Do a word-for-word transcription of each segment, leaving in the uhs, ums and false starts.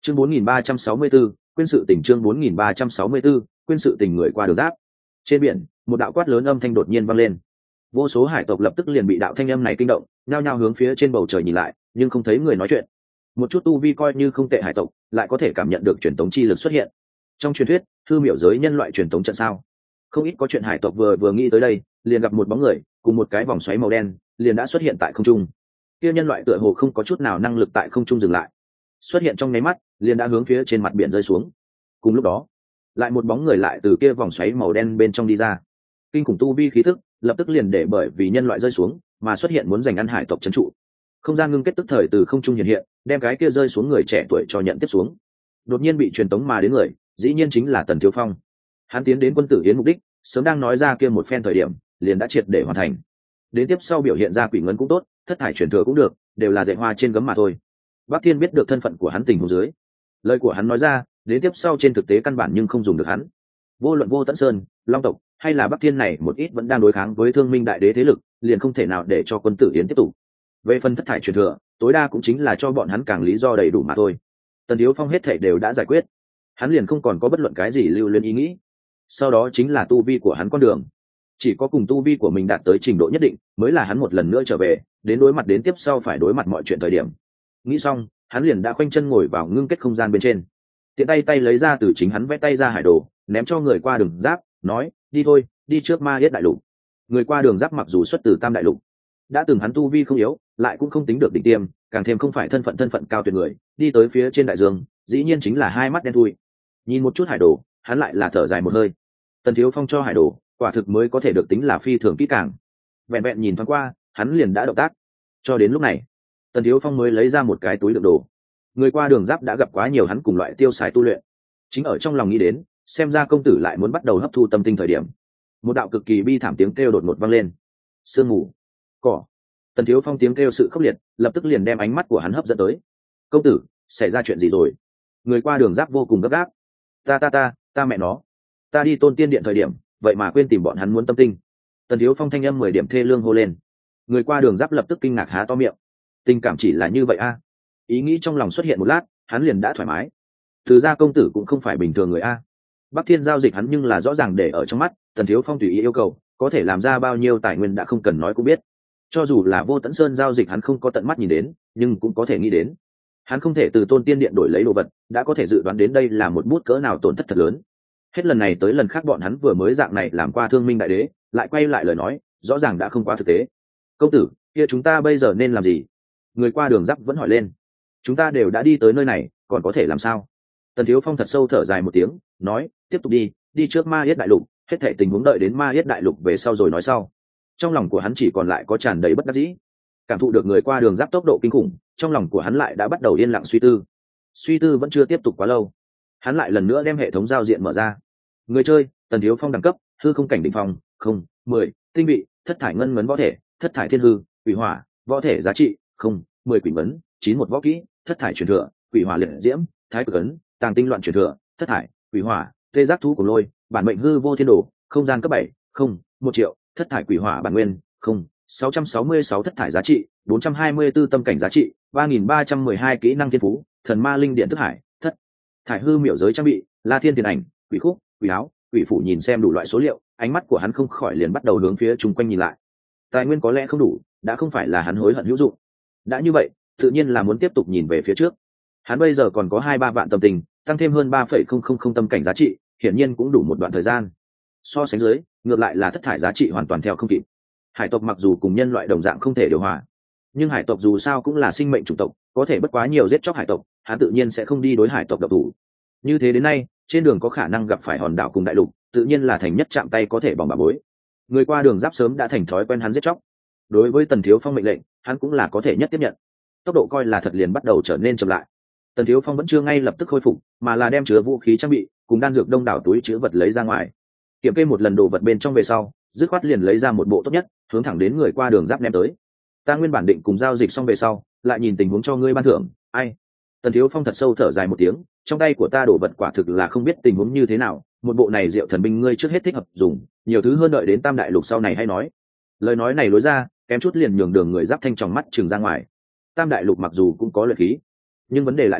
chương bốn nghìn ba trăm sáu mươi 4, quên sự tình chương bốn nghìn ba trăm sáu mươi 4, quên sự tình người qua đường giáp. Trên biển, một đạo quát lớn âm thanh đột nhiên vang lên. Vô số hải tộc lập tức liền bị đạo thanh âm này kinh động, nhao nhao hướng phía trên bầu trời nhìn lại, nhưng không thấy người nói chuyện. Một chút tu vi coi như không tệ hải tộc, lại có thể cảm nhận được truyền tống chi lực xuất hiện. Trong truyền thuyết, thư miểu giới nhân loại truyền tống trận sao? Không ít có chuyện hải tộc vừa vừa nghĩ tới đây, liền gặp một bóng người, cùng một cái vòng xoáy màu đen, liền đã xuất hiện tại không trung. Kia nhân loại tựa hồ không có chút nào năng lực tại không trung dừng lại, xuất hiện trong nháy mắt, liền đã hướng phía trên mặt biển rơi xuống. Cùng lúc đó, lại một bóng người lại từ kia vòng xoáy màu đen bên trong đi ra. Kinh khủng tu vi khí tức, lập tức liền để bởi vì nhân loại rơi xuống, mà xuất hiện muốn giành ăn hải tộc trấn trụ. Không gian ngưng kết tức thời từ không trung hiện hiện, đem cái kia rơi xuống người trẻ tuổi cho nhận tiếp xuống. Đột nhiên bị truyền tống mà đến người, dĩ nhiên chính là Tần Thiếu Phong. Hắn tiến đến quân tử yến mục đích, sớm đang nói ra kia một phen thời điểm, liền đã triệt để hoàn thành. Đến tiếp sau biểu hiện ra quỷ ngân cũng tốt, thất thải truyền thừa cũng được, đều là dạy hoa trên gấm mà thôi. Bắc Thiên biết được thân phận của hắn tình huống dưới, lời của hắn nói ra, đến tiếp sau trên thực tế căn bản nhưng không dùng được hắn. Vô luận Vô Tận Sơn, Long tộc hay là Bắc Thiên này một ít vẫn đang đối kháng với Thương Minh đại đế thế lực, liền không thể nào để cho quân tử yến tiếp tục. Về phần thất thải truyền thừa, tối đa cũng chính là cho bọn hắn càng lý do đầy đủ mà thôi. Tần Thiếu Phong hết thảy đều đã giải quyết, hắn liền không còn có bất luận cái gì lưu luyến ý nghĩ. Sau đó chính là tu vi của hắn con đường, chỉ có cùng tu vi của mình đạt tới trình độ nhất định, mới là hắn một lần nữa trở về, đến đối mặt đến tiếp sau phải đối mặt mọi chuyện thời điểm. Nghĩ xong, hắn liền đã khoanh chân ngồi vào ngưng kết không gian bên trên, tiện tay tay lấy ra từ chính hắn vẽ tay ra hải đồ, ném cho người qua đường giáp, nói: đi thôi, đi trước Ma Yết đại lục. Người qua đường giáp mặc dù xuất từ Tam đại lục, đã từng hắn tu vi không yếu, lại cũng không tính được đỉnh tiêm, càng thêm không phải thân phận thân phận cao tuyệt người, đi tới phía trên đại dương, dĩ nhiên chính là hai mắt đen thui. Nhìn một chút hải đồ, hắn lại là thở dài một hơi. Tần Thiếu Phong cho hải đồ, quả thực mới có thể được tính là phi thường kỹ càng. Vẹn vẹn nhìn thoáng qua, hắn liền đã động tác. Cho đến lúc này, Tần Thiếu Phong mới lấy ra một cái túi đựng đồ. Người qua đường giáp đã gặp quá nhiều hắn cùng loại tiêu xài tu luyện, chính ở trong lòng nghĩ đến, xem ra công tử lại muốn bắt đầu hấp thu tâm tinh thời điểm, một đạo cực kỳ bi thảm tiếng kêu đột ngột vang lên. Sương mù, cỏ. Tần Thiếu Phong tiếng kêu sự khốc liệt, lập tức liền đem ánh mắt của hắn hấp dẫn tới. Công tử, xảy ra chuyện gì rồi? Người qua đường giáp vô cùng gấp gáp. Ta ta ta, ta mẹ nó, ta đi Tôn Tiên Điện thời điểm, vậy mà quên tìm bọn hắn muốn tâm tinh. Tần Thiếu Phong thanh âm mười điểm thê lương hô lên. Người qua đường giáp lập tức kinh ngạc há to miệng. Tình cảm chỉ là như vậy a? Ý nghĩ trong lòng xuất hiện một lát, hắn liền đã thoải mái. Từ ra công tử cũng không phải bình thường người a. Bắc Thiên giao dịch hắn nhưng là rõ ràng để ở trong mắt. Tần Thiếu Phong tùy ý yêu cầu, có thể làm ra bao nhiêu tài nguyên đã không cần nói cũng biết. Cho dù là Vô Tận Sơn giao dịch hắn không có tận mắt nhìn đến, nhưng cũng có thể nghĩ đến. Hắn không thể từ Tôn Tiên Điện đổi lấy đồ vật, đã có thể dự đoán đến đây là một bút cỡ nào tổn thất thật lớn. Hết lần này tới lần khác bọn hắn vừa mới dạng này làm qua Thương Minh đại đế, lại quay lại lời nói, rõ ràng đã không quá thực tế. Công tử, kia chúng ta bây giờ nên làm gì? Người qua đường giáp vẫn hỏi lên. Chúng ta đều đã đi tới nơi này, còn có thể làm sao? Tần Thiếu Phong thật sâu thở dài một tiếng, nói: tiếp tục đi, đi trước Ma Yết đại lục, hết thảy tình huống đợi đến Ma Yết đại lục về sau rồi nói sau. Trong lòng của hắn chỉ còn lại có tràn đầy bất đắc dĩ. Cảm thụ được người qua đường giáp tốc độ kinh khủng, trong lòng của hắn lại đã bắt đầu yên lặng suy tư. Suy tư vẫn chưa tiếp tục quá lâu, hắn lại lần nữa đem hệ thống giao diện mở ra. Người chơi: Tần Thiếu Phong đẳng cấp: hư không cảnh đỉnh phong, không, mười, tinh vị: thất thải ngân ngấn võ thể, thất thải thiên hư, quỷ hỏa, võ thể giá trị, không, mười quỷ ngấn, chín một võ kỹ, thất thải truyền thừa, quỷ hỏa liệt diễm, thái cực ấn, tàng tinh loạn truyền thừa, thất thải, quỷ hỏa, tê giác thú của lôi, bản mệnh hư vô thiên đồ, không gian cấp bảy, không, một triệu, thất thải quỷ hỏa bản nguyên, không, sáu trăm sáu mươi sáu thất thải giá trị, bốn trăm hai mươi tư tâm cảnh giá trị, ba nghìn ba trăm mười hai kỹ năng thiên phú, thần ma linh điện thức hải, thất thải hư miểu giới trang bị, La Thiên tiền ảnh, quỷ khúc, quỷ áo, quỷ phủ. Nhìn xem đủ loại số liệu, ánh mắt của hắn không khỏi liền bắt đầu hướng phía chung quanh nhìn lại. Tài nguyên có lẽ không đủ, đã không phải là hắn hối hận hữu dụng. Đã như vậy, tự nhiên là muốn tiếp tục nhìn về phía trước. Hắn bây giờ còn có hai ba vạn tâm tình, tăng thêm hơn ba phẩy không không không tâm cảnh giá trị, hiển nhiên cũng đủ một đoạn thời gian. So sánh dưới, ngược lại là thất thải giá trị hoàn toàn theo không kịp. Hải tộc mặc dù cùng nhân loại đồng dạng không thể điều hòa, nhưng hải tộc dù sao cũng là sinh mệnh chủng tộc, có thể bất quá nhiều giết chóc hải tộc, hắn tự nhiên sẽ không đi đối hải tộc độc thủ. Như thế đến nay, trên đường có khả năng gặp phải hòn đảo cùng đại lục, tự nhiên là thành nhất chạm tay có thể bỏng bà bối. Người qua đường giáp sớm đã thành thói quen hắn giết chóc. Đối với Tần Thiếu Phong mệnh lệnh, hắn cũng là có thể nhất tiếp nhận. Tốc độ coi là thật liền bắt đầu trở nên chậm lại. Tần Thiếu Phong vẫn chưa ngay lập tức khôi phục, mà là đem chứa vũ khí trang bị cùng đan dược đông đảo túi chứa vật lấy ra ngoài. Kiểm kê một lần đồ vật bên trong về sau, dứt khoát liền lấy ra một bộ tốt nhất, hướng thẳng đến người qua đường giáp ném tới. Ta nguyên bản định cùng giao dịch xong về sau, lại nhìn tình huống cho ngươi ban thưởng. Ai? Tần Thiếu Phong thật sâu thở dài một tiếng, trong tay của ta đồ vật quả thực là không biết tình huống như thế nào, một bộ này Diệu Thần binh ngươi trước hết thích hợp dùng, nhiều thứ hơn đợi đến Tam đại lục sau này hay nói. Lời nói này lối ra, kém chút liền nhường đường người giáp thanh tròng mắt trừng ra ngoài. Tam đại lục mặc dù cũng có luyện khí, nhưng vấn đề lại là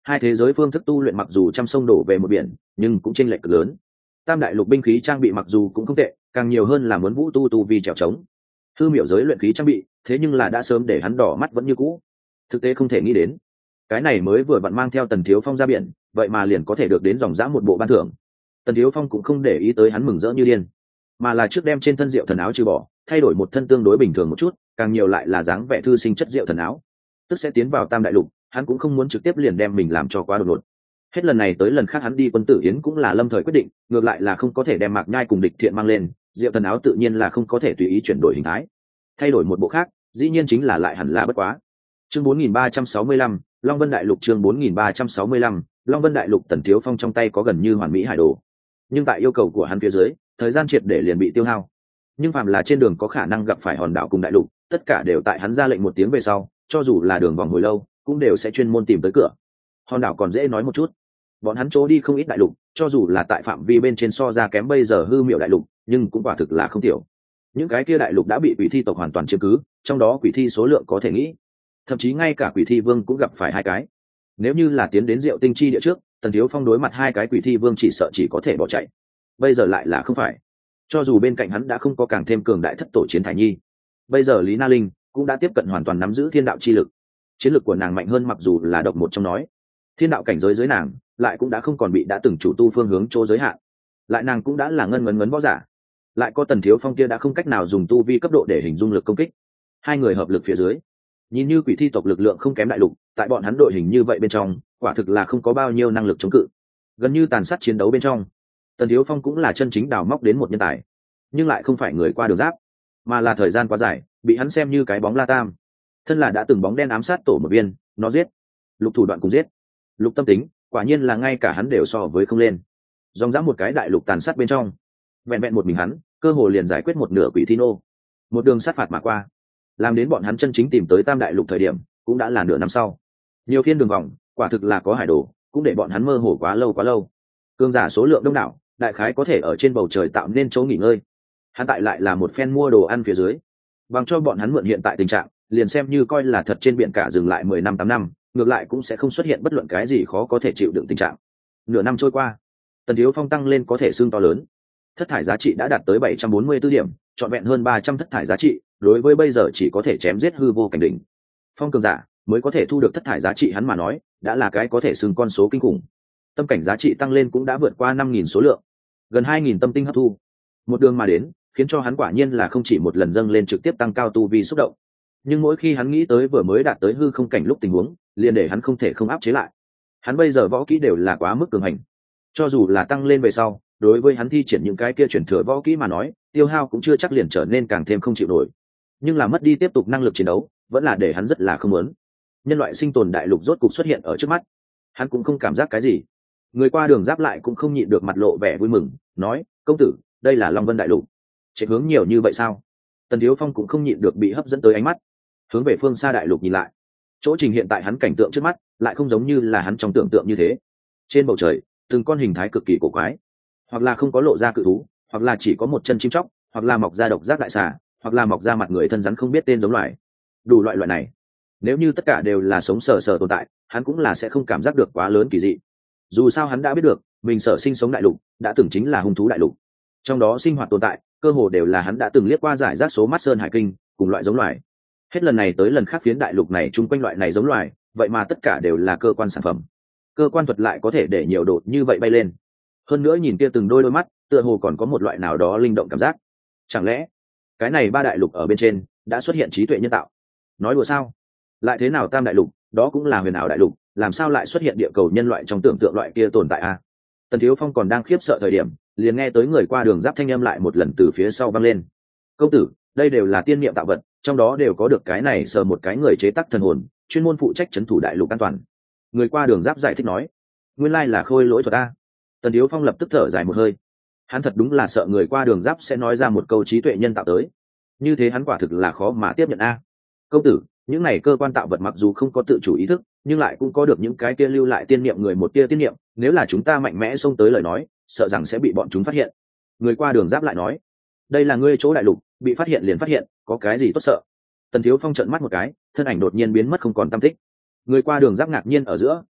hai thế giới phương thức tu luyện mặc dù trăm sông đổ về một biển nhưng cũng chênh lệch cực lớn. Tam đại lục binh khí trang bị mặc dù cũng không tệ, càng nhiều hơn là muốn vũ tu tu vi trèo trống. Hư miểu giới luyện khí trang bị thế nhưng là đã sớm để hắn đỏ mắt vẫn như cũ. Thực tế không thể nghĩ đến, cái này mới vừa vặn mang theo Tần Thiếu Phong ra biển, vậy mà liền có thể được đến dòng dã một bộ ban thưởng. Tần Thiếu Phong cũng không để ý tới hắn mừng rỡ như điên, mà là trước đem trên thân Diệu Thần áo trừ bỏ, thay đổi một thân tương đối bình thường một chút, càng nhiều lại là dáng vẻ thư sinh chất Diệu Thần áo. Tức sẽ tiến vào Tam đại lục, hắn cũng không muốn trực tiếp liền đem mình làm cho quá đột ngột. Hết lần này tới lần khác hắn đi Quân Tử Yến cũng là lâm thời quyết định, ngược lại là không có thể đem Mạc Nhai cùng Địch Thiện mang lên, Diệu Thần áo tự nhiên là không có thể tùy ý chuyển đổi hình thái. Thay đổi một bộ khác, dĩ nhiên chính là lại hẳn là bất quá. Chương bốn nghìn ba trăm sáu mươi lăm, Long Vân Đại Lục. Chương bốn nghìn ba trăm sáu mươi lăm, Long Vân Đại Lục. Tần Thiếu Phong trong tay có gần như hoàn mỹ hải đồ, nhưng tại yêu cầu của hắn phía dưới, thời gian triệt để liền bị tiêu hao. Nhưng phàm là trên đường có khả năng gặp phải hòn đảo cùng đại lục, tất cả đều tại hắn ra lệnh một tiếng về sau, cho dù là đường vòng hồi lâu, cũng đều sẽ chuyên môn tìm tới cửa. Hòn đảo còn dễ nói một chút, bọn hắn chỗ đi không ít đại lục, cho dù là tại phạm vi bên trên so ra kém bây giờ hư miểu đại lục, nhưng cũng quả thực là không tiểu. Những cái kia đại lục đã bị quỷ thi tộc hoàn toàn chiếm cứ, trong đó quỷ thi số lượng có thể nghĩ, thậm chí ngay cả quỷ thi vương cũng gặp phải hai cái. Nếu như là tiến đến Diệu Tinh chi địa trước, Tần Thiếu Phong đối mặt hai cái quỷ thi vương chỉ sợ chỉ có thể bỏ chạy. Bây giờ lại là không phải, cho dù bên cạnh hắn đã không có càng thêm cường đại thất tổ chiến thải nhi, bây giờ Lý Na Linh cũng đã tiếp cận hoàn toàn nắm giữ thiên đạo chi lực. Chiến lực của nàng mạnh hơn mặc dù là độc một trong nói, thiên đạo cảnh giới dưới nàng lại cũng đã không còn bị đã từng chủ tu phương hướng chỗ giới hạn. Lại nàng cũng đã là ngân ngấn ngấn võ giả, lại có Tần Thiếu Phong kia đã không cách nào dùng tu vi cấp độ để hình dung lực công kích. Hai người hợp lực phía dưới, nhìn như quỷ thi tộc lực lượng không kém đại lục, tại bọn hắn đội hình như vậy bên trong, quả thực là không có bao nhiêu năng lực chống cự. Gần như tàn sát chiến đấu bên trong, Tần Thiếu Phong cũng là chân chính đào móc đến một nhân tài, nhưng lại không phải người qua đường giáp, mà là thời gian quá dài bị hắn xem như cái bóng La Tam. Thân là đã từng bóng đen ám sát tổ một viên, nó giết, lục thủ đoạn cùng giết, lục tâm tính, quả nhiên là ngay cả hắn đều so với không lên. Dòng dã một cái đại lục tàn sát bên trong, vẹn vẹn một mình hắn, cơ hồ liền giải quyết một nửa quỷ thi nô. Một đường sát phạt mà qua, làm đến bọn hắn chân chính tìm tới Tam đại lục thời điểm, cũng đã là nửa năm sau. Nhiều phiên đường vòng, quả thực là có hải đồ, cũng để bọn hắn mơ hồ quá lâu quá lâu. Cương giả số lượng đông đảo, đại khái có thể ở trên bầu trời tạo nên chỗ nghỉ ngơi. Hắn tại lại là một phen mua đồ ăn phía dưới, bằng cho bọn hắn mượn hiện tại tình trạng, liền xem như coi là thật trên biển cả dừng lại mười năm tám năm, ngược lại cũng sẽ không xuất hiện bất luận cái gì khó có thể chịu đựng tình trạng. Nửa năm trôi qua, Tần Thiếu Phong tăng lên có thể xương to lớn. Thất thải giá trị đã đạt tới bảy trăm bốn mươi tư điểm, trọn vẹn hơn ba trăm thất thải giá trị, đối với bây giờ chỉ có thể chém giết hư vô cảnh đỉnh phong cường giả mới có thể thu được thất thải giá trị, hắn mà nói, đã là cái có thể xưng con số kinh khủng. Tâm cảnh giá trị tăng lên cũng đã vượt qua năm nghìn số lượng, gần hai nghìn tâm tinh hấp thu. Một đường mà đến, khiến cho hắn quả nhiên là không chỉ một lần dâng lên trực tiếp tăng cao tu vi xúc động. Nhưng mỗi khi hắn nghĩ tới vừa mới đạt tới hư không cảnh lúc tình huống, liền để hắn không thể không áp chế lại. Hắn bây giờ võ kỹ đều là quá mức cường hành, cho dù là tăng lên về sau, đối với hắn thi triển những cái kia chuyển thừa võ kỹ mà nói, tiêu hao cũng chưa chắc liền trở nên càng thêm không chịu nổi. Nhưng là mất đi tiếp tục năng lực chiến đấu, vẫn là để hắn rất là không muốn. Nhân loại sinh tồn đại lục rốt cục xuất hiện ở trước mắt, hắn cũng không cảm giác cái gì. Người qua đường giáp lại cũng không nhịn được mặt lộ vẻ vui mừng, nói: "Công tử, đây là Long Vân Đại Lục." Chạy hướng nhiều như vậy sao? Tần Thiếu Phong cũng không nhịn được bị hấp dẫn tới ánh mắt, hướng về phương xa đại lục nhìn lại. Chỗ trình hiện tại hắn cảnh tượng trước mắt, lại không giống như là hắn trong tưởng tượng như thế. Trên bầu trời, từng con hình thái cực kỳ cổ quái, hoặc là không có lộ ra cự thú, hoặc là chỉ có một chân chim chóc, hoặc là mọc ra độc giác đại xà, hoặc là mọc ra mặt người thân rắn không biết tên giống loài. Đủ loại loại này, nếu như tất cả đều là sống sờ sờ tồn tại, hắn cũng là sẽ không cảm giác được quá lớn kỳ dị. Dù sao hắn đã biết được, mình sở sinh sống đại lục đã từng chính là hung thú đại lục, trong đó sinh hoạt tồn tại cơ hồ đều là hắn đã từng liếc qua giải rác số mắt sơn hải kinh cùng loại giống loài. Hết lần này tới lần khác phiến đại lục này chung quanh loại này giống loài, vậy mà tất cả đều là cơ quan sản phẩm. Cơ quan thuật lại có thể để nhiều đột như vậy bay lên, hơn nữa nhìn kia từng đôi đôi mắt, tựa hồ còn có một loại nào đó linh động cảm giác. Chẳng lẽ cái này ba đại lục ở bên trên đã xuất hiện trí tuệ nhân tạo? Nói đùa sao? Lại thế nào Tam đại lục, đó cũng là huyền ảo đại lục, làm sao lại xuất hiện địa cầu nhân loại trong tưởng tượng loại kia tồn tại a? Tần Thiếu Phong còn đang khiếp sợ thời điểm, liền nghe tới người qua đường giáp thanh âm lại một lần từ phía sau vang lên: "Công tử, đây đều là tiên niệm tạo vật, trong đó đều có được cái này sờ một cái người chế tác thần hồn, chuyên môn phụ trách trấn thủ đại lục an toàn." Người qua đường giáp giải thích nói: "Nguyên lai là khôi lỗi thuật a." Tần Thiếu Phong lập tức thở dài một hơi. Hắn thật đúng là sợ người qua đường giáp sẽ nói ra một câu trí tuệ nhân tạo tới, như thế hắn quả thực là khó mà tiếp nhận a. "Công tử, những này cơ quan tạo vật mặc dù không có tự chủ ý thức, nhưng lại cũng có được những cái kia lưu lại tiên niệm người một tia tiên niệm, nếu là chúng ta mạnh mẽ xông tới lời nói, sợ rằng sẽ bị bọn chúng phát hiện." Người qua đường giáp lại nói: "Đây là ngươi chỗ đại lục, bị phát hiện liền phát hiện, có cái gì tốt sợ?" Tần Thiếu Phong trợn mắt một cái, thân ảnh đột nhiên biến mất không còn tăm tích. Người qua đường giáp ngạc nhiên ở giữa,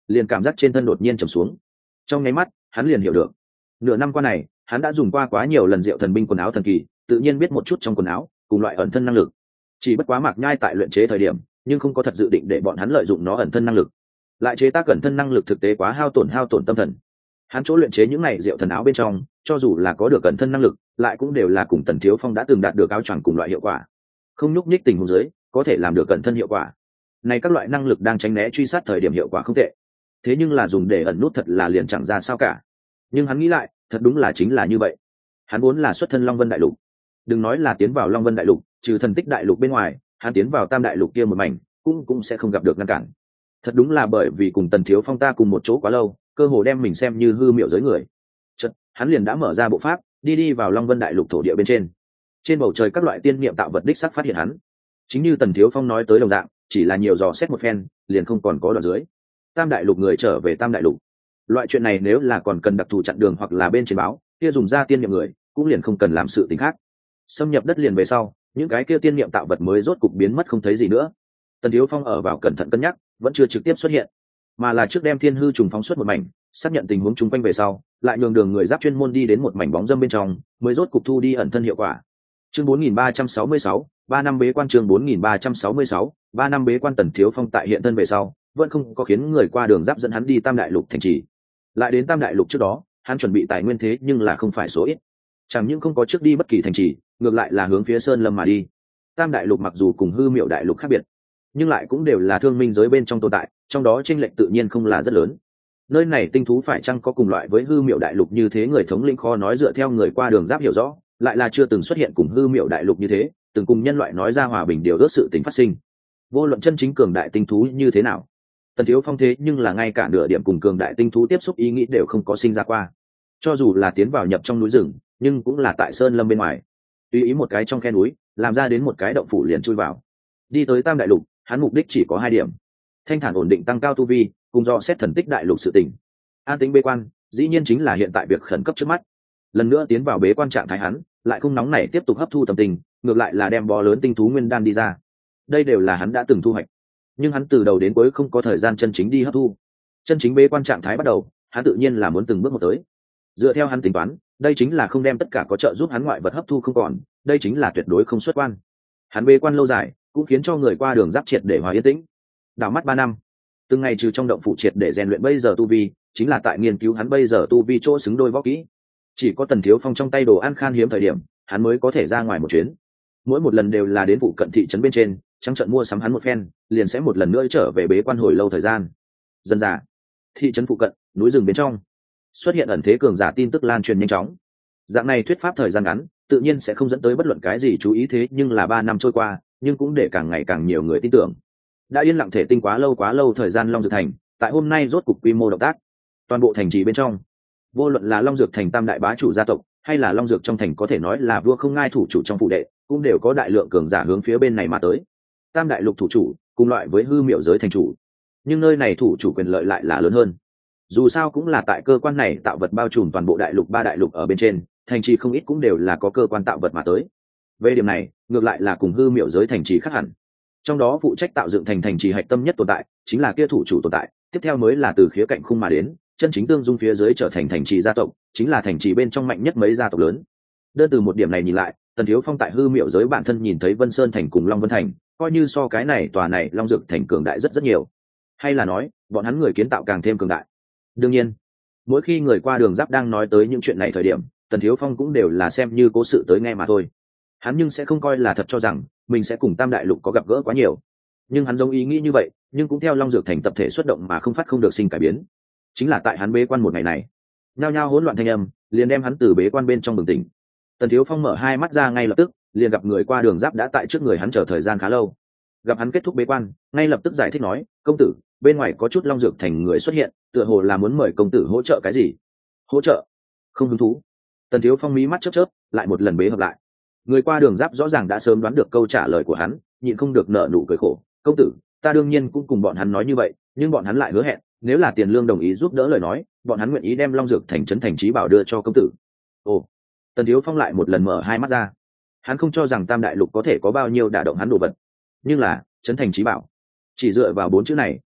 liền cảm giác trên thân đột nhiên trầm xuống. Trong nháy mắt hắn liền hiểu được, nửa năm qua này hắn đã dùng qua quá nhiều lần Diệu Thần binh quần áo thần kỳ, tự nhiên biết một chút trong quần áo cùng loại ẩn thân năng lực. Chỉ bất quá Mạc Nhai tại luyện chế thời điểm nhưng không có thật dự định để bọn hắn lợi dụng nó ẩn thân năng lực, lại chế tác ẩn thân năng lực thực tế quá hao tổn hao tổn tâm thần. Hắn chỗ luyện chế những này Diệu Thần áo bên trong, cho dù là có được ẩn thân năng lực, lại cũng đều là cùng Tần Thiếu Phong đã từng đạt được áo choàng cùng loại hiệu quả, không nhúc nhích tình huống dưới có thể làm được ẩn thân hiệu quả. Này các loại năng lực đang tránh né truy sát thời điểm hiệu quả không tệ, thế nhưng là dùng để ẩn nút thật là liền chẳng ra sao cả. Nhưng hắn nghĩ lại, thật đúng là chính là như vậy. Hắn vốn là xuất thân Long Vân Đại Lục, đừng nói là tiến vào Long Vân Đại Lục, trừ Thần Tích Đại Lục bên ngoài, hắn tiến vào Tam Đại Lục kia một mảnh cũng cũng sẽ không gặp được ngăn cản. Thật đúng là bởi vì cùng Tần Thiếu Phong ta cùng một chỗ quá lâu, cơ hồ đem mình xem như hư miệu giới người. Chợt, hắn liền đã mở ra bộ pháp, đi đi vào Long Vân Đại Lục thổ địa bên trên. Trên bầu trời các loại tiên niệm tạo vật đích sắc phát hiện hắn. Chính như Tần Thiếu Phong nói tới đồng dạng, chỉ là nhiều dò xét một phen, liền không còn có đoạn dưới. Tam Đại Lục người trở về Tam Đại Lục. Loại chuyện này nếu là còn cần đặc thù chặn đường hoặc là bên trên báo, kia dùng ra tiên niệm người, cũng liền không cần làm sự tình khác. Xâm nhập đất liền về sau, những cái kia tiên niệm tạo vật mới rốt cục biến mất không thấy gì nữa. Tần Thiếu Phong ở vào cẩn thận cân nhắc, vẫn chưa trực tiếp xuất hiện, mà là trước đem thiên hư trùng phóng xuất một mảnh, xác nhận tình huống chung quanh về sau, lại nhường đường người giáp chuyên môn đi đến một mảnh bóng dâm bên trong, mới rốt cục thu đi ẩn thân hiệu quả. Chương bốn nghìn ba trăm sáu mươi sáu, ba năm bế quan. Chương bốn nghìn ba trăm sáu mươi sáu, ba năm bế quan. Tần Thiếu Phong tại hiện thân về sau, vẫn không có khiến người qua đường giáp dẫn hắn đi Tam Đại Lục thành trì. Lại đến Tam Đại Lục trước đó, hắn chuẩn bị tài nguyên thế nhưng là không phải số ít, chẳng những không có trước đi bất kỳ thành trì, ngược lại là hướng phía Sơn Lâm mà đi. Tam Đại Lục mặc dù cùng Hư Miệu Đại Lục khác biệt, nhưng lại cũng đều là thương minh giới bên trong tồn tại, trong đó chênh lệch tự nhiên không là rất lớn. Nơi này tinh thú phải chăng có cùng loại với Hư Miệu Đại Lục như thế, người thống lĩnh khó nói, dựa theo người qua đường giáp hiểu rõ, lại là chưa từng xuất hiện cùng Hư Miệu Đại Lục như thế, từng cùng nhân loại nói ra hòa bình điều ước sự tình phát sinh. Vô luận chân chính cường đại tinh thú như thế nào, Tần Thiếu Phong thế nhưng là ngay cả nửa điểm cùng cường đại tinh thú tiếp xúc ý nghĩ đều không có sinh ra qua. Cho dù là tiến vào nhập trong núi rừng, nhưng cũng là tại Sơn Lâm bên ngoài, tùy ý một cái trong khe núi, làm ra đến một cái động phủ liền chui vào. Đi tới Tam Đại Lục, hắn mục đích chỉ có hai điểm: thanh thản ổn định tăng cao tu vi, cùng do xét Thần Tích Đại Lục sự tình. An tính bế quan, dĩ nhiên chính là hiện tại việc khẩn cấp trước mắt. Lần nữa tiến vào bế quan trạng thái, hắn lại không nóng nảy tiếp tục hấp thu tâm tình, ngược lại là đem bó lớn tinh thú nguyên đan đi ra. Đây đều là hắn đã từng thu hoạch, nhưng hắn từ đầu đến cuối không có thời gian chân chính đi hấp thu. Chân chính bế quan trạng thái bắt đầu, hắn tự nhiên là muốn từng bước một tới. Dựa theo hắn tính toán, đây chính là không đem tất cả có trợ giúp hắn ngoại vật hấp thu không còn, đây chính là tuyệt đối không xuất quan. Hắn bế quan lâu dài, cũng khiến cho người qua đường giáp triệt để hòa yên tĩnh. Đảo mắt ba năm, từng ngày trừ trong động phủ triệt để rèn luyện bây giờ tu vi, chính là tại nghiên cứu hắn bây giờ tu vi chỗ xứng đôi võ kỹ. Chỉ có Tần Thiếu Phong trong tay đồ ăn khan hiếm thời điểm, hắn mới có thể ra ngoài một chuyến. Mỗi một lần đều là đến vụ cận thị trấn bên trên, trắng trận mua sắm hắn một phen, liền sẽ một lần nữa trở về bế quan hồi lâu thời gian. Dần dà, thị trấn phụ cận, núi rừng bên trong, xuất hiện ẩn thế cường giả tin tức lan truyền nhanh chóng. Dạng này thuyết pháp thời gian ngắn, tự nhiên sẽ không dẫn tới bất luận cái gì chú ý, thế nhưng là ba năm trôi qua, nhưng cũng để càng ngày càng nhiều người tin tưởng. Đã yên lặng thể tinh quá lâu quá lâu thời gian, Long Dược Thành tại hôm nay rốt cục quy mô động tác. Toàn bộ thành trì bên trong, vô luận là Long Dược Thành tam đại bá chủ gia tộc, hay là Long Dược trong thành có thể nói là vua không ngai thủ chủ trong phụ đệ, cũng đều có đại lượng cường giả hướng phía bên này mà tới. Tam đại lục thủ chủ cùng loại với Hư Miệu giới thành chủ, nhưng nơi này thủ chủ quyền lợi lại là lớn hơn. Dù sao cũng là tại cơ quan này tạo vật bao trùm toàn bộ đại lục, ba đại lục ở bên trên, thành trì không ít cũng đều là có cơ quan tạo vật mà tới. Về điểm này, ngược lại là cùng Hư Miệu giới thành trì khác hẳn. Trong đó phụ trách tạo dựng thành thành trì hạch tâm nhất tồn tại chính là kia thủ chủ tồn tại, tiếp theo mới là từ khía cạnh khung mà đến, chân chính tương dung phía dưới trở thành thành trì gia tộc, chính là thành trì bên trong mạnh nhất mấy gia tộc lớn. Đơn từ một điểm này nhìn lại, Tần Thiếu Phong tại Hư Miệu giới bản thân nhìn thấy Vân Sơn thành cùng Long Vân thành, coi như so cái này tòa này Long Dược thành cường đại rất rất nhiều. Hay là nói, bọn hắn người kiến tạo càng thêm cường đại. Đương nhiên, mỗi khi người qua đường giáp đang nói tới những chuyện này thời điểm, Tần Thiếu Phong cũng đều là xem như cố sự tới nghe mà thôi. Hắn nhưng sẽ không coi là thật cho rằng mình sẽ cùng Tam đại lục có gặp gỡ quá nhiều. Nhưng hắn giống ý nghĩ như vậy, nhưng cũng theo Long Dược thành tập thể xuất động mà không phát không được sinh cải biến. Chính là tại hắn bế quan một ngày này, nhao nhao hỗn loạn thanh âm liền đem hắn từ bế quan bên trong bừng tỉnh. Tần Thiếu Phong mở hai mắt ra ngay lập tức, liền gặp người qua đường giáp đã tại trước người hắn chờ thời gian khá lâu. Gặp hắn kết thúc bế quan, ngay lập tức giải thích nói: "Công tử, bên ngoài có chút Long Dược thành người xuất hiện, tựa hồ là muốn mời công tử hỗ trợ cái gì?" "Hỗ trợ?" "Không hứng thú." Tần Thiếu Phong mí mắt chớp chớp, lại một lần bế hợp lại. Người qua đường giáp rõ ràng đã sớm đoán được câu trả lời của hắn, nhịn không được nở nụ cười khổ: "Công tử, ta đương nhiên cũng cùng bọn hắn nói như vậy, nhưng bọn hắn lại hứa hẹn, nếu là tiền lương đồng ý giúp đỡ lời nói, bọn hắn nguyện ý đem Long Dược thành trấn thành trí bảo đưa cho công tử." Ồ. Tần Thiếu Phong lại một lần mở hai mắt ra. Hắn không cho rằng Tam đại lục có thể có bao nhiêu đả động hắn đồ vật, nhưng là trấn thành trí bảo, chỉ dựa vào bốn chữ này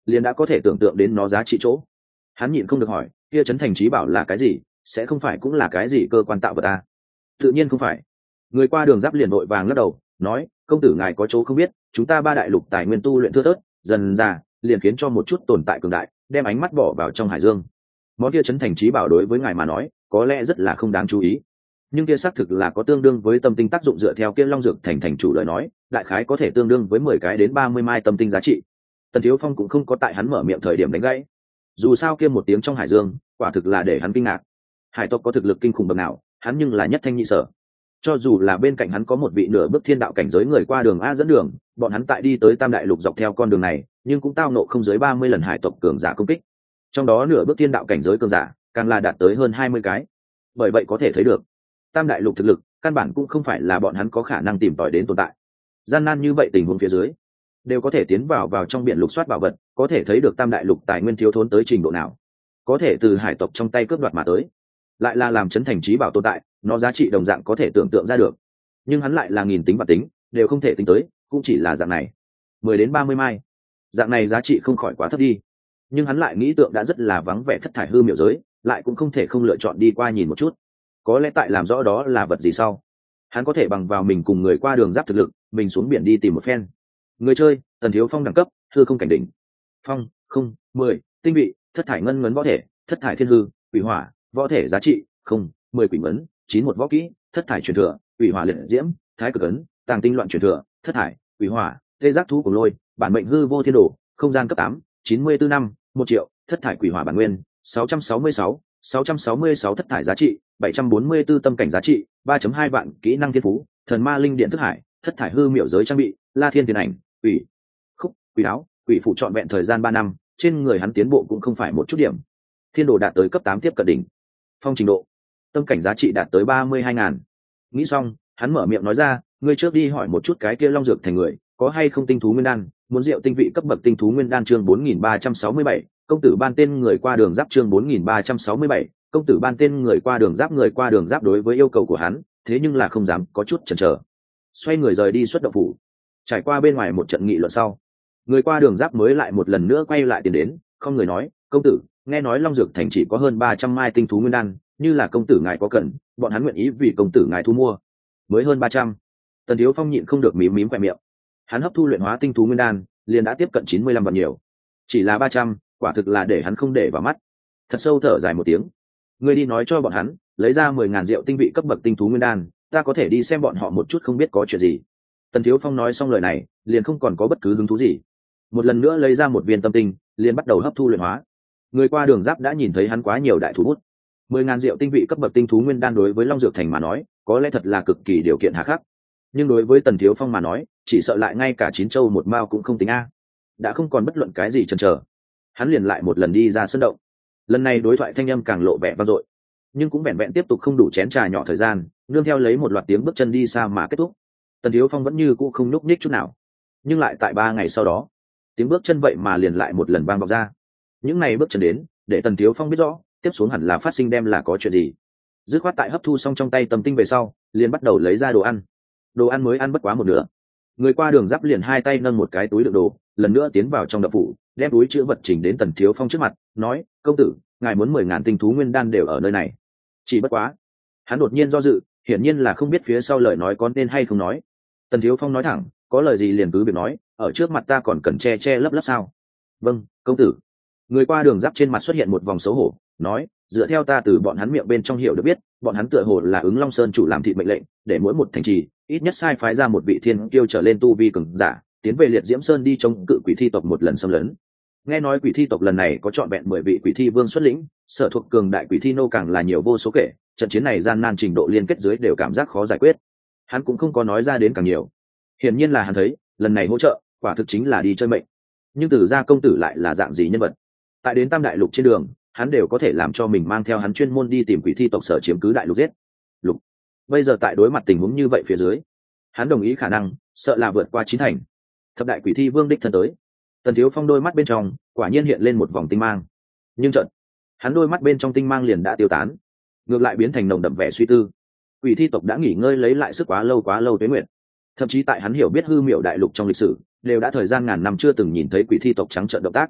liền đã có thể tưởng tượng đến nó giá trị chỗ. Hắn nhịn không được hỏi, kia trấn thành trí bảo là cái gì, sẽ không phải cũng là cái gì cơ quan tạo vật à? Tự nhiên không phải. Người qua đường giáp liền vội vàng lắc đầu nói, công tử ngài có chỗ không biết, chúng ta ba đại lục tài nguyên tu luyện thưa thớt, dần dà liền khiến cho một chút tồn tại cường đại đem ánh mắt bỏ vào trong hải dương. Món kia trấn thành trí bảo đối với ngài mà nói có lẽ rất là không đáng chú ý, nhưng kia xác thực là có tương đương với tâm tinh tác dụng. Dựa theo kia long dược thành thành chủ lời nói, đại khái có thể tương đương với mười cái đến ba mươi mai tâm tinh giá trị. Tần Thiếu Phong cũng không có tại hắn mở miệng thời điểm đánh gãy, dù sao kia một tiếng trong hải dương quả thực là để hắn kinh ngạc. Hải tộc có thực lực kinh khủng bậc nào, hắn nhưng là nhất thanh nhị sở. Cho dù là bên cạnh hắn có một vị nửa bước thiên đạo cảnh giới người qua đường a dẫn đường, bọn hắn tại đi tới Tam Đại Lục dọc theo con đường này, nhưng cũng tao nộ không dưới ba mươi lần hải tộc cường giả công kích. Trong đó nửa bước thiên đạo cảnh giới cường giả càng là đạt tới hơn hai mươi cái. Bởi vậy có thể thấy được, Tam Đại Lục thực lực căn bản cũng không phải là bọn hắn có khả năng tìm tòi đến tồn tại. Gian nan như vậy tình huống phía dưới, đều có thể tiến vào vào trong biển lục soát bảo vật, có thể thấy được Tam Đại Lục tài nguyên thiếu thốn tới trình độ nào. Có thể từ hải tộc trong tay cướp đoạt mà tới, lại là làm chấn thành trí bảo tồn tại, nó giá trị đồng dạng có thể tưởng tượng ra được. Nhưng hắn lại là nghìn tính và tính đều không thể tính tới, cũng chỉ là dạng này mười đến ba mươi mai, dạng này giá trị không khỏi quá thấp đi. Nhưng hắn lại nghĩ tượng đã rất là vắng vẻ thất thải hư miệu giới, lại cũng không thể không lựa chọn đi qua nhìn một chút. Có lẽ tại làm rõ đó là vật gì sau, hắn có thể bằng vào mình cùng người qua đường giáp thực lực, mình xuống biển đi tìm một phen. Người chơi Tần Thiếu Phong đẳng cấp hư không cảnh đỉnh, phong không mười, tinh vị thất thải ngân ngấn võ thể, thất thải thiên hư quỷ hỏa võ thể giá trị không mười, quỷ mấn chín một võ kỹ, thất thải truyền thừa quỷ hỏa liệt diễm thái cực ấn tàng tinh loạn truyền thừa thất thải quỷ hỏa tê giác thú cùng lôi bản mệnh hư vô thiên đồ không gian cấp tám chín mươi tư năm một triệu, thất thải quỷ hỏa bản nguyên sáu trăm sáu mươi sáu sáu trăm sáu mươi sáu, thất thải giá trị bảy trăm bốn mươi tư, tâm cảnh giá trị ba phẩy hai vạn, kỹ năng thiên phú thần ma linh điện thức hải, thất thải hư miệu giới trang bị la thiên tiền ảnh quỷ khúc quỷ áo quỷ phụ trọn vẹn thời gian ba năm, trên người hắn tiến bộ cũng không phải một chút điểm. Thiên đồ đạt tới cấp tám tiếp cận đỉnh phong trình độ, tâm cảnh giá trị đạt tới ba mươi hai ngàn. Nghĩ xong hắn mở miệng nói ra, ngươi trước đi hỏi một chút cái kia long dược thành người có hay không tinh thú nguyên đan, muốn rượu tinh vị cấp bậc tinh thú nguyên đan. Chương bốn nghìn ba trăm sáu mươi bảy, công tử ban tên người qua đường giáp. Chương bốn nghìn ba trăm sáu mươi bảy, công tử ban tên người qua đường giáp. Người qua đường giáp đối với yêu cầu của hắn thế nhưng là không dám có chút chần chờ, xoay người rời đi xuất động phủ. Trải qua bên ngoài một trận nghị luận sau, người qua đường giáp mới lại một lần nữa quay lại tiền đến, không người nói, công tử, nghe nói long dược thành chỉ có hơn ba trăm mai tinh thú nguyên đan, như là công tử ngài có cần, bọn hắn nguyện ý vì công tử ngài thu mua. Mới hơn ba trăm. Tần Thiếu Phong nhịn không được mím mím quẹt miệng. Hắn hấp thu luyện hóa tinh thú nguyên đan liền đã tiếp cận chín mươi lăm vạn nhiều, chỉ là ba trăm, quả thực là để hắn không để vào mắt. Thật sâu thở dài một tiếng, ngươi đi nói cho bọn hắn lấy ra mười ngàn rượu tinh vị cấp bậc tinh thú nguyên đan, ta có thể đi xem bọn họ một chút, không biết có chuyện gì. Tần Thiếu Phong nói xong lời này liền không còn có bất cứ hứng thú gì, một lần nữa lấy ra một viên tâm tinh liền bắt đầu hấp thu luyện hóa. Người qua đường giáp đã nhìn thấy hắn quá nhiều đại thú bút, mười ngàn rượu tinh vị cấp bậc tinh thú nguyên đan đối với long dược thành mà nói có lẽ thật là cực kỳ điều kiện hà khắc, nhưng đối với Tần Thiếu Phong mà nói chỉ sợ lại ngay cả chín châu một mao cũng không tính a. Đã không còn bất luận cái gì chần chờ, hắn liền lại một lần đi ra sân động. Lần này đối thoại thanh âm càng lộ vẻ vang dội, nhưng cũng vẹn vẹn tiếp tục không đủ chén trà nhỏ thời gian, nương theo lấy một loạt tiếng bước chân đi xa mà kết thúc. Tần Thiếu Phong vẫn như cũ không nhúc nhích chút nào, nhưng lại tại ba ngày sau đó, tiếng bước chân vậy mà liền lại một lần vang vọng ra. Những ngày bước chân đến để Tần Thiếu Phong biết rõ tiếp xuống hẳn là phát sinh đem là có chuyện gì. Dứt khoát tại hấp thu xong trong tay tâm tinh về sau, liền bắt đầu lấy ra đồ ăn. Đồ ăn mới ăn bất quá một nửa, người qua đường giáp liền hai tay nâng một cái túi đựng đồ, lần nữa tiến vào trong đập phủ, đem túi chứa vật chỉnh đến Tần Thiếu Phong trước mặt, nói, công tử, ngài muốn mười ngàn tinh thú nguyên đan đều ở nơi này. Chỉ bất quá, hắn đột nhiên do dự, hiển nhiên là không biết phía sau lời nói có nên hay không nói. Tần Thiếu Phong nói thẳng, có lời gì liền cứ việc nói, ở trước mặt ta còn cần che che lấp lấp sao? Vâng, công tử. Người qua đường giáp trên mặt xuất hiện một vòng xấu hổ, nói, dựa theo ta từ bọn hắn miệng bên trong hiểu được biết, bọn hắn tựa hồ là ứng Long Sơn chủ làm thịt mệnh lệnh, để mỗi một thành trì ít nhất sai phái ra một vị thiên kiêu trở lên tu vi cường giả, tiến về Liệt Diễm Sơn đi chống cự quỷ thi tộc một lần xâm lấn. Nghe nói quỷ thi tộc lần này có trọn vẹn mười vị quỷ thi vương xuất lĩnh, sở thuộc cường đại quỷ thi nô càng là nhiều vô số kể, trận chiến này gian nan trình độ liên kết dưới đều cảm giác khó giải quyết. Hắn cũng không có nói ra đến càng nhiều, hiển nhiên là hắn thấy lần này hỗ trợ quả thực chính là đi chơi mệnh. Nhưng Tử gia công tử lại là dạng gì nhân vật? Tại đến Tam Đại Lục trên đường, hắn đều có thể làm cho mình mang theo hắn chuyên môn đi tìm quỷ thi tộc sở chiếm cứ đại lục giết lục. Bây giờ tại đối mặt tình huống như vậy phía dưới, hắn đồng ý khả năng sợ là vượt qua chín thành. Thập đại quỷ thi vương đích thân tới. Tần Thiếu Phong đôi mắt bên trong quả nhiên hiện lên một vòng tinh mang, nhưng chợt hắn đôi mắt bên trong tinh mang liền đã tiêu tán, ngược lại biến thành nồng đậm vẻ suy tư. Quỷ thi tộc đã nghỉ ngơi lấy lại sức quá lâu quá lâu tuế nguyệt, thậm chí tại hắn hiểu biết hư miệu đại lục trong lịch sử đều đã thời gian ngàn năm chưa từng nhìn thấy quỷ thi tộc trắng trợn động tác.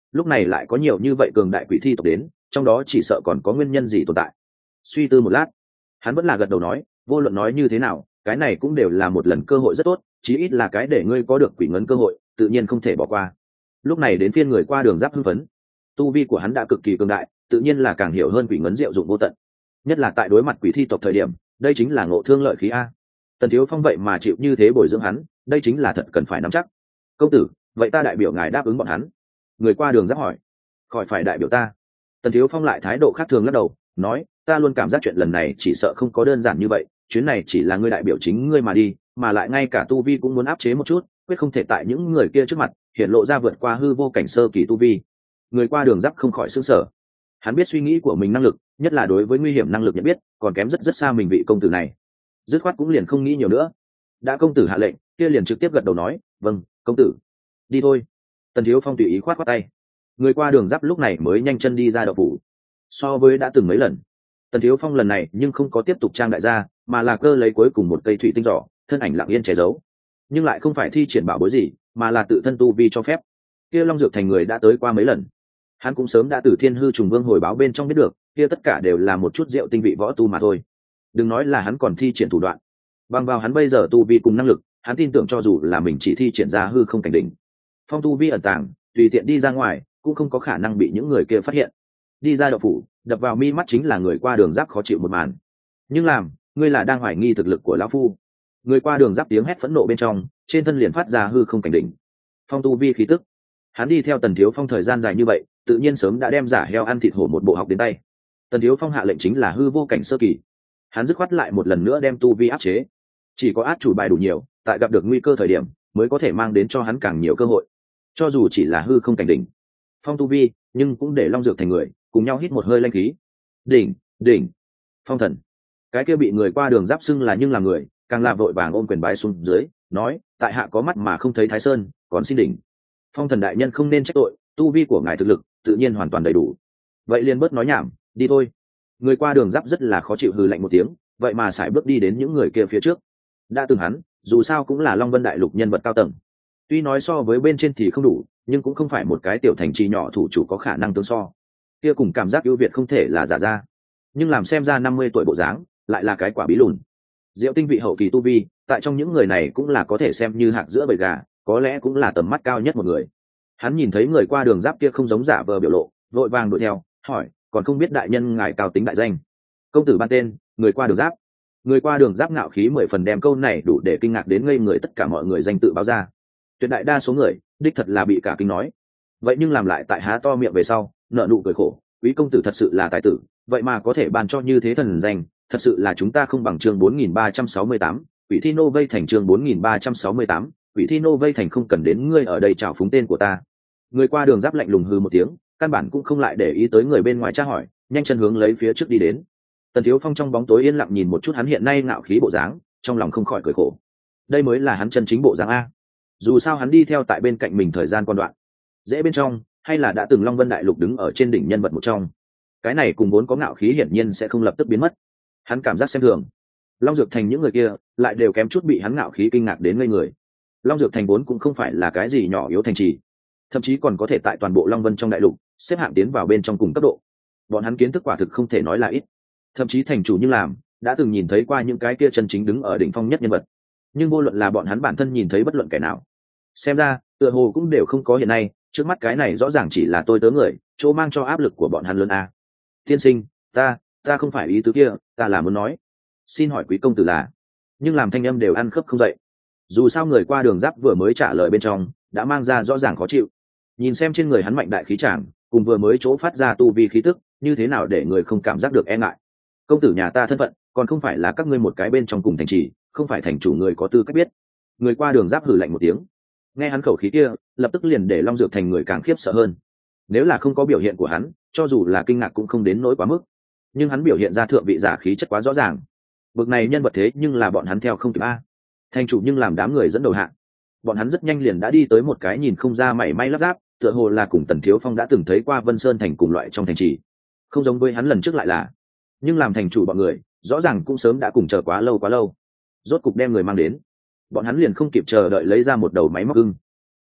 lúc này lại có nhiều như vậy cường đại quỷ thi tộc đến, trong đó chỉ sợ còn có nguyên nhân gì tồn tại. Suy tư một lát, hắn vẫn là gật đầu nói, vô luận nói như thế nào, cái này cũng đều là một lần cơ hội rất tốt, chí ít là cái để ngươi có được quỷ ngấn cơ hội, tự nhiên không thể bỏ qua. Lúc này đến phiên người qua đường giáp hưng phấn, tu vi của hắn đã cực kỳ cường đại, tự nhiên là càng hiểu hơn quỷ ngấn diệu dụng vô tận, nhất là tại đối mặt quỷ thi tộc thời điểm, đây chính là ngộ thương lợi khí a. Tần Thiếu Phong vậy mà chịu như thế bồi dưỡng hắn, đây chính là thật cần phải nắm chắc. Công tử, vậy ta đại biểu ngài đáp ứng bọn hắn. Người qua đường giáp hỏi. Khỏi phải đại biểu ta. Tần Thiếu Phong lại thái độ khác thường lắc đầu, nói, ta luôn cảm giác chuyện lần này chỉ sợ không có đơn giản như vậy, chuyến này chỉ là ngươi đại biểu chính ngươi mà đi, mà lại ngay cả tu vi cũng muốn áp chế một chút, quyết không thể tại những người kia trước mặt hiện lộ ra vượt qua hư vô cảnh sơ kỳ tu vi. Người qua đường giáp không khỏi sửng sở. Hắn biết suy nghĩ của mình năng lực, nhất là đối với nguy hiểm năng lực nhận biết, còn kém rất rất xa mình vị công tử này. Dứt khoát cũng liền không nghĩ nhiều nữa. Đã công tử hạ lệnh, kia liền trực tiếp gật đầu nói, vâng, công tử. Đi thôi. Tần Thiếu Phong tùy ý khoát khoát tay. Người qua đường giáp lúc này mới nhanh chân đi ra đậu phủ. So với đã từng mấy lần, Tần Thiếu Phong lần này nhưng không có tiếp tục trang đại gia, mà là cơ lấy cuối cùng một cây thủy tinh giỏ, thân ảnh lặng yên che giấu. Nhưng lại không phải thi triển bảo bối gì, mà là tự thân tu vi cho phép. Kia Long Dược Thành người đã tới qua mấy lần, hắn cũng sớm đã từ Thiên Hư Trùng Vương hồi báo bên trong biết được, kia tất cả đều là một chút rượu tinh vị võ tu mà thôi. Đừng nói là hắn còn thi triển thủ đoạn, bằng vào hắn bây giờ tu vi cùng năng lực, hắn tin tưởng cho dù là mình chỉ thi triển ra hư không cảnh đỉnh, phong tu vi ẩn tàng, tùy tiện đi ra ngoài cũng không có khả năng bị những người kia phát hiện. Đi ra đậu phủ, đập vào mi mắt chính là người qua đường giáp khó chịu một màn. Nhưng làm, ngươi là đang hoài nghi thực lực của lão phu. Người qua đường giáp tiếng hét phẫn nộ bên trong, trên thân liền phát ra hư không cảnh đỉnh, phong tu vi khí tức. Hắn đi theo Tần Thiếu Phong thời gian dài như vậy, tự nhiên sớm đã đem giả heo ăn thịt hổ một bộ học đến tay. Tần Thiếu Phong hạ lệnh chính là hư vô cảnh sơ kỳ, hắn dứt khoát lại một lần nữa đem tu vi áp chế. Chỉ có át chủ bài đủ nhiều, tại gặp được nguy cơ thời điểm mới có thể mang đến cho hắn càng nhiều cơ hội. Cho dù chỉ là hư không cảnh đỉnh, phong tu vi, nhưng cũng để Long Dược Thành người cùng nhau hít một hơi lanh khí. Đỉnh, đỉnh, phong thần. Cái kia bị người qua đường giáp xưng là nhưng là người, càng là vội vàng ôm quyền bái xuống dưới, nói, tại hạ có mắt mà không thấy Thái Sơn, còn xin đỉnh. Phong thần đại nhân không nên trách tội, tu vi của ngài thực lực tự nhiên hoàn toàn đầy đủ. Vậy liền bớt nói nhảm, đi thôi. Người qua đường giáp rất là khó chịu hừ lạnh một tiếng, vậy mà sải bước đi đến những người kia phía trước. Đã từng hắn, dù sao cũng là Long Vân đại lục nhân vật cao tầng, tuy nói so với bên trên thì không đủ, nhưng cũng không phải một cái tiểu thành trì nhỏ thủ chủ có khả năng tương so. Kia cùng cảm giác ưu việt không thể là giả ra, nhưng làm xem ra năm mươi tuổi bộ dáng, lại là cái quả bí lùn. Diệu tinh vị hậu kỳ tu vi, tại trong những người này cũng là có thể xem như hạt giữa bầy gà, có lẽ cũng là tầm mắt cao nhất một người. Hắn nhìn thấy người qua đường giáp kia không giống giả vờ biểu lộ, vội vàng đuổi theo, hỏi, còn không biết đại nhân ngài cao tính đại danh. Công tử ban tên, người qua đường giáp. Người qua đường giáp ngạo khí mười phần đem câu này đủ để kinh ngạc đến ngây người tất cả mọi người danh tự báo ra. Tuyệt đại đa số người, đích thật là bị cả kinh nói. Vậy nhưng làm lại tại há to miệng về sau, nợ nụ cười khổ, quý công tử thật sự là tài tử, vậy mà có thể ban cho như thế thần danh, thật sự là chúng ta không bằng chương bốn nghìn ba trăm sáu mươi tám, Quỷ Thi Nô vây thành chương bốn nghìn ba trăm sáu mươi tám, Quỷ Thi Nô vây thành không cần đến ngươi ở đây chào phúng tên của ta. Người qua đường giáp lạnh lùng hừ một tiếng, căn bản cũng không lại để ý tới người bên ngoài tra hỏi, nhanh chân hướng lấy phía trước đi đến. Tần Thiếu Phong trong bóng tối yên lặng nhìn một chút hắn hiện nay ngạo khí bộ dáng, trong lòng không khỏi cười khổ. Đây mới là hắn chân chính bộ dáng a. Dù sao hắn đi theo tại bên cạnh mình thời gian quan đoạn, dễ bên trong, hay là đã từng Long Vân đại lục đứng ở trên đỉnh nhân vật một trong. Cái này cùng vốn có ngạo khí hiển nhiên sẽ không lập tức biến mất. Hắn cảm giác xem thường. Long Dược Thành những người kia, lại đều kém chút bị hắn ngạo khí kinh ngạc đến ngây người. Long Dược Thành vốn cũng không phải là cái gì nhỏ yếu thành trì, thậm chí còn có thể tại toàn bộ Long Vân trong đại lục xếp hạng tiến vào bên trong cùng cấp độ. Bọn hắn kiến thức quả thực không thể nói là ít. Thậm chí thành chủ nhưng làm đã từng nhìn thấy qua những cái kia chân chính đứng ở đỉnh phong nhất nhân vật, nhưng vô luận là bọn hắn bản thân nhìn thấy bất luận kẻ nào, xem ra tựa hồ cũng đều không có hiện nay trước mắt cái này rõ ràng chỉ là tôi tớ người, chỗ mang cho áp lực của bọn hắn lớn a. Tiên sinh, ta ta không phải ý tứ kia, ta là muốn nói, xin hỏi quý công tử là. Nhưng làm thanh âm đều ăn khớp không dậy. Dù sao người qua đường giáp vừa mới trả lời bên trong đã mang ra rõ ràng khó chịu. Nhìn xem trên người hắn mạnh đại khí tràng, cùng vừa mới chỗ phát ra tu vi khí tức, như thế nào để người không cảm giác được e ngại. Công tử nhà ta thân phận còn không phải là các ngươi một cái bên trong cùng thành trì, không phải thành chủ người có tư cách biết. Người qua đường giáp hừ lạnh một tiếng. Nghe hắn khẩu khí kia, lập tức liền để Long Dược Thành người càng khiếp sợ hơn. Nếu là không có biểu hiện của hắn, cho dù là kinh ngạc cũng không đến nỗi quá mức. Nhưng hắn biểu hiện ra thượng vị giả khí chất quá rõ ràng. Bực này nhân vật thế nhưng là bọn hắn theo không kịp a. Thành chủ nhưng làm đám người dẫn đầu hạng. Bọn hắn rất nhanh liền đã đi tới một cái nhìn không ra mảy may lắp ráp, tựa hồ là cùng Tần Thiếu Phong đã từng thấy qua Vân Sơn thành cùng loại trong thành trì. Không giống với hắn lần trước lại là, nhưng làm thành chủ bọn người, rõ ràng cũng sớm đã cùng chờ quá lâu quá lâu. Rốt cục đem người mang đến, bọn hắn liền không kịp chờ đợi lấy ra một đầu máy móc ưng.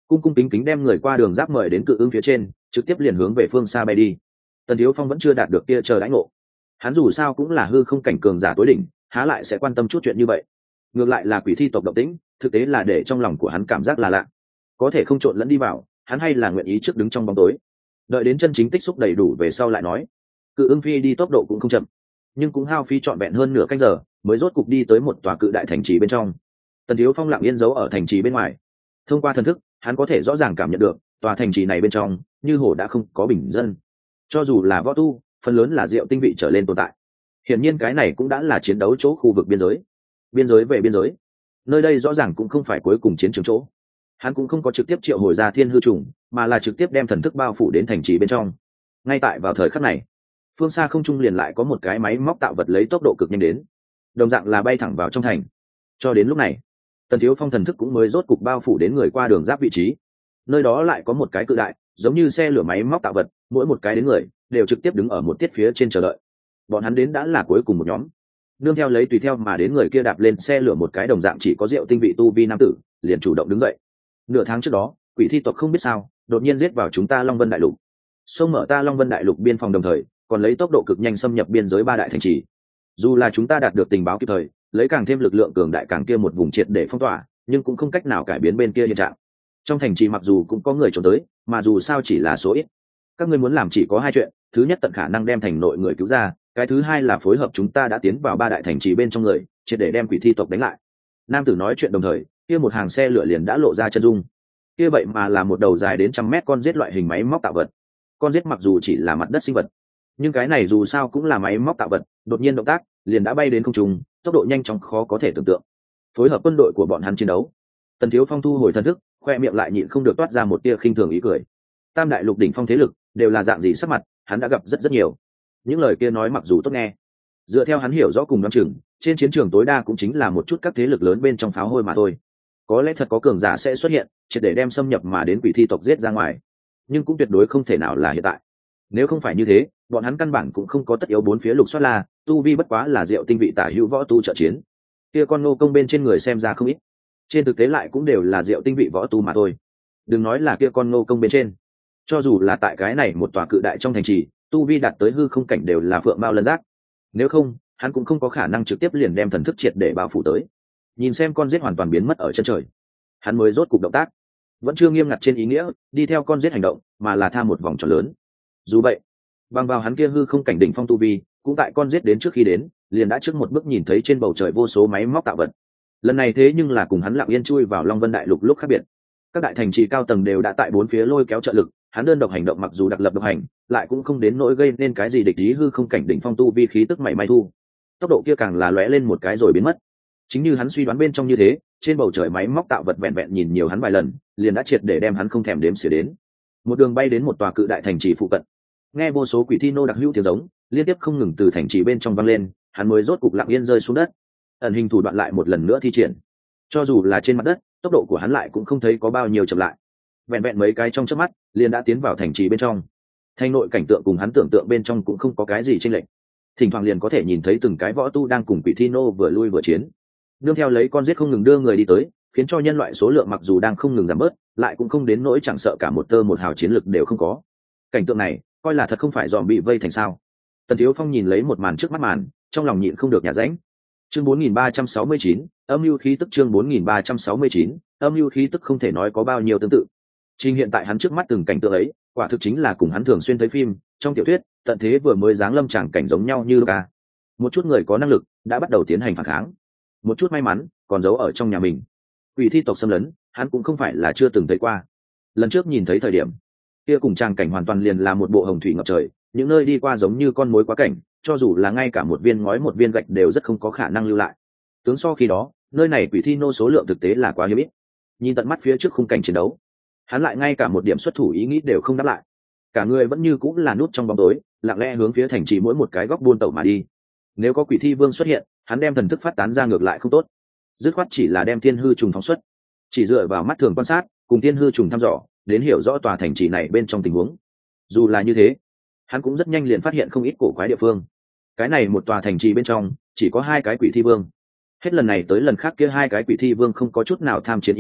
cung cung kính kính đem người qua đường giáp mời đến cự ưng phía trên, trực tiếp liền hướng về phương xa bay đi. Tần Thiếu Phong vẫn chưa đạt được kia chờ đãi ngộ, hắn dù sao cũng là hư không cảnh cường giả tối đỉnh, há lại sẽ quan tâm chút chuyện như vậy. Ngược lại là quỷ thi tộc động tĩnh, thực tế là để trong lòng của hắn cảm giác là lạ, có thể không trộn lẫn đi vào, hắn hay là nguyện ý trước đứng trong bóng tối, đợi đến chân chính tích xúc đầy đủ về sau lại nói. Cự ưng phi đi tốc độ cũng không chậm, nhưng cũng hao phí trọn vẹn hơn nửa canh giờ mới rốt cục đi tới một tòa cự đại thành trì bên trong. Tần Thiếu Phong lặng yên giấu ở thành trì bên ngoài, thông qua thần thức hắn có thể rõ ràng cảm nhận được tòa thành trì này bên trong như hồ đã không có bình dân, cho dù là võ tu phần lớn là diệu tinh vị trở lên tồn tại. Hiển nhiên cái này cũng đã là chiến đấu chỗ khu vực biên giới, biên giới về biên giới, nơi đây rõ ràng cũng không phải cuối cùng chiến trường chỗ. Hắn cũng không có trực tiếp triệu hồi ra thiên hư trùng, mà là trực tiếp đem thần thức bao phủ đến thành trì bên trong. Ngay tại vào thời khắc này, phương xa không trung liền lại có một cái máy móc tạo vật lấy tốc độ cực nhanh đến, đồng dạng là bay thẳng vào trong thành. Cho đến lúc này, Tần Thiếu Phong thần thức cũng mới rốt cục bao phủ đến người qua đường giáp vị trí. Nơi đó lại có một cái cự đại, giống như xe lửa máy móc tạo vật, mỗi một cái đến người đều trực tiếp đứng ở một tiết phía trên chờ đợi. Bọn hắn đến đã là cuối cùng một nhóm. Nương theo lấy tùy theo mà đến người kia đạp lên xe lửa một cái đồng dạng chỉ có rượu tinh vị tu vi nam tử, liền chủ động đứng dậy. Nửa tháng trước đó, quỷ thi tộc không biết sao, đột nhiên giết vào chúng ta Long Vân Đại Lục. Xông mở ta Long Vân Đại Lục biên phòng, đồng thời còn lấy tốc độ cực nhanh xâm nhập biên giới ba đại thành trì. Dù là chúng ta đạt được tình báo kịp thời, lấy càng thêm lực lượng cường đại càng kia một vùng triệt để phong tỏa, nhưng cũng không cách nào cải biến bên kia hiện trạng. Trong thành trì mặc dù cũng có người trốn tới, mà dù sao chỉ là số ít. Các ngươi muốn làm chỉ có hai chuyện, thứ nhất tận khả năng đem thành nội người cứu ra, cái thứ hai là phối hợp chúng ta đã tiến vào ba đại thành trì bên trong người, triệt để đem quỷ thi tộc đánh lại. Nam tử nói chuyện đồng thời, kia một hàng xe lửa liền đã lộ ra chân dung. Kia vậy mà là một đầu dài đến trăm mét con giết loại hình máy móc tạo vật. Con giết mặc dù chỉ là mặt đất sinh vật, nhưng cái này dù sao cũng là máy móc tạo vật, đột nhiên động tác liền đã bay đến không trung, tốc độ nhanh chóng khó có thể tưởng tượng. Phối hợp quân đội của bọn hắn chiến đấu. Tần Thiếu Phong thu hồi thần thức, khoe miệng lại nhịn không được toát ra một tia khinh thường ý cười. Tam đại lục đỉnh phong thế lực đều là dạng gì sắc mặt, hắn đã gặp rất rất nhiều. Những lời kia nói mặc dù tốt nghe, dựa theo hắn hiểu rõ cùng đoán chừng, trên chiến trường tối đa cũng chính là một chút các thế lực lớn bên trong pháo hôi mà thôi. Có lẽ thật có cường giả sẽ xuất hiện, triệt để đem xâm nhập mà đến quỷ thi tộc giết ra ngoài, nhưng cũng tuyệt đối không thể nào là hiện tại. Nếu không phải như thế, bọn hắn căn bản cũng không có tất yếu bốn phía lục soát la, tu vi bất quá là diệu tinh vị tả hữu võ tu trợ chiến. Kia con nô công bên trên người xem ra không ít, trên thực tế lại cũng đều là diệu tinh vị võ tu mà thôi. Đừng nói là kia con nô công bên trên, cho dù là tại cái này một tòa cự đại trong thành trì, tu vi đạt tới hư không cảnh đều là phượng mao lân giác. Nếu không, hắn cũng không có khả năng trực tiếp liền đem thần thức triệt để bao phủ tới. Nhìn xem con giết hoàn toàn biến mất ở chân trời, hắn mới rốt cục động tác, vẫn chưa nghiêm ngặt trên ý nghĩa đi theo con giết hành động, mà là tha một vòng tròn lớn. Dù vậy, bằng vào hắn kia hư không cảnh đỉnh phong tu vi, cũng tại con giết đến trước khi đến, liền đã trước một bước nhìn thấy trên bầu trời vô số máy móc tạo vật. Lần này thế nhưng là cùng hắn lặng yên chui vào Long Vân Đại Lục lúc khác biệt. Các đại thành trì cao tầng đều đã tại bốn phía lôi kéo trợ lực, hắn đơn độc hành động mặc dù đặc lập độc hành, lại cũng không đến nỗi gây nên cái gì địch ý hư không cảnh đỉnh phong tu vi khí tức mảy may thu. Tốc độ kia càng là lóe lên một cái rồi biến mất. Chính như hắn suy đoán bên trong như thế, trên bầu trời máy móc tạo vật vẹn vẹn nhìn nhiều hắn vài lần, liền đã triệt để đem hắn không thèm đếm xỉa đến. Một đường bay đến một tòa cự đại thành trì phụ cận. Nghe vô số quỷ thi nô đặc hữu tiếng giống liên tiếp không ngừng từ thành trì bên trong vang lên, hắn mới rốt cục lặng yên rơi xuống đất. Ẩn hình thủ đoạn lại một lần nữa thi triển. Cho dù là trên mặt đất, tốc độ của hắn lại cũng không thấy có bao nhiêu chậm lại. Vẹn vẹn mấy cái trong chớp mắt, liền đã tiến vào thành trì bên trong. Thành nội cảnh tượng cùng hắn tưởng tượng bên trong cũng không có cái gì chênh lệch. Thỉnh thoảng liền có thể nhìn thấy từng cái võ tu đang cùng quỷ thi nô vừa lui vừa chiến. Nương theo lấy con giết không ngừng đưa người đi tới, khiến cho nhân loại số lượng mặc dù đang không ngừng giảm bớt, lại cũng không đến nỗi chẳng sợ cả một tơ một hào chiến lực đều không có. Cảnh tượng này, coi là thật không phải dòm bị vây thành sao? Tần Thiếu Phong nhìn lấy một màn trước mắt màn, trong lòng nhịn không được nhả rãnh. Chương bốn nghìn ba trăm sáu mươi chín, âm lưu khí tức chương bốn nghìn ba trăm sáu mươi chín, âm lưu khí tức không thể nói có bao nhiêu tương tự. Trình hiện tại hắn trước mắt từng cảnh tượng ấy, quả thực chính là cùng hắn thường xuyên thấy phim, trong tiểu thuyết, tận thế vừa mới giáng lâm tràng cảnh giống nhau như ca. Một chút người có năng lực đã bắt đầu tiến hành phản kháng, một chút may mắn còn giấu ở trong nhà mình. Quỷ thi tộc xâm lấn, hắn cũng không phải là chưa từng thấy qua. Lần trước nhìn thấy thời điểm, kia cùng tràng cảnh hoàn toàn liền là một bộ hồng thủy ngập trời, những nơi đi qua giống như con mối quá cảnh, cho dù là ngay cả một viên ngói một viên gạch đều rất không có khả năng lưu lại. Tướng so khi đó, nơi này quỷ thi nô số lượng thực tế là quá hiếm ít. Nhìn tận mắt phía trước khung cảnh chiến đấu, hắn lại ngay cả một điểm xuất thủ ý nghĩ đều không đáp lại, cả người vẫn như cũng là nút trong bóng tối, lặng lẽ hướng phía thành trì mỗi một cái góc buôn tẩu mà đi. Nếu có quỷ thi vương xuất hiện, hắn đem thần thức phát tán ra ngược lại không tốt, dứt khoát chỉ là đem thiên hư trùng phóng xuất, chỉ dựa vào mắt thường quan sát cùng thiên hư trùng thăm dò đến hiểu rõ tòa thành trì này bên trong tình huống. Dù là như thế, hắn cũng rất nhanh liền phát hiện không ít cổ quái địa phương. Cái này một tòa thành trì bên trong chỉ có hai cái quỷ thi vương, hết lần này tới lần khác kia hai cái quỷ thi vương không có chút nào tham chiến ý tứ,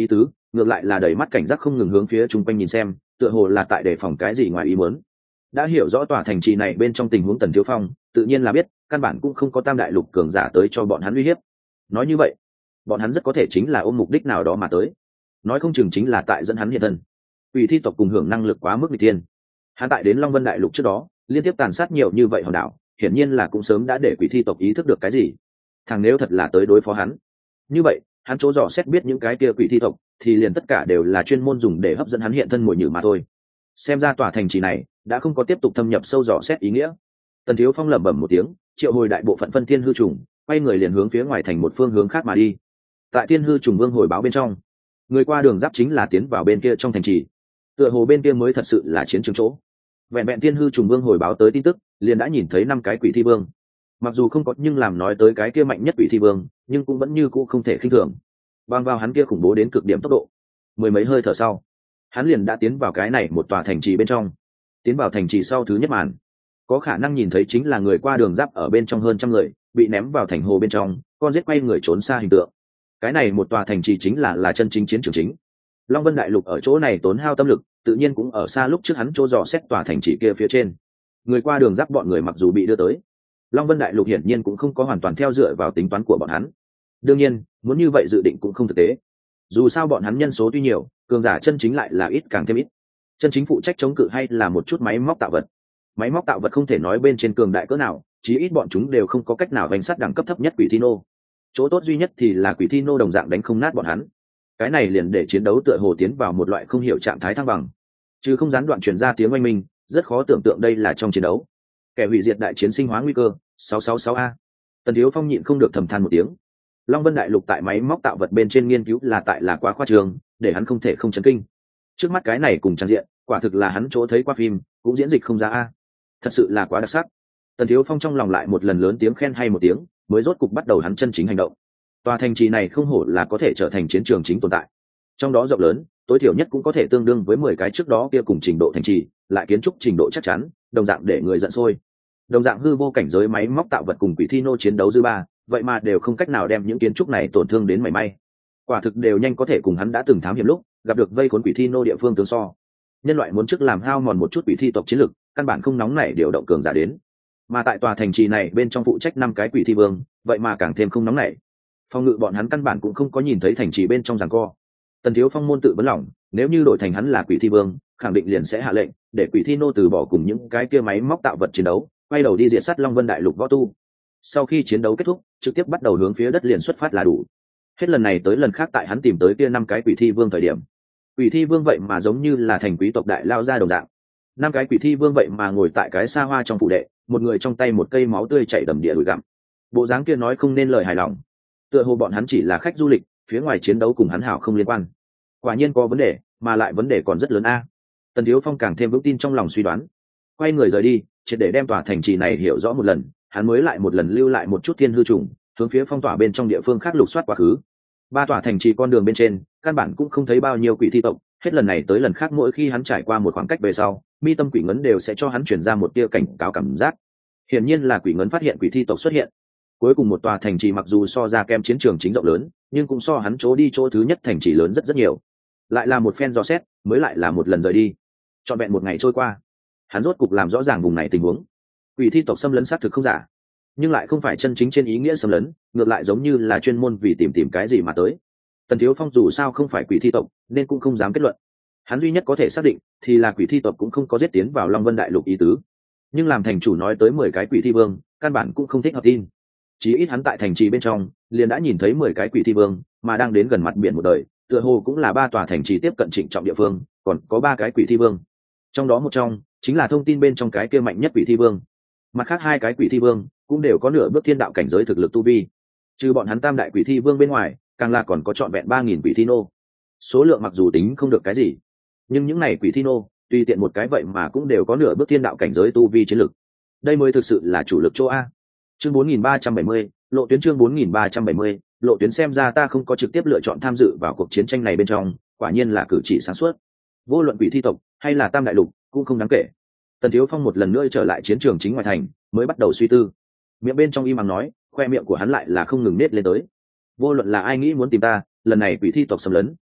ngược lại là đầy mắt cảnh giác không ngừng hướng phía chung quanh nhìn xem, tựa hồ là tại đề phòng cái gì ngoài ý muốn. Đã hiểu rõ tòa thành trì này bên trong tình huống Tần Thiếu Phong tự nhiên là biết căn bản cũng không có tam đại lục cường giả tới cho bọn hắn uy hiếp. Nói như vậy bọn hắn rất có thể chính là ôm mục đích nào đó mà tới, nói không chừng chính là tại dẫn hắn hiện thân. Quỷ thi tộc cùng hưởng năng lực quá mức nghịch tiên, hắn tại đến Long Vân đại lục trước đó liên tiếp tàn sát nhiều như vậy hòn đảo, hiển nhiên là cũng sớm đã để quỷ thi tộc ý thức được cái gì. Thằng nếu thật là tới đối phó hắn, như vậy hắn chỗ dò xét biết những cái kia quỷ thi tộc thì liền tất cả đều là chuyên môn dùng để hấp dẫn hắn hiện thân mồi nhử mà thôi. Xem ra tòa thành trì này đã không có tiếp tục thâm nhập sâu dò xét ý nghĩa. Tần Thiếu Phong lẩm bẩm một tiếng, triệu hồi đại bộ phận phân thiên hư trùng, quay người liền hướng phía ngoài thành một phương hướng khác mà đi. Tại thiên hư trùng vương hồi báo bên trong, người qua đường giáp chính là tiến vào bên kia trong thành trì, tựa hồ bên kia mới thật sự là chiến trường chỗ. Vẹn vẹn thiên hư trùng vương hồi báo tới tin tức, liền đã nhìn thấy năm cái quỷ thi vương. Mặc dù không có nhưng làm nói tới cái kia mạnh nhất quỷ thi vương, nhưng cũng vẫn như cũ không thể khinh thường. Bang vào hắn kia khủng bố đến cực điểm tốc độ, mười mấy hơi thở sau, hắn liền đã tiến vào cái này một tòa thành trì bên trong. Tiến vào thành trì sau thứ nhất màn, có khả năng nhìn thấy chính là người qua đường giáp ở bên trong hơn trăm người bị ném vào thành hồ bên trong, con giết quay người trốn xa hình tượng. Cái này một tòa thành trì chính là là chân chính chiến trường chính. Long Vân đại lục ở chỗ này tốn hao tâm lực, tự nhiên cũng ở xa lúc trước hắn chỗ dò xét tòa thành trì kia phía trên. Người qua đường giáp bọn người mặc dù bị đưa tới, Long Vân đại lục hiển nhiên cũng không có hoàn toàn theo dựa vào tính toán của bọn hắn. Đương nhiên, muốn như vậy dự định cũng không thực tế. Dù sao bọn hắn nhân số tuy nhiều, cường giả chân chính lại là ít càng thêm ít. Chân chính phụ trách chống cự hay là một chút máy móc tạo vật. Máy móc tạo vật không thể nói bên trên cường đại cỡ nào, chí ít bọn chúng đều không có cách nào đánh sát đẳng cấp thấp nhất quỷ thi nô. Chỗ tốt duy nhất thì là quỷ thi nô đồng dạng đánh không nát bọn hắn. Cái này liền để chiến đấu tựa hồ tiến vào một loại không hiểu trạng thái thăng bằng. Chứ không gián đoạn truyền ra tiếng oanh minh, rất khó tưởng tượng đây là trong chiến đấu. Kẻ hủy diệt đại chiến sinh hóa nguy cơ, sáu sáu sáu A. Tần Thiếu Phong nhịn không được thầm than một tiếng. Long Vân đại lục tại máy móc tạo vật bên trên nghiên cứu là tại là quá khoa trương, để hắn không thể không chấn kinh. Trước mắt cái này cùng trang diện, quả thực là hắn chỗ thấy qua phim, cũng diễn dịch không ra a. Thật sự là quá đặc sắc. Tần Thiếu Phong trong lòng lại một lần lớn tiếng khen hay một tiếng, mới rốt cục bắt đầu hắn chân chính hành động. Tòa thành trì này không hổ là có thể trở thành chiến trường chính tồn tại. Trong đó rộng lớn, tối thiểu nhất cũng có thể tương đương với mười cái trước đó kia cùng trình độ thành trì, lại kiến trúc trình độ chắc chắn, đồng dạng để người giận sôi. Đồng dạng hư vô cảnh giới máy móc tạo vật cùng quỷ thi nô chiến đấu dư ba, vậy mà đều không cách nào đem những kiến trúc này tổn thương đến mảy may. Quả thực đều nhanh có thể cùng hắn đã từng thám hiểm lúc gặp được vây khốn quỷ thi nô địa phương tương so. Nhân loại muốn trước làm hao mòn một chút quỷ thi tộc chiến lực, căn bản không nóng nảy điều động cường giả đến. Mà tại tòa thành trì này bên trong phụ trách năm cái quỷ thi vương, vậy mà càng thêm không nóng nảy. Phòng ngự bọn hắn căn bản cũng không có nhìn thấy thành trì bên trong giằng co. Tần Thiếu Phong môn tự vấn lòng, nếu như đổi thành hắn là quỷ thi vương, khẳng định liền sẽ hạ lệnh để quỷ thi nô từ bỏ cùng những cái kia máy móc tạo vật chiến đấu, quay đầu đi diệt sát Long Vân đại lục võ tu. Sau khi chiến đấu kết thúc, trực tiếp bắt đầu hướng phía đất liền xuất phát là đủ. Hết lần này tới lần khác tại hắn tìm tới kia năm cái quỷ thi vương thời điểm, quỷ thi vương vậy mà giống như là thành quý tộc đại lao ra đồng dạng. Năm cái quỷ thi vương vậy mà ngồi tại cái xa hoa trong phủ đệ, một người trong tay một cây máu tươi chảy đầm địa đùi gặm. Bộ dáng kia nói không nên lời hài lòng. Tựa hồ bọn hắn chỉ là khách du lịch, phía ngoài chiến đấu cùng hắn hảo không liên quan. Quả nhiên có vấn đề, mà lại vấn đề còn rất lớn a. Tần Thiếu Phong càng thêm vững tin trong lòng suy đoán, quay người rời đi, triệt để đem tòa thành trì này hiểu rõ một lần, hắn mới lại một lần lưu lại một chút thiên hư trùng, hướng phía phong tỏa bên trong địa phương khác lục soát quá khứ. Ba tòa thành trì con đường bên trên, căn bản cũng không thấy bao nhiêu quỷ thi tộc, hết lần này tới lần khác mỗi khi hắn trải qua một khoảng cách về sau, mi tâm quỷ ngấn đều sẽ cho hắn truyền ra một tia cảnh cáo cảm giác. Hiển nhiên là quỷ ngấn phát hiện quỷ thi tộc xuất hiện. Cuối cùng một tòa thành trì mặc dù so ra kem chiến trường chính rộng lớn, nhưng cũng so hắn chỗ đi chỗ thứ nhất thành trì lớn rất rất nhiều. Lại là một phen dò xét, mới lại là một lần rời đi. Trọn vẹn một ngày trôi qua, hắn rốt cục làm rõ ràng vùng này tình huống. Quỷ thi tộc xâm lấn xác thực không giả, nhưng lại không phải chân chính trên ý nghĩa xâm lấn, ngược lại giống như là chuyên môn vì tìm tìm cái gì mà tới. Tần Thiếu Phong dù sao không phải quỷ thi tộc, nên cũng không dám kết luận. Hắn duy nhất có thể xác định thì là quỷ thi tộc cũng không có giết tiến vào Long Vân đại lục ý tứ. Nhưng làm thành chủ nói tới mười cái quỷ thi vương, căn bản cũng không thích hợp tin. Chí ít hắn tại thành trì bên trong, liền đã nhìn thấy mười cái quỷ thi vương, mà đang đến gần mặt biển một đời, tựa hồ cũng là ba tòa thành trì tiếp cận trịnh trọng địa phương, còn có ba cái quỷ thi vương. Trong đó một trong chính là thông tin bên trong cái kia mạnh nhất quỷ thi vương. Mặt khác hai cái quỷ thi vương cũng đều có nửa bước thiên đạo cảnh giới thực lực tu vi. Trừ bọn hắn tam đại quỷ thi vương bên ngoài, càng là còn có trọn vẹn ba nghìn quỷ thi nô. Số lượng mặc dù tính không được cái gì, nhưng những này quỷ thi nô, tùy tiện một cái vậy mà cũng đều có nửa bước thiên đạo cảnh giới tu vi chiến lực. Đây mới thực sự là chủ lực chỗ a. Chương bốn nghìn ba trăm bảy mươi, lộ tuyến chương bốn nghìn ba trăm bảy mươi, lộ tuyến xem ra ta không có trực tiếp lựa chọn tham dự vào cuộc chiến tranh này bên trong, quả nhiên là cử chỉ sáng suốt. Vô luận quỷ thi tộc hay là tam đại lục cũng không đáng kể. Tần Thiếu Phong một lần nữa trở lại chiến trường chính ngoài thành, mới bắt đầu suy tư. Miệng bên trong im mắng nói, khoe miệng của hắn lại là không ngừng nết lên tới. Vô luận là ai nghĩ muốn tìm ta, lần này quỷ thi tộc xâm lấn,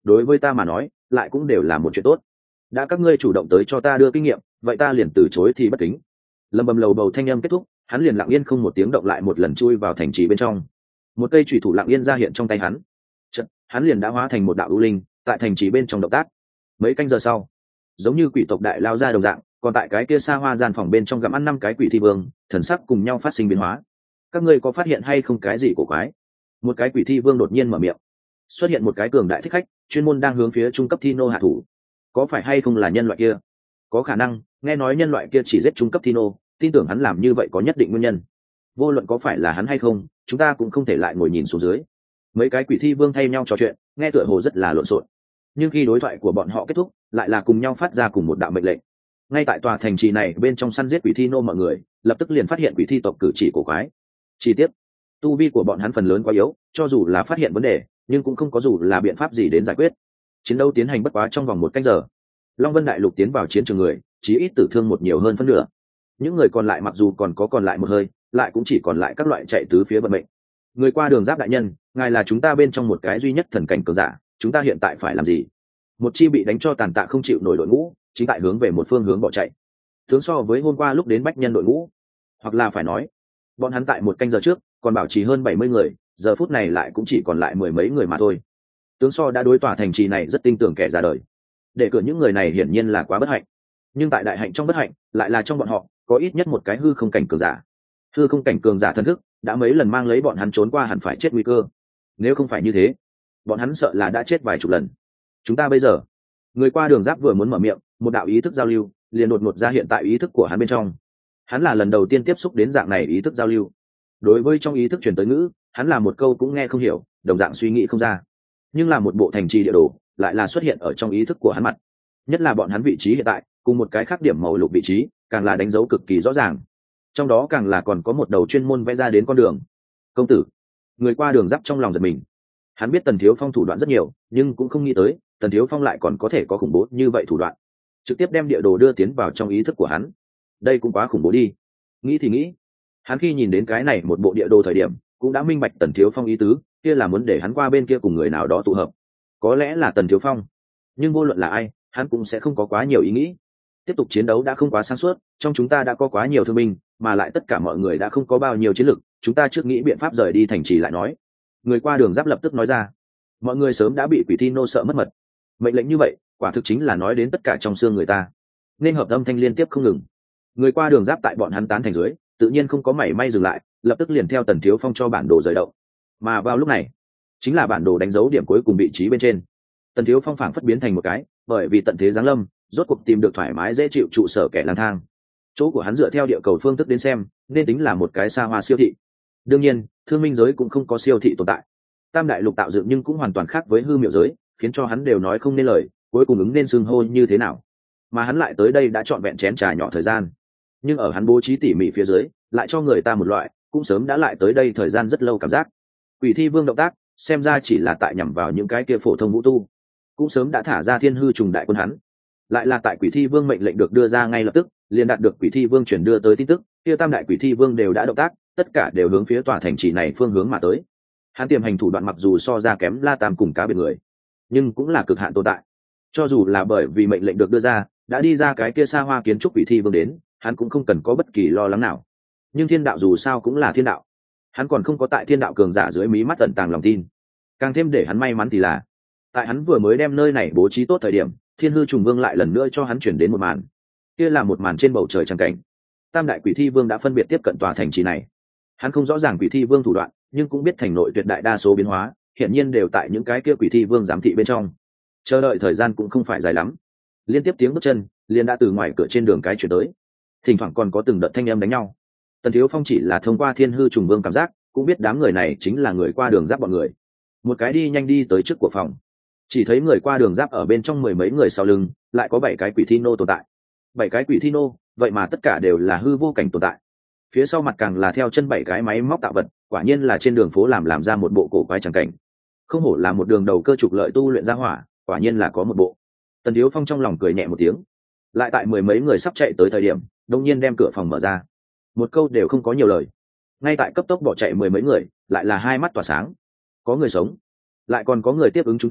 đối với ta mà nói lại cũng đều là một chuyện tốt. Đã các ngươi chủ động tới cho ta đưa kinh nghiệm, vậy ta liền từ chối thì bất kính. Lầm bầm lầu bầu thanh âm kết thúc, hắn liền lặng yên không một tiếng động lại một lần chui vào thành trì bên trong. Một cây chủy thủ lặng yên ra hiện trong tay hắn, chợt hắn liền đã hóa thành một đạo ưu linh tại thành trì bên trong động tác. Mấy canh giờ sau, giống như quỷ tộc đại lao ra đồng dạng, còn tại cái kia xa hoa gian phòng bên trong gặm ăn năm cái quỷ thi vương, thần sắc cùng nhau phát sinh biến hóa. Các ngươi có phát hiện hay không cái gì cổ quái? Một cái quỷ thi vương đột nhiên mở miệng. Xuất hiện một cái cường đại thích khách, chuyên môn đang hướng phía trung cấp thi nô hạ thủ. Có phải hay không là nhân loại kia? Có khả năng, nghe nói nhân loại kia chỉ giết trung cấp thi nô, tin tưởng hắn làm như vậy có nhất định nguyên nhân. Vô luận có phải là hắn hay không, chúng ta cũng không thể lại ngồi nhìn xuống dưới. Mấy cái quỷ thi vương thay nhau trò chuyện, nghe tựa hồ rất là lộn xộn. Nhưng khi đối thoại của bọn họ kết thúc, lại là cùng nhau phát ra cùng một đạo mệnh lệnh. Ngay tại tòa thành trì này bên trong săn giết quỷ thi nô mọi người, lập tức liền phát hiện quỷ thi tộc cử chỉ cổ quái. Chi tiết, tu vi của bọn hắn phần lớn quá yếu, cho dù là phát hiện vấn đề, nhưng cũng không có dù là biện pháp gì đến giải quyết. Chiến đấu tiến hành bất quá trong vòng một canh giờ. Long Vân Đại Lục tiến vào chiến trường người, chí ít tử thương một nhiều hơn phân nửa. Những người còn lại mặc dù còn có còn lại một hơi, lại cũng chỉ còn lại các loại chạy tứ phía vận mệnh. Người qua đường Giáp đại nhân, ngài là chúng ta bên trong một cái duy nhất thần cảnh cường giả, chúng ta hiện tại phải làm gì? Một chi bị đánh cho tàn tạ không chịu nổi đội ngũ, chính tại hướng về một phương hướng bỏ chạy. Tướng so với hôm qua lúc đến bách nhân đội ngũ, hoặc là phải nói, bọn hắn tại một canh giờ trước còn bảo trì hơn bảy mươi người, giờ phút này lại cũng chỉ còn lại mười mấy người mà thôi. Tướng so đã đối tỏa thành trì này rất tin tưởng kẻ ra đời. Để cửa những người này hiển nhiên là quá bất hạnh, nhưng tại đại hạnh trong bất hạnh, lại là trong bọn họ có ít nhất một cái hư không cảnh cường giả. Hư không cảnh cường giả thân thức đã mấy lần mang lấy bọn hắn trốn qua hẳn phải chết nguy cơ. Nếu không phải như thế, bọn hắn sợ là đã chết vài chục lần. Chúng ta bây giờ, người qua đường Giáp vừa muốn mở miệng, một đạo ý thức giao lưu liền đột ngột ra hiện tại ý thức của hắn bên trong. Hắn là lần đầu tiên tiếp xúc đến dạng này ý thức giao lưu. Đối với trong ý thức truyền tới ngữ, hắn là một câu cũng nghe không hiểu, đồng dạng suy nghĩ không ra. Nhưng là một bộ thành trì địa đồ lại là xuất hiện ở trong ý thức của hắn mặt. Nhất là bọn hắn vị trí hiện tại cùng một cái khác điểm màu lục vị trí, càng là đánh dấu cực kỳ rõ ràng. Trong đó càng là còn có một đầu chuyên môn vẽ ra đến con đường. Công tử, người qua đường Giáp trong lòng giật mình. Hắn biết Tần Thiếu Phong thủ đoạn rất nhiều, nhưng cũng không nghĩ tới Tần Thiếu Phong lại còn có thể có khủng bố như vậy thủ đoạn, trực tiếp đem địa đồ đưa tiến vào trong ý thức của hắn. Đây cũng quá khủng bố đi. Nghĩ thì nghĩ, hắn khi nhìn đến cái này một bộ địa đồ thời điểm, cũng đã minh bạch Tần Thiếu Phong ý tứ, kia là muốn để hắn qua bên kia cùng người nào đó tụ hợp. Có lẽ là Tần Thiếu Phong, nhưng vô luận là ai, hắn cũng sẽ không có quá nhiều ý nghĩ. Tiếp tục chiến đấu đã không quá sáng suốt, trong chúng ta đã có quá nhiều thương binh, mà lại tất cả mọi người đã không có bao nhiêu chiến lực, chúng ta trước nghĩ biện pháp rời đi thành trì lại nói. Người qua đường Giáp lập tức nói ra. Mọi người sớm đã bị quỷ thi nô sợ mất mật. Mệnh lệnh như vậy, quả thực chính là nói đến tất cả trong xương người ta. Nên hợp âm thanh liên tiếp không ngừng. Người qua đường Giáp tại bọn hắn tán thành dưới, tự nhiên không có mảy may dừng lại, lập tức liền theo Tần Thiếu Phong cho bản đồ rời động. Mà vào lúc này, chính là bản đồ đánh dấu điểm cuối cùng vị trí bên trên. Tần Thiếu Phong phảng phất biến thành một cái, bởi vì tận thế giáng lâm, rốt cuộc tìm được thoải mái dễ chịu trụ sở kẻ lang thang. Chỗ của hắn dựa theo địa cầu phương thức đến xem, nên tính là một cái xa hoa siêu thị. Đương nhiên, thương minh giới cũng không có siêu thị tồn tại. Tam đại lục tạo dựng nhưng cũng hoàn toàn khác với hư miệu giới, khiến cho hắn đều nói không nên lời, cuối cùng ứng nên xưng hô như thế nào. Mà hắn lại tới đây đã trọn vẹn chén trà nhỏ thời gian, nhưng ở hắn bố trí tỉ mỉ phía dưới, lại cho người ta một loại cũng sớm đã lại tới đây thời gian rất lâu cảm giác. Quỷ thi vương động tác, xem ra chỉ là tại nhằm vào những cái kia phổ thông vũ tu, cũng sớm đã thả ra thiên hư trùng đại quân hắn. Lại là tại quỷ thi vương mệnh lệnh được đưa ra ngay lập tức, liền đạt được quỷ thi vương chuyển đưa tới tin tức, kia tam đại quỷ thi vương đều đã động tác, tất cả đều hướng phía tòa thành trì này phương hướng mà tới. Hắn tiềm hành thủ đoạn mặc dù so ra kém La Tam cùng cá biệt người, nhưng cũng là cực hạn tồn tại. Cho dù là bởi vì mệnh lệnh được đưa ra, đã đi ra cái kia xa hoa kiến trúc quỷ thi vương đến, hắn cũng không cần có bất kỳ lo lắng nào. Nhưng thiên đạo dù sao cũng là thiên đạo, hắn còn không có tại thiên đạo cường giả dưới mí mắt tận tàng lòng tin. Càng thêm để hắn may mắn thì là, tại hắn vừa mới đem nơi này bố trí tốt thời điểm, thiên hư trùng vương lại lần nữa cho hắn chuyển đến một màn. Kia là một màn trên bầu trời trắng cảnh. Tam đại quỷ thi vương đã phân biệt tiếp cận tòa thành trì này. Hắn không rõ ràng quỷ thi vương thủ đoạn, nhưng cũng biết thành nội tuyệt đại đa số biến hóa hiển nhiên đều tại những cái kia quỷ thi vương giám thị bên trong. Chờ đợi thời gian cũng không phải dài lắm, liên tiếp tiếng bước chân liền đã từ ngoài cửa trên đường cái chuyển tới, thỉnh thoảng còn có từng đợt thanh âm đánh nhau. Tần Thiếu Phong chỉ là thông qua thiên hư trùng vương cảm giác, cũng biết đám người này chính là người qua đường Giáp bọn người. Một cái đi nhanh đi tới trước của phòng, chỉ thấy người qua đường Giáp ở bên trong mười mấy người sau lưng lại có bảy cái quỷ thi nô tồn tại. Bảy cái quỷ thi nô, vậy mà tất cả đều là hư vô cảnh tồn tại. Phía sau mặt càng là theo chân bảy cái máy móc tạo vật, quả nhiên là trên đường phố làm làm ra một bộ cổ quái tràng cảnh. Không hổ là một đường đầu cơ trục lợi tu luyện ra hỏa, quả nhiên là có một bộ. Tần Thiếu Phong trong lòng cười nhẹ một tiếng. Lại tại mười mấy người sắp chạy tới thời điểm, đột nhiên đem cửa phòng mở ra. Một câu đều không có nhiều lời. Ngay tại cấp tốc bỏ chạy mười mấy người, lại là hai mắt tỏa sáng. Có người sống, lại còn có người tiếp ứng chúng ta,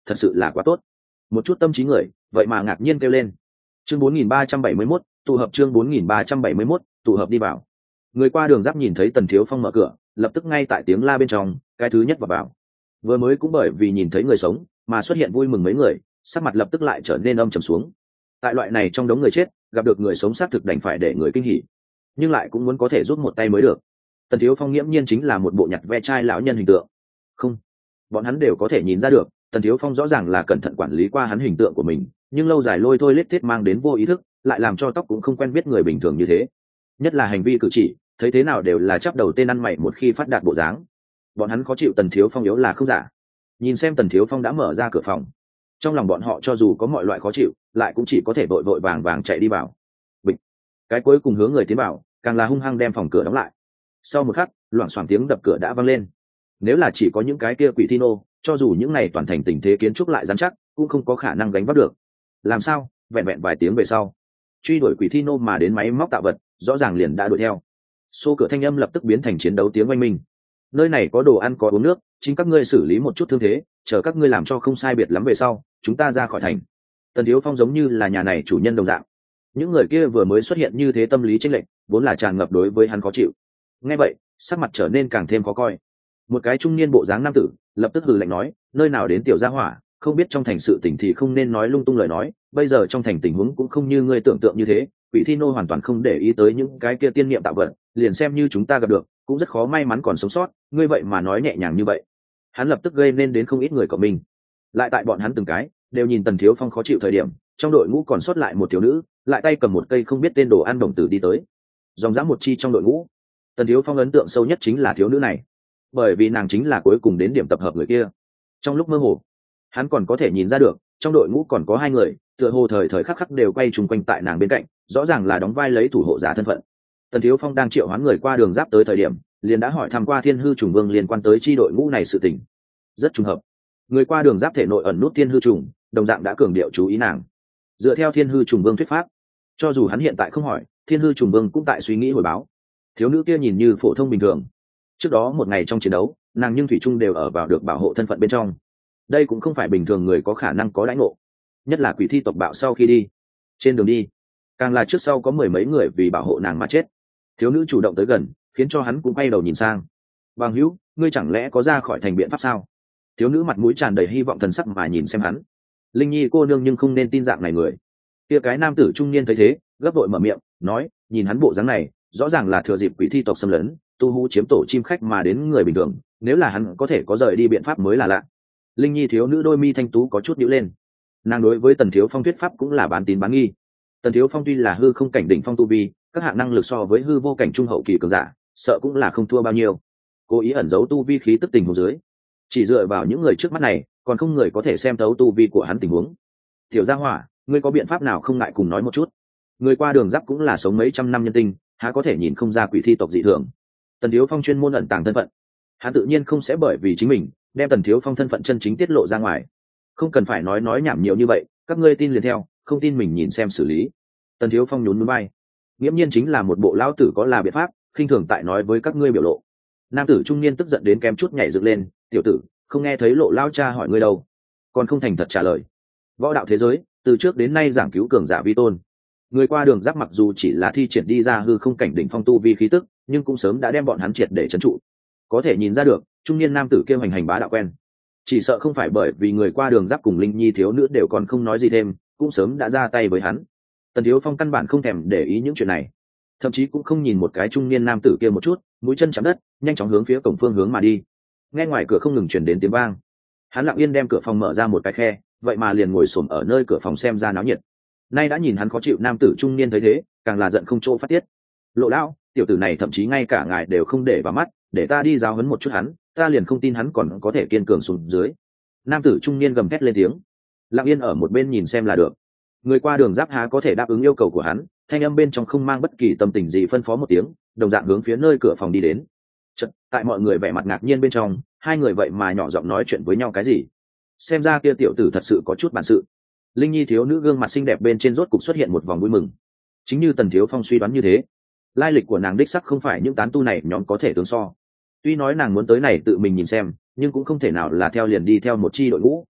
thật sự là quá tốt. Một chút tâm trí người vậy mà ngạc nhiên kêu lên. Chương bốn nghìn ba trăm bảy mươi mốt, tụ hợp. Chương bốn nghìn ba trăm bảy mươi mốt, tụ hợp đi vào. Người qua đường giáp nhìn thấy Tần Thiếu Phong mở cửa, lập tức ngay tại tiếng la bên trong cái thứ nhất vào vào. Vừa mới cũng bởi vì nhìn thấy người sống mà xuất hiện vui mừng mấy người, sắc mặt lập tức lại trở nên âm trầm xuống. Tại loại này trong đống người chết, gặp được người sống xác thực đành phải để người kinh hỉ, nhưng lại cũng muốn có thể giúp một tay mới được. Tần Thiếu Phong nghiễm nhiên chính là một bộ nhặt ve chai lão nhân hình tượng. Không, bọn hắn đều có thể nhìn ra được, Tần Thiếu Phong rõ ràng là cẩn thận quản lý qua hắn hình tượng của mình, nhưng lâu dài lôi thôi lết thiết mang đến vô ý thức, lại làm cho tóc cũng không quen biết người bình thường như thế. Nhất là hành vi cử chỉ, thấy thế nào đều là chắp đầu tên ăn mày một khi phát đạt bộ dáng. Bọn hắn khó chịu Tần Thiếu Phong yếu là không giả. Nhìn xem Tần Thiếu Phong đã mở ra cửa phòng, trong lòng bọn họ cho dù có mọi loại khó chịu, lại cũng chỉ có thể vội vội vàng vàng chạy đi vào. Bịch, cái cuối cùng hướng người tiến vào, càng là hung hăng đem phòng cửa đóng lại. Sau một khắc, loảng xoảng tiếng đập cửa đã vang lên. Nếu là chỉ có những cái kia quỷ thi nô, cho dù những này toàn thành tình thế kiến trúc lại rắn chắc, cũng không có khả năng gánh vác được. Làm sao? Vẹn vẹn vài tiếng về sau, truy đuổi quỷ thi nô mà đến máy móc tạo vật, rõ ràng liền đã đuổi theo. Xô cửa thanh âm lập tức biến thành chiến đấu tiếng oanh minh. Nơi này có đồ ăn có uống nước, chính các ngươi xử lý một chút thương thế, chờ các ngươi làm cho không sai biệt lắm về sau, chúng ta ra khỏi thành. Tần Thiếu Phong giống như là nhà này chủ nhân đồng dạng. Những người kia vừa mới xuất hiện như thế tâm lý chênh lệch, vốn là tràn ngập đối với hắn khó chịu. Nghe vậy, sắc mặt trở nên càng thêm khó coi. Một cái trung niên bộ dáng nam tử lập tức hừ lạnh nói, nơi nào đến tiểu gia hỏa, không biết trong thành sự tình thì không nên nói lung tung lời nói, bây giờ trong thành tình huống cũng không như ngươi tưởng tượng như thế, quỷ thi nô hoàn toàn không để ý tới những cái kia tiên niệm tạo vật, liền xem như chúng ta gặp được cũng rất khó may mắn còn sống sót, ngươi vậy mà nói nhẹ nhàng như vậy. Hắn lập tức gây nên đến không ít người của mình. Lại tại bọn hắn từng cái đều nhìn Tần Thiếu Phong khó chịu thời điểm, trong đội ngũ còn sót lại một thiếu nữ, lại tay cầm một cây không biết tên đồ ăn đồng tử đi tới. Dòng dã một chi trong đội ngũ, Tần Thiếu Phong ấn tượng sâu nhất chính là thiếu nữ này, bởi vì nàng chính là cuối cùng đến điểm tập hợp người kia. Trong lúc mơ hồ, hắn còn có thể nhìn ra được trong đội ngũ còn có hai người, tựa hồ thời thời khắc khắc đều quay chung quanh tại nàng bên cạnh, rõ ràng là đóng vai lấy thủ hộ giả thân phận. Tần Thiếu Phong đang triệu hoán người qua đường giáp tới thời điểm, liền đã hỏi thăm qua Thiên Hư Trùng Vương liên quan tới chi đội ngũ này sự tình. Rất trùng hợp, người qua đường giáp thể nội ẩn nút Thiên Hư Trùng, đồng dạng đã cường điệu chú ý nàng. Dựa theo Thiên Hư Trùng Vương thuyết pháp, cho dù hắn hiện tại không hỏi, Thiên Hư Trùng Vương cũng tại suy nghĩ hồi báo. Thiếu nữ kia nhìn như phổ thông bình thường, trước đó một ngày trong chiến đấu, nàng nhưng thủy chung đều ở vào được bảo hộ thân phận bên trong. Đây cũng không phải bình thường người có khả năng có đãi ngộ, nhất là quỷ thi tộc bạo sau khi đi. Trên đường đi, càng là trước sau có mười mấy người vì bảo hộ nàng mà chết. Thiếu nữ chủ động tới gần, khiến cho hắn cũng quay đầu nhìn sang. Bằng hữu, ngươi chẳng lẽ có ra khỏi thành biện pháp sao? Thiếu nữ mặt mũi tràn đầy hy vọng thần sắc mà nhìn xem hắn. Linh Nhi cô nương nhưng không nên tin dạng này người. Kia cái nam tử trung niên thấy thế, gấp vội mở miệng nói, nhìn hắn bộ dáng này, rõ ràng là thừa dịp quỷ thi tộc xâm lấn, tu hú chiếm tổ chim khách mà đến người bình thường, nếu là hắn có thể có rời đi biện pháp mới là lạ. Linh Nhi thiếu nữ đôi mi thanh tú có chút nhíu lên. Nàng đối với Tần Thiếu Phong thuyết pháp cũng là bán tín bán nghi. Tần Thiếu Phong tuy là hư không cảnh đỉnh phong tu vi, các hạng năng lực so với hư vô cảnh trung hậu kỳ cường giả, sợ cũng là không thua bao nhiêu. Cố ý ẩn giấu tu vi khí tức tình huống dưới, chỉ dựa vào những người trước mắt này, còn không người có thể xem thấu tu vi của hắn tình huống. Tiểu Gia Hỏa, ngươi có biện pháp nào không ngại cùng nói một chút? Người qua đường giáp cũng là sống mấy trăm năm nhân tinh, há có thể nhìn không ra quỷ thi tộc dị thường. Tần Thiếu Phong chuyên môn ẩn tàng thân phận, hắn tự nhiên không sẽ bởi vì chính mình đem Tần Thiếu Phong thân phận chân chính tiết lộ ra ngoài. Không cần phải nói nói nhảm nhiều như vậy, các ngươi tin liền theo, không tin mình nhìn xem xử lý. Tần Thiếu Phong nhún núi bay, nghiễm nhiên chính là một bộ lão tử có là biện pháp, khinh thường tại nói với các ngươi biểu lộ. Nam tử trung niên tức giận đến kém chút nhảy dựng lên, tiểu tử, không nghe thấy lộ lao cha hỏi ngươi đâu, còn không thành thật trả lời. Võ đạo thế giới từ trước đến nay giảng cứu cường giả vi tôn. Người qua đường giáp mặc dù chỉ là thi triển đi ra hư không cảnh đỉnh phong tu vi khí tức, nhưng cũng sớm đã đem bọn hắn triệt để trấn trụ. Có thể nhìn ra được, trung niên nam tử kêu hành hành bá đạo quen, chỉ sợ không phải bởi vì người qua đường giáp cùng Linh Nhi thiếu nữ đều còn không nói gì thêm, cũng sớm đã ra tay với hắn. Tần Thiếu Phong căn bản không thèm để ý những chuyện này, thậm chí cũng không nhìn một cái trung niên nam tử kia một chút, mũi chân chạm đất, nhanh chóng hướng phía cổng phương hướng mà đi. Nghe ngoài cửa không ngừng truyền đến tiếng vang, hắn lặng yên đem cửa phòng mở ra một cái khe, vậy mà liền ngồi xổm ở nơi cửa phòng xem ra náo nhiệt. Nay đã nhìn hắn khó chịu nam tử trung niên thấy thế, càng là giận không chỗ phát tiết. Lộ lão, tiểu tử này thậm chí ngay cả ngài đều không để vào mắt, để ta đi giáo huấn một chút hắn, ta liền không tin hắn còn có thể kiên cường xuống dưới. Nam tử trung niên gầm thét lên tiếng, lặng yên ở một bên nhìn xem là được. Người qua đường giáp há có thể đáp ứng yêu cầu của hắn, thanh âm bên trong không mang bất kỳ tâm tình gì phân phó một tiếng, đồng dạng hướng phía nơi cửa phòng đi đến. Chợt, tại mọi người vẻ mặt ngạc nhiên bên trong, hai người vậy mà nhỏ giọng nói chuyện với nhau cái gì. Xem ra kia tiểu tử thật sự có chút bản sự. Linh Nhi thiếu nữ gương mặt xinh đẹp bên trên rốt cục xuất hiện một vòng vui mừng. Chính như Tần Thiếu Phong suy đoán như thế, lai lịch của nàng đích sắc không phải những tán tu này nhóm có thể tương so. Tuy nói nàng muốn tới này tự mình nhìn xem, nhưng cũng không thể nào là theo liền đi theo một chi đội ngũ.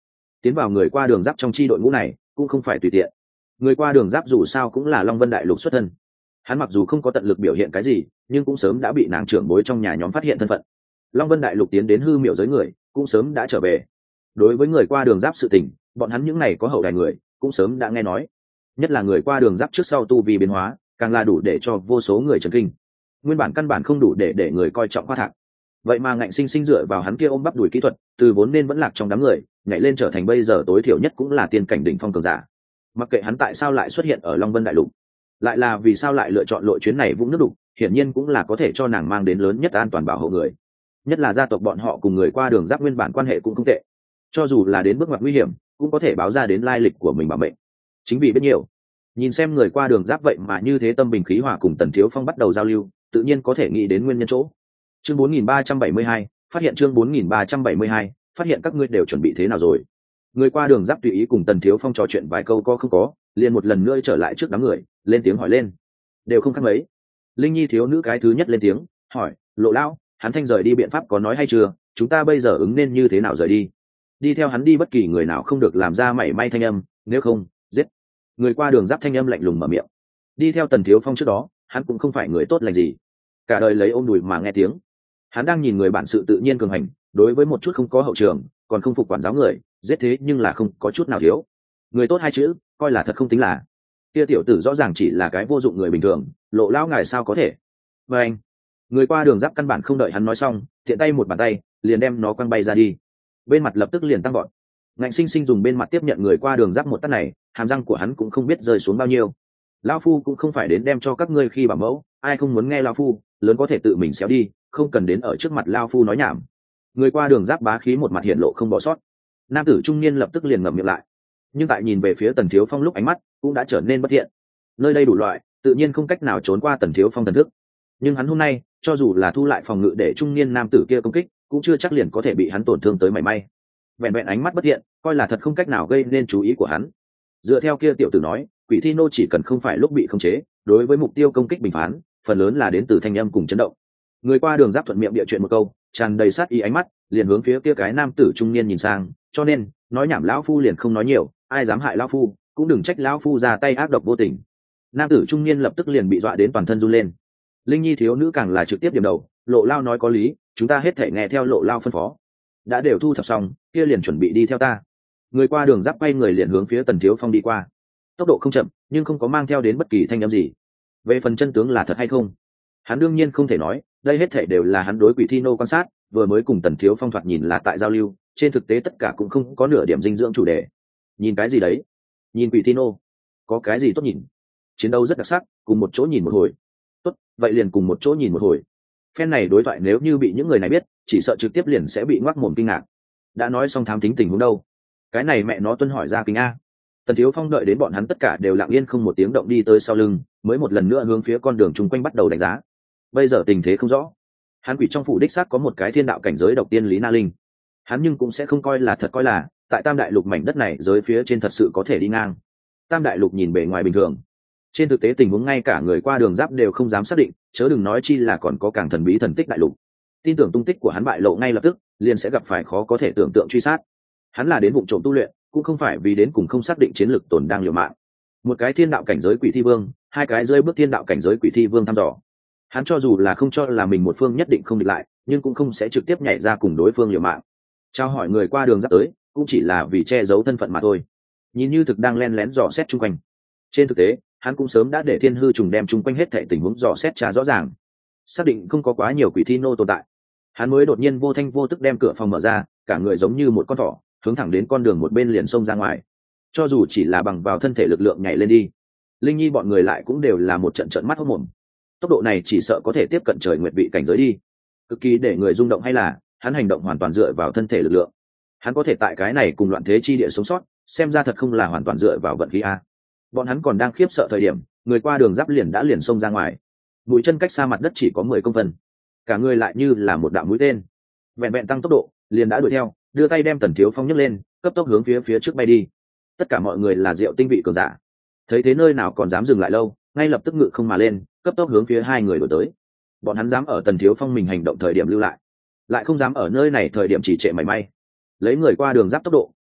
tiến vào người qua đường giáp trong chi đội ngũ này cũng không phải tùy tiện. Người qua đường giáp dù sao cũng là Long Vân Đại Lục xuất thân, hắn mặc dù không có tận lực biểu hiện cái gì, nhưng cũng sớm đã bị nàng trưởng bối trong nhà nhóm phát hiện thân phận. Long Vân Đại Lục tiến đến hư miệu giới người cũng sớm đã trở về. Đối với người qua đường giáp sự tình, bọn hắn những này có hậu đài người cũng sớm đã nghe nói. Nhất là người qua đường giáp trước sau tu vi biến hóa, càng là đủ để cho vô số người chấn kinh. Nguyên bản căn bản không đủ để để người coi trọng khoa thạc, vậy mà ngạnh sinh sinh dựa vào hắn kia ôm bắp đùi kỹ thuật, từ vốn nên vẫn lạc trong đám người nhảy lên trở thành bây giờ tối thiểu nhất cũng là tiên cảnh đỉnh phong cường giả. Mặc kệ hắn tại sao lại xuất hiện ở Long Vân Đại Lục, lại là vì sao lại lựa chọn lội chuyến này vũng nước đục, hiển nhiên cũng là có thể cho nàng mang đến lớn nhất an toàn bảo hộ người. Nhất là gia tộc bọn họ cùng người qua đường giáp nguyên bản quan hệ cũng không tệ, cho dù là đến bước ngoặt nguy hiểm cũng có thể báo ra đến lai lịch của mình bảo mệnh. Chính vì biết nhiều, nhìn xem người qua đường giáp vậy mà như thế tâm bình khí hòa cùng Tần Thiếu Phong bắt đầu giao lưu, tự nhiên có thể nghĩ đến nguyên nhân chỗ. Chương bốn nghìn ba trăm bảy mươi hai, phát hiện chương bốn nghìn ba trăm bảy mươi hai, phát hiện các ngươi đều chuẩn bị thế nào rồi? Người qua đường giáp tùy ý cùng Tần Thiếu Phong trò chuyện vài câu có không có, liền một lần nữa trở lại trước đám người, lên tiếng hỏi lên. Đều không khác mấy. Linh Nhi thiếu nữ cái thứ nhất lên tiếng, hỏi, Lộ lão, hắn thanh rời đi biện pháp có nói hay chưa? Chúng ta bây giờ ứng nên như thế nào rời đi? Đi theo hắn đi bất kỳ người nào không được làm ra mảy may thanh âm, nếu không, giết. Người qua đường giáp thanh âm lạnh lùng mở miệng. Đi theo Tần Thiếu Phong trước đó, hắn cũng không phải người tốt lành gì, cả đời lấy ôm đùi mà nghe tiếng. Hắn đang nhìn người bản sự tự nhiên cường hành, đối với một chút không có hậu trường, còn không phục quản giáo người, giết thế nhưng là không có chút nào thiếu. Người tốt hai chữ, coi là thật không tính là. Kia tiểu tử rõ ràng chỉ là cái vô dụng người bình thường, Lộ lão ngài sao có thể? Và anh, người qua đường giáp căn bản không đợi hắn nói xong, tiện tay một bàn tay liền đem nó quăng bay ra đi. Bên mặt lập tức liền tăng vọt. Ngạnh sinh sinh dùng bên mặt tiếp nhận người qua đường giáp một tát này, hàm răng của hắn cũng không biết rơi xuống bao nhiêu. Lão phu cũng không phải đến đem cho các ngươi khi bảo mẫu, ai không muốn nghe lão phu, lớn có thể tự mình xéo đi, không cần đến ở trước mặt lão phu nói nhảm. Người qua đường giáp bá khí một mặt hiện lộ không bỏ sót. Nam tử trung niên lập tức liền ngậm miệng lại, nhưng tại nhìn về phía Tần Thiếu Phong lúc ánh mắt cũng đã trở nên bất thiện. Nơi đây đủ loại, tự nhiên không cách nào trốn qua Tần Thiếu Phong thần thức. Nhưng hắn hôm nay, cho dù là thu lại phòng ngự để trung niên nam tử kia công kích, cũng chưa chắc liền có thể bị hắn tổn thương tới mảy may. Vẹn vẹn ánh mắt bất thiện, coi là thật không cách nào gây nên chú ý của hắn. Dựa theo kia tiểu tử nói, quỷ thi nô chỉ cần không phải lúc bị khống chế, đối với mục tiêu công kích bình phán, phần lớn là đến từ thanh âm cùng chấn động. Người qua đường giáp thuận miệng địa chuyện một câu, tràn đầy sát ý ánh mắt, liền hướng phía kia cái nam tử trung niên nhìn sang, cho nên, nói nhảm lão phu liền không nói nhiều, ai dám hại lão phu, cũng đừng trách lão phu ra tay ác độc vô tình. Nam tử trung niên lập tức liền bị dọa đến toàn thân run lên. Linh Nhi thiếu nữ càng là trực tiếp điểm đầu, Lộ lao nói có lý, chúng ta hết thể nghe theo Lộ lao phân phó. Đã đều thu thập xong, kia liền chuẩn bị đi theo ta. Người qua đường giáp quay người liền hướng phía Tần Thiếu Phong đi qua. Tốc độ không chậm, nhưng không có mang theo đến bất kỳ thanh âm gì. Về phần chân tướng là thật hay không, hắn đương nhiên không thể nói, đây hết thể đều là hắn đối quỷ thi nô quan sát, vừa mới cùng Tần Thiếu Phong thoạt nhìn là tại giao lưu, trên thực tế tất cả cũng không có nửa điểm dinh dưỡng chủ đề. Nhìn cái gì đấy? Nhìn quỷ thi nô, có cái gì tốt nhìn? Chiến đấu rất đặc sắc, cùng một chỗ nhìn một hồi. Tốt, vậy liền cùng một chỗ nhìn một hồi. Phen này đối thoại nếu như bị những người này biết, chỉ sợ trực tiếp liền sẽ bị ngoác mồm kinh ngạc. Đã nói xong thám tính tình huống đâu? Cái này mẹ nó tuân hỏi ra kính a. Tần Thiếu Phong đợi đến bọn hắn tất cả đều lặng yên không một tiếng động đi tới sau lưng, mới một lần nữa hướng phía con đường chung quanh bắt đầu đánh giá. Bây giờ tình thế không rõ. Hắn quỷ trong phủ đích xác có một cái thiên đạo cảnh giới độc tiên Lý Na Linh. Hắn nhưng cũng sẽ không coi là thật coi là, tại Tam Đại Lục mảnh đất này giới phía trên thật sự có thể đi ngang. Tam Đại Lục nhìn bề ngoài bình thường, trên thực tế tình huống ngay cả người qua đường giáp đều không dám xác định, chớ đừng nói chi là còn có càng thần bí thần tích đại lục. Tin tưởng tung tích của hắn bại lộ ngay lập tức, liền sẽ gặp phải khó có thể tưởng tượng truy sát. Hắn là đến vụ trộm tu luyện, cũng không phải vì đến cùng không xác định chiến lực tồn đang liều mạng. Một cái thiên đạo cảnh giới quỷ thi vương, hai cái rơi bước thiên đạo cảnh giới quỷ thi vương thăm dò. Hắn cho dù là không cho là mình một phương nhất định không địch lại, nhưng cũng không sẽ trực tiếp nhảy ra cùng đối phương liều mạng. Trao hỏi người qua đường giáp tới, cũng chỉ là vì che giấu thân phận mà thôi. Nhìn như thực đang len lén dò xét chung quanh. Trên thực tế, hắn cũng sớm đã để thiên hư trùng đem chung quanh hết thảy tình huống dò xét trà rõ ràng, xác định không có quá nhiều quỷ thi nô tồn tại. Hắn mới đột nhiên vô thanh vô tức đem cửa phòng mở ra, cả người giống như một con thỏ, hướng thẳng đến con đường một bên liền xông ra ngoài. Cho dù chỉ là bằng vào thân thể lực lượng nhảy lên đi, Linh Nhi bọn người lại cũng đều là một trận trận mắt hốt mồm. Tốc độ này chỉ sợ có thể tiếp cận trời nguyệt vị cảnh giới đi, cực kỳ để người rung động. Hay là hắn hành động hoàn toàn dựa vào thân thể lực lượng? Hắn có thể tại cái này cùng loạn thế chi địa sống sót, xem ra thật không là hoàn toàn dựa vào vận khí a. Bọn hắn còn đang khiếp sợ thời điểm, người qua đường giáp liền đã liền xông ra ngoài. Mũi chân cách xa mặt đất chỉ có mười công phân, cả người lại như là một đạo mũi tên, vẹn vẹn tăng tốc độ liền đã đuổi theo, đưa tay đem Tần Thiếu Phong nhấc lên, cấp tốc hướng phía phía trước bay đi. Tất cả mọi người là Diệu tinh vị cường giả, thấy thế nơi nào còn dám dừng lại lâu, ngay lập tức ngự không mà lên, cấp tốc hướng phía hai người đuổi tới. Bọn hắn dám ở Tần Thiếu Phong mình hành động thời điểm lưu lại, lại không dám ở nơi này thời điểm chỉ trệ mảy may. Lấy người qua đường giáp tốc độ,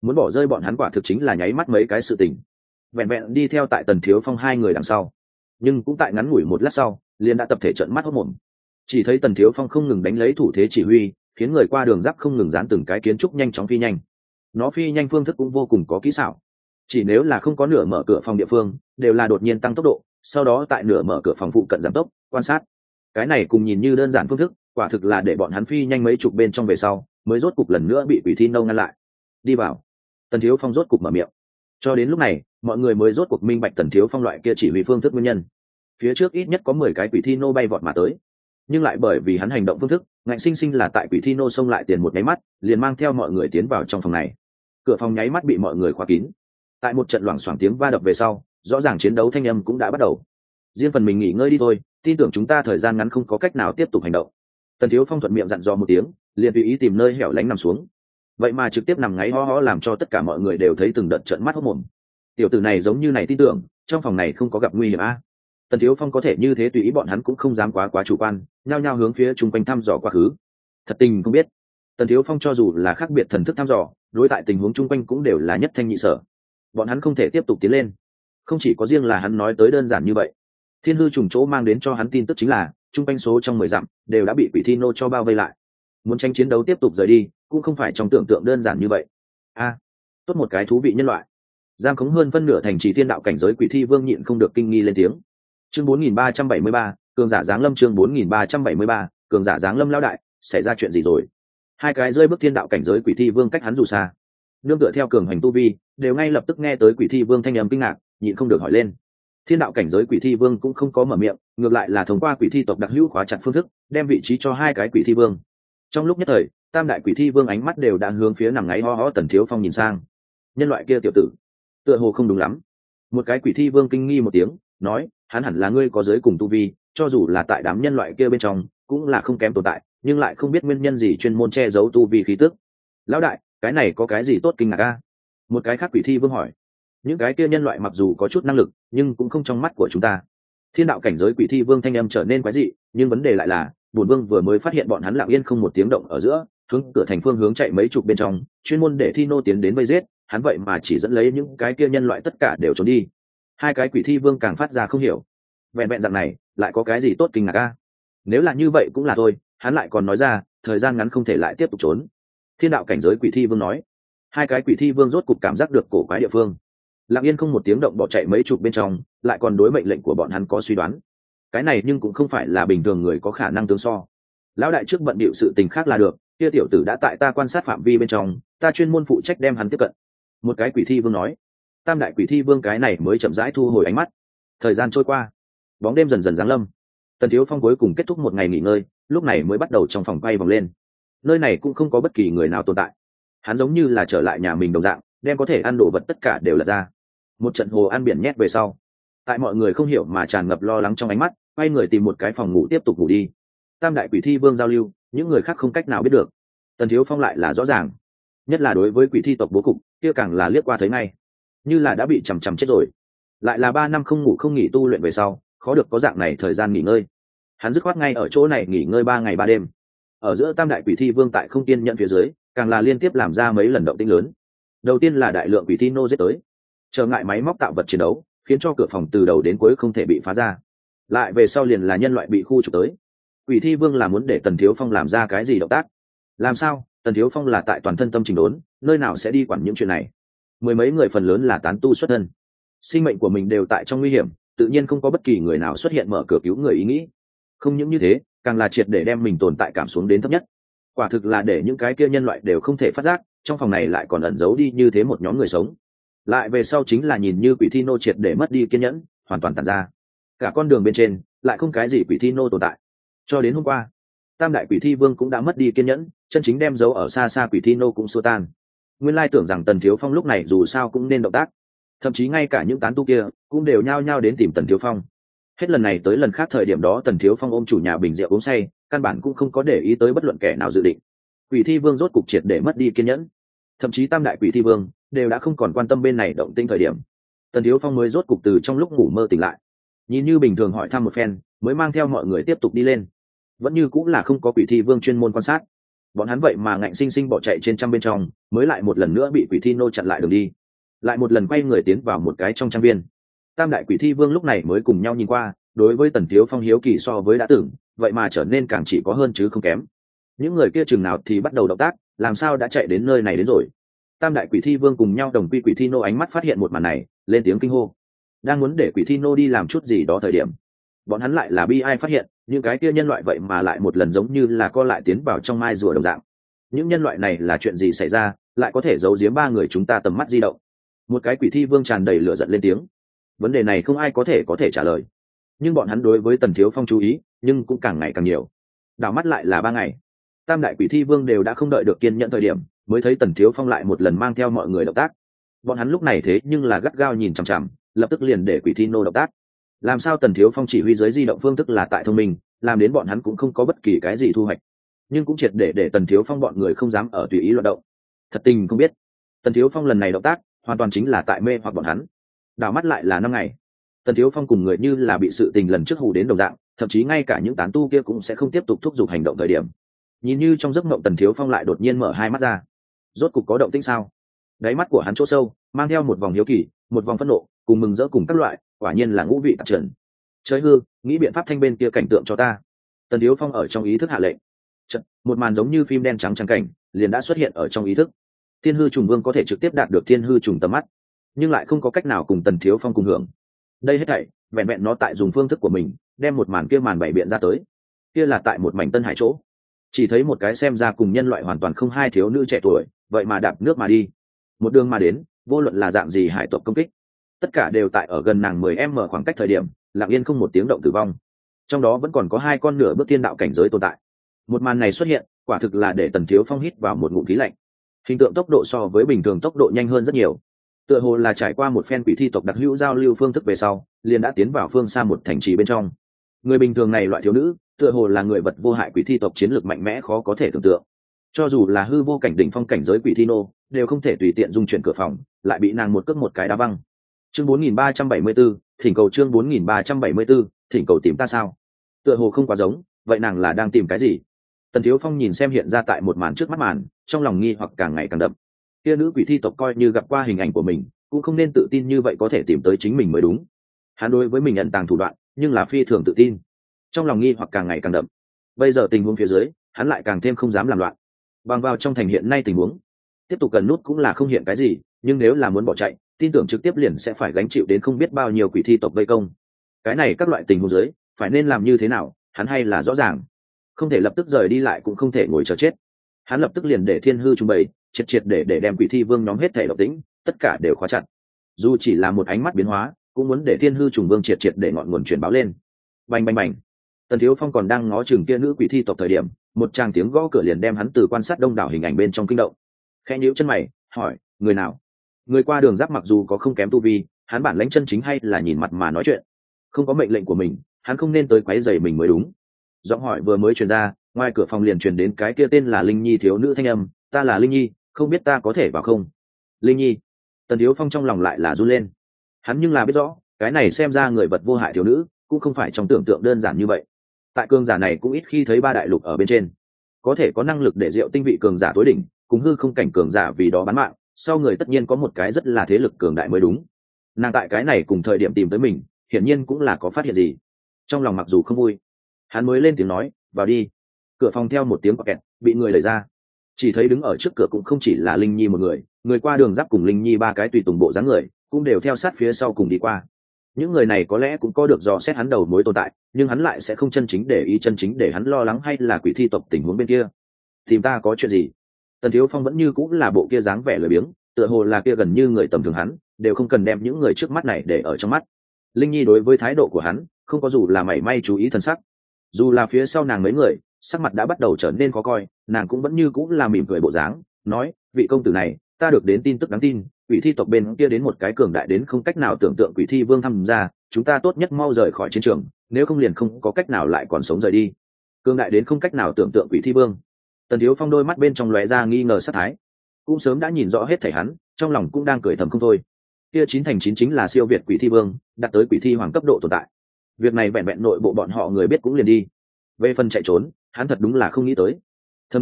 muốn bỏ rơi bọn hắn quả thực chính là nháy mắt mấy cái sự tình. Vẹn vẹn đi theo tại Tần Thiếu Phong hai người đằng sau, nhưng cũng tại ngắn ngủi một lát sau liền đã tập thể trợn mắt hốt mồm. Chỉ thấy Tần Thiếu Phong không ngừng đánh lấy thủ thế chỉ huy, khiến người qua đường giáp không ngừng dán từng cái kiến trúc nhanh chóng phi nhanh. Nó phi nhanh phương thức cũng vô cùng có kỹ xảo, chỉ nếu là không có nửa mở cửa phòng địa phương đều là đột nhiên tăng tốc độ, sau đó tại nửa mở cửa phòng phụ cận giảm tốc quan sát. Cái này cùng nhìn như đơn giản phương thức, quả thực là để bọn hắn phi nhanh mấy chục bên trong về sau mới rốt cục lần nữa bị Quỷ Thi Nô ngăn lại. Đi vào. Tần Thiếu Phong rốt cục mở miệng. Cho đến lúc này mọi người mới rốt cuộc minh bạch Tần Thiếu Phong loại kia chỉ huy phương thức nguyên nhân. Phía trước ít nhất có mười cái Quỷ Thi Nô bay vọt mà tới, nhưng lại bởi vì hắn hành động phương thức ngạnh sinh sinh là tại Quỷ Thi Nô xông lại tiền một nháy mắt liền mang theo mọi người tiến vào trong phòng này. Cửa phòng nháy mắt bị mọi người khóa kín. Tại một trận loảng xoảng tiếng va đập về sau, rõ ràng chiến đấu thanh âm cũng đã bắt đầu. Riêng phần mình nghỉ ngơi đi thôi, tin tưởng chúng ta thời gian ngắn không có cách nào tiếp tục hành động. Tần Thiếu Phong thuận miệng dặn dò một tiếng, liền tùy ý tìm nơi hẻo lánh nằm xuống. Vậy mà trực tiếp nằm ngáy ho ho làm cho tất cả mọi người đều thấy từng đợt trợn mắt hốt mồm. Tiểu tử này giống như này tin tưởng trong phòng này không có gặp nguy hiểm a. Tần Thiếu Phong có thể như thế tùy ý bọn hắn cũng không dám quá quá chủ quan, nhao nhao hướng phía chung quanh thăm dò quá khứ. Thật tình không biết, Tần Thiếu Phong cho dù là khác biệt thần thức thăm dò, đối tại tình huống chung quanh cũng đều là nhất thanh nhị sở. Bọn hắn không thể tiếp tục tiến lên. Không chỉ có riêng là hắn nói tới đơn giản như vậy, Thiên Hư trùng chỗ mang đến cho hắn tin tức chính là chung quanh số trong mười dặm đều đã bị Quỷ Thi Nô cho bao vây lại. Muốn tranh chiến đấu tiếp tục rời đi cũng không phải trong tưởng tượng đơn giản như vậy. A, tốt một cái thú vị nhân loại. Giang khống hơn phân nửa thành trì thiên đạo cảnh giới Quỷ Thi Vương nhịn không được kinh nghi lên tiếng. Chương bốn nghìn ba trăm bảy mươi ba, cường giả giáng lâm. Chương bốn nghìn ba trăm bảy mươi ba, cường giả giáng lâm. Lão đại, xảy ra chuyện gì rồi? Hai cái rơi bước thiên đạo cảnh giới Quỷ Thi Vương cách hắn dù xa, nương tựa theo cường hành tu vi, đều ngay lập tức nghe tới Quỷ Thi Vương thanh âm kinh ngạc, nhịn không được hỏi lên. Thiên đạo cảnh giới Quỷ Thi Vương cũng không có mở miệng, ngược lại là thông qua Quỷ Thi tộc đặc hữu khóa chặt phương thức, đem vị trí cho hai cái Quỷ Thi Vương. Trong lúc nhất thời, tam đại Quỷ Thi Vương ánh mắt đều đã hướng phía nằm ngáy ho ho Tần Thiếu Phong nhìn sang. Nhân loại kia tiểu tử, tựa hồ không đúng lắm. Một cái Quỷ Thi Vương kinh nghi một tiếng, nói, hắn hẳn là ngươi có giới cùng tu vi, cho dù là tại đám nhân loại kia bên trong, cũng là không kém tồn tại, nhưng lại không biết nguyên nhân gì chuyên môn che giấu tu vi khí tức. Lão đại, cái này có cái gì tốt kinh ngạc a? Một cái khác Quỷ Thi Vương hỏi. Những cái kia nhân loại mặc dù có chút năng lực, nhưng cũng không trong mắt của chúng ta. Thiên đạo cảnh giới Quỷ Thi Vương thanh âm trở nên quái dị, nhưng vấn đề lại là, Bổn Vương vừa mới phát hiện bọn hắn lặng yên không một tiếng động ở giữa, hướng cửa thành phương hướng chạy mấy chục bên trong, chuyên môn để Thi Nô tiến đến vây giết, hắn vậy mà chỉ dẫn lấy những cái kia nhân loại tất cả đều trốn đi. Hai cái Quỷ Thi Vương càng phát ra không hiểu. Vẹn vẹn dạng này, lại có cái gì tốt kinh ngạc a? Nếu là như vậy cũng là thôi, hắn lại còn nói ra, thời gian ngắn không thể lại tiếp tục trốn. Thiên đạo cảnh giới Quỷ Thi Vương nói. Hai cái Quỷ Thi Vương rốt cục cảm giác được cổ quái địa phương, lặng yên không một tiếng động bỏ chạy mấy chục bên trong, lại còn đối mệnh lệnh của bọn hắn có suy đoán. Cái này nhưng cũng không phải là bình thường người có khả năng tương so. Lão đại trước bận bịu sự tình khác là được, kia tiểu tử đã tại ta quan sát phạm vi bên trong, ta chuyên môn phụ trách đem hắn tiếp cận. Một cái Quỷ Thi Vương nói. Tam đại Quỷ Thi Vương cái này mới chậm rãi thu hồi ánh mắt. Thời gian trôi qua, bóng đêm dần dần giáng lâm. Tần Thiếu Phong cuối cùng kết thúc một ngày nghỉ ngơi, lúc này mới bắt đầu trong phòng quay vòng lên. Nơi này cũng không có bất kỳ người nào tồn tại. Hắn giống như là trở lại nhà mình đồng dạng, đem có thể ăn đồ vật tất cả đều lật ra. Một trận hồ ăn biển nhét về sau, tại mọi người không hiểu mà tràn ngập lo lắng trong ánh mắt, quay người tìm một cái phòng ngủ tiếp tục ngủ đi. Tam đại Quỷ Thi Vương giao lưu, những người khác không cách nào biết được. Tần Thiếu Phong lại là rõ ràng, nhất là đối với Quỷ Thi tộc bố cục, kia càng là liếc qua thấy ngay, như là đã bị chằm chằm chết rồi. Lại là ba năm không ngủ không nghỉ tu luyện về sau, khó được có dạng này thời gian nghỉ ngơi. Hắn dứt khoát ngay ở chỗ này nghỉ ngơi ba ngày ba đêm. Ở giữa Tam đại Quỷ Thi Vương tại không kiên nhận phía dưới, càng là liên tiếp làm ra mấy lần động tĩnh lớn. Đầu tiên là đại lượng Quỷ Thi nô giết tới, trở ngại máy móc tạo vật chiến đấu, khiến cho cửa phòng từ đầu đến cuối không thể bị phá ra. Lại về sau liền là nhân loại bị khu trục tới. Quỷ Thi Vương là muốn để Tần Thiếu Phong làm ra cái gì động tác? Làm sao? Tần Thiếu Phong là tại toàn thân tâm trình đốn, nơi nào sẽ đi quản những chuyện này? Mười mấy người phần lớn là tán tu xuất thân, sinh mệnh của mình đều tại trong nguy hiểm, tự nhiên không có bất kỳ người nào xuất hiện mở cửa cứu người ý nghĩ. Không những như thế, càng là triệt để đem mình tồn tại cảm xuống đến thấp nhất. Quả thực là để những cái kia nhân loại đều không thể phát giác, trong phòng này lại còn ẩn giấu đi như thế một nhóm người sống. Lại về sau chính là nhìn như Quỷ Thi nô triệt để mất đi kiên nhẫn, hoàn toàn tàn ra. Cả con đường bên trên lại không cái gì Quỷ Thi nô tồn tại. Cho đến hôm qua, Tam đại Quỷ Thi Vương cũng đã mất đi kiên nhẫn, chân chính đem giấu ở xa xa Quỷ Thi nô cũng xua tan. Nguyên lai tưởng rằng Tần Thiếu Phong lúc này dù sao cũng nên động tác, thậm chí ngay cả những tán tu kia cũng đều nhao nhao đến tìm Tần Thiếu Phong. Hết lần này tới lần khác thời điểm đó Tần Thiếu Phong ôm chủ nhà bình rượu uống say, căn bản cũng không có để ý tới bất luận kẻ nào dự định. Quỷ Thi Vương rốt cục triệt để mất đi kiên nhẫn, thậm chí Tam đại Quỷ Thi Vương đều đã không còn quan tâm bên này động tĩnh thời điểm, Tần Thiếu Phong mới rốt cục từ trong lúc ngủ mơ tỉnh lại, nhìn như bình thường hỏi thăm một phen, mới mang theo mọi người tiếp tục đi lên. Vẫn như cũng là không có Quỷ Thi Vương chuyên môn quan sát. bọn hắn vậy mà ngạnh sinh sinh bỏ chạy trên trăm bên trong, mới lại một lần nữa bị quỷ thi nô chặn lại đường đi, lại một lần quay người tiến vào một cái trong trang viên. Tam đại quỷ thi vương lúc này mới cùng nhau nhìn qua, đối với Tần Thiếu Phong hiếu kỳ so với đã tưởng, vậy mà trở nên càng chỉ có hơn chứ không kém. Những người kia chừng nào thì bắt đầu động tác, làm sao đã chạy đến nơi này đến rồi? Tam đại quỷ thi vương cùng nhau đồng quy quỷ thi nô ánh mắt phát hiện một màn này, lên tiếng kinh hô. Đang muốn để quỷ thi nô đi làm chút gì đó thời điểm, bọn hắn lại là bi ai phát hiện, những cái kia nhân loại vậy mà lại một lần giống như là co lại tiến vào trong mai rùa đồng dạng. Những nhân loại này là chuyện gì xảy ra, lại có thể giấu giếm ba người chúng ta tầm mắt di động? Một cái quỷ thi vương tràn đầy lửa giận lên tiếng. Vấn đề này không ai có thể có thể trả lời, nhưng bọn hắn đối với Tần Thiếu Phong chú ý nhưng cũng càng ngày càng nhiều. Đảo mắt lại là ba ngày, tam đại quỷ thi vương đều đã không đợi được kiên nhẫn thời điểm, mới thấy Tần Thiếu Phong lại một lần mang theo mọi người động tác. Bọn hắn lúc này thế nhưng là gắt gao nhìn chằm chằm, lập tức liền để quỷ thi nô động tác. Làm sao Tần Thiếu Phong chỉ huy giới di động phương thức là tại thông minh, làm đến bọn hắn cũng không có bất kỳ cái gì thu hoạch, nhưng cũng triệt để để Tần Thiếu Phong bọn người không dám ở tùy ý loạn động. Thật tình không biết, Tần Thiếu Phong lần này động tác hoàn toàn chính là tại mê hoặc bọn hắn. Đảo mắt lại là năm ngày, Tần Thiếu Phong cùng người như là bị sự tình lần trước hù đến đồng dạng, thậm chí ngay cả những tán tu kia cũng sẽ không tiếp tục thúc giục hành động thời điểm. Nhìn như trong giấc mộng, Tần Thiếu Phong lại đột nhiên mở hai mắt ra. Rốt cục có động tĩnh sao? Đáy mắt của hắn chỗ sâu mang theo một vòng hiếu kỳ, một vòng phẫn nộ, cùng mừng rỡ cùng các loại, quả nhiên là ngũ vị tạp trần. Trời hư, nghĩ biện pháp thanh bên kia cảnh tượng cho ta. Tần Thiếu Phong ở trong ý thức hạ lệnh. Chật, một màn giống như phim đen trắng trắng cảnh liền đã xuất hiện ở trong ý thức. Thiên hư trùng vương có thể trực tiếp đạt được thiên hư trùng tầm mắt, nhưng lại không có cách nào cùng Tần Thiếu Phong cùng hưởng. Đây hết thảy vẹn vẹn nó tại dùng phương thức của mình đem một màn kia màn bày biện ra tới. Kia là tại một mảnh tân hải chỗ, chỉ thấy một cái xem ra cùng nhân loại hoàn toàn không hai thiếu nữ trẻ tuổi, vậy mà đạp nước mà đi, một đường mà đến, vô luận là dạng gì hải tộc công kích, tất cả đều tại ở gần nàng mười m khoảng cách thời điểm lặng yên không một tiếng động tử vong. Trong đó vẫn còn có hai con nửa bước thiên đạo cảnh giới tồn tại. Một màn này xuất hiện, quả thực là để Tần Thiếu Phong hít vào một ngụm khí lạnh. Hình tượng tốc độ so với bình thường tốc độ nhanh hơn rất nhiều, tựa hồ là trải qua một phen quỷ thi tộc đặc hữu giao lưu phương thức về sau, liền đã tiến vào phương xa một thành trì bên trong. Người bình thường này loại thiếu nữ, tựa hồ là người vật vô hại quỷ thi tộc chiến lược mạnh mẽ khó có thể tưởng tượng. Cho dù là hư vô cảnh đỉnh phong cảnh giới quỷ thi nô, đều không thể tùy tiện dung chuyển cửa phòng, lại bị nàng một cước một cái đá văng. Chương bốn nghìn ba trăm bảy mươi 4, thỉnh cầu chương bốn nghìn ba trăm bảy mươi 4, thỉnh cầu tìm ta sao? Tựa hồ không quá giống, vậy nàng là đang tìm cái gì? Tần Thiếu Phong nhìn xem hiện ra tại một màn trước mắt màn, trong lòng nghi hoặc càng ngày càng đậm. Kia nữ quỷ thi tộc coi như gặp qua hình ảnh của mình, cũng không nên tự tin như vậy có thể tìm tới chính mình mới đúng. Hắn đối với mình nhận tàng thủ đoạn, nhưng là phi thường tự tin. Trong lòng nghi hoặc càng ngày càng đậm. Bây giờ tình huống phía dưới, hắn lại càng thêm không dám làm loạn. Bằng vào trong thành hiện nay tình huống, tiếp tục cần nút cũng là không hiện cái gì, nhưng nếu là muốn bỏ chạy, tin tưởng trực tiếp liền sẽ phải gánh chịu đến không biết bao nhiêu quỷ thi tộc vây công. Cái này các loại tình huống dưới, phải nên làm như thế nào, hắn hay là rõ ràng. Không thể lập tức rời đi, lại cũng không thể ngồi chờ chết. Hắn lập tức liền để thiên hư trung bày, triệt triệt để để đem quỷ thi vương nhóm hết thể độc tĩnh, tất cả đều khóa chặt. Dù chỉ là một ánh mắt biến hóa, cũng muốn để thiên hư trùng vương triệt triệt để ngọn nguồn truyền báo lên. Bành bành bành. Tần Thiếu Phong còn đang ngó chừng kia nữ quỷ thi tộc thời điểm, một tràng tiếng gõ cửa liền đem hắn từ quan sát đông đảo hình ảnh bên trong kinh động. Khẽ nhíu chân mày, hỏi, người nào? Người qua đường giáp mặc dù có không kém tu vi, hắn bản lãnh chân chính hay là nhìn mặt mà nói chuyện. Không có mệnh lệnh của mình, hắn không nên tới quấy rầy mình mới đúng. Giọng hỏi vừa mới truyền ra, ngoài cửa phòng liền truyền đến cái kia tên là Linh Nhi thiếu nữ thanh âm, ta là Linh Nhi, không biết ta có thể vào không? Linh Nhi. Tần Thiếu Phong trong lòng lại là run lên. Hắn nhưng là biết rõ, cái này xem ra người vật vô hại thiếu nữ, cũng không phải trong tưởng tượng đơn giản như vậy. Tại cường giả này cũng ít khi thấy ba đại lục ở bên trên, có thể có năng lực để diệu tinh vị cường giả tối đỉnh, cùng hư không cảnh cường giả vì đó bán mạng, sau người tất nhiên có một cái rất là thế lực cường đại mới đúng. Nàng tại cái này cùng thời điểm tìm tới mình, hiển nhiên cũng là có phát hiện gì. Trong lòng mặc dù không vui, hắn mới lên tiếng nói, vào đi. Cửa phòng theo một tiếng quạt kẹt, bị người đẩy ra. Chỉ thấy đứng ở trước cửa cũng không chỉ là Linh Nhi một người, người qua đường giáp cùng Linh Nhi ba cái tùy tùng bộ dáng người, cũng đều theo sát phía sau cùng đi qua. Những người này có lẽ cũng có được dò xét hắn đầu mối tồn tại, nhưng hắn lại sẽ không chân chính để ý chân chính để hắn lo lắng hay là quỷ thi tộc tình huống bên kia. Tìm ta có chuyện gì? Tần Thiếu Phong vẫn như cũng là bộ kia dáng vẻ lười biếng, tựa hồ là kia gần như người tầm thường hắn, đều không cần đem những người trước mắt này để ở trong mắt. Linh Nhi đối với thái độ của hắn, không có dù là mảy may chú ý thần sắc. Dù là phía sau nàng mấy người, sắc mặt đã bắt đầu trở nên khó coi, nàng cũng vẫn như cũng là mỉm cười bộ dáng, nói, vị công tử này, ta được đến tin tức đáng tin, quỷ thi tộc bên kia đến một cái cường đại đến không cách nào tưởng tượng quỷ thi vương tham gia, chúng ta tốt nhất mau rời khỏi chiến trường, nếu không liền không có cách nào lại còn sống rời đi. Cường đại đến không cách nào tưởng tượng quỷ thi vương. Tần Thiếu Phong đôi mắt bên trong lóe ra nghi ngờ sát thái, cũng sớm đã nhìn rõ hết thảy hắn, trong lòng cũng đang cười thầm không thôi. Kia chín thành chín chính là siêu việt quỷ thi vương, đạt tới quỷ thi hoàng cấp độ tồn tại. Việc này vẹn vẹn nội bộ bọn họ người biết cũng liền đi. Về phần chạy trốn, hắn thật đúng là không nghĩ tới. Thầm nghĩ,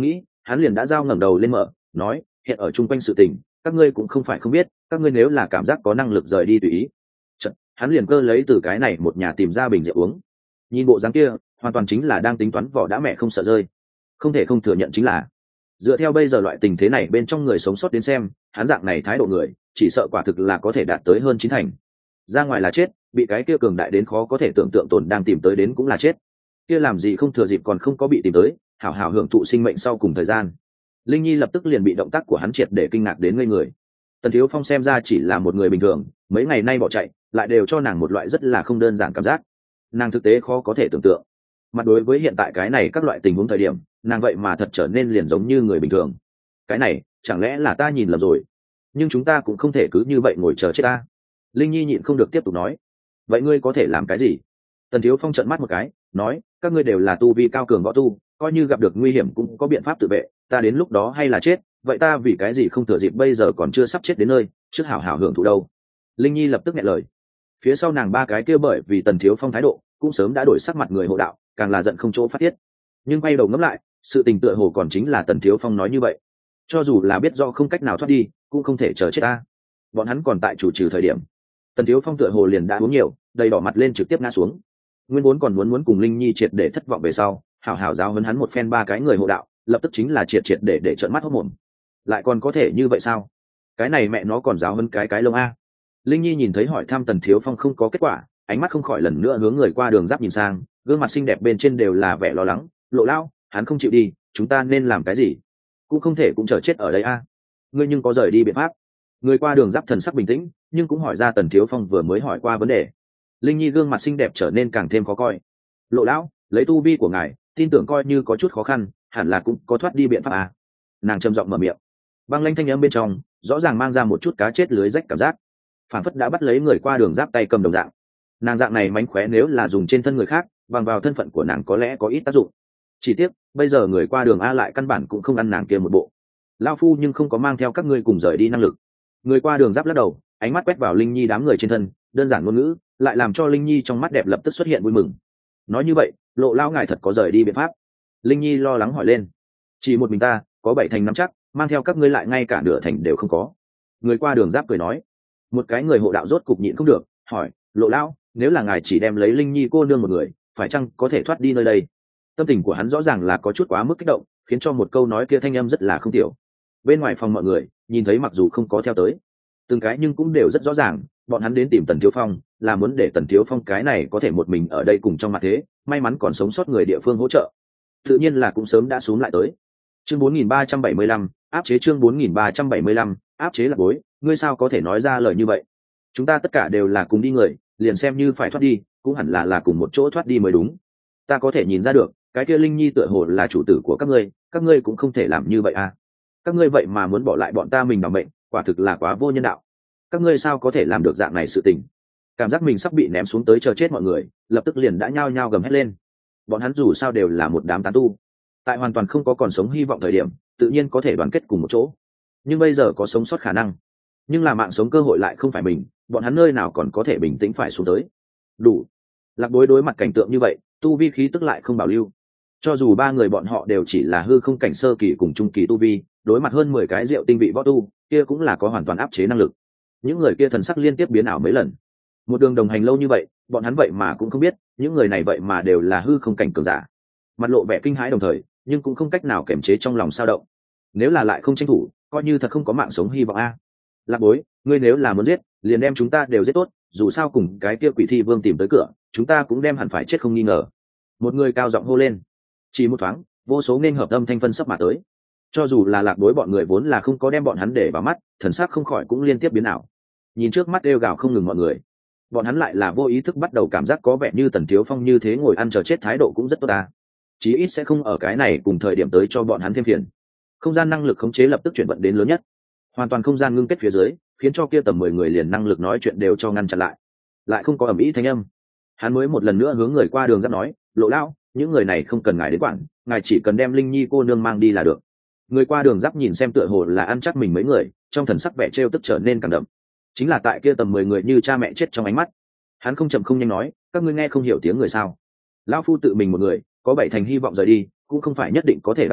hắn liền đã giao ngẩng đầu lên mở nói, hiện ở chung quanh sự tình các ngươi cũng không phải không biết, các ngươi nếu là cảm giác có năng lực rời đi tùy ý. Chật, hắn liền cơ lấy từ cái này một nhà tìm ra bình rượu uống. Nhìn bộ dáng kia hoàn toàn chính là đang tính toán vỏ đã mẹ không sợ rơi. Không thể không thừa nhận chính là dựa theo bây giờ loại tình thế này bên trong người sống sót đến xem, hắn dạng này thái độ người chỉ sợ quả thực là có thể đạt tới hơn chín thành. Ra ngoài là chết, bị cái kia cường đại đến khó có thể tưởng tượng tồn đang tìm tới đến cũng là chết. Kia làm gì không thừa dịp còn không có bị tìm tới, hảo hảo hưởng thụ sinh mệnh sau cùng thời gian. Linh Nhi lập tức liền bị động tác của hắn triệt để kinh ngạc đến ngây người. Tần Thiếu Phong xem ra chỉ là một người bình thường, mấy ngày nay bỏ chạy lại đều cho nàng một loại rất là không đơn giản cảm giác. Nàng thực tế khó có thể tưởng tượng, mặt đối với hiện tại cái này các loại tình huống thời điểm, nàng vậy mà thật trở nên liền giống như người bình thường. Cái này chẳng lẽ là ta nhìn lầm rồi? Nhưng chúng ta cũng không thể cứ như vậy ngồi chờ chết ta. Linh Nhi nhịn không được tiếp tục nói, vậy ngươi có thể làm cái gì? Tần Thiếu Phong trợn mắt một cái nói, các ngươi đều là tu vi cao cường võ tu, coi như gặp được nguy hiểm cũng có biện pháp tự vệ, ta đến lúc đó hay là chết, vậy ta vì cái gì không thừa dịp bây giờ còn chưa sắp chết đến nơi trước hảo hảo hưởng thụ đâu? Linh Nhi lập tức nghẹn lời. Phía sau nàng ba cái kia bởi vì Tần Thiếu Phong thái độ cũng sớm đã đổi sắc mặt người hộ đạo, càng là giận không chỗ phát tiết. Nhưng quay đầu ngẫm lại, sự tình tựa hồ còn chính là Tần Thiếu Phong nói như vậy, cho dù là biết do không cách nào thoát đi cũng không thể chờ chết ta. Bọn hắn còn tại chủ trừ thời điểm, Tần Thiếu Phong tựa hồ liền đã uống nhiều, đầy đỏ mặt lên trực tiếp ngã xuống. Nguyên vốn còn muốn muốn cùng Linh Nhi triệt để thất vọng về sau, hảo hảo giáo huấn hắn một phen ba cái người hộ đạo, lập tức chính là triệt triệt để để trợn mắt hốt mồm. Lại còn có thể như vậy sao? Cái này mẹ nó còn giáo huấn cái cái lông a. Linh Nhi nhìn thấy hỏi thăm Tần Thiếu Phong không có kết quả, ánh mắt không khỏi lần nữa hướng người qua đường giáp nhìn sang, gương mặt xinh đẹp bên trên đều là vẻ lo lắng. Lộ lão, hắn không chịu đi, chúng ta nên làm cái gì? Cũng không thể cũng chờ chết ở đây a. Ngươi nhưng có rời đi biện pháp? Người qua đường giáp thần sắc bình tĩnh, nhưng cũng hỏi ra Tần Thiếu Phong vừa mới hỏi qua vấn đề. Linh Nhi gương mặt xinh đẹp trở nên càng thêm khó coi. Lộ lão, lấy tu vi của ngài, tin tưởng coi như có chút khó khăn, hẳn là cũng có thoát đi biện pháp à? Nàng trầm giọng mở miệng. Băng lanh thanh âm bên trong rõ ràng mang ra một chút cá chết lưới rách cảm giác, phản phất đã bắt lấy người qua đường giáp tay cầm đồng dạng. Nàng dạng này mánh khóe nếu là dùng trên thân người khác, bằng vào thân phận của nàng có lẽ có ít tác dụng. Chỉ tiếc bây giờ người qua đường a lại căn bản cũng không ăn nàng kia một bộ. Lao phu nhưng không có mang theo các ngươi cùng rời đi năng lực. Người qua đường giáp lắc đầu, ánh mắt quét vào Linh Nhi đám người trên thân, đơn giản ngôn ngữ lại làm cho Linh Nhi trong mắt đẹp lập tức xuất hiện vui mừng. Nói như vậy, Lộ lão ngài thật có rời đi biện pháp? Linh Nhi lo lắng hỏi lên. Chỉ một mình ta, có bảy thành nắm chắc, mang theo các ngươi lại ngay cả nửa thành đều không có. Người qua đường giáp cười nói. Một cái người hộ đạo rốt cục nhịn không được, hỏi, Lộ lão, nếu là ngài chỉ đem lấy Linh Nhi cô nương một người, phải chăng có thể thoát đi nơi đây? Tâm tình của hắn rõ ràng là có chút quá mức kích động, khiến cho một câu nói kia thanh âm rất là không tiểu. Bên ngoài phòng mọi người nhìn thấy mặc dù không có theo tới từng cái, nhưng cũng đều rất rõ ràng, bọn hắn đến tìm Tần Thiếu Phong là muốn để Tần Thiếu Phong cái này có thể một mình ở đây cùng trong mặt thế may mắn còn sống sót người địa phương hỗ trợ. Tự nhiên là cũng sớm đã xuống lại tới. Chương bốn nghìn ba trăm bảy mươi lăm, áp chế. Chương bốn nghìn ba trăm bảy mươi lăm, áp chế là bối, ngươi sao có thể nói ra lời như vậy? Chúng ta tất cả đều là cùng đi người, liền xem như phải thoát đi cũng hẳn là là cùng một chỗ thoát đi mới đúng. Ta có thể nhìn ra được, cái kia Linh Nhi tựa hồ là chủ tử của các ngươi, các ngươi cũng không thể làm như vậy à? Các ngươi vậy mà muốn bỏ lại bọn ta mình bằng mệnh, quả thực là quá vô nhân đạo. Các ngươi sao có thể làm được dạng này sự tình? Cảm giác mình sắp bị ném xuống tới chờ chết mọi người lập tức liền đã nhao nhao gầm hét lên. Bọn hắn dù sao đều là một đám tán tu, tại hoàn toàn không có còn sống hy vọng thời điểm tự nhiên có thể đoàn kết cùng một chỗ, nhưng bây giờ có sống sót khả năng, nhưng là mạng sống cơ hội lại không phải mình, bọn hắn nơi nào còn có thể bình tĩnh phải xuống tới. Đủ. Lạc Bối đối mặt cảnh tượng như vậy, tu vi khí tức lại không bảo lưu. Cho dù ba người bọn họ đều chỉ là hư không cảnh sơ kỳ cùng trung kỳ tu vi, đối mặt hơn mười cái rượu tinh vị võ tu, kia cũng là có hoàn toàn áp chế năng lực. Những người kia thần sắc liên tiếp biến ảo mấy lần. Một đường đồng hành lâu như vậy, bọn hắn vậy mà cũng không biết, những người này vậy mà đều là hư không cảnh cường giả. Mặt lộ vẻ kinh hãi đồng thời, nhưng cũng không cách nào kiềm chế trong lòng sao động. Nếu là lại không tranh thủ, coi như thật không có mạng sống hy vọng a. Lạc Bối, ngươi nếu là muốn giết, liền đem chúng ta đều giết tốt, dù sao cùng cái kia quỷ thi vương tìm tới cửa, chúng ta cũng đem hẳn phải chết không nghi ngờ. Một người cao giọng hô lên. Chỉ một thoáng, vô số nên hợp âm thanh phân sắp mà tới. Cho dù là Lạc Bối bọn người vốn là không có đem bọn hắn để vào mắt, thần sắc không khỏi cũng liên tiếp biến ảo. Nhìn trước mắt đều gào không ngừng mọi người, bọn hắn lại là vô ý thức bắt đầu cảm giác có vẻ như Tần Thiếu Phong như thế ngồi ăn chờ chết thái độ cũng rất tốt ta. Chí ít sẽ không ở cái này cùng thời điểm tới cho bọn hắn thêm phiền. Không gian năng lực khống chế lập tức chuyển vận đến lớn nhất, hoàn toàn không gian ngưng kết phía dưới, khiến cho kia tầm mười người liền năng lực nói chuyện đều cho ngăn chặn lại, lại không có ầm ĩ thanh âm. Hắn mới một lần nữa hướng người qua đường giáp nói, Lộ lão, những người này không cần ngài đến quản, ngài chỉ cần đem Linh Nhi cô nương mang đi là được. Người qua đường giáp nhìn xem tựa hồ là ăn chắc mình mấy người, trong thần sắc vẻ trêu tức trở nên càng đậm. Chính là tại kia tầm mười người như cha mẹ chết trong ánh mắt, hắn không chậm không nhanh nói, các ngươi nghe không hiểu tiếng người sao? Lão phu tự mình một người, có bảy thành hy vọng rời đi, cũng không phải nhất định có thể đào tẩu,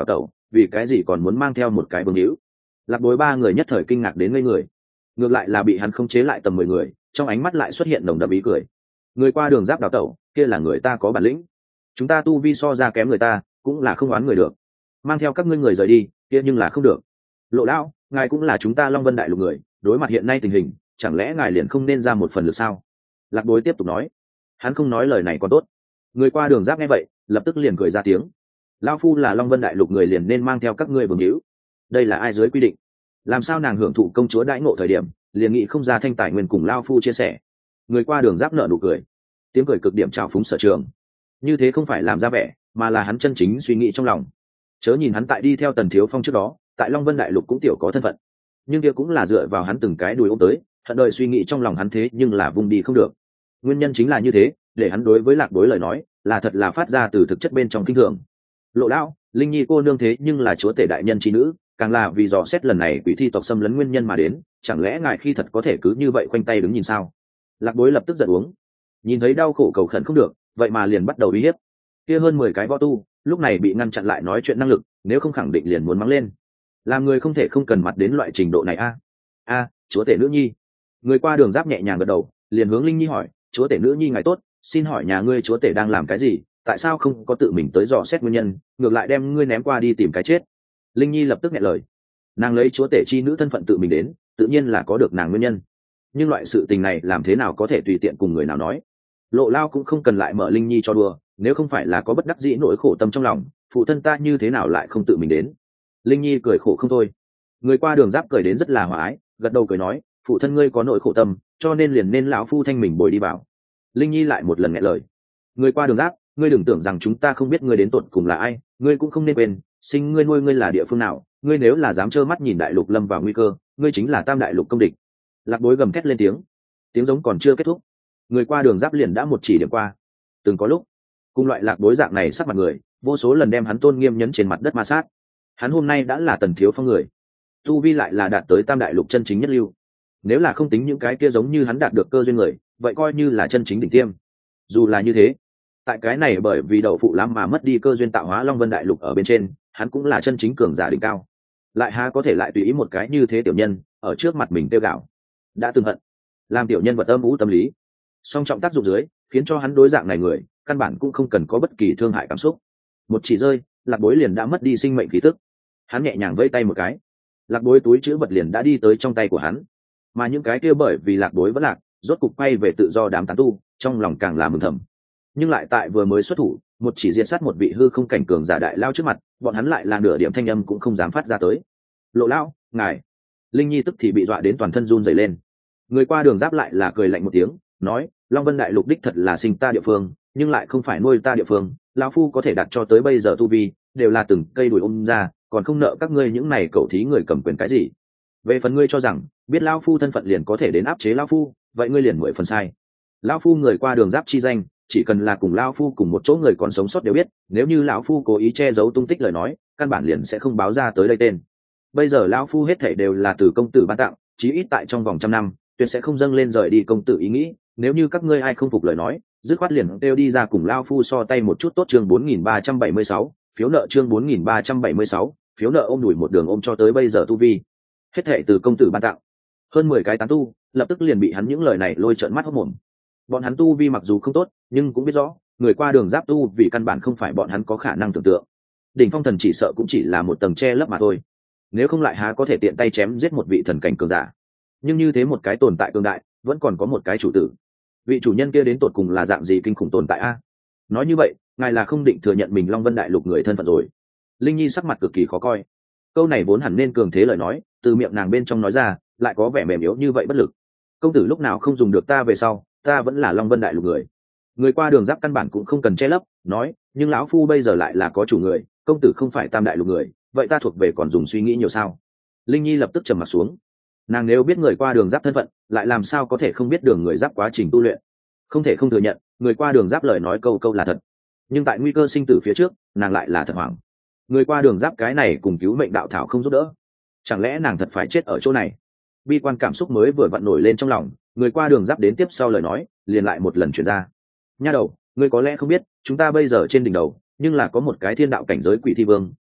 vì cái gì còn muốn mang theo một cái vương hữu. Lạc Bối ba người nhất thời kinh ngạc đến ngây người, ngược lại là bị hắn không chế lại tầm mười người, trong ánh mắt lại xuất hiện nồng đậm ý cười. Người qua đường giáp đào tẩu, kia là người ta có bản lĩnh, chúng ta tu vi so ra kém người ta cũng là không oán người được, mang theo các ngươi người rời đi kia nhưng là không được. Lộ lão, ngài cũng là chúng ta Long Vân Đại Lục người, đối mặt hiện nay tình hình, chẳng lẽ ngài liền không nên ra một phần lực sao? Lạc Bối tiếp tục nói. Hắn không nói lời này còn tốt, người qua đường giáp nghe vậy lập tức liền cười ra tiếng. Lão phu là Long Vân Đại Lục người liền nên mang theo các ngươi vương hữu, đây là ai dưới quy định? Làm sao nàng hưởng thụ công chúa đãi ngộ thời điểm liền nghĩ không ra thanh tài nguyên cùng lão phu chia sẻ? Người qua đường giáp nợ nụ cười, tiếng cười cực điểm trào phúng Sở Trường. Như thế không phải làm ra vẻ, mà là hắn chân chính suy nghĩ trong lòng. Chớ nhìn hắn tại đi theo Tần Thiếu Phong trước đó, tại Long Vân Đại Lục cũng tiểu có thân phận, nhưng kia cũng là dựa vào hắn từng cái đùi ôm tới, hận đời suy nghĩ trong lòng hắn thế nhưng là vùng đi không được. Nguyên nhân chính là như thế, để hắn đối với Lạc Bối lời nói là thật là phát ra từ thực chất bên trong kinh thường. Lộ lão, Linh Nhi cô nương thế nhưng là chúa tể đại nhân chi nữ, càng là vì dò xét lần này quỷ thi tộc xâm lấn nguyên nhân mà đến, chẳng lẽ ngài khi thật có thể cứ như vậy khoanh tay đứng nhìn sao? Lạc Bối lập tức giận uống, nhìn thấy đau khổ cầu khẩn không được, vậy mà liền bắt đầu uy hiếp. Kia hơn mười cái võ tu lúc này bị ngăn chặn lại nói chuyện năng lực, nếu không khẳng định liền muốn mắng lên. Làm người không thể không cần mặt đến loại trình độ này a. A, chúa tể nữ nhi. Người qua đường giáp nhẹ nhàng gật đầu, liền hướng Linh Nhi hỏi, chúa tể nữ nhi ngài tốt, xin hỏi nhà ngươi chúa tể đang làm cái gì, tại sao không có tự mình tới dò xét nguyên nhân, ngược lại đem ngươi ném qua đi tìm cái chết? Linh Nhi lập tức nghẹn lời, nàng lấy chúa tể chi nữ thân phận tự mình đến, tự nhiên là có được nàng nguyên nhân, nhưng loại sự tình này làm thế nào có thể tùy tiện cùng người nào nói. Lộ Lao cũng không cần lại mở Linh Nhi cho đùa, nếu không phải là có bất đắc dĩ nỗi khổ tâm trong lòng, phụ thân ta như thế nào lại không tự mình đến? Linh Nhi cười khổ không thôi. Người qua đường giáp cười đến rất là hòa ái, gật đầu cười nói, phụ thân ngươi có nỗi khổ tâm, cho nên liền nên lão phu thanh mình bồi đi vào. Linh Nhi lại một lần nghẹn lời. Người qua đường giáp, ngươi đừng tưởng rằng chúng ta không biết ngươi đến tột cùng là ai, ngươi cũng không nên quên, sinh ngươi nuôi ngươi là địa phương nào, ngươi nếu là dám trơ mắt nhìn đại lục lâm vào nguy cơ, ngươi chính là tam đại lục công địch. Lạc Bối gầm thét lên tiếng, tiếng giống còn chưa kết thúc, người qua đường giáp liền đã một chỉ điểm qua. Từng có lúc, cùng loại Lạc Bối dạng này sắc mặt người, vô số lần đem hắn tôn nghiêm nhấn trên mặt đất ma sát. Hắn hôm nay đã là Tần Thiếu Phong người, tu vi lại là đạt tới tam đại lục chân chính nhất lưu. Nếu là không tính những cái kia giống như hắn đạt được cơ duyên người, vậy coi như là chân chính đỉnh tiêm. Dù là như thế, tại cái này bởi vì đậu phụ lắm mà mất đi cơ duyên tạo hóa Long Vân Đại Lục ở bên trên, hắn cũng là chân chính cường giả đỉnh cao. Lại há có thể lại tùy ý một cái như thế tiểu nhân ở trước mặt mình tiêu gạo. Đã từng hận, làm tiểu nhân vật âm u tâm lý, song trọng tác dụng dưới, khiến cho hắn đối dạng này người, căn bản cũng không cần có bất kỳ thương hại cảm xúc. Một chỉ rơi, Lạc Bối liền đã mất đi sinh mệnh khí tức. Hắn nhẹ nhàng vẫy tay một cái, Lạc Bối túi chữ vật liền đã đi tới trong tay của hắn. Mà những cái kia bởi vì Lạc Bối vẫn lạc, rốt cục quay về tự do đám tán tu, trong lòng càng là mừng thầm. Nhưng lại tại vừa mới xuất thủ, một chỉ diện sát một vị hư không cảnh cường giả đại lao trước mặt, bọn hắn lại là nửa điểm thanh âm cũng không dám phát ra tới. Lộ lão, ngài. Linh Nhi tức thì bị dọa đến toàn thân run rẩy lên. Người qua đường giáp lại là cười lạnh một tiếng, nói, Long Vân Đại Lục đích thật là sinh ta địa phương, nhưng lại không phải nuôi ta địa phương, lão phu có thể đặt cho tới bây giờ tu vi, đều là từng cây đùi ôm ra, còn không nợ các ngươi những này cẩu thí người cầm quyền cái gì. Về phần ngươi cho rằng biết lão phu thân phận liền có thể đến áp chế lão phu, vậy ngươi liền mười phần sai. Lão phu người qua đường giáp chi danh, chỉ cần là cùng lão phu cùng một chỗ người còn sống sót đều biết, nếu như lão phu cố ý che giấu tung tích lời nói, căn bản liền sẽ không báo ra tới đây tên. Bây giờ lão phu hết thảy đều là từ công tử ban tặng, chí ít tại trong vòng trăm năm, tuyệt sẽ không dâng lên rời đi công tử ý nghĩ. Nếu như các ngươi ai không phục lời nói, dứt khoát liền kêu đi ra cùng lão phu so tay một chút tốt. Chương bốn nghìn ba trăm bảy mươi sáu, phiếu nợ chương bốn nghìn ba trăm bảy mươi sáu, phiếu nợ ôm đùi một đường ôm cho tới bây giờ tu vi, hết thảy từ công tử ban tặng. Hơn mười cái tán tu, lập tức liền bị hắn những lời này lôi trợn mắt hốt mồm. Bọn hắn tu vi mặc dù không tốt, nhưng cũng biết rõ, người qua đường giáp tu vì căn bản không phải bọn hắn có khả năng tưởng tượng. Đỉnh phong thần chỉ sợ cũng chỉ là một tầng che lấp mà thôi. Nếu không lại há có thể tiện tay chém giết một vị thần cảnh cường giả. Nhưng như thế một cái tồn tại cường đại, vẫn còn có một cái chủ tử. Vị chủ nhân kia đến tột cùng là dạng gì kinh khủng tồn tại a? Nói như vậy, ngài là không định thừa nhận mình Long Vân Đại Lục người thân phận rồi. Linh Nhi sắc mặt cực kỳ khó coi. Câu này vốn hẳn nên cường thế lời nói, từ miệng nàng bên trong nói ra, lại có vẻ mềm yếu như vậy bất lực. Công tử lúc nào không dùng được ta về sau, ta vẫn là Long Vân Đại Lục người. Người qua đường giáp căn bản cũng không cần che lấp, nói, nhưng lão phu bây giờ lại là có chủ người, công tử không phải tam đại lục người, vậy ta thuộc về còn dùng suy nghĩ nhiều sao? Linh Nhi lập tức trầm mặt xuống. Nàng nếu biết người qua đường giáp thân phận, lại làm sao có thể không biết đường người giáp quá trình tu luyện? Không thể không thừa nhận, người qua đường giáp lời nói câu câu là thật. Nhưng tại nguy cơ sinh tử phía trước, nàng lại là thật hoảng. Người qua đường giáp cái này cùng cứu mệnh đạo thảo không giúp đỡ, chẳng lẽ nàng thật phải chết ở chỗ này? Bi quan cảm xúc mới vừa vặn nổi lên trong lòng, người qua đường giáp đến tiếp sau lời nói, liền lại một lần chuyển ra. Nha đầu, ngươi có lẽ không biết, chúng ta bây giờ trên đỉnh đầu, nhưng là có một cái thiên đạo cảnh giới quỷ thi vương,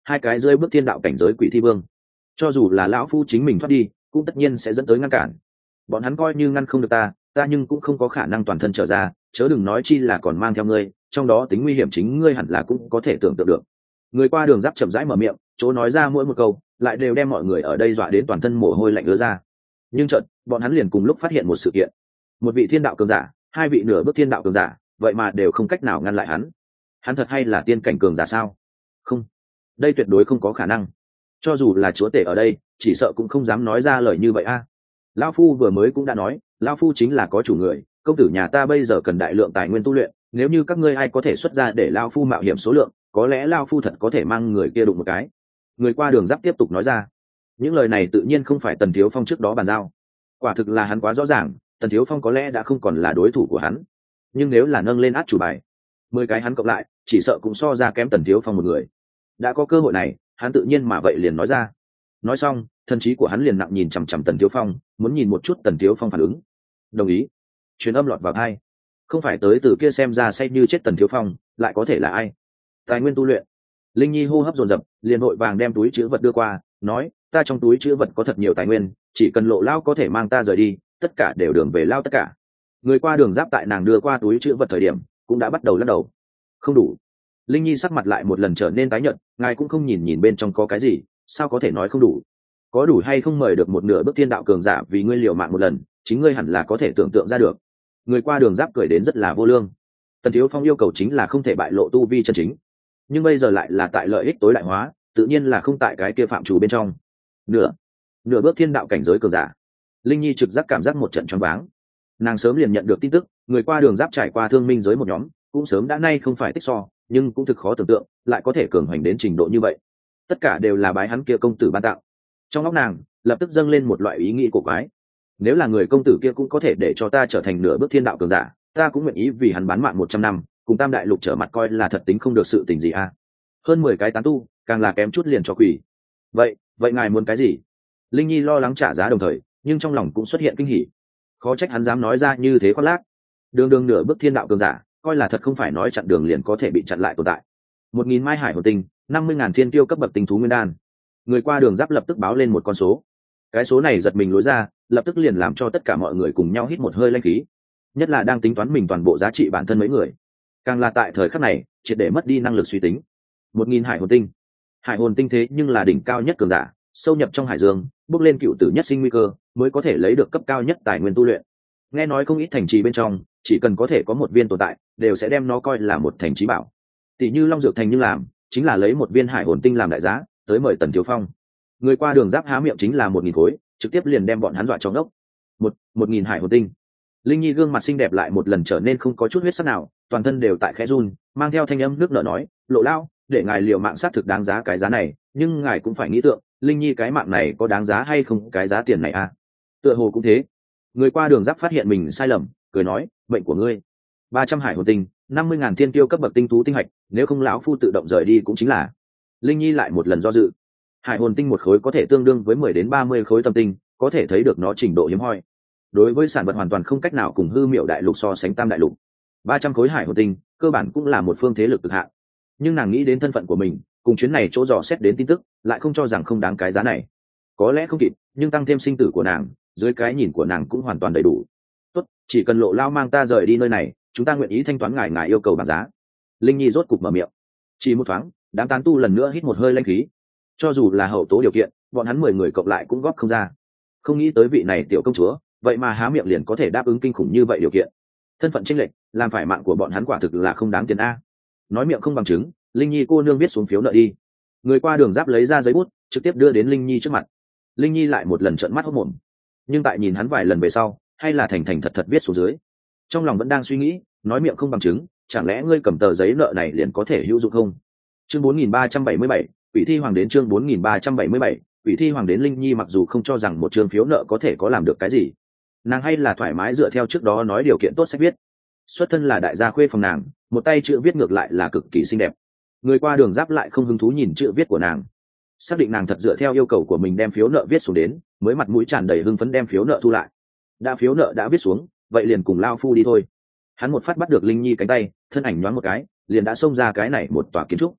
hai cái rơi bước thiên đạo cảnh giới quỷ thi vương. Cho dù là lão phu chính mình thoát đi cũng tất nhiên sẽ dẫn tới ngăn cản. Bọn hắn coi như ngăn không được ta ta nhưng cũng không có khả năng toàn thân trở ra, chớ đừng nói chi là còn mang theo ngươi, trong đó tính nguy hiểm chính ngươi hẳn là cũng có thể tưởng tượng được. Người qua đường giáp chậm rãi mở miệng, chỗ nói ra mỗi một câu lại đều đem mọi người ở đây dọa đến toàn thân mồ hôi lạnh ứa ra. Nhưng chợt bọn hắn liền cùng lúc phát hiện một sự kiện. Một vị thiên đạo cường giả, hai vị nửa bước thiên đạo cường giả, vậy mà đều không cách nào ngăn lại hắn. Hắn thật hay là tiên cảnh cường giả sao? Không, đây tuyệt đối không có khả năng. Cho dù là chúa tể ở đây chỉ sợ cũng không dám nói ra lời như vậy a. À. Lão phu vừa mới cũng đã nói, lão phu chính là có chủ người, công tử nhà ta bây giờ cần đại lượng tài nguyên tu luyện, nếu như các ngươi ai có thể xuất ra để lão phu mạo hiểm số lượng, có lẽ lão phu thật có thể mang người kia đụng một cái. Người qua đường giáp tiếp tục nói ra. Những lời này tự nhiên không phải Tần Thiếu Phong trước đó bàn giao. Quả thực là hắn quá rõ ràng, Tần Thiếu Phong có lẽ đã không còn là đối thủ của hắn. Nhưng nếu là nâng lên át chủ bài, mười cái hắn cộng lại, chỉ sợ cũng so ra kém Tần Thiếu Phong một người. Đã có cơ hội này, hắn tự nhiên mà vậy liền nói ra. Nói xong, thần trí của hắn liền nặng nhìn chằm chằm Tần Thiếu Phong, muốn nhìn một chút Tần Thiếu Phong phản ứng. Đồng ý. Truyền âm lọt vào tai. Không phải tới từ kia xem ra say như chết Tần Thiếu Phong, lại có thể là ai? Tài nguyên tu luyện. Linh Nhi hô hấp dồn dập, liền vội vàng đem túi chứa vật đưa qua, nói, ta trong túi chứa vật có thật nhiều tài nguyên, chỉ cần Lộ Lao có thể mang ta rời đi, tất cả đều đường về Lao tất cả. Người qua đường giáp tại nàng đưa qua túi chứa vật thời điểm, cũng đã bắt đầu lắc đầu. Không đủ. Linh Nhi sắc mặt lại một lần trở nên tái nhợt, ngài cũng không nhìn nhìn bên trong có cái gì, sao có thể nói không đủ? Có đủ hay không mời được một nửa bước thiên đạo cường giả vì ngươi liều mạng một lần, chính ngươi hẳn là có thể tưởng tượng ra được. Người qua đường giáp cười đến rất là vô lương. Tần Thiếu Phong yêu cầu chính là không thể bại lộ tu vi chân chính, nhưng bây giờ lại là tại lợi ích tối đại hóa, tự nhiên là không tại cái kia phạm chủ bên trong. Nửa, nửa bước thiên đạo cảnh giới cường giả. Linh Nhi trực giác cảm giác một trận choáng váng. Nàng sớm liền nhận được tin tức, người qua đường giáp trải qua thương minh giới một nhóm, cũng sớm đã nay không phải tích so, nhưng cũng thực khó tưởng tượng, lại có thể cường hành đến trình độ như vậy. Tất cả đều là bái hắn kia công tử ban tạo. Trong óc nàng lập tức dâng lên một loại ý nghĩ cổ quái. Nếu là người công tử kia cũng có thể để cho ta trở thành nửa bước thiên đạo cường giả, ta cũng nguyện ý vì hắn bán mạng một trăm năm, cùng Tam Đại Lục trở mặt coi là thật tính không được sự tình gì a. À. Hơn mười cái tán tu, càng là kém chút liền cho quỷ. Vậy, vậy ngài muốn cái gì? Linh Nhi lo lắng trả giá đồng thời, nhưng trong lòng cũng xuất hiện kinh hỉ. Khó trách hắn dám nói ra như thế khoác lác. Đường đường nửa bước thiên đạo cường giả, coi là thật không phải nói chặn đường liền có thể bị chặn lại tồn tại. Một nghìn mai hải hồn tinh, năm mươi ngàn thiên tiêu cấp bậc tinh thú nguyên đan. Người qua đường giáp lập tức báo lên một con số. Cái số này giật mình lối ra, lập tức liền làm cho tất cả mọi người cùng nhau hít một hơi lanh khí. Nhất là đang tính toán mình toàn bộ giá trị bản thân mấy người, càng là tại thời khắc này triệt để mất đi năng lực suy tính. Một nghìn hải hồn tinh, hải hồn tinh thế nhưng là đỉnh cao nhất cường giả, sâu nhập trong hải dương, bước lên cựu tử nhất sinh nguy cơ, mới có thể lấy được cấp cao nhất tài nguyên tu luyện. Nghe nói không ít thành trì bên trong, chỉ cần có thể có một viên tồn tại, đều sẽ đem nó coi là một thành trí bảo. Tỷ như Long Dược Thành như làm, chính là lấy một viên hải hồn tinh làm đại giá, tới mời Tần Thiếu Phong. Người qua đường giáp há miệng chính là một nghìn khối, trực tiếp liền đem bọn hắn dọa cho ngốc. Một, một nghìn hải hồn tinh. Linh Nhi gương mặt xinh đẹp lại một lần trở nên không có chút huyết sắc nào, toàn thân đều tại khẽ run, mang theo thanh âm nước nở nói, Lộ Lao, để ngài liều mạng sát thực đáng giá cái giá này, nhưng ngài cũng phải nghĩ tượng, Linh Nhi cái mạng này có đáng giá hay không cái giá tiền này à? Tựa hồ cũng thế. Người qua đường giáp phát hiện mình sai lầm, cười nói, mệnh của ngươi, ba trăm hải hồn tinh, năm mươi ngàn thiên tiêu cấp bậc tinh tú tinh hạch, nếu không lão phu tự động rời đi cũng chính là. Linh Nhi lại một lần do dự. Hải hồn tinh một khối có thể tương đương với mười đến ba mươi khối tâm tinh, có thể thấy được nó trình độ hiếm hoi. Đối với sản vật hoàn toàn không cách nào cùng hư miệu đại lục so sánh Tam Đại Lục. Ba trăm khối hải hồn tinh, cơ bản cũng là một phương thế lực cực hạn. Nhưng nàng nghĩ đến thân phận của mình, cùng chuyến này chỗ dò xét đến tin tức, lại không cho rằng không đáng cái giá này. Có lẽ không kịp, nhưng tăng thêm sinh tử của nàng, dưới cái nhìn của nàng cũng hoàn toàn đầy đủ. Tốt, chỉ cần Lộ Lao mang ta rời đi nơi này, chúng ta nguyện ý thanh toán ngài ngài yêu cầu bảng giá. Linh Nhi rốt cục mở miệng. Chỉ một thoáng, đám tán tu lần nữa hít một hơi lanh khí. Cho dù là hậu tố điều kiện, bọn hắn mười người cộng lại cũng góp không ra. Không nghĩ tới vị này tiểu công chúa, vậy mà há miệng liền có thể đáp ứng kinh khủng như vậy điều kiện. Thân phận chênh lệch, làm phải mạng của bọn hắn quả thực là không đáng tiền a. Nói miệng không bằng chứng, Linh Nhi cô nương viết xuống phiếu nợ đi. Người qua đường giáp lấy ra giấy bút, trực tiếp đưa đến Linh Nhi trước mặt. Linh Nhi lại một lần trợn mắt hốt mồm, nhưng tại nhìn hắn vài lần về sau, hay là thành thành thật thật viết xuống dưới. Trong lòng vẫn đang suy nghĩ, nói miệng không bằng chứng, chẳng lẽ ngươi cầm tờ giấy nợ này liền có thể hữu dụng không? Chương bốn nghìn ba trăm bảy mươi bảy, Quỷ thi hoàng đến chương bốn nghìn ba trăm bảy mươi bảy, Quỷ thi hoàng đến. Linh Nhi mặc dù không cho rằng một chương phiếu nợ có thể có làm được cái gì, nàng hay là thoải mái dựa theo trước đó nói điều kiện tốt sách viết. Xuất thân là đại gia khuê phòng nàng, một tay chữ viết ngược lại là cực kỳ xinh đẹp. Người qua đường giáp lại không hứng thú nhìn chữ viết của nàng, xác định nàng thật dựa theo yêu cầu của mình đem phiếu nợ viết xuống đến, mới mặt mũi tràn đầy hưng phấn đem phiếu nợ thu lại. Đã phiếu nợ đã viết xuống, vậy liền cùng lao phu đi thôi. Hắn một phát bắt được Linh Nhi cánh tay, thân ảnh nhoáng một cái, liền đã xông ra cái này một tòa kiến trúc.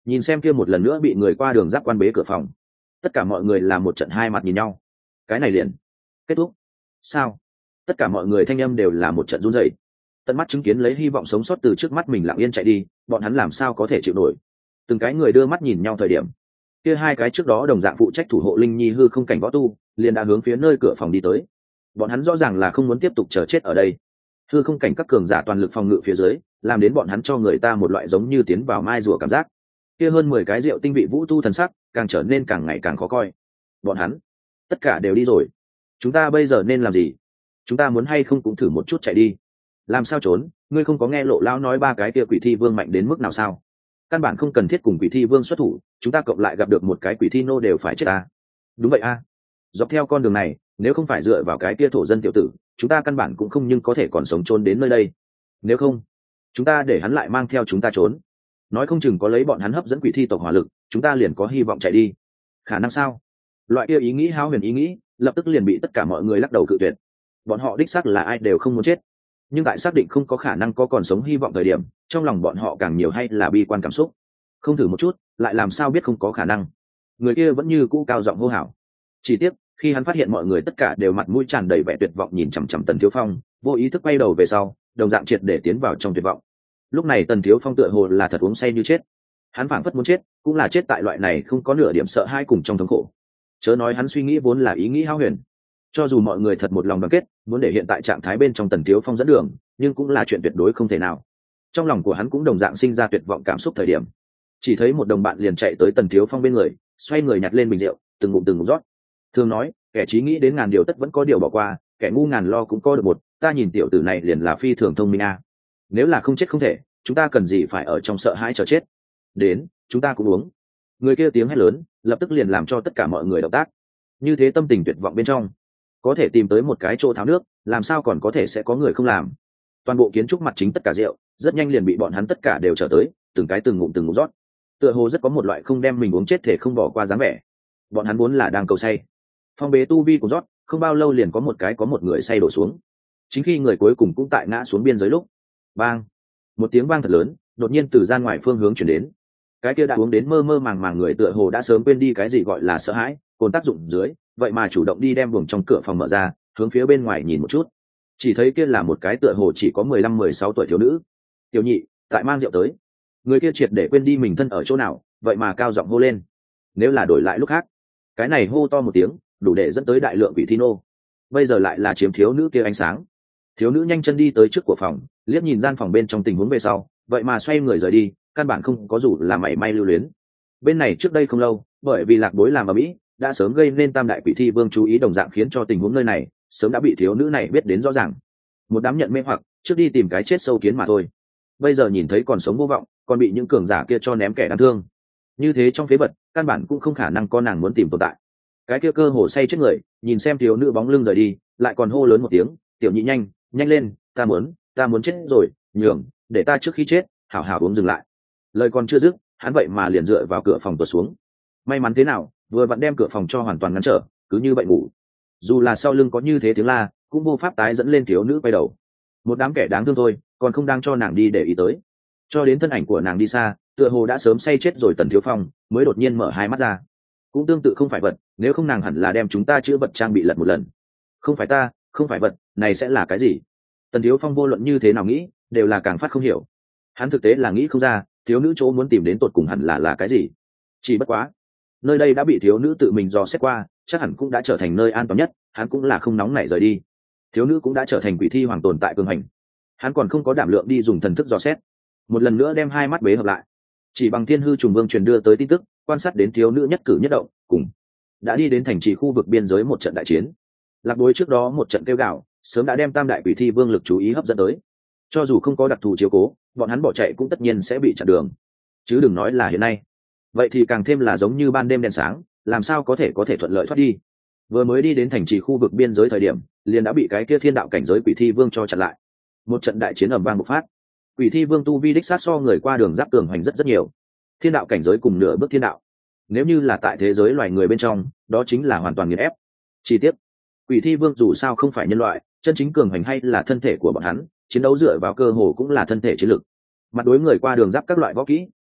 nhìn xem kia một lần nữa bị người qua đường giáp quan bế cửa phòng, tất cả mọi người làm một trận hai mặt nhìn nhau. Cái này liền kết thúc sao? Tất cả mọi người thanh âm đều là một trận run rẩy, tận mắt chứng kiến lấy hy vọng sống sót từ trước mắt mình lặng yên chạy đi, bọn hắn làm sao có thể chịu nổi. Từng cái người đưa mắt nhìn nhau thời điểm, kia hai cái trước đó đồng dạng phụ trách thủ hộ linh nhi hư không cảnh võ tu liền đã hướng phía nơi cửa phòng đi tới. Bọn hắn rõ ràng là không muốn tiếp tục chờ chết ở đây. Hư không cảnh các cường giả toàn lực phòng ngự phía dưới, làm đến bọn hắn cho người ta một loại giống như tiến vào mai rùa cảm giác. Kia hơn mười cái rượu tinh vị vũ tu thần sắc càng trở nên càng ngày càng khó coi. Bọn hắn tất cả đều đi rồi, chúng ta bây giờ nên làm gì? Chúng ta muốn hay không cũng thử một chút chạy đi? Làm sao trốn? Ngươi không có nghe Lộ lão nói ba cái kia quỷ thi vương mạnh đến mức nào sao? Căn bản không cần thiết cùng quỷ thi vương xuất thủ, chúng ta cộng lại gặp được một cái quỷ thi nô đều phải chết ta. Đúng vậy a, dọc theo con đường này nếu không phải dựa vào cái kia thổ dân tiểu tử, chúng ta căn bản cũng không nhưng có thể còn sống trốn đến nơi đây. Nếu không, chúng ta để hắn lại mang theo chúng ta trốn, nói không chừng có lấy bọn hắn hấp dẫn quỷ thi tộc hỏa lực, chúng ta liền có hy vọng chạy đi. Khả năng sao? Loại kia ý nghĩ hao huyền ý nghĩ lập tức liền bị tất cả mọi người lắc đầu cự tuyệt. Bọn họ đích xác là ai đều không muốn chết, nhưng tại xác định không có khả năng có còn sống hy vọng thời điểm, trong lòng bọn họ càng nhiều hay là bi quan cảm xúc. Không thử một chút lại làm sao biết không có khả năng. Người kia vẫn như cũ cao giọng hô hào. Chỉ tiếc khi hắn phát hiện mọi người tất cả đều mặt mũi tràn đầy vẻ tuyệt vọng nhìn chằm chằm Tần Thiếu Phong, vô ý thức quay đầu về sau, đồng dạng triệt để tiến vào trong tuyệt vọng. Lúc này Tần Thiếu Phong tựa hồ là thật uống say như chết. Hắn phảng phất muốn chết, cũng là chết tại loại này không có nửa điểm sợ hãi cùng trong thống khổ. Chớ nói hắn suy nghĩ vốn là ý nghĩ hao huyền, cho dù mọi người thật một lòng đoàn kết muốn để hiện tại trạng thái bên trong Tần Thiếu Phong dẫn đường, nhưng cũng là chuyện tuyệt đối không thể nào. Trong lòng của hắn cũng đồng dạng sinh ra tuyệt vọng cảm xúc thời điểm, chỉ thấy một đồng bạn liền chạy tới Tần Thiếu Phong bên người, xoay người nhặt lên bình rượu, từng ngụm từng ngụm rót. Thường nói kẻ trí nghĩ đến ngàn điều tất vẫn có điều bỏ qua, kẻ ngu ngàn lo cũng có được một, ta nhìn tiểu tử này liền là phi thường thông minh a. Nếu là không chết không thể, chúng ta cần gì phải ở trong sợ hãi chờ chết? Đến, chúng ta cũng uống. Người kia tiếng hét lớn lập tức liền làm cho tất cả mọi người động tác. Như thế tâm tình tuyệt vọng bên trong, có thể tìm tới một cái chỗ tháo nước, làm sao còn có thể sẽ có người không làm. Toàn bộ kiến trúc mặt chính tất cả rượu rất nhanh liền bị bọn hắn tất cả đều trở tới, từng cái từng ngụm từng ngụm rót, tựa hồ rất có một loại không đem mình uống chết thể không bỏ qua dáng vẻ. Bọn hắn vốn là đang cầu say, phong bế tu vi của rót, không bao lâu liền có một cái có một người say đổ xuống. Chính khi người cuối cùng cũng tại ngã xuống biên giới lúc, bang, một tiếng vang thật lớn đột nhiên từ gian ngoài phương hướng chuyển đến. Cái kia đã uống đến mơ mơ màng màng người tựa hồ đã sớm quên đi cái gì gọi là sợ hãi, cồn tác dụng dưới, vậy mà chủ động đi đem buồng trong cửa phòng mở ra, hướng phía bên ngoài nhìn một chút. Chỉ thấy kia là một cái tựa hồ chỉ có mười lăm mười sáu tuổi thiếu nữ. Tiểu nhị, tại mang rượu tới. Người kia triệt để quên đi mình thân ở chỗ nào, vậy mà cao giọng hô lên. Nếu là đổi lại lúc khác, cái này hô to một tiếng đủ để dẫn tới đại lượng vị thi nô. Bây giờ lại là chiếm thiếu nữ kia ánh sáng. Thiếu nữ nhanh chân đi tới trước của phòng, liếc nhìn gian phòng bên trong tình huống về sau, vậy mà xoay người rời đi, căn bản không có dù là mảy may lưu luyến. Bên này trước đây không lâu, bởi vì lạc bối làm ở mỹ đã sớm gây nên tam đại quỷ thi vương chú ý, đồng dạng khiến cho tình huống nơi này sớm đã bị thiếu nữ này biết đến rõ ràng. Một đám nhận mê hoặc trước đi tìm cái chết sâu kiến mà thôi, bây giờ nhìn thấy còn sống vô vọng, còn bị những cường giả kia cho ném kẻ đáng thương như thế trong phế vật, căn bản cũng không khả năng có nàng muốn tìm tồn tại. Cái kia cơ hồ say chết người nhìn xem thiếu nữ bóng lưng rời đi, lại còn hô lớn một tiếng, tiểu nhị nhanh nhanh lên, ta muốn ta muốn chết rồi, nhường để ta trước khi chết hảo hảo uống dừng lại. Lời còn chưa dứt, hắn vậy mà liền dựa vào cửa phòng tuột xuống. May mắn thế nào, vừa vặn đem cửa phòng cho hoàn toàn ngăn trở, cứ như vậy ngủ. Dù là sau lưng có như thế tiếng la, cũng vô pháp tái dẫn lên thiếu nữ quay đầu. Một đám kẻ đáng thương thôi, còn không đang cho nàng đi để ý tới. Cho đến thân ảnh của nàng đi xa, tựa hồ đã sớm say chết rồi, Tần Thiếu Phong mới đột nhiên mở hai mắt ra. Cũng tương tự không phải vật, nếu không nàng hẳn là đem chúng ta chữa vật trang bị lật một lần. Không phải ta, không phải vật, này sẽ là cái gì? Tần Thiếu Phong vô luận như thế nào nghĩ, đều là càng phát không hiểu. Hắn thực tế là nghĩ không ra, thiếu nữ chỗ muốn tìm đến tột cùng hẳn là là cái gì. Chỉ bất quá, nơi đây đã bị thiếu nữ tự mình dò xét qua, chắc hẳn cũng đã trở thành nơi an toàn nhất, hắn cũng là không nóng nảy rời đi. Thiếu nữ cũng đã trở thành quỷ thi hoàng tồn tại cường hành, hắn còn không có đảm lượng đi dùng thần thức dò xét. Một lần nữa đem hai mắt bế hợp lại, chỉ bằng Thiên Hư Trùng Vương truyền đưa tới tin tức, quan sát đến thiếu nữ nhất cử nhất động, cùng đã đi đến thành trì khu vực biên giới một trận đại chiến. Lạc Bối trước đó một trận kêu gào, sớm đã đem tam đại quỷ thi vương lực chú ý hấp dẫn tới. Cho dù không có đặc thù chiếu cố, bọn hắn bỏ chạy cũng tất nhiên sẽ bị chặn đường, chứ đừng nói là hiện nay. Vậy thì càng thêm là giống như ban đêm đèn sáng, làm sao có thể có thể thuận lợi thoát đi. Vừa mới đi đến thành trì khu vực biên giới thời điểm, liền đã bị cái kia thiên đạo cảnh giới quỷ thi vương cho chặn lại. Một trận đại chiến ầm vang bộc phát. Quỷ thi vương tu vi đích sát so người qua đường giáp tường hoành rất rất nhiều. Thiên đạo cảnh giới cùng nửa bước thiên đạo, nếu như là tại thế giới loài người bên trong, đó chính là hoàn toàn nghiền ép. Chi tiết, quỷ thi vương dù sao không phải nhân loại, chân chính cường hoành hay là thân thể của bọn hắn, chiến đấu dựa vào cơ hồ cũng là thân thể chiến lực. Mặt đối người qua đường giáp các loại võ kỹ,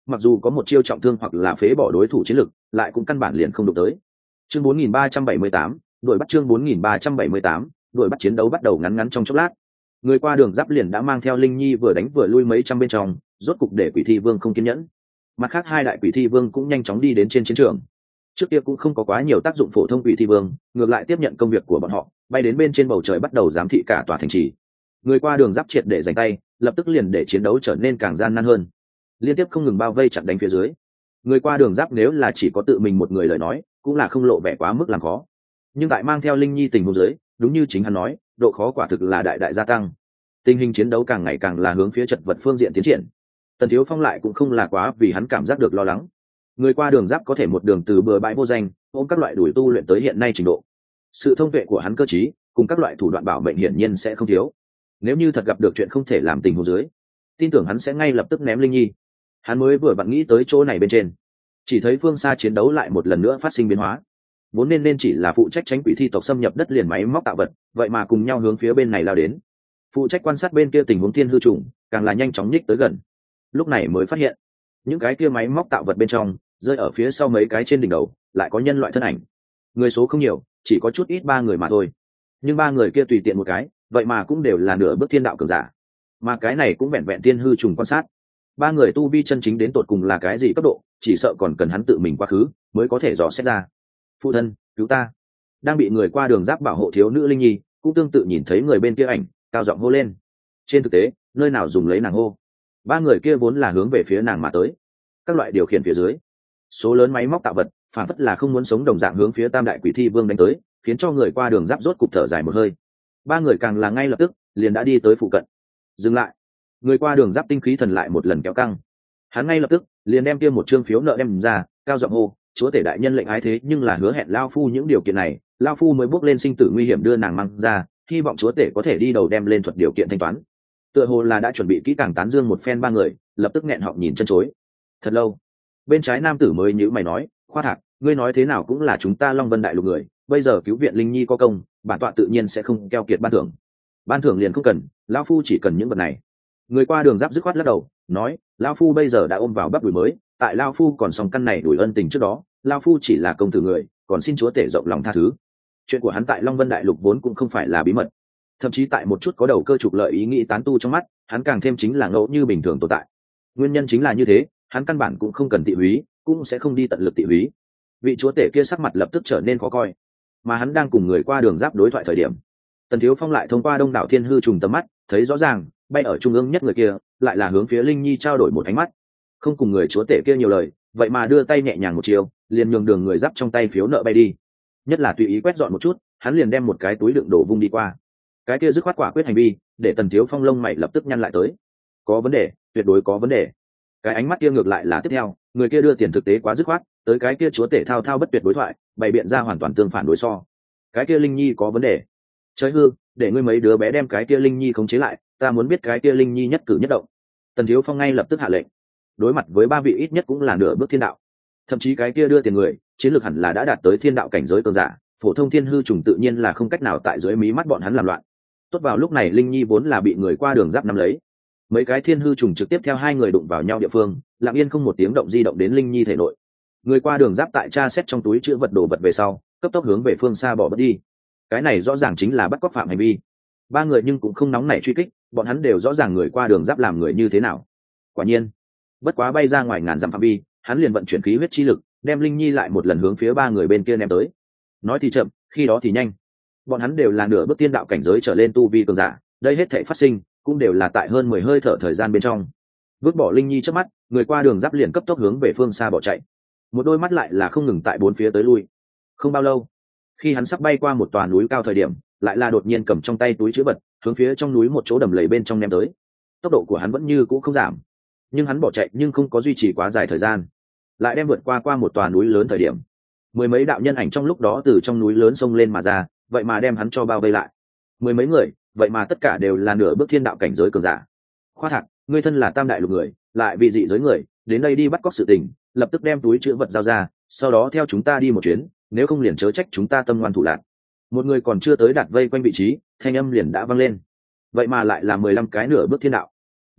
mặc dù có một chiêu trọng thương hoặc là phế bỏ đối thủ chiến lực, lại cũng căn bản liền không đụng tới. Chương bốn nghìn ba trăm bảy mươi tám, đội bắt chương bốn nghìn ba trăm bảy mươi tám, đội bắt chiến đấu bắt đầu ngắn ngắn trong chốc lát. Người qua đường giáp liền đã mang theo Linh Nhi vừa đánh vừa lui mấy trăm bên trong, rốt cục để Quỷ Thi Vương không kiên nhẫn. Mặt khác hai đại Quỷ Thi Vương cũng nhanh chóng đi đến trên chiến trường. Trước kia cũng không có quá nhiều tác dụng phổ thông Quỷ Thi Vương, ngược lại tiếp nhận công việc của bọn họ, bay đến bên trên bầu trời bắt đầu giám thị cả tòa thành trì. Người qua đường giáp triệt để giành tay, lập tức liền để chiến đấu trở nên càng gian nan hơn, liên tiếp không ngừng bao vây chặn đánh phía dưới. Người qua đường giáp nếu là chỉ có tự mình một người lời nói, cũng là không lộ vẻ quá mức làm khó, nhưng tại mang theo Linh Nhi tình huống dưới, đúng như chính hắn nói, độ khó quả thực là đại đại gia tăng. Tình hình chiến đấu càng ngày càng là hướng phía chật vật phương diện tiến triển. Tần Thiếu Phong lại cũng không là quá vì hắn cảm giác được lo lắng. Người qua đường giáp có thể một đường từ bừa bãi vô danh ôm các loại đuổi tu luyện tới hiện nay trình độ, sự thông tuệ của hắn cơ trí cùng các loại thủ đoạn bảo mệnh hiển nhiên sẽ không thiếu. Nếu như thật gặp được chuyện không thể làm tình huống dưới, tin tưởng hắn sẽ ngay lập tức ném Linh Nhi. Hắn mới vừa vặn nghĩ tới chỗ này bên trên, chỉ thấy phương xa chiến đấu lại một lần nữa phát sinh biến hóa. Vốn nên nên chỉ là phụ trách tránh quỷ thi tộc xâm nhập đất liền máy móc tạo vật, vậy mà cùng nhau hướng phía bên này lao đến. Phụ trách quan sát bên kia tình huống thiên hư trùng càng là nhanh chóng nhích tới gần. Lúc này mới phát hiện những cái kia máy móc tạo vật bên trong rơi ở phía sau mấy cái trên đỉnh đầu lại có nhân loại thân ảnh. Người số không nhiều, chỉ có chút ít ba người mà thôi, nhưng ba người kia tùy tiện một cái vậy mà cũng đều là nửa bước thiên đạo cường giả, mà cái này cũng vẹn vẹn thiên hư trùng quan sát. Ba người tu vi chân chính đến tột cùng là cái gì cấp độ, chỉ sợ còn cần hắn tự mình quá khứ mới có thể dò xét ra. Phụ thân, cứu ta! Đang bị người qua đường giáp bảo hộ thiếu nữ Linh Nhi cũng tương tự nhìn thấy người bên kia ảnh, cao giọng hô lên. Trên thực tế, nơi nào dùng lấy nàng hô, ba người kia vốn là hướng về phía nàng mà tới. Các loại điều khiển phía dưới, số lớn máy móc tạo vật phản phất là không muốn sống đồng dạng hướng phía tam đại quỷ thi vương đánh tới, khiến cho người qua đường giáp rốt cục thở dài một hơi. Ba người càng là ngay lập tức liền đã đi tới phụ cận. Dừng lại! Người qua đường giáp tinh khí thần lại một lần kéo căng, hắn ngay lập tức liền đem kia một trương phiếu nợ đem ra, cao giọng hô, chúa tể đại nhân lệnh ái thế nhưng là hứa hẹn lao phu những điều kiện này, lao phu mới bước lên sinh tử nguy hiểm đưa nàng mang ra, hy vọng chúa tể có thể đi đầu đem lên thuật điều kiện thanh toán. Tựa hồ là đã chuẩn bị kỹ càng tán dương một phen, ba người lập tức nghẹn họng nhìn chân chối. Thật lâu, bên trái nam tử mới nhíu mày nói, khoa thạc, ngươi nói thế nào cũng là chúng ta Long Vân đại lục người, bây giờ cứu viện Linh Nhi có công, bản tọa tự nhiên sẽ không keo kiệt ban thưởng. Ban thưởng liền không cần, lão phu chỉ cần những vật này. Người qua đường giáp dứt khoát lắc đầu nói, lão phu bây giờ đã ôm vào bắp đùi mới, tại lão phu còn xong căn này đuổi ân tình trước đó, lão phu chỉ là công tử người, còn xin chúa tể rộng lòng tha thứ. Chuyện của hắn tại Long Vân đại lục vốn cũng không phải là bí mật, thậm chí tại một chút có đầu cơ trục lợi ý nghĩ tán tu trong mắt, hắn càng thêm chính là ngẫu như bình thường tồn tại. Nguyên nhân chính là như thế, hắn căn bản cũng không cần tị húy, cũng sẽ không đi tận lực tị húy. Vị chúa tể kia sắc mặt lập tức trở nên khó coi, mà hắn đang cùng người qua đường giáp đối thoại thời điểm, Tần Thiếu Phong lại thông qua đông đảo thiên hư trùng tầm mắt thấy rõ ràng, bay ở trung ương nhất người kia lại là hướng phía Linh Nhi trao đổi một ánh mắt, không cùng người chúa tể kia nhiều lời, vậy mà đưa tay nhẹ nhàng một chiều, liền nhường đường người giáp trong tay phiếu nợ bay đi. Nhất là tùy ý quét dọn một chút, hắn liền đem một cái túi đựng đồ vung đi qua. Cái kia dứt khoát quả quyết hành vi, để Tần Thiếu Phong lông mày lập tức nhăn lại tới. Có vấn đề, tuyệt đối có vấn đề. Cái ánh mắt kia ngược lại là tiếp theo, người kia đưa tiền thực tế quá dứt khoát, tới cái kia chúa tể thao thao bất tuyệt đối thoại, bày biện ra hoàn toàn tương phản đối so. Cái kia Linh Nhi có vấn đề. Trời hư, để ngươi mấy đứa bé đem cái kia Linh Nhi khống chế lại, ta muốn biết cái kia Linh Nhi nhất cử nhất động. Tần Thiếu Phong ngay lập tức hạ lệnh. Đối mặt với ba vị ít nhất cũng là nửa bước thiên đạo, thậm chí cái kia đưa tiền người chiến lược hẳn là đã đạt tới thiên đạo cảnh giới cường giả, phổ thông thiên hư trùng tự nhiên là không cách nào tại dưới mí mắt bọn hắn làm loạn. Tốt vào lúc này Linh Nhi vốn là bị người qua đường giáp nắm lấy, mấy cái thiên hư trùng trực tiếp theo hai người đụng vào nhau địa phương, lặng yên không một tiếng động di động đến Linh Nhi thể nội. Người qua đường giáp tại tra xét trong túi chứa vật đồ vật về sau, cấp tốc hướng về phương xa bỏ bớt đi. Cái này rõ ràng chính là bắt cóc phạm hành vi. Ba người nhưng cũng không nóng nảy truy kích, bọn hắn đều rõ ràng người qua đường giáp làm người như thế nào. Quả nhiên, bất quá bay ra ngoài ngàn dặm phạm vi, hắn liền vận chuyển khí huyết chi lực, đem Linh Nhi lại một lần hướng phía ba người bên kia ném tới. Nói thì chậm, khi đó thì nhanh. Bọn hắn đều là nửa bước tiên đạo cảnh giới trở lên tu vi cường giả, đây hết thảy phát sinh cũng đều là tại hơn mười hơi thở thời gian bên trong. Vứt bỏ Linh Nhi trước mắt, người qua đường giáp liền cấp tốc hướng về phương xa bỏ chạy. Một đôi mắt lại là không ngừng tại bốn phía tới lui. Không bao lâu, khi hắn sắp bay qua một tòa núi cao thời điểm, lại là đột nhiên cầm trong tay túi chứa vật, hướng phía trong núi một chỗ đầm lầy bên trong ném tới. Tốc độ của hắn vẫn như cũ không giảm, nhưng hắn bỏ chạy nhưng không có duy trì quá dài thời gian, lại đem vượt qua qua một tòa núi lớn thời điểm, mười mấy đạo nhân ảnh trong lúc đó từ trong núi lớn xông lên mà ra, vậy mà đem hắn cho bao vây lại. Mười mấy người, vậy mà tất cả đều là nửa bước thiên đạo cảnh giới cường giả. Khoa Thạc, ngươi thân là tam đại lục người, lại vì dị giới người, đến đây đi bắt cóc sự tình, lập tức đem túi chứa vật giao ra, sau đó theo chúng ta đi một chuyến, nếu không liền chớ trách chúng ta tâm ngoan thủ lạn. Một người còn chưa tới đạt vây quanh vị trí, thanh âm liền đã vang lên. Vậy mà lại là mười lăm cái nửa bước thiên đạo.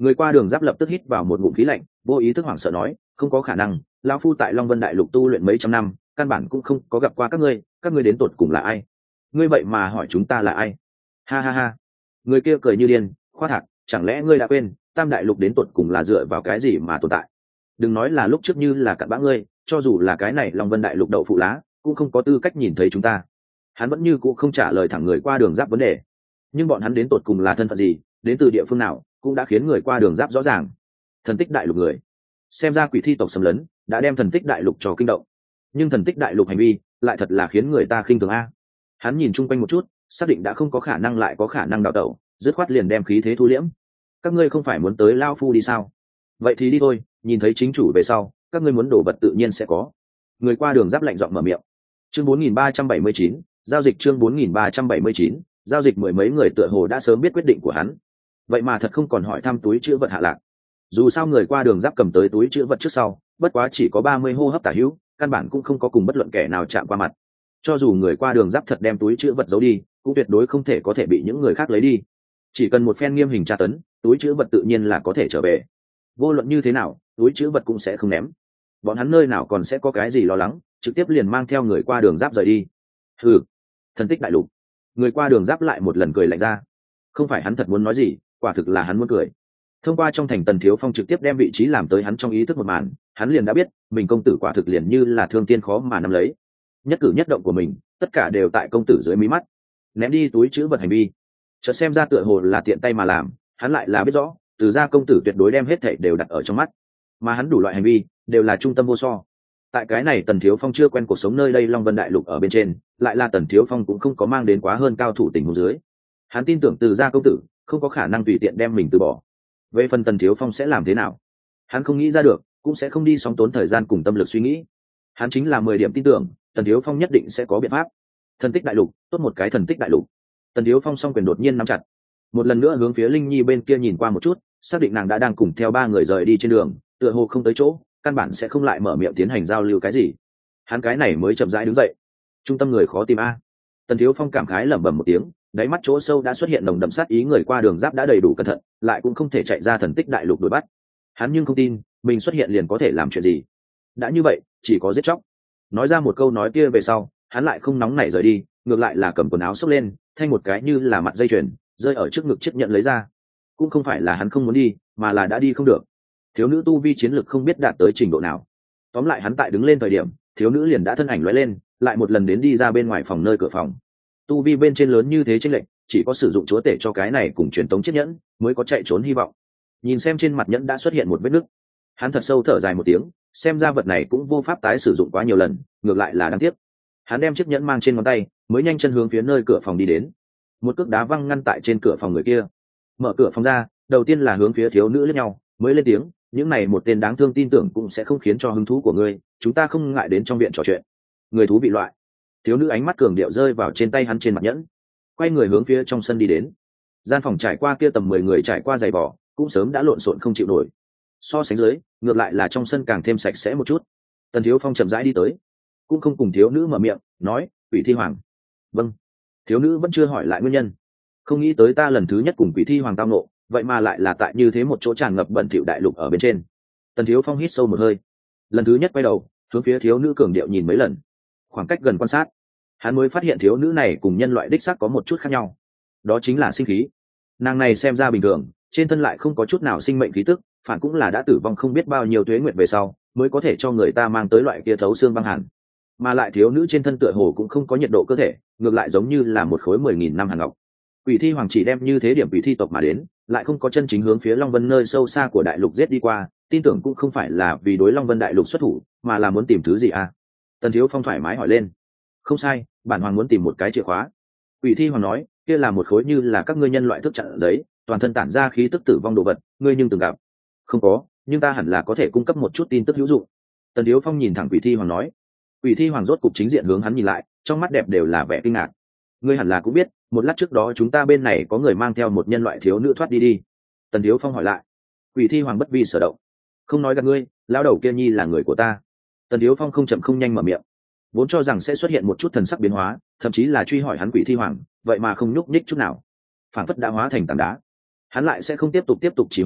Người qua đường giáp lập tức hít vào một ngụm khí lạnh, vô ý thức hoảng sợ nói, không có khả năng, lão phu tại Long Vân Đại Lục tu luyện mấy trăm năm, căn bản cũng không có gặp qua các ngươi, các ngươi đến tột cùng là ai? Ngươi vậy mà hỏi chúng ta là ai? Ha ha ha. Người kia cười như điên, khoa thạc, chẳng lẽ ngươi đã quên, Tam Đại Lục đến tột cùng là dựa vào cái gì mà tồn tại? Đừng nói là lúc trước như là cặn bã ngươi, cho dù là cái này Long Vân Đại Lục đậu phụ lá, cũng không có tư cách nhìn thấy chúng ta. Hắn vẫn như cũ không trả lời thẳng người qua đường giáp vấn đề. Nhưng bọn hắn đến tột cùng là thân phận gì, đến từ địa phương nào, cũng đã khiến người qua đường giáp rõ ràng. Thần tích đại lục người, xem ra quỷ thi tộc xâm lấn đã đem thần tích đại lục cho kinh động, nhưng thần tích đại lục hành vi lại thật là khiến người ta khinh thường a. Hắn nhìn chung quanh một chút, xác định đã không có khả năng lại có khả năng đào tẩu, dứt khoát liền đem khí thế thu liễm. Các ngươi không phải muốn tới lao phu đi sao? Vậy thì đi thôi, nhìn thấy chính chủ về sau, các ngươi muốn đổ vật tự nhiên sẽ có. Người qua đường giáp lạnh giọng mở miệng. Chương bốn nghìn ba trăm bảy mươi chín, giao dịch chương bốn nghìn ba trăm bảy mươi chín, giao dịch. Mười mấy người tựa hồ đã sớm biết quyết định của hắn, vậy mà thật không còn hỏi thăm túi chữ vật hạ lạc. Dù sao người qua đường giáp cầm tới túi chữ vật trước sau, bất quá chỉ có ba mươi hô hấp tả hữu, căn bản cũng không có cùng bất luận kẻ nào chạm qua mặt. Cho dù người qua đường giáp thật đem túi chữ vật giấu đi, cũng tuyệt đối không thể có thể bị những người khác lấy đi. Chỉ cần một phen nghiêm hình tra tấn, túi chữ vật tự nhiên là có thể trở về. Vô luận như thế nào, túi chữ vật cũng sẽ không ném. Bọn hắn nơi nào còn sẽ có cái gì lo lắng, trực tiếp liền mang theo người qua đường giáp rời đi. Hừ, thần tích đại lục. Người qua đường giáp lại một lần cười lạnh ra. Không phải hắn thật muốn nói gì, quả thực là hắn muốn cười. Thông qua trong thành Tần Thiếu Phong trực tiếp đem vị trí làm tới hắn trong ý thức một màn, hắn liền đã biết mình công tử quả thực liền như là thương tiên khó mà nắm lấy. Nhất cử nhất động của mình, tất cả đều tại công tử dưới mí mắt. Ném đi túi chữ vật hành vi, chợt xem ra tựa hồ là tiện tay mà làm, hắn lại là biết rõ, từ gia công tử tuyệt đối đem hết thảy đều đặt ở trong mắt, mà hắn đủ loại hành vi đều là trung tâm vô so. Tại cái này Tần Thiếu Phong chưa quen cuộc sống nơi đây Long Vân Đại Lục ở bên trên, lại là Tần Thiếu Phong cũng không có mang đến quá hơn cao thủ tình huống dưới. Hắn tin tưởng từ gia công tử không có khả năng tùy tiện đem mình từ bỏ. Về phần Tần Thiếu Phong sẽ làm thế nào, hắn không nghĩ ra được, cũng sẽ không đi sóng tốn thời gian cùng tâm lực suy nghĩ. Hắn chính là mười điểm tin tưởng Tần Thiếu Phong nhất định sẽ có biện pháp. Thần tích đại lục, tốt một cái thần tích đại lục. Tần Thiếu Phong song quyền đột nhiên nắm chặt, một lần nữa hướng phía Linh Nhi bên kia nhìn qua một chút, xác định nàng đã đang cùng theo ba người rời đi trên đường, tựa hồ không tới chỗ, căn bản sẽ không lại mở miệng tiến hành giao lưu cái gì. Hắn cái này mới chậm rãi đứng dậy. Trung tâm người khó tìm a. Tần Thiếu Phong cảm khái lẩm bẩm một tiếng, đáy mắt chỗ sâu đã xuất hiện nồng đậm sát ý. Người qua đường giáp đã đầy đủ cẩn thận, lại cũng không thể chạy ra thần tích đại lục đuổi bắt. Hắn nhưng không tin mình xuất hiện liền có thể làm chuyện gì. Đã như vậy, chỉ có giết chóc. Nói ra một câu nói kia về sau, hắn lại không nóng nảy rời đi, ngược lại là cầm quần áo xốc lên, thay một cái như là mặt dây chuyền, rơi ở trước ngực chiếc nhận lấy ra. Cũng không phải là hắn không muốn đi, mà là đã đi không được. Thiếu nữ tu vi chiến lực không biết đạt tới trình độ nào. Tóm lại hắn tại đứng lên thời điểm, thiếu nữ liền đã thân ảnh lóe lên, lại một lần đến đi ra bên ngoài phòng nơi cửa phòng. Tu vi bên trên lớn như thế chênh lệch, chỉ có sử dụng chúa tể cho cái này cùng truyền tống chiếc nhẫn, mới có chạy trốn hy vọng. Nhìn xem trên mặt nhẫn đã xuất hiện một vết nứt, hắn thật sâu thở dài một tiếng, xem ra vật này cũng vô pháp tái sử dụng quá nhiều lần, ngược lại là đáng tiếc. Hắn đem chiếc nhẫn mang trên ngón tay, mới nhanh chân hướng phía nơi cửa phòng đi đến. Một cước đá văng ngăn tại trên cửa phòng người kia. Mở cửa phòng ra, đầu tiên là hướng phía thiếu nữ liếc nhau, mới lên tiếng, những này một tên đáng thương tin tưởng cũng sẽ không khiến cho hứng thú của ngươi, chúng ta không ngại đến trong viện trò chuyện. Người thú bị loại. Thiếu nữ ánh mắt cường điệu rơi vào trên tay hắn trên mặt nhẫn, quay người hướng phía trong sân đi đến. Gian phòng trải qua kia tầm mười người trải qua giày vỏ, cũng sớm đã lộn xộn không chịu nổi. So sánh dưới, ngược lại là trong sân càng thêm sạch sẽ một chút. Tần Thiếu Phong chậm rãi đi tới, cũng không cùng thiếu nữ mở miệng, nói, Quỷ Thi Hoàng. Vâng. Thiếu nữ vẫn chưa hỏi lại nguyên nhân. Không nghĩ tới ta lần thứ nhất cùng Quỷ Thi Hoàng tao nộ, vậy mà lại là tại như thế một chỗ tràn ngập bẩn thỉu đại lục ở bên trên. Tần Thiếu Phong hít sâu một hơi, lần thứ nhất quay đầu hướng phía thiếu nữ cường điệu nhìn mấy lần. Khoảng cách gần quan sát, hắn mới phát hiện thiếu nữ này cùng nhân loại đích xác có một chút khác nhau, đó chính là sinh khí. Nàng này xem ra bình thường, trên thân lại không có chút nào sinh mệnh khí tức, phản cũng là đã tử vong không biết bao nhiêu tuế nguyệt về sau mới có thể cho người ta mang tới loại kia thấu xương băng hàn. Mà lại thiếu nữ trên thân tựa hồ cũng không có nhiệt độ cơ thể, ngược lại giống như là một khối mười nghìn năm hàn ngọc. Quỷ Thi Hoàng chỉ đem như thế điểm quỷ thi tộc mà đến, lại không có chân chính hướng phía Long Vân nơi sâu xa của đại lục giết đi qua, tin tưởng cũng không phải là vì đối Long Vân đại lục xuất thủ, mà là muốn tìm thứ gì à? Tần Thiếu Phong thoải mái hỏi lên. Không sai, bản hoàng muốn tìm một cái chìa khóa. Quỷ Thi Hoàng nói, kia là một khối như là các ngươi nhân loại thức chặn giấy, toàn thân tản ra khí tức tử vong đồ vật, ngươi nhưng từng gặp? Không có, nhưng ta hẳn là có thể cung cấp một chút tin tức hữu dụng. Tần Thiếu Phong nhìn thẳng Quỷ Thi Hoàng nói. Quỷ Thi Hoàng rốt cục chính diện hướng hắn nhìn lại, trong mắt đẹp đều là vẻ kinh ngạc. Ngươi hẳn là cũng biết, một lát trước đó chúng ta bên này có người mang theo một nhân loại thiếu nữ thoát đi đi. Tần Thiếu Phong hỏi lại. Quỷ Thi Hoàng bất vi sở động. Không nói gặp ngươi, lão đầu kia nhi là người của ta. Tần Thiếu Phong không chậm không nhanh mở miệng, vốn cho rằng sẽ xuất hiện một chút thần sắc biến hóa, thậm chí là truy hỏi hắn Quỷ Thi Hoàng, vậy mà không nhúc nhích chút nào, phản phất đã hóa thành tảng đá. Hắn lại sẽ không tiếp tục tiếp tục trì hoãn,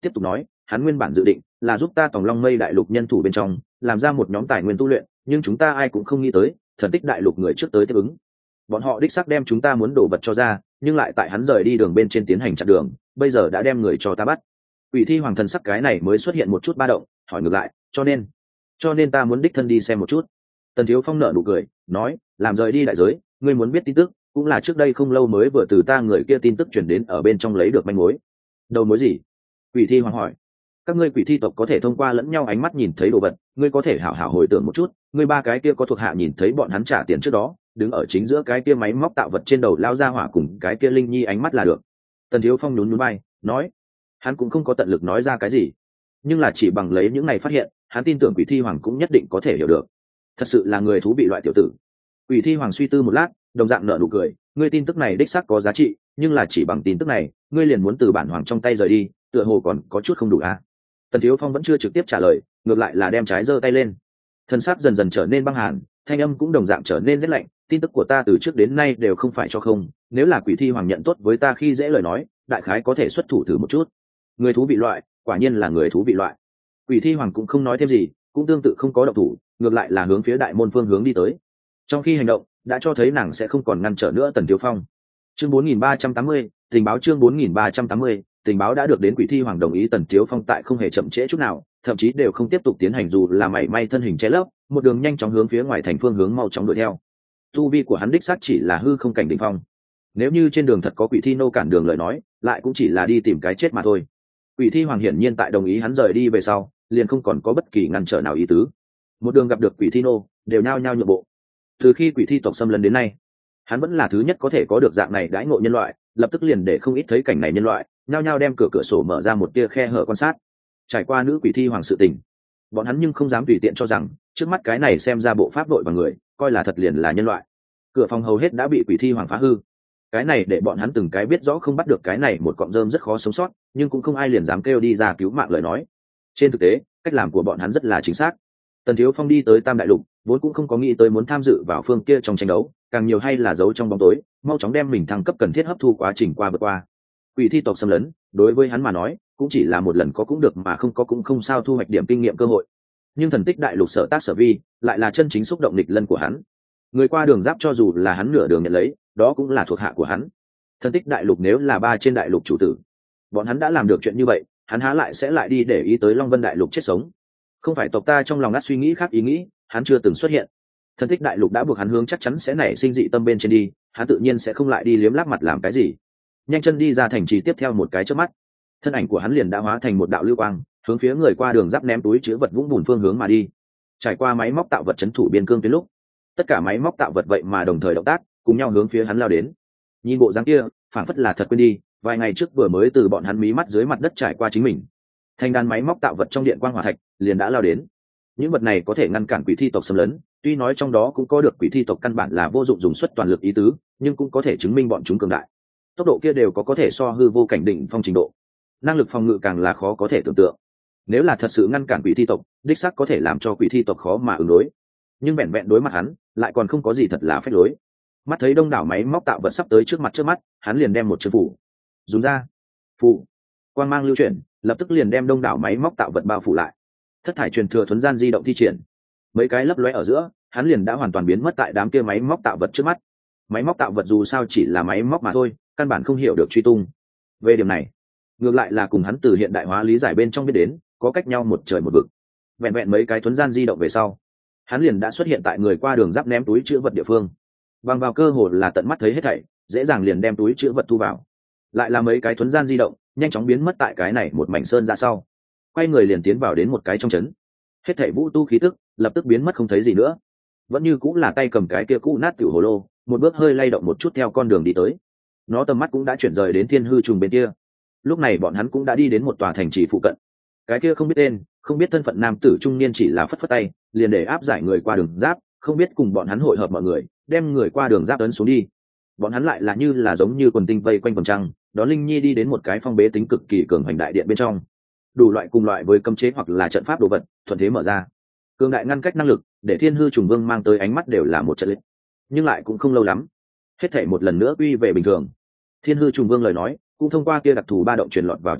tiếp tục nói, hắn nguyên bản dự định là giúp ta Tòng Long Mây đại lục nhân thủ bên trong làm ra một nhóm tài nguyên tu luyện, nhưng chúng ta ai cũng không nghĩ tới thần tích đại lục người trước tới tiếp ứng. Bọn họ đích xác đem chúng ta muốn đổ vật cho ra, nhưng lại tại hắn rời đi đường bên trên tiến hành chặn đường, bây giờ đã đem người cho ta bắt. Quỷ Thi Hoàng thần sắc cái này mới xuất hiện một chút ba động, hỏi ngược lại, cho nên cho nên ta muốn đích thân đi xem một chút. Tần Thiếu Phong nở nụ cười, nói, làm rời đi đại giới, ngươi muốn biết tin tức, cũng là trước đây không lâu mới vừa từ ta người kia tin tức truyền đến ở bên trong lấy được manh mối. Đầu mối gì? Quỷ Thi Hoàng hỏi. Các ngươi quỷ thi tộc có thể thông qua lẫn nhau ánh mắt nhìn thấy đồ vật, ngươi có thể hảo hảo hồi tưởng một chút, ngươi ba cái kia có thuộc hạ nhìn thấy bọn hắn trả tiền trước đó, đứng ở chính giữa cái kia máy móc tạo vật trên đầu lao ra hỏa cùng cái kia linh nhi ánh mắt là được. Tần Thiếu Phong nhún nhún vai, nói, hắn cũng không có tận lực nói ra cái gì, nhưng là chỉ bằng lấy những ngày phát hiện, hắn tin tưởng quỷ thi hoàng cũng nhất định có thể hiểu được. Thật sự là người thú vị loại tiểu tử. Quỷ thi hoàng suy tư một lát, đồng dạng nở nụ cười, ngươi tin tức này đích xác có giá trị, nhưng là chỉ bằng tin tức này, ngươi liền muốn từ bản hoàng trong tay rời đi, tựa hồ còn có chút không đủ a. Tần Thiếu Phong vẫn chưa trực tiếp trả lời, ngược lại là đem trái giơ tay lên. Thân xác dần dần trở nên băng hàn, thanh âm cũng đồng dạng trở nên rét lạnh, tin tức của ta từ trước đến nay đều không phải cho không, nếu là quỷ thi hoàng nhận tốt với ta khi dễ lời nói, đại khái có thể xuất thủ thử một chút. Người thú vị loại, quả nhiên là người thú vị loại. Quỷ thi hoàng cũng không nói thêm gì, cũng tương tự không có động thủ, ngược lại là hướng phía đại môn phương hướng đi tới. Trong khi hành động, đã cho thấy nàng sẽ không còn ngăn trở nữa Tần Thiếu Phong. Chương bốn nghìn ba trăm tám mươi, tình báo chương bốn nghìn ba trăm tám mươi, tình báo đã được đến quỷ thi hoàng đồng ý. Tần Thiếu Phong tại không hề chậm trễ chút nào, thậm chí đều không tiếp tục tiến hành dù là mảy may thân hình che lấp, một đường nhanh chóng hướng phía ngoài thành phương hướng mau chóng đuổi theo. Tu vi của hắn đích xác chỉ là hư không cảnh đỉnh phong. Nếu như trên đường thật có quỷ thi nô cản đường lời nói, lại cũng chỉ là đi tìm cái chết mà thôi. Quỷ thi hoàng hiển nhiên tại đồng ý hắn rời đi về sau, liền không còn có bất kỳ ngăn trở nào ý tứ. Một đường gặp được quỷ thi nô, đều nhao nhao nhượng bộ. Từ khi quỷ thi tộc xâm lấn đến nay, hắn vẫn là thứ nhất có thể có được dạng này đãi ngộ nhân loại, lập tức liền để không ít thấy cảnh này nhân loại nhao nhao đem cửa cửa sổ mở ra một tia khe hở quan sát. Trải qua nữ quỷ thi hoàng sự tình, bọn hắn nhưng không dám tùy tiện cho rằng trước mắt cái này xem ra bộ pháp đội và người coi là thật liền là nhân loại. Cửa phòng hầu hết đã bị quỷ thi hoàng phá hư, cái này để bọn hắn từng cái biết rõ không bắt được cái này một cọng rơm rất khó sống sót, nhưng cũng không ai liền dám kêu đi ra cứu mạng lời nói. Trên thực tế, cách làm của bọn hắn rất là chính xác. Tần Thiếu Phong đi tới Tam Đại Lục, vốn cũng không có nghĩ tới muốn tham dự vào phương kia trong tranh đấu, càng nhiều hay là giấu trong bóng tối, mau chóng đem mình thăng cấp cần thiết hấp thu quá trình qua vượt qua. Quỷ thi tộc xâm lấn, đối với hắn mà nói, cũng chỉ là một lần có cũng được mà không có cũng không sao thu hoạch điểm kinh nghiệm cơ hội. Nhưng thần tích đại lục sở tác sở vi, lại là chân chính xúc động nghịch lân của hắn. Người qua đường giáp cho dù là hắn nửa đường nhận lấy, đó cũng là thuộc hạ của hắn. Thần tích đại lục nếu là ba trên đại lục chủ tử, bọn hắn đã làm được chuyện như vậy, hắn há lại sẽ lại đi để ý tới Long Vân đại lục chết sống. Không phải tộc ta trong lòng ngắt suy nghĩ khác ý nghĩ, hắn chưa từng xuất hiện. Thần tích đại lục đã buộc hắn hướng chắc chắn sẽ nảy sinh dị tâm bên trên đi, hắn tự nhiên sẽ không lại đi liếm láp mặt làm cái gì. Nhanh chân đi ra thành trì tiếp theo một cái chớp mắt, thân ảnh của hắn liền đã hóa thành một đạo lưu quang, hướng phía người qua đường giáp ném túi chứa vật vũng bùn phương hướng mà đi. Trải qua máy móc tạo vật chấn thủ biên cương tuyến lúc, tất cả máy móc tạo vật vậy mà đồng thời động tác, cùng nhau hướng phía hắn lao đến. Nhìn bộ dáng kia, phảng phất là thật quên đi, vài ngày trước vừa mới từ bọn hắn mí mắt dưới mặt đất trải qua chính mình. Thành đàn máy móc tạo vật trong điện quang hỏa thạch liền đã lao đến. Những vật này có thể ngăn cản quỷ thi tộc xâm lấn, tuy nói trong đó cũng có được quỷ thi tộc căn bản là vô dụng dùng suất toàn lực ý tứ, nhưng cũng có thể chứng minh bọn chúng cường đại. Tốc độ kia đều có có thể so hư vô cảnh đỉnh phong trình độ, năng lực phòng ngự càng là khó có thể tưởng tượng. Nếu là thật sự ngăn cản quỷ thi tộc, đích xác có thể làm cho quỷ thi tộc khó mà ứng đối. Nhưng vẹn vẹn đối mặt hắn, lại còn không có gì thật là phép lối. Mắt thấy đông đảo máy móc tạo vật sắp tới trước mặt trước mắt, hắn liền đem một chữ phủ dùng ra. Phủ quang mang lưu chuyển, lập tức liền đem đông đảo máy móc tạo vật bao phủ lại. Thất thải truyền thừa thuấn gian di động thi triển, mấy cái lấp lóe ở giữa, hắn liền đã hoàn toàn biến mất tại đám kia máy móc tạo vật trước mắt. Máy móc tạo vật dù sao chỉ là máy móc mà thôi, căn bản không hiểu được truy tung. Về điểm này, ngược lại là cùng hắn từ hiện đại hóa lý giải bên trong biết đến, có cách nhau một trời một vực. Vẹn vẹn mấy cái thuấn gian di động về sau, hắn liền đã xuất hiện tại người qua đường giáp ném túi chứa vật địa phương. Bằng vào cơ hội là tận mắt thấy hết thảy, dễ dàng liền đem túi chứa vật thu vào. Lại là mấy cái thuấn gian di động, nhanh chóng biến mất tại cái này một mảnh sơn ra sau. Quay người liền tiến vào đến một cái trong trấn. Hết thảy vũ tu khí tức lập tức biến mất không thấy gì nữa. Vẫn như cũng là tay cầm cái kia cũ nát tiểu hồ lô, một bước hơi lay động một chút theo con đường đi tới. Nó tầm mắt cũng đã chuyển rời đến thiên hư trùng bên kia. Lúc này bọn hắn cũng đã đi đến một tòa thành trì phụ cận. Cái kia không biết tên, không biết thân phận nam tử trung niên chỉ là phất phất tay, liền để áp giải người qua đường giáp, không biết cùng bọn hắn hội hợp mọi người, đem người qua đường giáp ấn xuống đi. Bọn hắn lại là như là giống như quần tinh vây quanh vầng trăng, đó Linh Nhi đi đến một cái phong bế tính cực kỳ cường hành đại điện bên trong. Đủ loại cùng loại với cấm chế hoặc là trận pháp đồ vật, thuận thế mở ra. Cường đại ngăn cách năng lực, để Thiên Hư Trùng Vương mang tới ánh mắt đều là một trận lệ. Nhưng lại cũng không lâu lắm, hết thảy một lần nữa quy về bình thường. Thiên Hư Trùng Vương lời nói, cũng thông qua kia đặc thù ba động truyền lọt vào trong tai,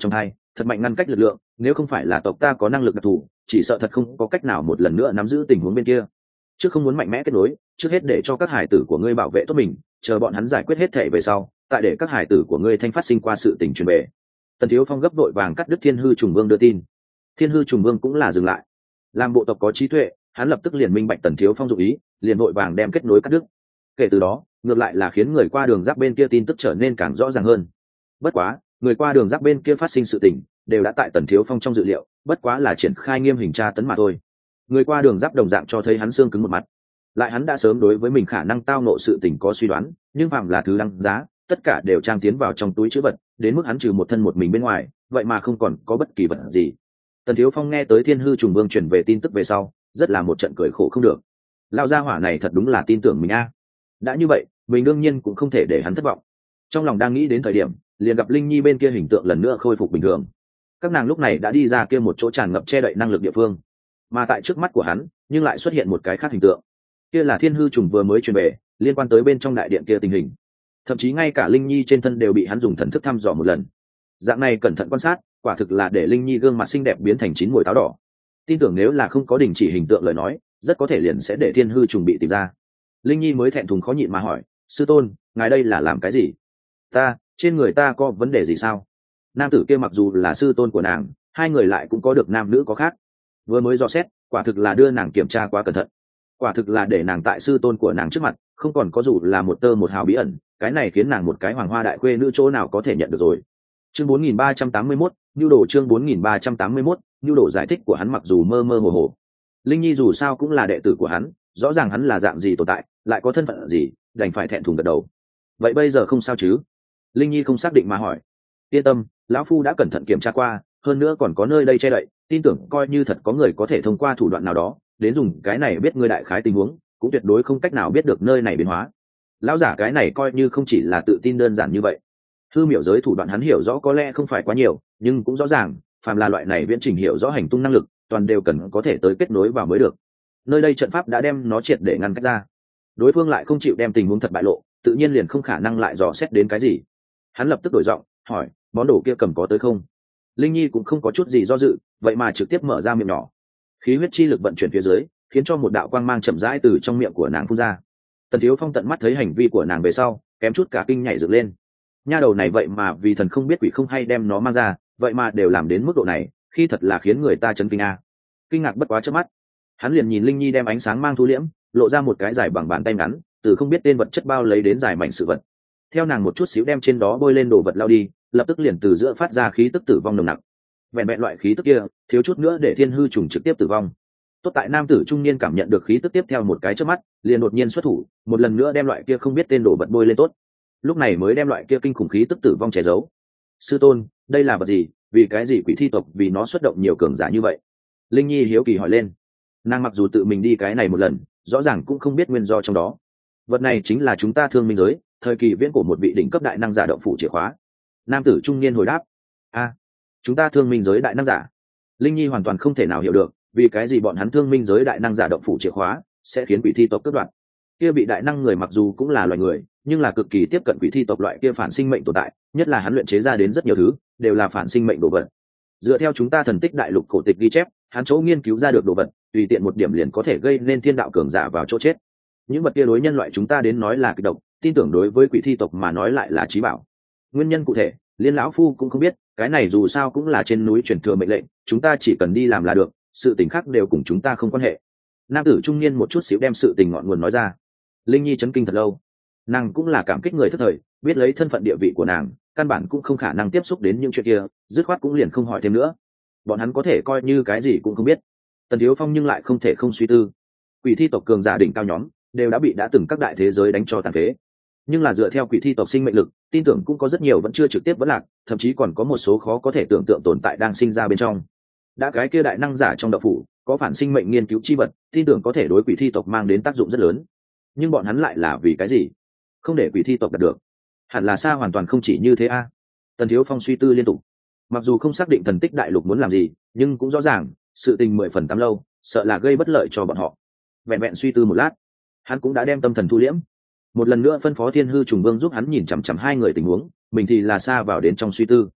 thật mạnh ngăn cách lực lượng, nếu không phải là tộc ta có năng lực đặc thù, chỉ sợ thật không có cách nào một lần nữa nắm giữ tình huống bên kia. Trước không muốn mạnh mẽ kết nối, trước hết để cho các hải tử của ngươi bảo vệ tốt mình, chờ bọn hắn giải quyết hết thể về sau, tại để các hải tử của ngươi thanh phát sinh qua sự tình truyền về. Tần Thiếu Phong gấp vội vàng cắt đứt Thiên Hư Trùng Vương đưa tin. Thiên Hư Trùng Vương cũng là dừng lại. Làm bộ tộc có trí tuệ, hắn lập tức liền minh bạch Tần Thiếu Phong dụng ý, liền vội vàng đem kết nối cắt đứt. Kể từ đó, ngược lại là khiến người qua đường giáp bên kia tin tức trở nên càng rõ ràng hơn. Bất quá, người qua đường giáp bên kia phát sinh sự tình, đều đã tại Tần Thiếu Phong trong dự liệu, bất quá là triển khai nghiêm hình tra tấn mà thôi. Người qua đường giáp đồng dạng cho thấy hắn xương cứng một mặt. Lại hắn đã sớm đối với mình khả năng tao nộ sự tình có suy đoán, nhưng phàm là thứ đăng giá, tất cả đều trang tiến vào trong túi trữ vật, đến mức hắn trừ một thân một mình bên ngoài, vậy mà không còn có bất kỳ vật gì. Tần Thiếu Phong nghe tới Thiên Hư Trùng Vương truyền về tin tức về sau, rất là một trận cười khổ không được. Lão gia hỏa này thật đúng là tin tưởng mình a. Đã như vậy, mình đương nhiên cũng không thể để hắn thất vọng. Trong lòng đang nghĩ đến thời điểm, liền gặp Linh Nhi bên kia hình tượng lần nữa khôi phục bình thường. Các nàng lúc này đã đi ra kia một chỗ tràn ngập che đậy năng lực địa phương, mà tại trước mắt của hắn, nhưng lại xuất hiện một cái khác hình tượng. Kia là Thiên Hư Trùng vừa mới truyền về, liên quan tới bên trong đại điện kia tình hình. Thậm chí ngay cả Linh Nhi trên thân đều bị hắn dùng thần thức thăm dò một lần. Dạng này cẩn thận quan sát, quả thực là để Linh Nhi gương mặt xinh đẹp biến thành chín mùi táo đỏ. Tin tưởng nếu là không có đình chỉ hình tượng lời nói, rất có thể liền sẽ để Thiên Hư Trùng bị tìm ra. Linh Nhi mới thẹn thùng khó nhịn mà hỏi, sư tôn, ngài đây là làm cái gì? Ta, trên người ta có vấn đề gì sao? Nam tử kia mặc dù là sư tôn của nàng, hai người lại cũng có được nam nữ có khác. Vừa mới dò xét, quả thực là đưa nàng kiểm tra quá cẩn thận. Quả thực là để nàng tại sư tôn của nàng trước mặt, không còn có dù là một tơ một hào bí ẩn, cái này khiến nàng một cái hoàng hoa đại khuê nữ chỗ nào có thể nhận được rồi. Chương bốn nghìn ba trăm tám mươi mốt, nhu đồ chương bốn nghìn ba trăm tám mươi mốt, nhu đồ giải thích của hắn mặc dù mơ mơ hồ hồ. Linh Nhi dù sao cũng là đệ tử của hắn, rõ ràng hắn là dạng gì tồn tại, lại có thân phận gì, đành phải thẹn thùng gật đầu. Vậy bây giờ không sao chứ? Linh Nhi không xác định mà hỏi. Yên tâm, lão phu đã cẩn thận kiểm tra qua, hơn nữa còn có nơi đây che đậy, tin tưởng coi như thật có người có thể thông qua thủ đoạn nào đó đến dùng cái này biết ngươi đại khái tình huống, cũng tuyệt đối không cách nào biết được nơi này biến hóa. Lão giả cái này coi như không chỉ là tự tin đơn giản như vậy. Hư miểu giới thủ đoạn hắn hiểu rõ có lẽ không phải quá nhiều, nhưng cũng rõ ràng, phàm là loại này viễn trình hiểu rõ hành tung năng lực, toàn đều cần có thể tới kết nối vào mới được. Nơi đây trận pháp đã đem nó triệt để ngăn cách ra. Đối phương lại không chịu đem tình huống thật bại lộ, tự nhiên liền không khả năng lại dò xét đến cái gì. Hắn lập tức đổi giọng, hỏi, món đồ kia cầm có tới không? Linh Nhi cũng không có chút gì do dự, vậy mà trực tiếp mở ra miệng nhỏ. Khí huyết chi lực vận chuyển phía dưới, khiến cho một đạo quang mang chậm rãi từ trong miệng của nàng phun ra. Tần Thiếu Phong tận mắt thấy hành vi của nàng về sau, kém chút cả kinh nhảy dựng lên. Nha đầu này vậy mà vì thần không biết quỷ không hay đem nó mang ra, vậy mà đều làm đến mức độ này, khi thật là khiến người ta chấn kinh a. Kinh ngạc bất quá trước mắt, hắn liền nhìn Linh Nhi đem ánh sáng mang thu liễm, lộ ra một cái dài bằng bàn tay ngắn, từ không biết tên vật chất bao lấy đến dài mảnh sự vật. Theo nàng một chút xíu đem trên đó bôi lên đồ vật lao đi, lập tức liền từ giữa phát ra khí tức tử vong nồng nặc. Vẹn vẹn loại khí tức kia, thiếu chút nữa để Thiên Hư Trùng trực tiếp tử vong. Tốt tại nam tử trung niên cảm nhận được khí tức tiếp theo một cái chớp mắt, liền đột nhiên xuất thủ, một lần nữa đem loại kia không biết tên đồ vật bôi lên tốt. Lúc này mới đem loại kia kinh khủng khí tức tử vong che giấu. Sư tôn, đây là vật gì? Vì cái gì quỷ thi tộc vì nó xuất động nhiều cường giả như vậy? Linh Nhi hiếu kỳ hỏi lên. Nàng mặc dù tự mình đi cái này một lần, rõ ràng cũng không biết nguyên do trong đó. Vật này chính là chúng ta Thương Minh giới thời kỳ viễn cổ một vị đỉnh cấp đại năng giả động phủ chìa khóa. Nam tử trung niên hồi đáp. A, chúng ta Thương Minh giới đại năng giả? Linh Nhi hoàn toàn không thể nào hiểu được, vì cái gì bọn hắn Thương Minh giới đại năng giả động phủ chìa khóa sẽ khiến quỷ thi tộc cướp đoạt. Kia vị đại năng người mặc dù cũng là loài người, nhưng là cực kỳ tiếp cận quỷ thi tộc loại kia phản sinh mệnh tồn tại, nhất là hắn luyện chế ra đến rất nhiều thứ đều là phản sinh mệnh đồ vật. Dựa theo chúng ta thần tích đại lục cổ tịch ghi chép, hắn chỗ nghiên cứu ra được đồ vật, tùy tiện một điểm liền có thể gây nên thiên đạo cường giả vào chỗ chết. Những vật kia đối nhân loại chúng ta đến nói là kịch độc, tin tưởng đối với quỷ thi tộc mà nói lại là chí bảo. Nguyên nhân cụ thể, liên lão phu cũng không biết, cái này dù sao cũng là trên núi truyền thừa mệnh lệnh, chúng ta chỉ cần đi làm là được, sự tình khác đều cùng chúng ta không quan hệ. Nam tử trung niên một chút xíu đem sự tình ngọn nguồn nói ra. Linh Nhi chấn kinh thật lâu. Nàng cũng là cảm kích người thất thời, biết lấy thân phận địa vị của nàng, căn bản cũng không khả năng tiếp xúc đến những chuyện kia, dứt khoát cũng liền không hỏi thêm nữa. Bọn hắn có thể coi như cái gì cũng không biết. Tần Thiếu Phong nhưng lại không thể không suy tư. Quỷ thi tộc cường giả đỉnh cao nhóm đều đã bị đã từng các đại thế giới đánh cho tàn phế, nhưng là dựa theo quỷ thi tộc sinh mệnh lực, tin tưởng cũng có rất nhiều vẫn chưa trực tiếp vẫn lạc, thậm chí còn có một số khó có thể tưởng tượng tồn tại đang sinh ra bên trong. Đã cái kia đại năng giả trong đạo phủ có phản sinh mệnh nghiên cứu chi vật, tin tưởng có thể đối quỷ thi tộc mang đến tác dụng rất lớn. Nhưng bọn hắn lại là vì cái gì không để quỷ thi tộc đạt được? Hẳn là xa hoàn toàn không chỉ như thế a. Tần Thiếu Phong suy tư liên tục. Mặc dù không xác định thần tích đại lục muốn làm gì, nhưng cũng rõ ràng sự tình mười phần tám lâu, sợ là gây bất lợi cho bọn họ. Vẹn vẹn suy tư một lát, hắn cũng đã đem tâm thần thu liễm, một lần nữa phân phó Thiên Hư Trùng Vương giúp hắn nhìn chằm chằm hai người tình huống, mình thì là xa vào đến trong suy tư.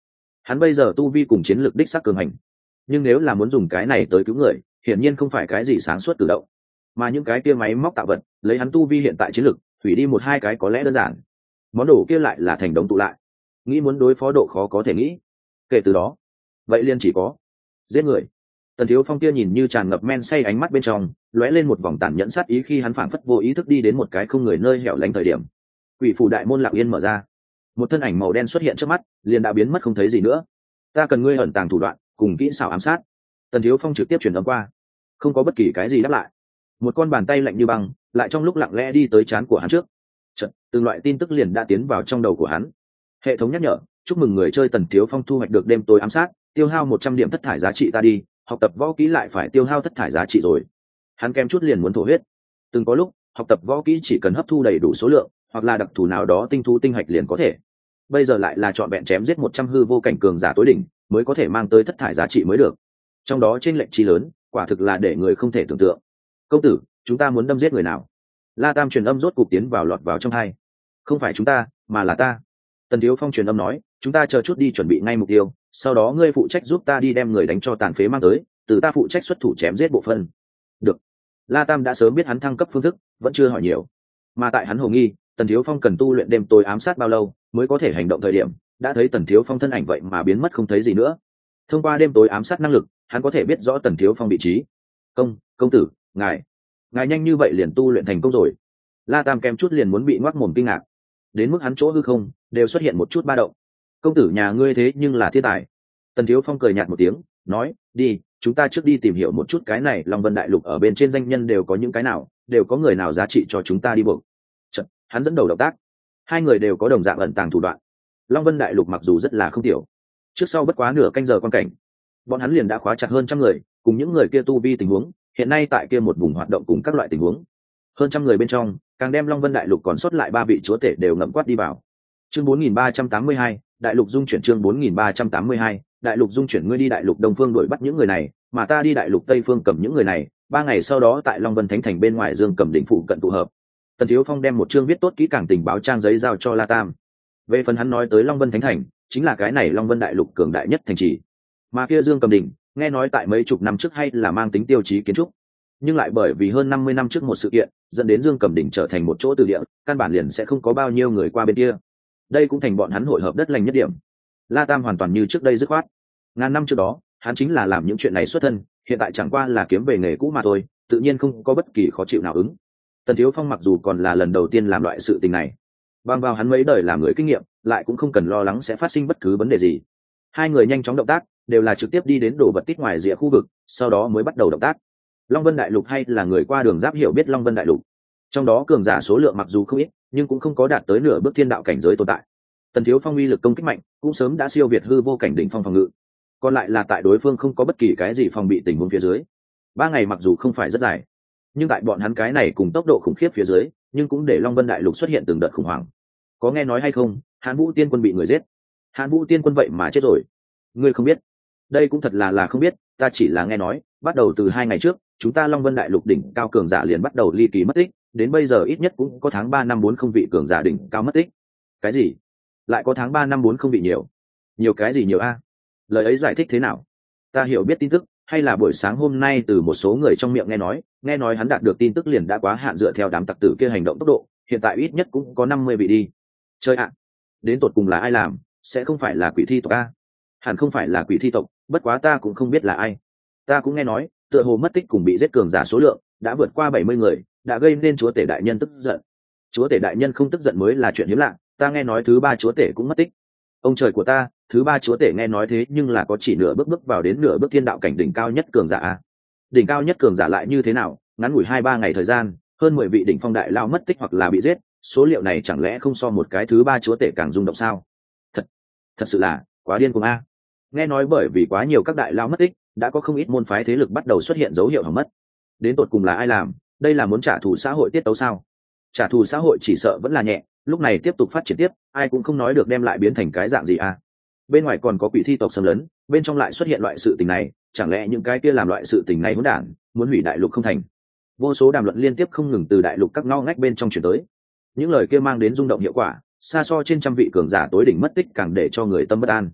Hắn bây giờ tu vi cùng chiến lược đích sắc cường hành, nhưng nếu là muốn dùng cái này tới cứu người, hiển nhiên không phải cái gì sáng suốt tự động, mà những cái kia máy móc tạo vật lấy hắn tu vi hiện tại chiến lược hủy đi một hai cái có lẽ đơn giản, món đồ kia lại là thành đống tụ lại, nghĩ muốn đối phó độ khó có thể nghĩ. Kể từ đó vậy liền chỉ có giết người. Tần Thiếu Phong kia nhìn như tràn ngập men say ánh mắt bên trong lóe lên một vòng tàn nhẫn sát ý khi hắn phảng phất vô ý thức đi đến một cái không người nơi hẻo lánh thời điểm, quỷ phủ đại môn lặng yên mở ra, một thân ảnh màu đen xuất hiện trước mắt, liền đã biến mất không thấy gì nữa. Ta cần ngươi ẩn tàng thủ đoạn cùng kỹ xảo ám sát. Tần Thiếu Phong trực tiếp truyền âm qua, không có bất kỳ cái gì đáp lại. Một con bàn tay lạnh như băng lại trong lúc lặng lẽ đi tới trán của hắn trước. Chợt, từng loại tin tức liền đã tiến vào trong đầu của hắn. Hệ thống nhắc nhở, chúc mừng người chơi Tần Thiếu Phong thu hoạch được đêm tối ám sát, tiêu hao một trăm điểm thất thải giá trị ta đi, học tập võ kỹ lại phải tiêu hao thất thải giá trị rồi. Hắn kém chút liền muốn thổ huyết. Từng có lúc học tập võ kỹ chỉ cần hấp thu đầy đủ số lượng hoặc là đặc thù nào đó tinh thú tinh hạch liền có thể, bây giờ lại là chọn vẹn chém giết một trăm hư vô cảnh cường giả tối đỉnh mới có thể mang tới thất thải giá trị mới được. Trong đó trên lệnh chi lớn quả thực là để người không thể tưởng tượng. Công tử, chúng ta muốn đâm giết người nào? La Tam truyền âm rốt cục tiến vào lọt vào trong hai. Không phải chúng ta mà là ta. Tần Thiếu Phong truyền âm nói, chúng ta chờ chút đi chuẩn bị ngay mục tiêu, sau đó ngươi phụ trách giúp ta đi đem người đánh cho tàn phế mang tới, từ ta phụ trách xuất thủ chém giết bộ phân. Được. La Tam đã sớm biết hắn thăng cấp phương thức, vẫn chưa hỏi nhiều. Mà tại hắn hồ nghi Tần Thiếu Phong cần tu luyện đêm tối ám sát bao lâu mới có thể hành động thời điểm, đã thấy Tần Thiếu Phong thân ảnh vậy mà biến mất không thấy gì nữa. Thông qua đêm tối ám sát năng lực, hắn có thể biết rõ Tần Thiếu Phong vị trí. Công, công tử, ngài, ngài nhanh như vậy liền tu luyện thành công rồi. La Tam kém chút liền muốn bị ngoác mồm kinh ngạc, đến mức hắn chỗ hư không đều xuất hiện một chút ba động. Công tử nhà ngươi thế nhưng là thiên tài. Tần Thiếu Phong cười nhạt một tiếng, nói, đi, chúng ta trước đi tìm hiểu một chút cái này Long Vân Đại Lục ở bên trên danh nhân đều có những cái nào, đều có người nào giá trị cho chúng ta đi buộc. Chật, hắn dẫn đầu động tác. Hai người đều có đồng dạng ẩn tàng thủ đoạn. Long Vân Đại Lục mặc dù rất là không tiểu, trước sau bất quá nửa canh giờ quan cảnh, bọn hắn liền đã khóa chặt hơn trăm người, cùng những người kia tu vi tình huống, hiện nay tại kia một vùng hoạt động cùng các loại tình huống. Hơn trăm người bên trong, càng đem Long Vân Đại Lục còn sót lại ba vị chúa tể đều ngậm quát đi vào. Chương bốn nghìn ba trăm tám mươi hai, Đại Lục dung chuyển chương bốn nghìn ba trăm tám mươi hai, Đại Lục dung chuyển ngươi đi Đại Lục Đông Phương đuổi bắt những người này, mà ta đi Đại Lục Tây Phương cầm những người này, ba ngày sau đó tại Long Vân Thánh Thành bên ngoài Dương Cầm đỉnh phủ cận tụ hợp. Tần Thiếu Phong đem một chương viết tốt kỹ càng tình báo trang giấy giao cho La Tam. Về phần hắn nói tới Long Vân Thánh Thành, chính là cái này Long Vân Đại Lục cường đại nhất thành trì. Mà kia Dương Cầm đỉnh, nghe nói tại mấy chục năm trước hay là mang tính tiêu chí kiến trúc, nhưng lại bởi vì hơn năm mươi năm trước một sự kiện, dẫn đến Dương Cầm đỉnh trở thành một chỗ từ địa, căn bản liền sẽ không có bao nhiêu người qua bên kia. Đây cũng thành bọn hắn hội hợp đất lành nhất điểm. La Tam hoàn toàn như trước đây dứt khoát. Ngàn năm trước đó, hắn chính là làm những chuyện này xuất thân, hiện tại chẳng qua là kiếm về nghề cũ mà thôi, tự nhiên không có bất kỳ khó chịu nào ứng. Tần Thiếu Phong mặc dù còn là lần đầu tiên làm loại sự tình này, bằng vào hắn mấy đời làm người kinh nghiệm, lại cũng không cần lo lắng sẽ phát sinh bất cứ vấn đề gì. Hai người nhanh chóng động tác, đều là trực tiếp đi đến đồ vật tích ngoài rìa khu vực, sau đó mới bắt đầu động tác. Long Vân Đại Lục hay là người qua đường giáp hiểu biết Long Vân Đại Lục, trong đó cường giả số lượng mặc dù không ít, nhưng cũng không có đạt tới nửa bước thiên đạo cảnh giới tồn tại. Tần Thiếu Phong uy lực công kích mạnh, cũng sớm đã siêu việt hư vô cảnh đỉnh phong phòng ngự. Còn lại là tại đối phương không có bất kỳ cái gì phòng bị tình huống phía dưới. Ba ngày mặc dù không phải rất dài, nhưng tại bọn hắn cái này cùng tốc độ khủng khiếp phía dưới, nhưng cũng để Long Vân Đại Lục xuất hiện từng đợt khủng hoảng. Có nghe nói hay không, Hàn Vũ Tiên Quân bị người giết. Hàn Vũ Tiên Quân vậy mà chết rồi. Ngươi không biết? Đây cũng thật là là không biết, ta chỉ là nghe nói, bắt đầu từ hai ngày trước, chúng ta Long Vân Đại Lục đỉnh cao cường giả liền bắt đầu ly kỳ mất tích, đến bây giờ ít nhất cũng có tháng ba năm bốn không vị cường giả đỉnh cao mất tích. Cái gì? Lại có tháng ba năm bốn không vị nhiều? Nhiều cái gì nhiều a? Lời ấy giải thích thế nào? Ta hiểu biết tin tức, hay là buổi sáng hôm nay từ một số người trong miệng nghe nói, nghe nói hắn đạt được tin tức liền đã quá hạn dựa theo đám tặc tử kia hành động tốc độ, hiện tại ít nhất cũng có năm mươi vị đi. Chơi ạ, đến tột cùng là ai làm, sẽ không phải là quỷ thi tộc a? Hẳn không phải là quỷ thi tộc, bất quá ta cũng không biết là ai. Ta cũng nghe nói, tựa hồ mất tích cùng bị giết cường giả số lượng đã vượt qua bảy mươi người, đã gây nên chúa tể đại nhân tức giận. Chúa tể đại nhân không tức giận mới là chuyện hiếm lạ, ta nghe nói thứ ba chúa tể cũng mất tích. Ông trời của ta, thứ ba chúa tể nghe nói thế nhưng là có chỉ nửa bước bước vào đến nửa bước thiên đạo cảnh đỉnh cao nhất cường giả a. Đỉnh cao nhất cường giả lại như thế nào, ngắn ngủi hai ba ngày thời gian, hơn mười vị đỉnh phong đại lao mất tích hoặc là bị giết, số liệu này chẳng lẽ không so một cái thứ ba chúa tể càng rung động sao? Thật, thật sự là quá điên cuồng a. Nghe nói bởi vì quá nhiều các đại lao mất tích, đã có không ít môn phái thế lực bắt đầu xuất hiện dấu hiệu hỏng mất. Đến tột cùng là ai làm, đây là muốn trả thù xã hội tiết tấu sao? Trả thù xã hội chỉ sợ vẫn là nhẹ, lúc này tiếp tục phát triển tiếp, ai cũng không nói được đem lại biến thành cái dạng gì à. Bên ngoài còn có quỷ thi tộc xâm lấn, bên trong lại xuất hiện loại sự tình này, chẳng lẽ những cái kia làm loại sự tình này hỗn đản, muốn hủy đại lục không thành? Vô số đàm luận liên tiếp không ngừng từ đại lục các ngõ ngách bên trong chuyển tới. Những lời kia mang đến rung động hiệu quả, xa so trên trăm vị cường giả tối đỉnh mất tích càng để cho người tâm bất an.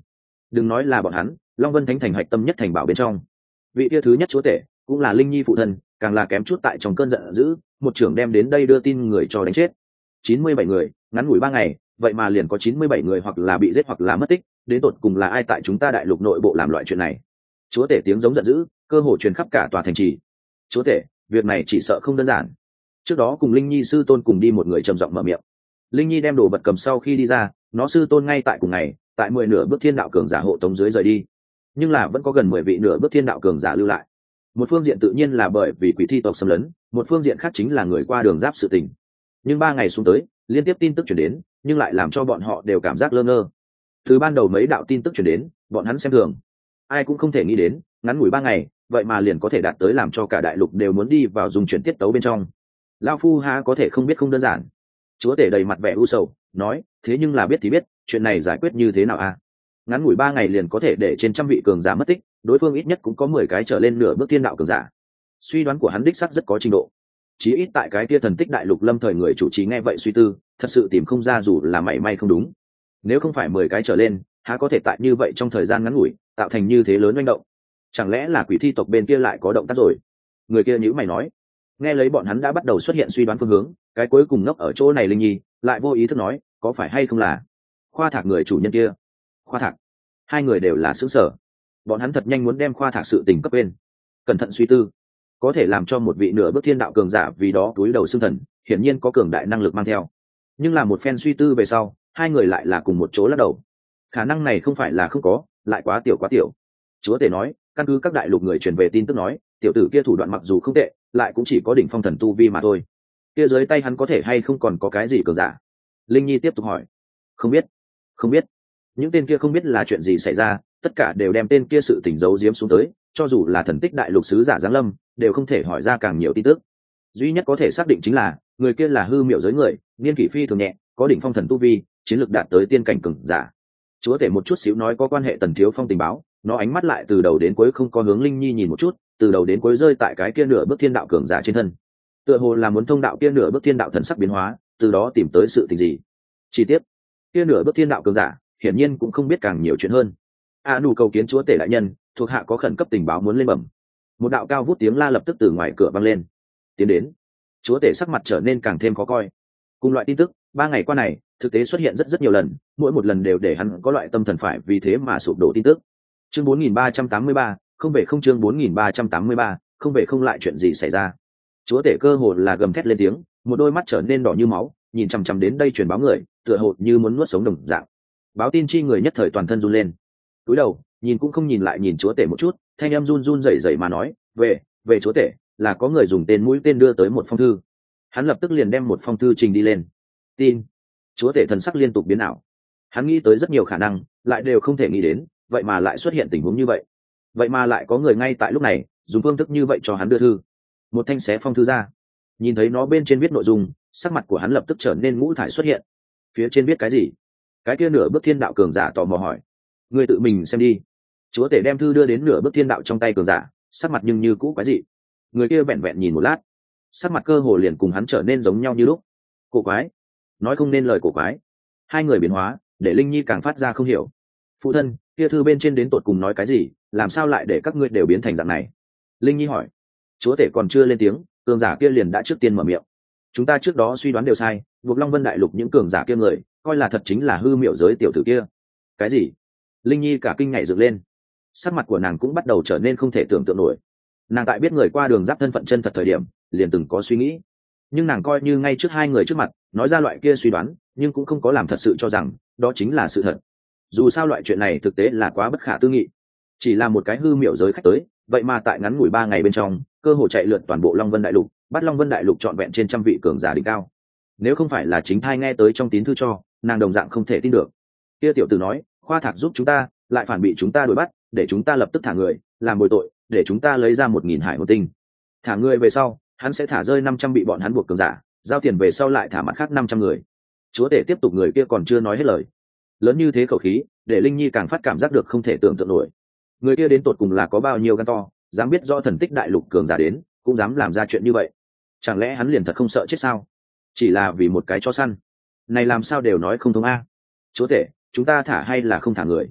đừng nói là bọn hắn, Long Vân Thánh thành hạch tâm nhất thành bảo bên trong, vị kia thứ nhất chúa tể cũng là Linh Nhi phụ thân, càng là kém chút tại trong cơn giận dữ, một trưởng đem đến đây đưa tin người cho đánh chết. chín mươi bảy người, ngắn ngủi ba ngày, vậy mà liền có chín mươi bảy người hoặc là bị giết hoặc là mất tích, đến tột cùng là ai tại chúng ta đại lục nội bộ làm loại chuyện này? Chúa tể tiếng giống giận dữ, cơ hồ truyền khắp cả tòa thành trì. Chúa tể, việc này chỉ sợ không đơn giản. Trước đó cùng Linh Nhi sư tôn cùng đi một người trầm giọng mở miệng. Linh Nhi đem đồ vật cầm sau khi đi ra, nó sư tôn ngay tại cùng ngày, tại mười nửa bước thiên đạo cường giả hộ tống dưới rời đi, nhưng là vẫn có gần mười vị nửa bước thiên đạo cường giả lưu lại. Một phương diện tự nhiên là bởi vì quỷ thi tộc xâm lấn, một phương diện khác chính là người qua đường giáp sự tình. Nhưng ba ngày xuống tới, liên tiếp tin tức chuyển đến, nhưng lại làm cho bọn họ đều cảm giác lơ ngơ. Từ ban đầu mấy đạo tin tức chuyển đến, bọn hắn xem thường, ai cũng không thể nghĩ đến, ngắn ngủi ba ngày, vậy mà liền có thể đạt tới làm cho cả đại lục đều muốn đi vào dùng chuyển tiết tấu bên trong. Lão phu há có thể không biết không đơn giản. Chúa tể đầy mặt vẻ u sầu, nói, thế nhưng là biết thì biết, chuyện này giải quyết như thế nào à? Ngắn ngủi ba ngày liền có thể để trên trăm vị cường giả mất tích, đối phương ít nhất cũng có mười cái trở lên nửa bước thiên đạo cường giả. Suy đoán của hắn đích xác rất có trình độ, chí ít tại cái kia thần tích đại lục lâm thời người chủ trì nghe vậy suy tư, thật sự tìm không ra dù là mảy may không đúng. Nếu không phải mười cái trở lên, há có thể tại như vậy trong thời gian ngắn ngủi tạo thành như thế lớn manh động? Chẳng lẽ là quỷ thi tộc bên kia lại có động tác rồi? Người kia nhíu mày nói. Nghe lấy bọn hắn đã bắt đầu xuất hiện suy đoán phương hướng, cái cuối cùng ngốc ở chỗ này Linh Nhi lại vô ý thức nói, có phải hay không là Khoa Thạc người chủ nhân kia? Khoa Thạc? Hai người đều là xứ sở, bọn hắn thật nhanh muốn đem Khoa Thạc sự tình cấp bên. Cẩn thận suy tư, có thể làm cho một vị nửa bước thiên đạo cường giả vì đó túi đầu xương thần, hiển nhiên có cường đại năng lực mang theo. Nhưng là một phen suy tư về sau, hai người lại là cùng một chỗ lắc đầu. Khả năng này không phải là không có, lại quá tiểu quá tiểu. Chúa tể nói, căn cứ các đại lục người truyền về tin tức nói, tiểu tử kia thủ đoạn mặc dù không tệ, lại cũng chỉ có đỉnh phong thần tu vi mà thôi. Kia dưới tay hắn có thể hay không còn có cái gì cường giả? Linh Nhi tiếp tục hỏi. Không biết, không biết. Những tên kia không biết là chuyện gì xảy ra, tất cả đều đem tên kia sự tình giấu giếm xuống tới, cho dù là thần tích đại lục sứ giả giáng lâm, đều không thể hỏi ra càng nhiều tin tức. Duy nhất có thể xác định chính là, người kia là hư miệu giới người, niên kỷ phi thường nhẹ, có đỉnh phong thần tu vi, chiến lược đạt tới tiên cảnh cường giả. Chúa tể một chút xíu nói có quan hệ Tần Thiếu Phong tình báo, nó ánh mắt lại từ đầu đến cuối không có hướng Linh Nhi nhìn một chút, từ đầu đến cuối rơi tại cái kia nửa bước thiên đạo cường giả trên thân. Tựa hồ là muốn thông đạo kia nửa bước thiên đạo thần sắc biến hóa, từ đó tìm tới sự tình gì. Chi tiết, kia nửa bước thiên đạo cường giả, hiển nhiên cũng không biết càng nhiều chuyện hơn. A nụ cầu kiến chúa tể đại nhân, thuộc hạ có khẩn cấp tình báo muốn lên bẩm. Một đạo cao vút tiếng la lập tức từ ngoài cửa vang lên. Tiến đến. Chúa tể sắc mặt trở nên càng thêm khó coi. Cùng loại tin tức, ba ngày qua này, thực tế xuất hiện rất rất nhiều lần, mỗi một lần đều để hắn có loại tâm thần phải vì thế mà sụp đổ tin tức. Chương bốn nghìn ba trăm tám mươi ba, không về không chương bốn nghìn ba trăm tám mươi ba, không về không lại chuyện gì xảy ra. Chúa tể cơ hồ là gầm thét lên tiếng, một đôi mắt trở nên đỏ như máu, nhìn chằm chằm đến đây truyền báo người, tựa hồ như muốn nuốt sống đồng dạng. Báo tin chi người nhất thời toàn thân run lên. Cúi đầu, nhìn cũng không nhìn lại nhìn chúa tể một chút, thanh em run run rẩy rẩy mà nói, "Về, về chúa tể, là có người dùng tên mũi tên đưa tới một phong thư." Hắn lập tức liền đem một phong thư trình đi lên. Tin. Chúa tể thần sắc liên tục biến ảo. Hắn nghĩ tới rất nhiều khả năng, lại đều không thể nghĩ đến, vậy mà lại xuất hiện tình huống như vậy. Vậy mà lại có người ngay tại lúc này, dùng phương thức như vậy cho hắn đưa thư. Một thanh xé phong thư ra. Nhìn thấy nó bên trên viết nội dung, sắc mặt của hắn lập tức trở nên ngũ thải xuất hiện. Phía trên viết cái gì? Cái kia nửa bước thiên đạo cường giả tò mò hỏi. Người tự mình xem đi. Chúa tể đem thư đưa đến nửa bước thiên đạo trong tay cường giả, sắc mặt nhưng như cũ quái dị. Người kia vẹn vẹn nhìn một lát, sắc mặt cơ hồ liền cùng hắn trở nên giống nhau như lúc. Cổ quái, nói không nên lời cổ quái. Hai người biến hóa, để Linh Nhi càng phát ra không hiểu. Phụ thân, kia thư bên trên đến tột cùng nói cái gì, làm sao lại để các ngươi đều biến thành dạng này? Linh Nhi hỏi. Chúa tể còn chưa lên tiếng, cường giả kia liền đã trước tiên mở miệng. Chúng ta trước đó suy đoán đều sai, buộc Long Vân đại lục những cường giả kia người, coi là thật chính là hư miệu giới tiểu tử kia. Cái gì? Linh Nhi cả kinh nhảy dựng lên, sắc mặt của nàng cũng bắt đầu trở nên không thể tưởng tượng nổi. Nàng tại biết người qua đường giáp thân phận chân thật thời điểm, liền từng có suy nghĩ, nhưng nàng coi như ngay trước hai người trước mặt nói ra loại kia suy đoán, nhưng cũng không có làm thật sự cho rằng đó chính là sự thật. Dù sao loại chuyện này thực tế là quá bất khả tư nghị, chỉ là một cái hư miệu giới khách tới, vậy mà tại ngắn ngủi ba ngày bên trong cơ hồ chạy lượn toàn bộ Long Vân đại lục, bắt Long Vân đại lục trọn vẹn trên trăm vị cường giả đỉnh cao. Nếu không phải là chính thai nghe tới trong tín thư cho, nàng đồng dạng không thể tin được. Kia tiểu tử nói, Khoa Thạc giúp chúng ta, lại phản bị chúng ta đuổi bắt, để chúng ta lập tức thả người, làm bồi tội, để chúng ta lấy ra một nghìn hải hồn tinh. Thả người về sau, hắn sẽ thả rơi năm trăm bị bọn hắn buộc cường giả, giao tiền về sau lại thả mặt khác năm trăm người. Chúa tể tiếp tục, người kia còn chưa nói hết lời. Lớn như thế khẩu khí, để Linh Nhi càng phát cảm giác được không thể tưởng tượng nổi. Người kia đến tột cùng là có bao nhiêu gan to, dám biết rõ thần tích đại lục cường giả đến, cũng dám làm ra chuyện như vậy. Chẳng lẽ hắn liền thật không sợ chết sao? Chỉ là vì một cái chó săn, này làm sao đều nói không thông a. Chúa tể, chúng ta thả hay là không thả người?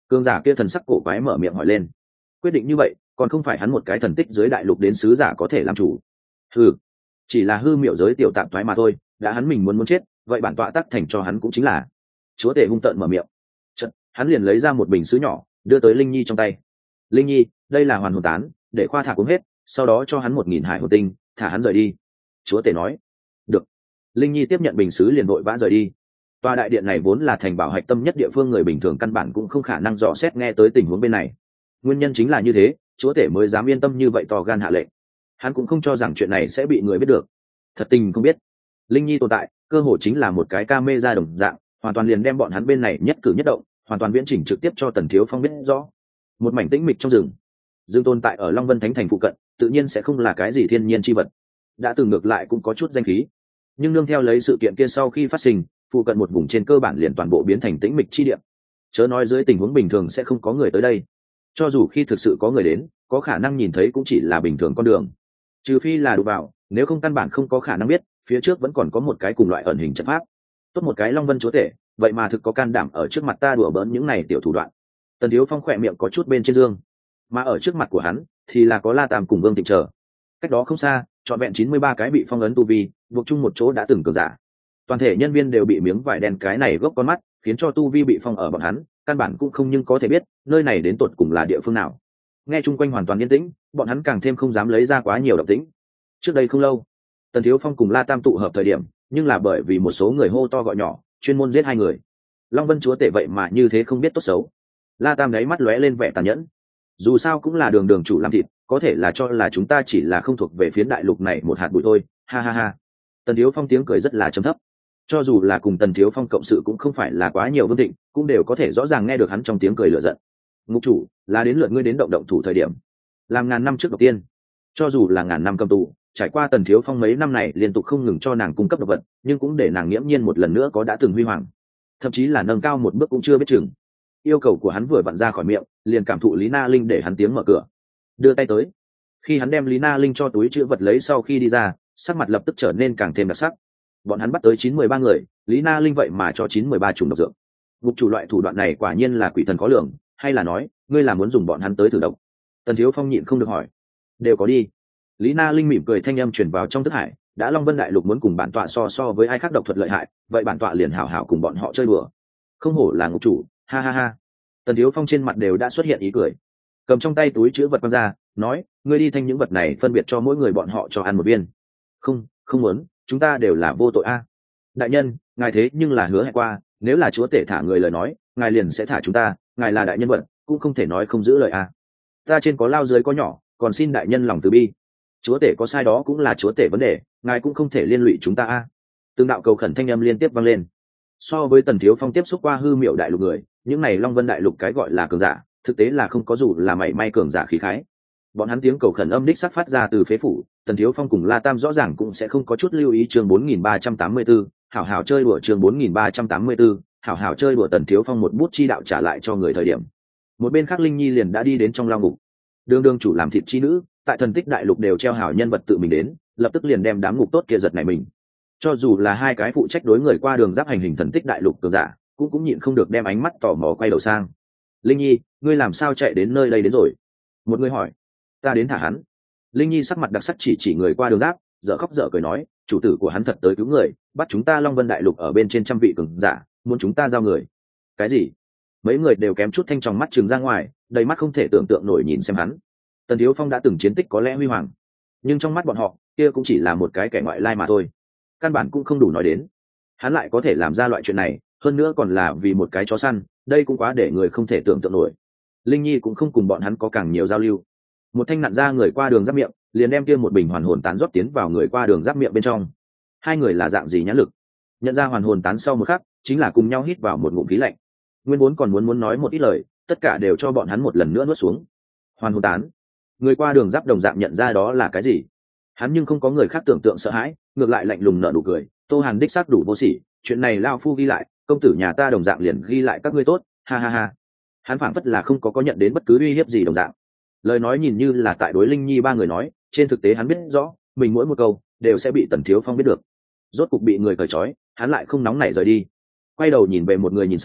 Cường giả kia thần sắc cổ quái mở miệng hỏi lên. Quyết định như vậy còn không phải hắn một cái thần tích dưới đại lục đến sứ giả có thể làm chủ. Hừ, chỉ là hư miệu giới tiểu tạm thoái mà thôi, đã hắn mình muốn muốn chết vậy bản tọa tắc thành cho hắn cũng chính là. Chúa tể hung tợn mở miệng. Chật, hắn liền lấy ra một bình sứ nhỏ đưa tới Linh Nhi trong tay. Linh Nhi, đây là hoàn hồn tán, để khoa thả uống hết, sau đó cho hắn một nghìn hải hồn tinh, thả hắn rời đi. Chúa tể nói. Được. Linh Nhi tiếp nhận bình sứ liền vội vã rời đi. Tòa đại điện này vốn là thành bảo hạch tâm nhất địa phương, người bình thường căn bản cũng không khả năng dò xét nghe tới tình huống bên này. Nguyên nhân chính là như thế, chúa tể mới dám yên tâm như vậy to gan hạ lệnh. Hắn cũng không cho rằng chuyện này sẽ bị người biết được. Thật tình không biết, Linh Nhi tồn tại cơ hồ chính là một cái camera đồng dạng, hoàn toàn liền đem bọn hắn bên này nhất cử nhất động hoàn toàn viễn chỉnh trực tiếp cho Tần Thiếu Phong biết rõ. Một mảnh tĩnh mịch trong rừng, dương tồn tại ở Long Vân Thánh Thành phụ cận, tự nhiên sẽ không là cái gì thiên nhiên chi vật, đã từng ngược lại cũng có chút danh khí. Nhưng nương theo lấy sự kiện kia sau khi phát sinh, phụ cận một vùng trên cơ bản liền toàn bộ biến thành tĩnh mịch chi địa. Chớ nói dưới tình huống bình thường sẽ không có người tới đây, cho dù khi thực sự có người đến, có khả năng nhìn thấy cũng chỉ là bình thường con đường, trừ phi là đụng vào, nếu không căn bản không có khả năng biết phía trước vẫn còn có một cái cùng loại ẩn hình trận pháp. Tốt một cái Long Vân chúa tể, vậy mà thực có can đảm ở trước mặt ta đùa bỡn những này tiểu thủ đoạn. Tần Thiếu Phong khỏe miệng có chút bên trên dương, mà ở trước mặt của hắn thì là có La Tam cùng Vương Tịnh chờ. Cách đó không xa, trọn vẹn chín mươi ba cái bị phong ấn tu vi buộc chung một chỗ đã từng cường giả. Toàn thể nhân viên đều bị miếng vải đen cái này gốc con mắt, khiến cho tu vi bị phong ở bọn hắn căn bản cũng không nhưng có thể biết nơi này đến tột cùng là địa phương nào. Nghe chung quanh hoàn toàn yên tĩnh, bọn hắn càng thêm không dám lấy ra quá nhiều động tĩnh. Trước đây không lâu, Tần Thiếu Phong cùng La Tam tụ hợp thời điểm, nhưng là bởi vì một số người hô to gọi nhỏ, chuyên môn giết hai người. Long Vân chúa tể vậy mà như thế không biết tốt xấu. La Tam đáy mắt lóe lên vẻ tàn nhẫn. Dù sao cũng là đường đường chủ làm thịt, có thể là cho là chúng ta chỉ là không thuộc về phiến đại lục này một hạt bụi thôi, ha ha ha. Tần Thiếu Phong tiếng cười rất là trầm thấp. Cho dù là cùng Tần Thiếu Phong cộng sự cũng không phải là quá nhiều, Vương Thịnh cũng đều có thể rõ ràng nghe được hắn trong tiếng cười lửa giận. Ngục chủ, là đến lượt ngươi đến động động thủ thời điểm. Làm ngàn năm trước đầu tiên, cho dù là ngàn năm cầm tù, trải qua Tần Thiếu Phong mấy năm này liên tục không ngừng cho nàng cung cấp độc vật, nhưng cũng để nàng nghiễm nhiên một lần nữa có đã từng huy hoàng, thậm chí là nâng cao một bước cũng chưa biết chừng. Yêu cầu của hắn vừa vặn ra khỏi miệng, liền cảm thụ Lý Na Linh để hắn tiếng mở cửa, đưa tay tới. Khi hắn đem Lý Na Linh cho túi chữ vật lấy sau khi đi ra, sắc mặt lập tức trở nên càng thêm đặc sắc. Bọn hắn bắt tới chín mươi ba người, Lý Na Linh vậy mà cho chín mươi ba chủng độc dược. Ngục chủ, loại thủ đoạn này quả nhiên là quỷ thần khó lường, hay là nói ngươi là muốn dùng bọn hắn tới thử độc? Tần Thiếu Phong nhịn không được hỏi. Đều có đi. Lý Na Linh mỉm cười, thanh âm truyền vào trong thức hải. Đã Long Vân đại lục muốn cùng bản tọa so so với ai khác độc thuật lợi hại, vậy bản tọa liền hảo hảo cùng bọn họ chơi đùa. Không hổ là ngục chủ, ha ha ha. Tần Thiếu Phong trên mặt đều đã xuất hiện ý cười, cầm trong tay túi chứa vật quăng ra, nói: ngươi đi thanh những vật này phân biệt cho mỗi người bọn họ cho ăn một viên. Không, không muốn, chúng ta đều là vô tội a. Đại nhân, ngài thế nhưng là hứa hẹn qua, nếu là chúa tể thả người lời nói, ngài liền sẽ thả chúng ta, ngài là đại nhân vật, cũng không thể nói không giữ lời a. Ta trên có lao dưới có nhỏ, còn xin đại nhân lòng từ bi. Chúa tể có sai đó cũng là chúa tể vấn đề, ngài cũng không thể liên lụy chúng ta a. Từng đạo cầu khẩn thanh âm liên tiếp vang lên. So với Tần Thiếu Phong tiếp xúc qua hư miệu đại lục người, những này Long Vân đại lục cái gọi là cường giả, thực tế là không có dù là mảy may cường giả khí khái. Bọn hắn tiếng cầu khẩn âm đích sắc phát ra từ phế phủ. Tần Thiếu Phong cùng La Tam rõ ràng cũng sẽ không có chút lưu ý. Chương bốn nghìn ba trăm tám mươi 4, hảo hảo chơi đùa. Chương bốn nghìn ba trăm tám mươi 4, hảo hảo chơi đùa. Tần Thiếu Phong một bút chi đạo trả lại cho người thời điểm, một bên khác Linh Nhi liền đã đi đến trong lao ngục. Đường đường chủ làm thịt chi nữ, tại thần tích đại lục đều treo hảo nhân vật tự mình đến, lập tức liền đem đám ngục tốt kia giật này mình. Cho dù là hai cái phụ trách đối người qua đường giáp hành hình thần tích đại lục cường giả, cũng cũng nhịn không được đem ánh mắt tò mò quay đầu sang. Linh Nhi, ngươi làm sao chạy đến nơi đây đến rồi? Một người hỏi. Ta đến thả hắn. Linh Nhi sắc mặt đặc sắc chỉ chỉ người qua đường giáp, dở khóc dở cười nói: chủ tử của hắn thật tới cứu người, bắt chúng ta Long Vân đại lục ở bên trên trăm vị cường giả, muốn chúng ta giao người. Cái gì? Mấy người đều kém chút thanh tròng mắt trừng ra ngoài, đầy mắt không thể tưởng tượng nổi nhìn xem hắn. Tần Thiếu Phong đã từng chiến tích có lẽ huy hoàng, nhưng trong mắt bọn họ kia cũng chỉ là một cái kẻ ngoại lai mà thôi, căn bản cũng không đủ nói đến. Hắn lại có thể làm ra loại chuyện này, hơn nữa còn là vì một cái chó săn, đây cũng quá để người không thể tưởng tượng nổi. Linh Nhi cũng không cùng bọn hắn có càng nhiều giao lưu, một thanh nặn ra người qua đường giáp miệng, liền đem kia một bình hoàn hồn tán rót tiến vào người qua đường giáp miệng bên trong. Hai người là dạng gì nhãn lực, nhận ra hoàn hồn tán sau một khắc chính là cùng nhau hít vào một ngụm khí lạnh. Nguyên vốn còn muốn muốn nói một ít lời, tất cả đều cho bọn hắn một lần nữa nuốt xuống. Hoàn hồn tán, người qua đường giáp đồng dạng nhận ra đó là cái gì. Hắn nhưng không có người khác tưởng tượng sợ hãi, ngược lại lạnh lùng nở nụ cười. Tô Hàn đích xác đủ vô sỉ, chuyện này lao phu ghi lại, công tử nhà ta đồng dạng liền ghi lại các ngươi tốt, ha ha ha. Hắn phảng phất là không có có nhận đến bất cứ uy hiếp gì đồng dạng. Lời nói nhìn như là tại đối Linh Nhi ba người nói, trên thực tế hắn biết rõ mình mỗi một câu đều sẽ bị Tần Thiếu Phong biết được. Rốt cục bị người cởi trói, hắn lại không nóng nảy rời đi, quay đầu nhìn về một người nhìn sang,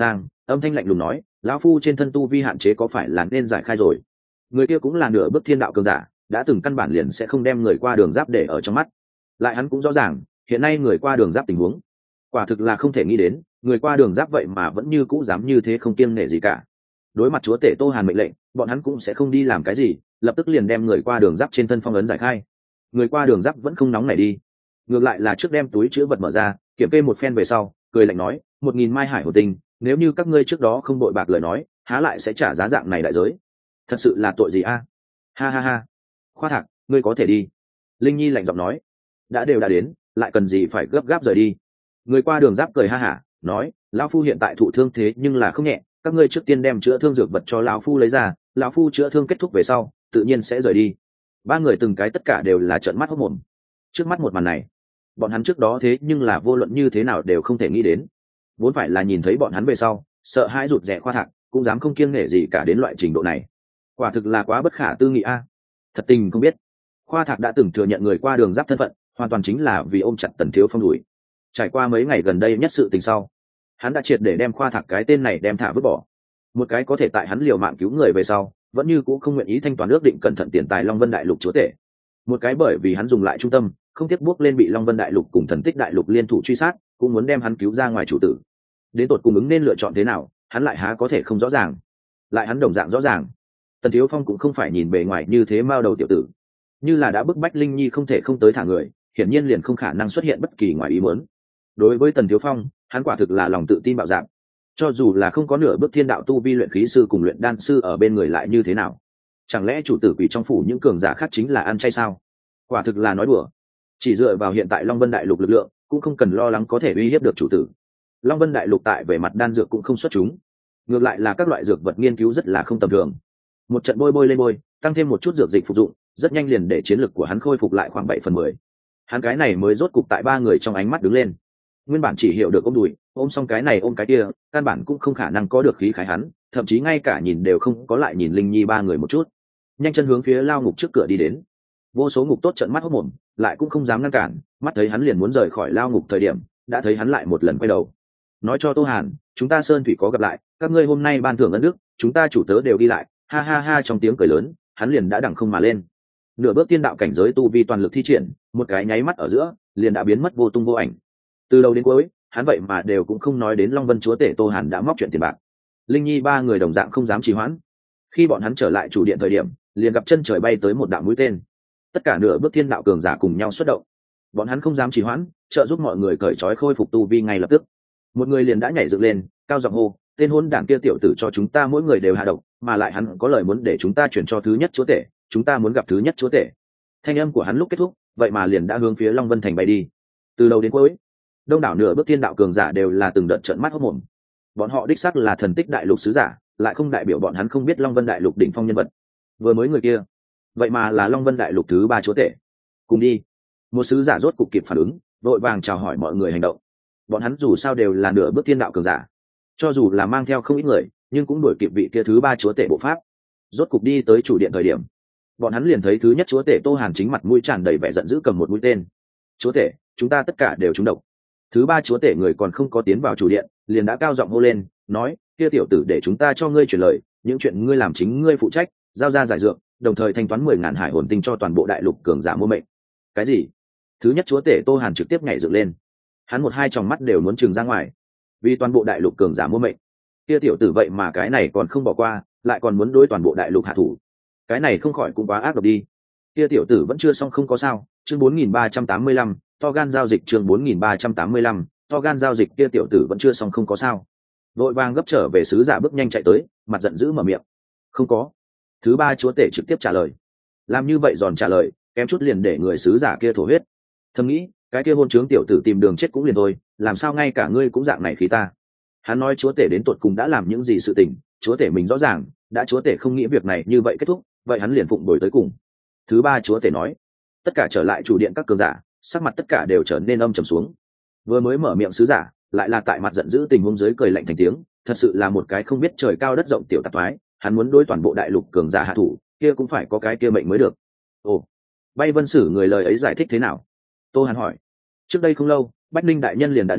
âm thanh lạnh lùng nói, lão phu trên thân tu vi hạn chế có phải là nên giải khai rồi? Người kia cũng là nửa bước thiên đạo cường giả, đã từng căn bản liền sẽ không đem người qua đường giáp để ở trong mắt. Lại hắn cũng rõ ràng hiện nay người qua đường giáp tình huống, quả thực là không thể nghĩ đến, người qua đường giáp vậy mà vẫn như cũ dám như thế không kiêng nể gì cả. Đối mặt chúa tể Tô Hàn mệnh lệnh, bọn hắn cũng sẽ không đi làm cái gì, lập tức liền đem người qua đường giáp trên thân phong ấn giải khai. Người qua đường giáp vẫn không nóng nảy đi, ngược lại là trước đem túi chứa vật mở ra, kiểm kê một phen về sau, cười lạnh nói, một nghìn mai hải hồ tinh, nếu như các ngươi trước đó không đội bạc lời nói, há lại sẽ trả giá dạng này đại giới? Thật sự là tội gì a? Ha ha ha. Khoa Thạc, ngươi có thể đi. Linh Nhi lạnh giọng nói, đã đều đã đến, lại cần gì phải gấp gáp rời đi? Người qua đường giáp cười ha hả, nói, lão phu hiện tại thụ thương thế nhưng là không nhẹ, các ngươi trước tiên đem chữa thương dược vật cho lão phu lấy ra, lão phu chữa thương kết thúc về sau, tự nhiên sẽ rời đi. Ba người từng cái tất cả đều là trợn mắt hốt mồm. Trước mắt một màn này, bọn hắn trước đó thế nhưng là vô luận như thế nào đều không thể nghĩ đến. Vốn phải là nhìn thấy bọn hắn về sau, sợ hãi rụt rè Khoa Thạc, cũng dám không kiêng nể gì cả đến loại trình độ này. Quả thực là quá bất khả tư nghị a. Thật tình không biết, Khoa Thạc đã từng thừa nhận người qua đường giáp thân phận, hoàn toàn chính là vì ôm chặt Tần Thiếu Phong đuổi. Trải qua mấy ngày gần đây nhất sự tình sau, hắn đã triệt để đem Khoa Thạc cái tên này đem thả vứt bỏ. Một cái có thể tại hắn liều mạng cứu người về sau, vẫn như cũ không nguyện ý thanh toán ước định cẩn thận tiền tài Long Vân Đại Lục chúa tể. Một cái bởi vì hắn dùng lại trung tâm, không tiếp bước lên bị Long Vân Đại Lục cùng Thần Tích Đại Lục liên thủ truy sát, cũng muốn đem hắn cứu ra ngoài chủ tử. Đến tột cùng ứng nên lựa chọn thế nào, hắn lại há có thể không rõ ràng. Lại hắn đồng dạng rõ ràng, Tần Thiếu Phong cũng không phải nhìn bề ngoài như thế mao đầu tiểu tử, như là đã bức bách Linh Nhi không thể không tới thả người, hiển nhiên liền không khả năng xuất hiện bất kỳ ngoài ý muốn. Đối với Tần Thiếu Phong, hắn quả thực là lòng tự tin bạo dạn. Cho dù là không có nửa bước thiên đạo tu vi luyện khí sư cùng luyện đan sư ở bên người lại như thế nào? Chẳng lẽ chủ tử quỷ trong phủ những cường giả khác chính là ăn chay sao? Quả thực là nói đùa. Chỉ dựa vào hiện tại Long Vân Đại Lục lực lượng, cũng không cần lo lắng có thể uy hiếp được chủ tử. Long Vân Đại Lục tại về mặt đan dược cũng không xuất chúng, ngược lại là các loại dược vật nghiên cứu rất là không tầm thường. Một trận bôi bôi lên bôi, tăng thêm một chút dược dịch phục dụng, rất nhanh liền để chiến lực của hắn khôi phục lại khoảng bảy phần mười. Hắn cái này mới rốt cục tại ba người trong ánh mắt đứng lên. Nguyên bản chỉ hiểu được ôm đùi, ôm xong cái này ôm cái kia, căn bản cũng không khả năng có được khí khái hắn, thậm chí ngay cả nhìn đều không có lại nhìn Linh Nhi ba người một chút. Nhanh chân hướng phía lao ngục trước cửa đi đến. Vô số ngục tốt trợn mắt hốt mồm, lại cũng không dám ngăn cản, mắt thấy hắn liền muốn rời khỏi lao ngục thời điểm, đã thấy hắn lại một lần quay đầu. Nói cho Tô Hàn, chúng ta Sơn Thủy có gặp lại, các ngươi hôm nay ban thưởng ân đức, chúng ta chủ tớ đều đi lại, ha ha ha. Trong tiếng cười lớn, hắn liền đã đằng không mà lên. Nửa bước tiên đạo cảnh giới tu vi toàn lực thi triển, một cái nháy mắt ở giữa, liền đã biến mất vô tung vô ảnh. Từ đầu đến cuối, hắn vậy mà đều cũng không nói đến Long Vân chúa tể Tô Hàn đã móc chuyện tiền bạc. Linh Nhi ba người đồng dạng không dám trì hoãn. Khi bọn hắn trở lại chủ điện thời điểm, liền gặp chân trời bay tới một đạo mũi tên. Tất cả nửa bước thiên đạo cường giả cùng nhau xuất động. Bọn hắn không dám trì hoãn, trợ giúp mọi người cởi trói khôi phục tu vi ngay lập tức. Một người liền đã nhảy dựng lên, cao giọng hô, tên hôn đảng kia tiểu tử cho chúng ta mỗi người đều hạ độc, mà lại hắn có lời muốn để chúng ta chuyển cho thứ nhất chúa tể, chúng ta muốn gặp thứ nhất chúa tể. Thanh âm của hắn lúc kết thúc, vậy mà liền đã hướng phía Long Vân thành bay đi. Từ đầu đến cuối, đông đảo nửa bước thiên đạo cường giả đều là từng đợt trợn mắt hốt mồm. Bọn họ đích xác là Thần Tích Đại Lục sứ giả, lại không đại biểu bọn hắn không biết Long Vân Đại Lục đỉnh phong nhân vật. Vừa mới người kia, vậy mà là Long Vân Đại Lục thứ ba chúa tể. Cùng đi. Một sứ giả rốt cục kịp phản ứng, vội vàng chào hỏi mọi người hành động. Bọn hắn dù sao đều là nửa bước thiên đạo cường giả, cho dù là mang theo không ít người, nhưng cũng đuổi kịp vị kia thứ ba chúa tể bộ pháp. Rốt cục đi tới chủ điện thời điểm, bọn hắn liền thấy thứ nhất chúa tể Tô Hàn chính mặt mũi tràn đầy vẻ giận dữ cầm một mũi tên. Chúa tể, chúng ta tất cả đều trúng độc. Thứ ba chúa tể người còn không có tiến vào chủ điện, liền đã cao giọng hô lên, nói, kia tiểu tử để chúng ta cho ngươi truyền lời, những chuyện ngươi làm chính ngươi phụ trách, giao ra giải dược, đồng thời thanh toán mười ngàn hải hồn tinh cho toàn bộ đại lục cường giả mua mệnh. Cái gì? Thứ nhất chúa tể Tô Hàn trực tiếp nhảy dựng lên. Hắn một hai tròng mắt đều muốn trừng ra ngoài. Vì toàn bộ đại lục cường giả mua mệnh, kia tiểu tử vậy mà cái này còn không bỏ qua, lại còn muốn đối toàn bộ đại lục hạ thủ. Cái này không khỏi cũng quá ác độc đi. Kia tiểu tử vẫn chưa xong không có sao. Chương bốn nghìn ba trăm tám mươi lăm, to gan giao dịch. Chương bốn nghìn ba trăm tám mươi lăm, to gan giao dịch. Kia tiểu tử vẫn chưa xong không có sao. Vội vàng gấp trở về sứ giả bước nhanh chạy tới, mặt giận dữ mở miệng. Không có. Thứ ba chúa tể trực tiếp trả lời. Làm như vậy giòn trả lời, kém chút liền để người sứ giả kia thổ huyết. Thầm nghĩ, cái kia hôn trướng tiểu tử tìm đường chết cũng liền thôi, làm sao ngay cả ngươi cũng dạng này khí ta. Hắn nói chúa tể đến tột cùng đã làm những gì sự tình, chúa tể mình rõ ràng, đã chúa tể không nghĩ việc này như vậy kết thúc, vậy hắn liền phụng bồi tới cùng. Thứ ba chúa tể nói. Tất cả trở lại chủ điện các cường giả, sắc mặt tất cả đều trở nên âm trầm xuống. Vừa mới mở miệng sứ giả, lại là tại mặt giận dữ tình huống dưới cười lạnh thành tiếng, thật sự là một cái không biết trời cao đất rộng tiểu tạp thoái, hắn muốn đối toàn bộ đại lục cường giả hạ thủ, kia cũng phải có cái kia mệnh mới được. Ồ, Bay Vân Sử người lời ấy giải thích thế nào? Tô Hàn hỏi. Trước đây không lâu, Bách Ninh đại nhân liền đã đến,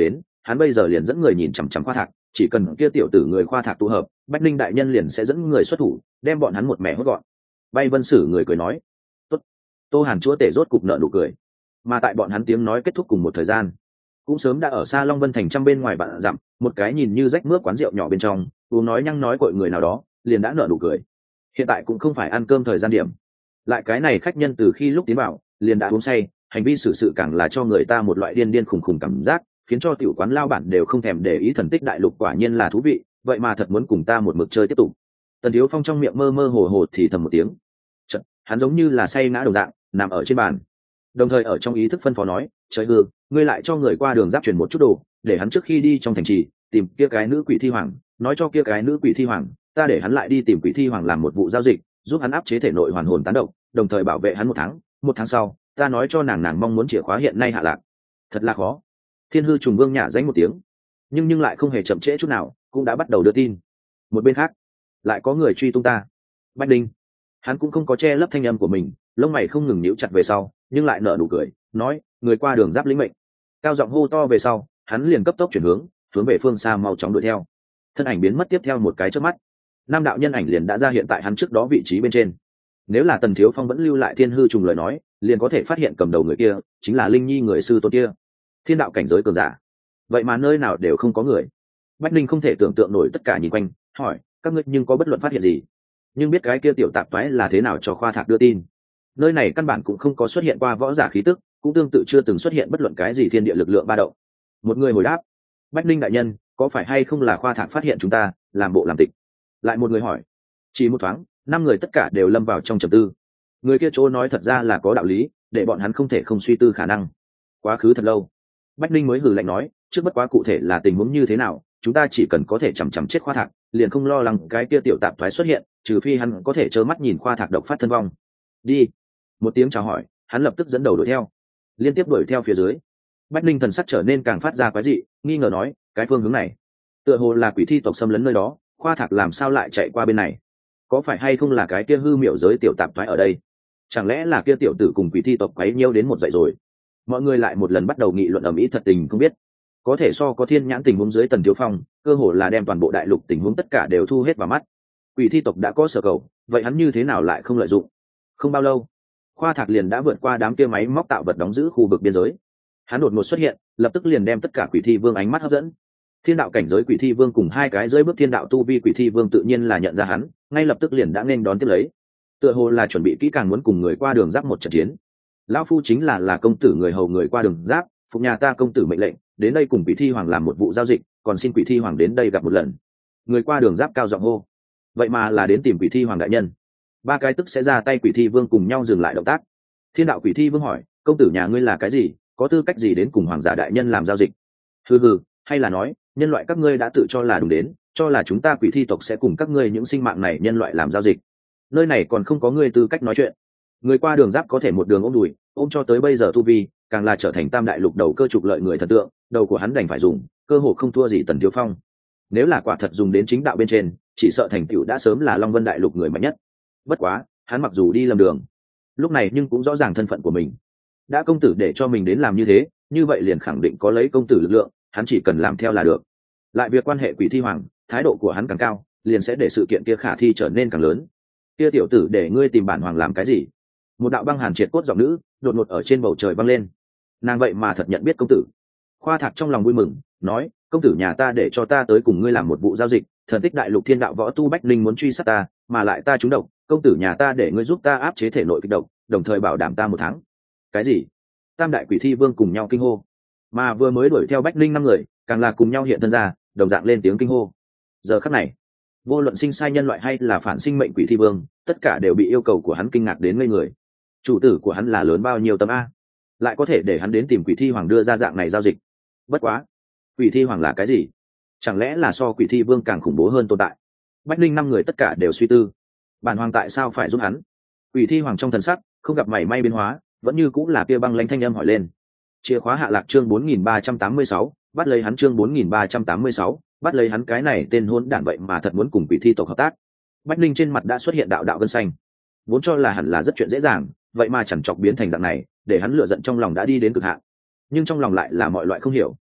hắn bây giờ liền dẫn người nhìn chằm chằm khoa thạc, chỉ cần kia tiểu tử người khoa thạc tụ hợp, Bách Linh đại nhân liền sẽ dẫn người xuất thủ, đem bọn hắn một mẻ hốt gọn. Bay Vân Sử người cười nói, tốt. Tô Hàn chúa tể rốt cục nợ nụ cười. Mà tại bọn hắn tiếng nói kết thúc cùng một thời gian, cũng sớm đã ở xa Long Vân thành trăm bên ngoài bạn dặm, một cái nhìn như rách mướp quán rượu nhỏ bên trong, uống nói nhăng nói cội người nào đó, liền đã nợ nụ cười. Hiện tại cũng không phải ăn cơm thời gian điểm, lại cái này khách nhân từ khi lúc tiến vào liền đã uống say, hành vi xử sự càng là cho người ta một loại điên điên khùng khùng cảm giác, khiến cho tiểu quán lao bản đều không thèm để ý. Thần tích đại lục quả nhiên là thú vị, vậy mà thật muốn cùng ta một mực chơi tiếp tục. Tần Thiếu Phong trong miệng mơ mơ hồ hồ thì thầm một tiếng. Chật, hắn giống như là say ngã đồng dạng nằm ở trên bàn, đồng thời ở trong ý thức phân phó nói, trời hư, ngươi lại cho người qua đường giáp chuyển một chút đồ, để hắn trước khi đi trong thành trì tìm kia cái nữ quỷ thi hoàng, nói cho kia cái nữ quỷ thi hoàng ta để hắn lại đi tìm quỷ thi hoàng làm một vụ giao dịch, giúp hắn áp chế thể nội hoàn hồn tán độc, đồng thời bảo vệ hắn một tháng. Một tháng sau ta nói cho nàng nàng mong muốn chìa khóa hiện nay hạ lạc. Thật là khó. Thiên Hư Trùng Vương nhả danh một tiếng, nhưng nhưng lại không hề chậm trễ chút nào, cũng đã bắt đầu đưa tin. Một bên khác lại có người truy tung ta. Bách Đinh, hắn cũng không có che lấp thanh âm của mình, lông mày không ngừng nhíu chặt về sau, nhưng lại nở nụ cười, nói, người qua đường giáp lĩnh mệnh. Cao giọng hô to về sau, hắn liền cấp tốc chuyển hướng, hướng về phương xa mau chóng đuổi theo. Thân ảnh biến mất tiếp theo một cái chớp mắt, năm đạo nhân ảnh liền đã ra hiện tại hắn trước đó vị trí bên trên. Nếu là Tần Thiếu Phong vẫn lưu lại Thiên Hư Trùng lời nói, liền có thể phát hiện cầm đầu người kia chính là Linh Nhi người sư tôn kia, thiên đạo cảnh giới cường giả. Vậy mà nơi nào đều không có người. Bách Linh không thể tưởng tượng nổi, tất cả nhìn quanh, hỏi, các ngươi nhưng có bất luận phát hiện gì? Nhưng biết cái kia tiểu tạp toái là thế nào cho khoa thạc đưa tin. Nơi này căn bản cũng không có xuất hiện qua võ giả khí tức, cũng tương tự chưa từng xuất hiện bất luận cái gì thiên địa lực lượng ba động. Một người hồi đáp, Bách Linh đại nhân, có phải hay không là khoa thạc phát hiện chúng ta làm bộ làm tịch? Lại một người hỏi. Chỉ một thoáng, năm người tất cả đều lâm vào trong trầm tư. Người kia chỗ nói thật ra là có đạo lý, để bọn hắn không thể không suy tư khả năng. Quá khứ thật lâu, Bách Linh mới hừ lạnh nói, trước bất quá cụ thể là tình huống như thế nào, chúng ta chỉ cần có thể chằm chằm chết khoa thạc, liền không lo lắng cái kia tiểu tạp thoái xuất hiện, trừ phi hắn có thể trơ mắt nhìn khoa thạc độc phát thân vong. Đi. Một tiếng chào hỏi, hắn lập tức dẫn đầu đuổi theo. Liên tiếp đuổi theo phía dưới, Bách Linh thần sắc trở nên càng phát ra quái dị, nghi ngờ nói, cái phương hướng này tựa hồ là quỷ thi tộc xâm lấn nơi đó, khoa thạc làm sao lại chạy qua bên này? Có phải hay không là cái kia hư miểu giới tiểu tạp thoái ở đây? Chẳng lẽ là kia tiểu tử cùng quỷ thi tộc quấy nhiêu đến một dậy rồi? Mọi người lại một lần bắt đầu nghị luận ầm ĩ, thật tình không biết. Có thể so có thiên nhãn tình huống dưới Tần Thiếu Phong, cơ hồ là đem toàn bộ đại lục tình huống tất cả đều thu hết vào mắt. Quỷ thi tộc đã có sở cầu, vậy hắn như thế nào lại không lợi dụng? Không bao lâu, khoa thạc liền đã vượt qua đám kia máy móc tạo vật đóng giữ khu vực biên giới. Hắn đột ngột xuất hiện, lập tức liền đem tất cả quỷ thi vương ánh mắt hấp dẫn. Thiên đạo cảnh giới quỷ thi vương cùng hai cái dưới bước thiên đạo tu vi quỷ thi vương tự nhiên là nhận ra hắn, ngay lập tức liền đã nên đón tiếp lấy. Tựa hồ là chuẩn bị kỹ càng muốn cùng người qua đường giáp một trận chiến. Lão phu chính là là công tử người hầu người qua đường giáp, phục nhà ta công tử mệnh lệnh, đến đây cùng quỷ thi hoàng làm một vụ giao dịch, còn xin quỷ thi hoàng đến đây gặp một lần. Người qua đường giáp cao giọng hô. Vậy mà là đến tìm quỷ thi hoàng đại nhân. Ba cái tức sẽ ra tay quỷ thi vương cùng nhau dừng lại động tác. Thiên đạo quỷ thi vương hỏi, công tử nhà ngươi là cái gì, có tư cách gì đến cùng hoàng giả đại nhân làm giao dịch? Hừ hừ, hay là nói nhân loại các ngươi đã tự cho là đúng đến, cho là chúng ta quỷ thi tộc sẽ cùng các ngươi những sinh mạng này nhân loại làm giao dịch? Nơi này còn không có ngươi tư cách nói chuyện. Người qua đường giáp có thể một đường ôm đùi ôm cho tới bây giờ tu vi càng là trở thành tam đại lục đầu cơ trục lợi người thần tượng, đầu của hắn đành phải dùng, cơ hồ không thua gì Tần Thiếu Phong. Nếu là quả thật dùng đến chính đạo bên trên, chỉ sợ thành tựu đã sớm là Long Vân đại lục người mạnh nhất. Bất quá, hắn mặc dù đi lầm đường, lúc này nhưng cũng rõ ràng thân phận của mình. Đã công tử để cho mình đến làm như thế, như vậy liền khẳng định có lấy công tử lực lượng, hắn chỉ cần làm theo là được. Lại việc quan hệ quỷ thi hoàng, thái độ của hắn càng cao, liền sẽ để sự kiện kia khả thi trở nên càng lớn. Kia tiểu tử để ngươi tìm bản hoàng làm cái gì? Một đạo băng hàn triệt cốt giọng nữ đột ngột ở trên bầu trời vang lên. Nàng vậy mà thật nhận biết công tử. Khoa thạc trong lòng vui mừng, nói, công tử nhà ta để cho ta tới cùng ngươi làm một vụ giao dịch, thần tích đại lục thiên đạo võ tu Bách Linh muốn truy sát ta, mà lại ta trúng độc, công tử nhà ta để ngươi giúp ta áp chế thể nội kịch độc, đồng thời bảo đảm ta một tháng. Cái gì? Tam đại quỷ thi vương cùng nhau kinh hô, mà vừa mới đuổi theo Bách Linh năm người càng là cùng nhau hiện thân ra, đồng dạng lên tiếng kinh hô. Giờ khắc này, vô luận sinh sai nhân loại hay là phản sinh mệnh quỷ thi vương, tất cả đều bị yêu cầu của hắn kinh ngạc đến ngây người. Chủ tử của hắn là lớn bao nhiêu tấm a, lại có thể để hắn đến tìm quỷ thi hoàng đưa ra dạng này giao dịch? Bất quá, quỷ thi hoàng là cái gì? Chẳng lẽ là so quỷ thi vương càng khủng bố hơn tồn tại? Bách Linh năm người tất cả đều suy tư, bản hoàng tại sao phải giúp hắn? Quỷ thi hoàng trong thần sắc không gặp mảy may biến hóa, vẫn như cũng là kia băng lãnh thanh âm hỏi lên. Chìa khóa hạ lạc chương bốn nghìn ba trăm tám mươi sáu, bắt lấy hắn chương bốn nghìn ba trăm tám mươi sáu, bắt lấy hắn. Cái này tên hỗn đản vậy mà thật muốn cùng quỷ thi tộc hợp tác. Bách Linh trên mặt đã xuất hiện đạo đạo gân xanh, vốn cho là hẳn là rất chuyện dễ dàng, vậy mà chẳng chọc biến thành dạng này, để hắn lựa giận trong lòng đã đi đến cực hạn. Nhưng trong lòng lại là mọi loại không hiểu.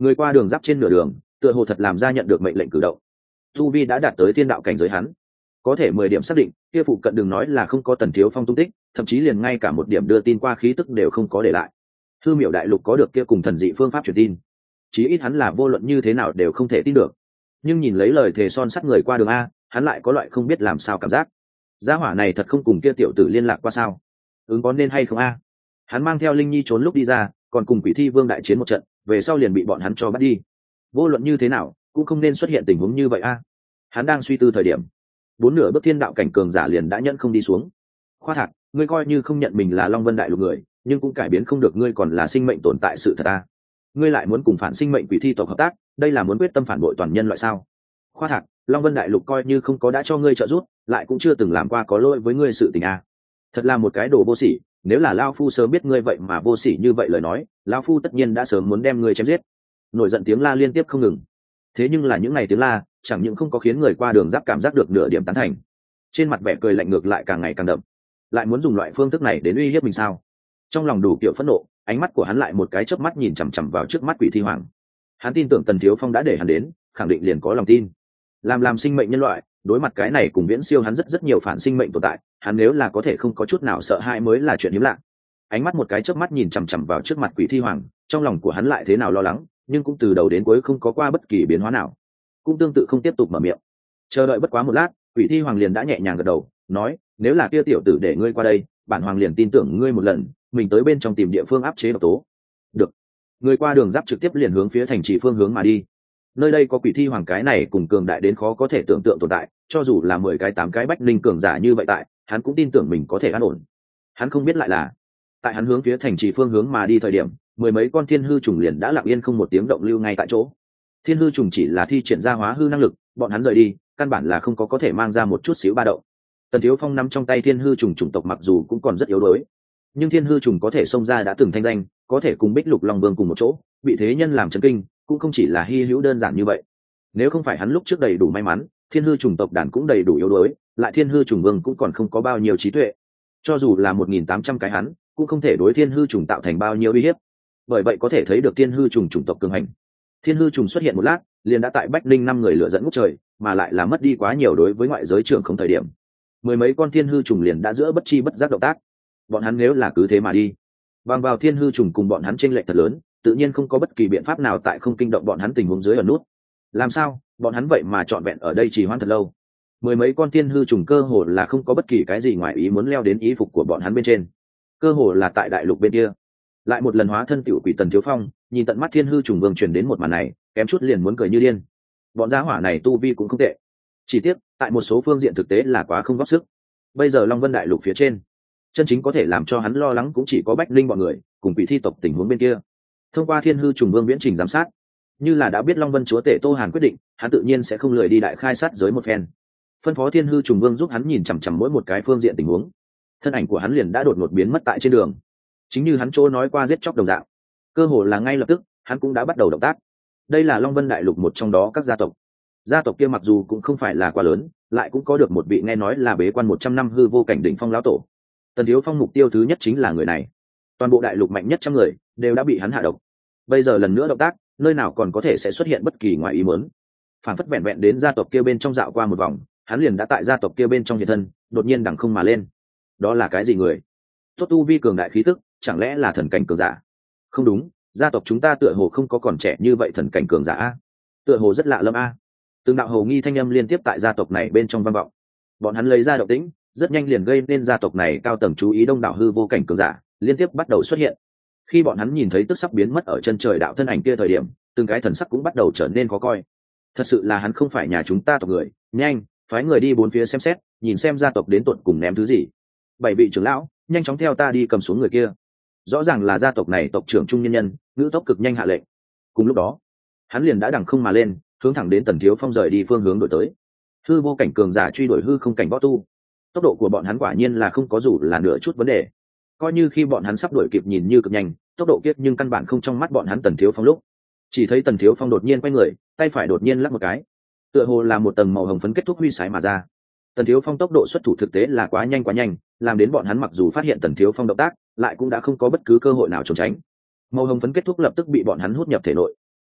Người qua đường giáp trên nửa đường tựa hồ thật làm ra nhận được mệnh lệnh cử động. Tu vi đã đạt tới thiên đạo cảnh giới hắn có thể mười điểm xác định kia phụ cận đừng nói là không có Tần Thiếu Phong tung tích, thậm chí liền ngay cả một điểm đưa tin qua khí tức đều không có để lại. Hư Miểu Đại Lục có được kia cùng thần dị phương pháp truyền tin, chí ít hắn là vô luận như thế nào đều không thể tin được. Nhưng nhìn lấy lời thề son sắt người qua đường a, hắn lại có loại không biết làm sao cảm giác. Gia hỏa này thật không cùng kia tiểu tử liên lạc qua sao? Ứng có nên hay không a? Hắn mang theo Linh Nhi trốn lúc đi ra, còn cùng Quỷ Thi Vương đại chiến một trận, về sau liền bị bọn hắn cho bắt đi. Vô luận như thế nào, cũng không nên xuất hiện tình huống như vậy a. Hắn đang suy tư thời điểm, bốn nửa bước thiên đạo cảnh cường giả liền đã nhận không đi xuống. Khoa Thạc, ngươi coi như không nhận mình là Long Vân Đại Lục người, nhưng cũng cải biến không được ngươi còn là sinh mệnh tồn tại sự thật a. Ngươi lại muốn cùng phản sinh mệnh quỷ thi tộc hợp tác, đây là muốn quyết tâm phản bội toàn nhân loại sao? Khoa Thạc, Long Vân Đại Lục coi như không có đã cho ngươi trợ giúp, lại cũng chưa từng làm qua có lỗi với ngươi sự tình a. Thật là một cái đồ vô sỉ, nếu là Lão Phu sớm biết ngươi vậy mà vô sỉ như vậy lời nói, Lão Phu tất nhiên đã sớm muốn đem ngươi chém giết. Nổi giận tiếng la liên tiếp không ngừng. Thế nhưng là những ngày tiếng la, chẳng những không có khiến người qua đường giáp cảm giác được nửa điểm tán thành, trên mặt vẻ cười lạnh ngược lại càng ngày càng đậm. Lại muốn dùng loại phương thức này đến uy hiếp mình sao? Trong lòng đủ kiểu phẫn nộ, ánh mắt của hắn lại một cái chớp mắt nhìn chằm chằm vào trước mắt Quỷ Thi Hoàng. Hắn tin tưởng Tần Thiếu Phong đã để hắn đến, khẳng định liền có lòng tin. Làm làm sinh mệnh nhân loại, đối mặt cái này cùng viễn siêu hắn rất rất nhiều phản sinh mệnh tồn tại, hắn nếu là có thể không có chút nào sợ hãi mới là chuyện hiếm lạ. Ánh mắt một cái chớp mắt nhìn chằm chằm vào trước mặt Quỷ Thi Hoàng, trong lòng của hắn lại thế nào lo lắng, nhưng cũng từ đầu đến cuối không có qua bất kỳ biến hóa nào, cũng tương tự không tiếp tục mở miệng. Chờ đợi bất quá một lát, Quỷ Thi Hoàng liền đã nhẹ nhàng gật đầu, nói: nếu là kia tiểu tử để ngươi qua đây, bản hoàng liền tin tưởng ngươi một lần, mình tới bên trong tìm địa phương áp chế độc tố. Được. Người qua đường giáp trực tiếp liền hướng phía thành trì phương hướng mà đi. Nơi đây có Quỷ Thi Hoàng cái này cùng cường đại đến khó có thể tưởng tượng tồn tại, cho dù là mười cái tám cái bách linh cường giả như vậy tại, hắn cũng tin tưởng mình có thể an ổn. Hắn không biết lại là, tại hắn hướng phía thành trì phương hướng mà đi thời điểm, mười mấy con thiên hư trùng liền đã lặng yên không một tiếng động lưu ngay tại chỗ. Thiên hư trùng chỉ là thi triển ra hóa hư năng lực, bọn hắn rời đi, căn bản là không có có thể mang ra một chút xíu ba động. Tần Thiếu Phong nắm trong tay thiên hư trùng chủng tộc mặc dù cũng còn rất yếu đuối, nhưng thiên hư trùng có thể xông ra đã từng thanh danh, có thể cùng Bích Lục Long Vương cùng một chỗ, bị thế nhân làm chấn kinh, cũng không chỉ là hy hữu đơn giản như vậy. Nếu không phải hắn lúc trước đầy đủ may mắn, thiên hư trùng tộc đàn cũng đầy đủ yếu đuối, lại thiên hư trùng vương cũng còn không có bao nhiêu trí tuệ. Cho dù là một nghìn tám trăm cái hắn, cũng không thể đối thiên hư trùng tạo thành bao nhiêu uy hiếp. Bởi vậy có thể thấy được thiên hư trùng chủng tộc cường hành. Thiên hư trùng xuất hiện một lát, liền đã tại Bách Linh năm người lửa dẫn ngút trời, mà lại là mất đi quá nhiều đối với ngoại giới trưởng không thời điểm. Mười mấy con thiên hư trùng liền đã giữa bất chi bất giác động tác. Bọn hắn nếu là cứ thế mà đi, bằng vào thiên hư trùng cùng bọn hắn chênh lệch thật lớn, tự nhiên không có bất kỳ biện pháp nào tại không kinh động bọn hắn tình huống dưới ẩn nút. Làm sao, bọn hắn vậy mà trọn vẹn ở đây trì hoãn thật lâu. Mười mấy con thiên hư trùng cơ hồ là không có bất kỳ cái gì ngoài ý muốn leo đến ý phục của bọn hắn bên trên. Cơ hồ là tại đại lục bên kia. Lại một lần hóa thân tiểu quỷ Tần Thiếu Phong, nhìn tận mắt thiên hư trùng vương truyền đến một màn này, kém chút liền muốn cười như điên. Bọn gia hỏa này tu vi cũng không tệ, chỉ tiếc tại một số phương diện thực tế là quá không góp sức. Bây giờ Long Vân Đại Lục phía trên, chân chính có thể làm cho hắn lo lắng cũng chỉ có Bách Linh bọn người cùng Quỷ Thi tộc tình huống bên kia. Thông qua thiên hư trùng vương viễn trình giám sát, như là đã biết Long Vân chúa tể Tô Hàn quyết định, hắn tự nhiên sẽ không lười đi đại khai sát giới một phen. Phân phó thiên hư trùng vương giúp hắn nhìn chằm chằm mỗi một cái phương diện tình huống. Thân ảnh của hắn liền đã đột ngột biến mất tại trên đường, chính như hắn chỗ nói qua giết chóc đồng dạng. Cơ hồ là ngay lập tức, hắn cũng đã bắt đầu động tác. Đây là Long Vân Đại Lục một trong đó các gia tộc. Gia tộc kia mặc dù cũng không phải là quá lớn, lại cũng có được một vị nghe nói là bế quan một trăm năm hư vô cảnh đỉnh phong lão tổ. Tần Thiếu Phong mục tiêu thứ nhất chính là người này. Toàn bộ đại lục mạnh nhất trăm người đều đã bị hắn hạ độc. Bây giờ lần nữa động tác, nơi nào còn có thể sẽ xuất hiện bất kỳ ngoài ý muốn. Phản phất vẹn vẹn đến gia tộc kia bên trong dạo qua một vòng, hắn liền đã tại gia tộc kia bên trong hiện thân, đột nhiên đằng không mà lên. Đó là cái gì người? Tốt tu vi cường đại khí tức, chẳng lẽ là thần cảnh cường giả? Không đúng, gia tộc chúng ta tựa hồ không có còn trẻ như vậy thần cảnh cường giả a. Tựa hồ rất lạ lâm a. Từng đạo hầu nghi thanh âm liên tiếp tại gia tộc này bên trong vang vọng. Bọn hắn lấy ra động tĩnh, rất nhanh liền gây nên gia tộc này cao tầng chú ý, đông đảo hư vô cảnh cường giả liên tiếp bắt đầu xuất hiện. Khi bọn hắn nhìn thấy tức sắp biến mất ở chân trời đạo thân ảnh kia thời điểm, từng cái thần sắc cũng bắt đầu trở nên khó coi. Thật sự là hắn không phải nhà chúng ta tộc người, nhanh, phái người đi bốn phía xem xét, nhìn xem gia tộc đến tận cùng ném thứ gì. Bảy vị trưởng lão, nhanh chóng theo ta đi cầm xuống người kia. Rõ ràng là gia tộc này tộc trưởng trung nhân nhân, ngữ tốc cực nhanh hạ lệnh. Cùng lúc đó, hắn liền đã đằng không mà lên, hướng thẳng đến Tần Thiếu Phong rời đi phương hướng đổi tới. Hư vô cảnh cường giả truy đuổi hư không cảnh võ tu, tốc độ của bọn hắn quả nhiên là không có dù là nửa chút vấn đề. Coi như khi bọn hắn sắp đuổi kịp nhìn như cực nhanh, tốc độ kiếp nhưng căn bản không trong mắt bọn hắn Tần Thiếu Phong lúc. Chỉ thấy Tần Thiếu Phong đột nhiên quay người, tay phải đột nhiên lắc một cái, tựa hồ là một tầng màu hồng phấn kết thúc huy sái mà ra. Tần Thiếu Phong tốc độ xuất thủ thực tế là quá nhanh quá nhanh, làm đến bọn hắn mặc dù phát hiện Tần Thiếu Phong động tác, lại cũng đã không có bất cứ cơ hội nào trốn tránh. Màu hồng phấn kết thúc lập tức bị bọn hắn hút nhập thể nội.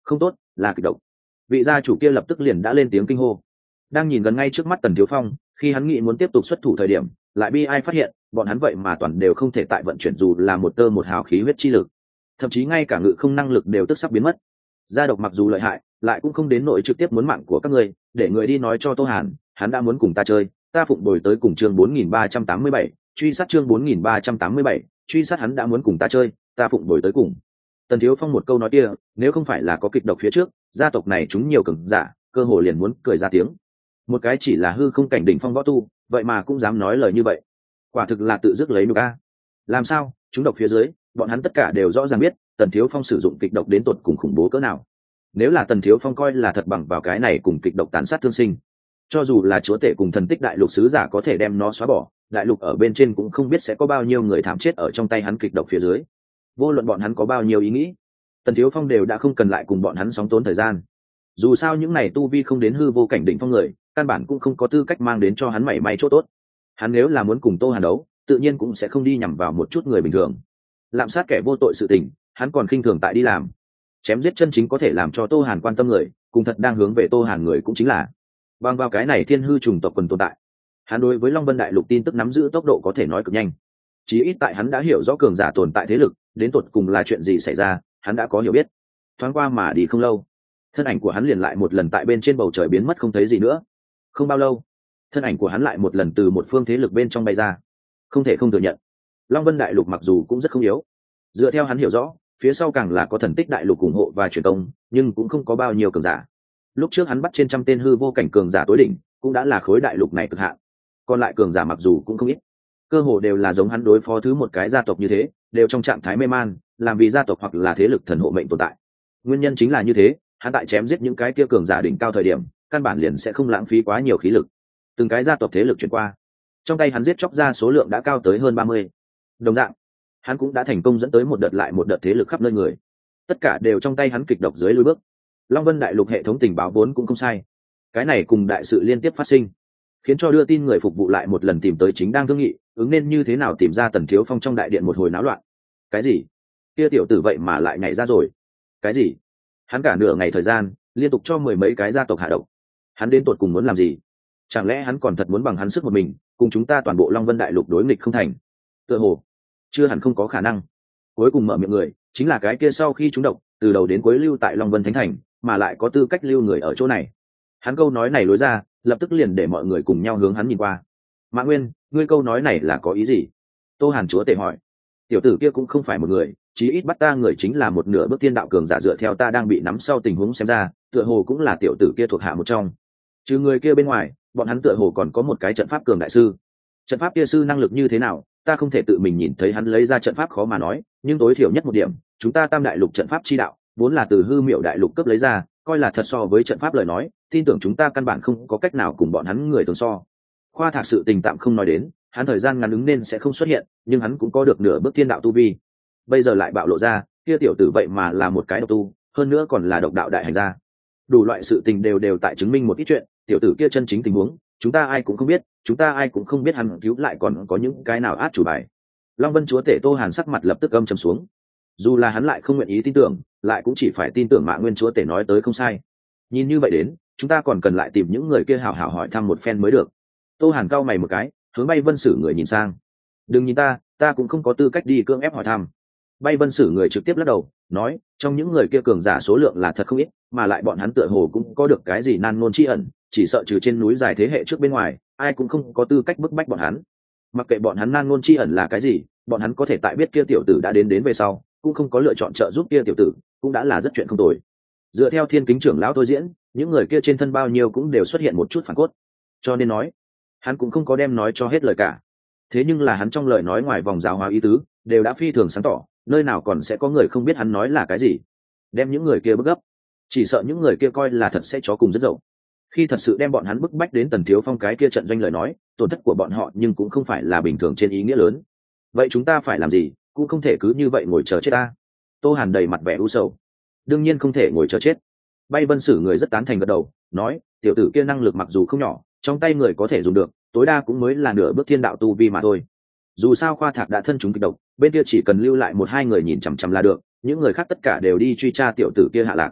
Không tốt, là kịch độc. Vị gia chủ kia lập tức liền đã lên tiếng kinh hô. Đang nhìn gần ngay trước mắt Tần Thiếu Phong, khi hắn nghĩ muốn tiếp tục xuất thủ thời điểm, lại bi ai phát hiện bọn hắn vậy mà toàn đều không thể tại vận chuyển dù là một tơ một hào khí huyết chi lực, thậm chí ngay cả ngự không năng lực đều tức sắp biến mất. Gia độc mặc dù lợi hại, lại cũng không đến nỗi trực tiếp muốn mạng của các ngươi, để người đi nói cho Tô Hàn, hắn đã muốn cùng ta chơi, ta phụng bồi tới cùng chương bốn nghìn ba trăm tám mươi bảy, truy sát chương bốn nghìn ba trăm tám mươi bảy, truy sát hắn đã muốn cùng ta chơi, ta phụng bồi tới cùng. Tần Thiếu Phong một câu nói kia, nếu không phải là có kịch độc phía trước, gia tộc này chúng nhiều cường giả, cơ hồ liền muốn cười ra tiếng. Một cái chỉ là hư không cảnh đỉnh phong võ tu, vậy mà cũng dám nói lời như vậy, quả thực là tự dứt lấy nhục a. Làm sao? Chúng độc phía dưới, bọn hắn tất cả đều rõ ràng biết, Tần Thiếu Phong sử dụng kịch độc đến tột cùng khủng bố cỡ nào. Nếu là Tần Thiếu Phong coi là thật bằng vào cái này cùng kịch độc tàn sát thương sinh, cho dù là chúa tể cùng thần tích đại lục sứ giả có thể đem nó xóa bỏ, đại lục ở bên trên cũng không biết sẽ có bao nhiêu người thảm chết ở trong tay hắn kịch độc phía dưới. Vô luận bọn hắn có bao nhiêu ý nghĩ, Tần Thiếu Phong đều đã không cần lại cùng bọn hắn sóng tốn thời gian. Dù sao những này tu vi không đến hư vô cảnh đỉnh phong người, căn bản cũng không có tư cách mang đến cho hắn mảy may chỗ tốt. Hắn nếu là muốn cùng Tô Hàn đấu, tự nhiên cũng sẽ không đi nhằm vào một chút người bình thường. Lạm sát kẻ vô tội sự tình, hắn còn khinh thường tại đi làm. Chém giết chân chính có thể làm cho Tô Hàn quan tâm người, cùng thật đang hướng về Tô Hàn người cũng chính là bằng vào cái này thiên hư trùng tộc quần tồn tại. Hắn đối với Long Vân Đại Lục tin tức nắm giữ tốc độ có thể nói cực nhanh. Chí ít tại hắn đã hiểu rõ cường giả tồn tại thế lực, đến tột cùng là chuyện gì xảy ra, hắn đã có hiểu biết. Thoáng qua mà đi không lâu, thân ảnh của hắn liền lại một lần tại bên trên bầu trời biến mất không thấy gì nữa. Không bao lâu, thân ảnh của hắn lại một lần từ một phương thế lực bên trong bay ra. Không thể không thừa nhận, Long Vân Đại Lục mặc dù cũng rất không yếu, dựa theo hắn hiểu rõ, phía sau càng là có thần tích đại lục ủng hộ và truyền công, nhưng cũng không có bao nhiêu cường giả. Lúc trước hắn bắt trên trăm tên hư vô cảnh cường giả tối đỉnh, cũng đã là khối đại lục này cực hạn. Còn lại cường giả mặc dù cũng không ít, cơ hồ đều là giống hắn đối phó thứ một cái gia tộc như thế, đều trong trạng thái mê man, làm vì gia tộc hoặc là thế lực thần hộ mệnh tồn tại. Nguyên nhân chính là như thế, hắn tại chém giết những cái kia cường giả đỉnh cao thời điểm, căn bản liền sẽ không lãng phí quá nhiều khí lực. Từng cái gia tộc thế lực chuyển qua, trong tay hắn giết chóc ra số lượng đã cao tới hơn ba mươi. Đồng dạng, hắn cũng đã thành công dẫn tới một đợt lại một đợt thế lực khắp nơi người, tất cả đều trong tay hắn kịch độc dưới lùi bước. Long Vân Đại Lục hệ thống tình báo vốn cũng không sai, cái này cùng đại sự liên tiếp phát sinh, khiến cho đưa tin người phục vụ lại một lần tìm tới chính đang thương nghị ứng nên như thế nào tìm ra Tần Thiếu Phong trong đại điện một hồi náo loạn. Cái gì? Kia tiểu tử vậy mà lại nhảy ra rồi? Cái gì? Hắn cả nửa ngày thời gian liên tục cho mười mấy cái gia tộc hạ độc, hắn đến tột cùng muốn làm gì? Chẳng lẽ hắn còn thật muốn bằng hắn sức một mình cùng chúng ta toàn bộ Long Vân Đại Lục đối nghịch không thành? Tựa hồ chưa hẳn không có khả năng. Cuối cùng mở miệng người chính là cái kia sau khi trúng độc từ đầu đến cuối lưu tại Long Vân Thánh Thành, mà lại có tư cách lưu người ở chỗ này. Hắn câu nói này lối ra, lập tức liền để mọi người cùng nhau hướng hắn nhìn qua. Mã Nguyên, ngươi câu nói này là có ý gì? Tô Hàn chúa tể hỏi. Tiểu tử kia cũng không phải một người, chí ít bắt ta người chính là một nửa bước tiên đạo cường giả, dựa theo ta đang bị nắm sau tình huống xem ra, tựa hồ cũng là tiểu tử kia thuộc hạ một trong. Trừ người kia bên ngoài, bọn hắn tựa hồ còn có một cái trận pháp cường đại sư. Trận pháp kia sư năng lực như thế nào, ta không thể tự mình nhìn thấy hắn lấy ra trận pháp khó mà nói, nhưng tối thiểu nhất một điểm, chúng ta Tam Đại Lục trận pháp chi đạo vốn là từ hư miệu đại lục cấp lấy ra, coi là thật so với trận pháp lời nói, tin tưởng chúng ta căn bản không có cách nào cùng bọn hắn người tương so. Khoa Thạc sự tình tạm không nói đến, hắn thời gian ngắn ứng nên sẽ không xuất hiện, nhưng hắn cũng có được nửa bước thiên đạo tu vi. Bây giờ lại bạo lộ ra, kia tiểu tử vậy mà là một cái độc tu, hơn nữa còn là độc đạo đại hành gia. Đủ loại sự tình đều đều tại chứng minh một ít chuyện, tiểu tử kia chân chính tình huống, chúng ta ai cũng không biết, chúng ta ai cũng không biết hắn cứu lại còn có những cái nào át chủ bài. Long Vân chúa tể Tô Hàn sắc mặt lập tức âm trầm xuống. Dù là hắn lại không nguyện ý tin tưởng, lại cũng chỉ phải tin tưởng Mã Nguyên chúa tể nói tới không sai. Nhìn như vậy đến, chúng ta còn cần lại tìm những người kia hảo hảo hỏi thăm một phen mới được. Tô Hàn cau mày một cái, hướng Bay Vân Sử người nhìn sang. Đừng nhìn ta, ta cũng không có tư cách đi cưỡng ép hỏi thăm. Bay Vân Sử người trực tiếp lắc đầu, nói, trong những người kia cường giả số lượng là thật không ít, mà lại bọn hắn tựa hồ cũng có được cái gì nan ngôn chi ẩn, chỉ sợ trừ trên núi dài thế hệ trước bên ngoài, ai cũng không có tư cách bức bách bọn hắn. Mặc kệ bọn hắn nan ngôn chi ẩn là cái gì, bọn hắn có thể tại biết kia tiểu tử đã đến đến về sau, cũng không có lựa chọn trợ giúp kia tiểu tử, cũng đã là rất chuyện không tồi. Dựa theo Thiên Kính trưởng lão tôi diễn, những người kia trên thân bao nhiêu cũng đều xuất hiện một chút phản cốt, cho nên nói, hắn cũng không có đem nói cho hết lời cả. Thế nhưng là hắn trong lời nói ngoài vòng giáo hóa ý tứ, đều đã phi thường sáng tỏ, nơi nào còn sẽ có người không biết hắn nói là cái gì. Đem những người kia bức gấp, chỉ sợ những người kia coi là thật sẽ chó cùng rất dậu. Khi thật sự đem bọn hắn bức bách đến Tần Thiếu Phong cái kia trận doanh lời nói, tổn thất của bọn họ nhưng cũng không phải là bình thường trên ý nghĩa lớn. Vậy chúng ta phải làm gì, cũng không thể cứ như vậy ngồi chờ chết ta. Tô Hàn đầy mặt vẻ u sầu. Đương nhiên không thể ngồi chờ chết. Bay Vân Sử người rất tán thành gật đầu, nói, tiểu tử kia năng lực mặc dù không nhỏ, trong tay người có thể dùng được, tối đa cũng mới là nửa bước thiên đạo tu vi mà thôi. Dù sao Khoa Thạc đã thân chúng kịch độc, bên kia chỉ cần lưu lại một hai người nhìn chằm chằm là được, những người khác tất cả đều đi truy tra tiểu tử kia hạ lạc.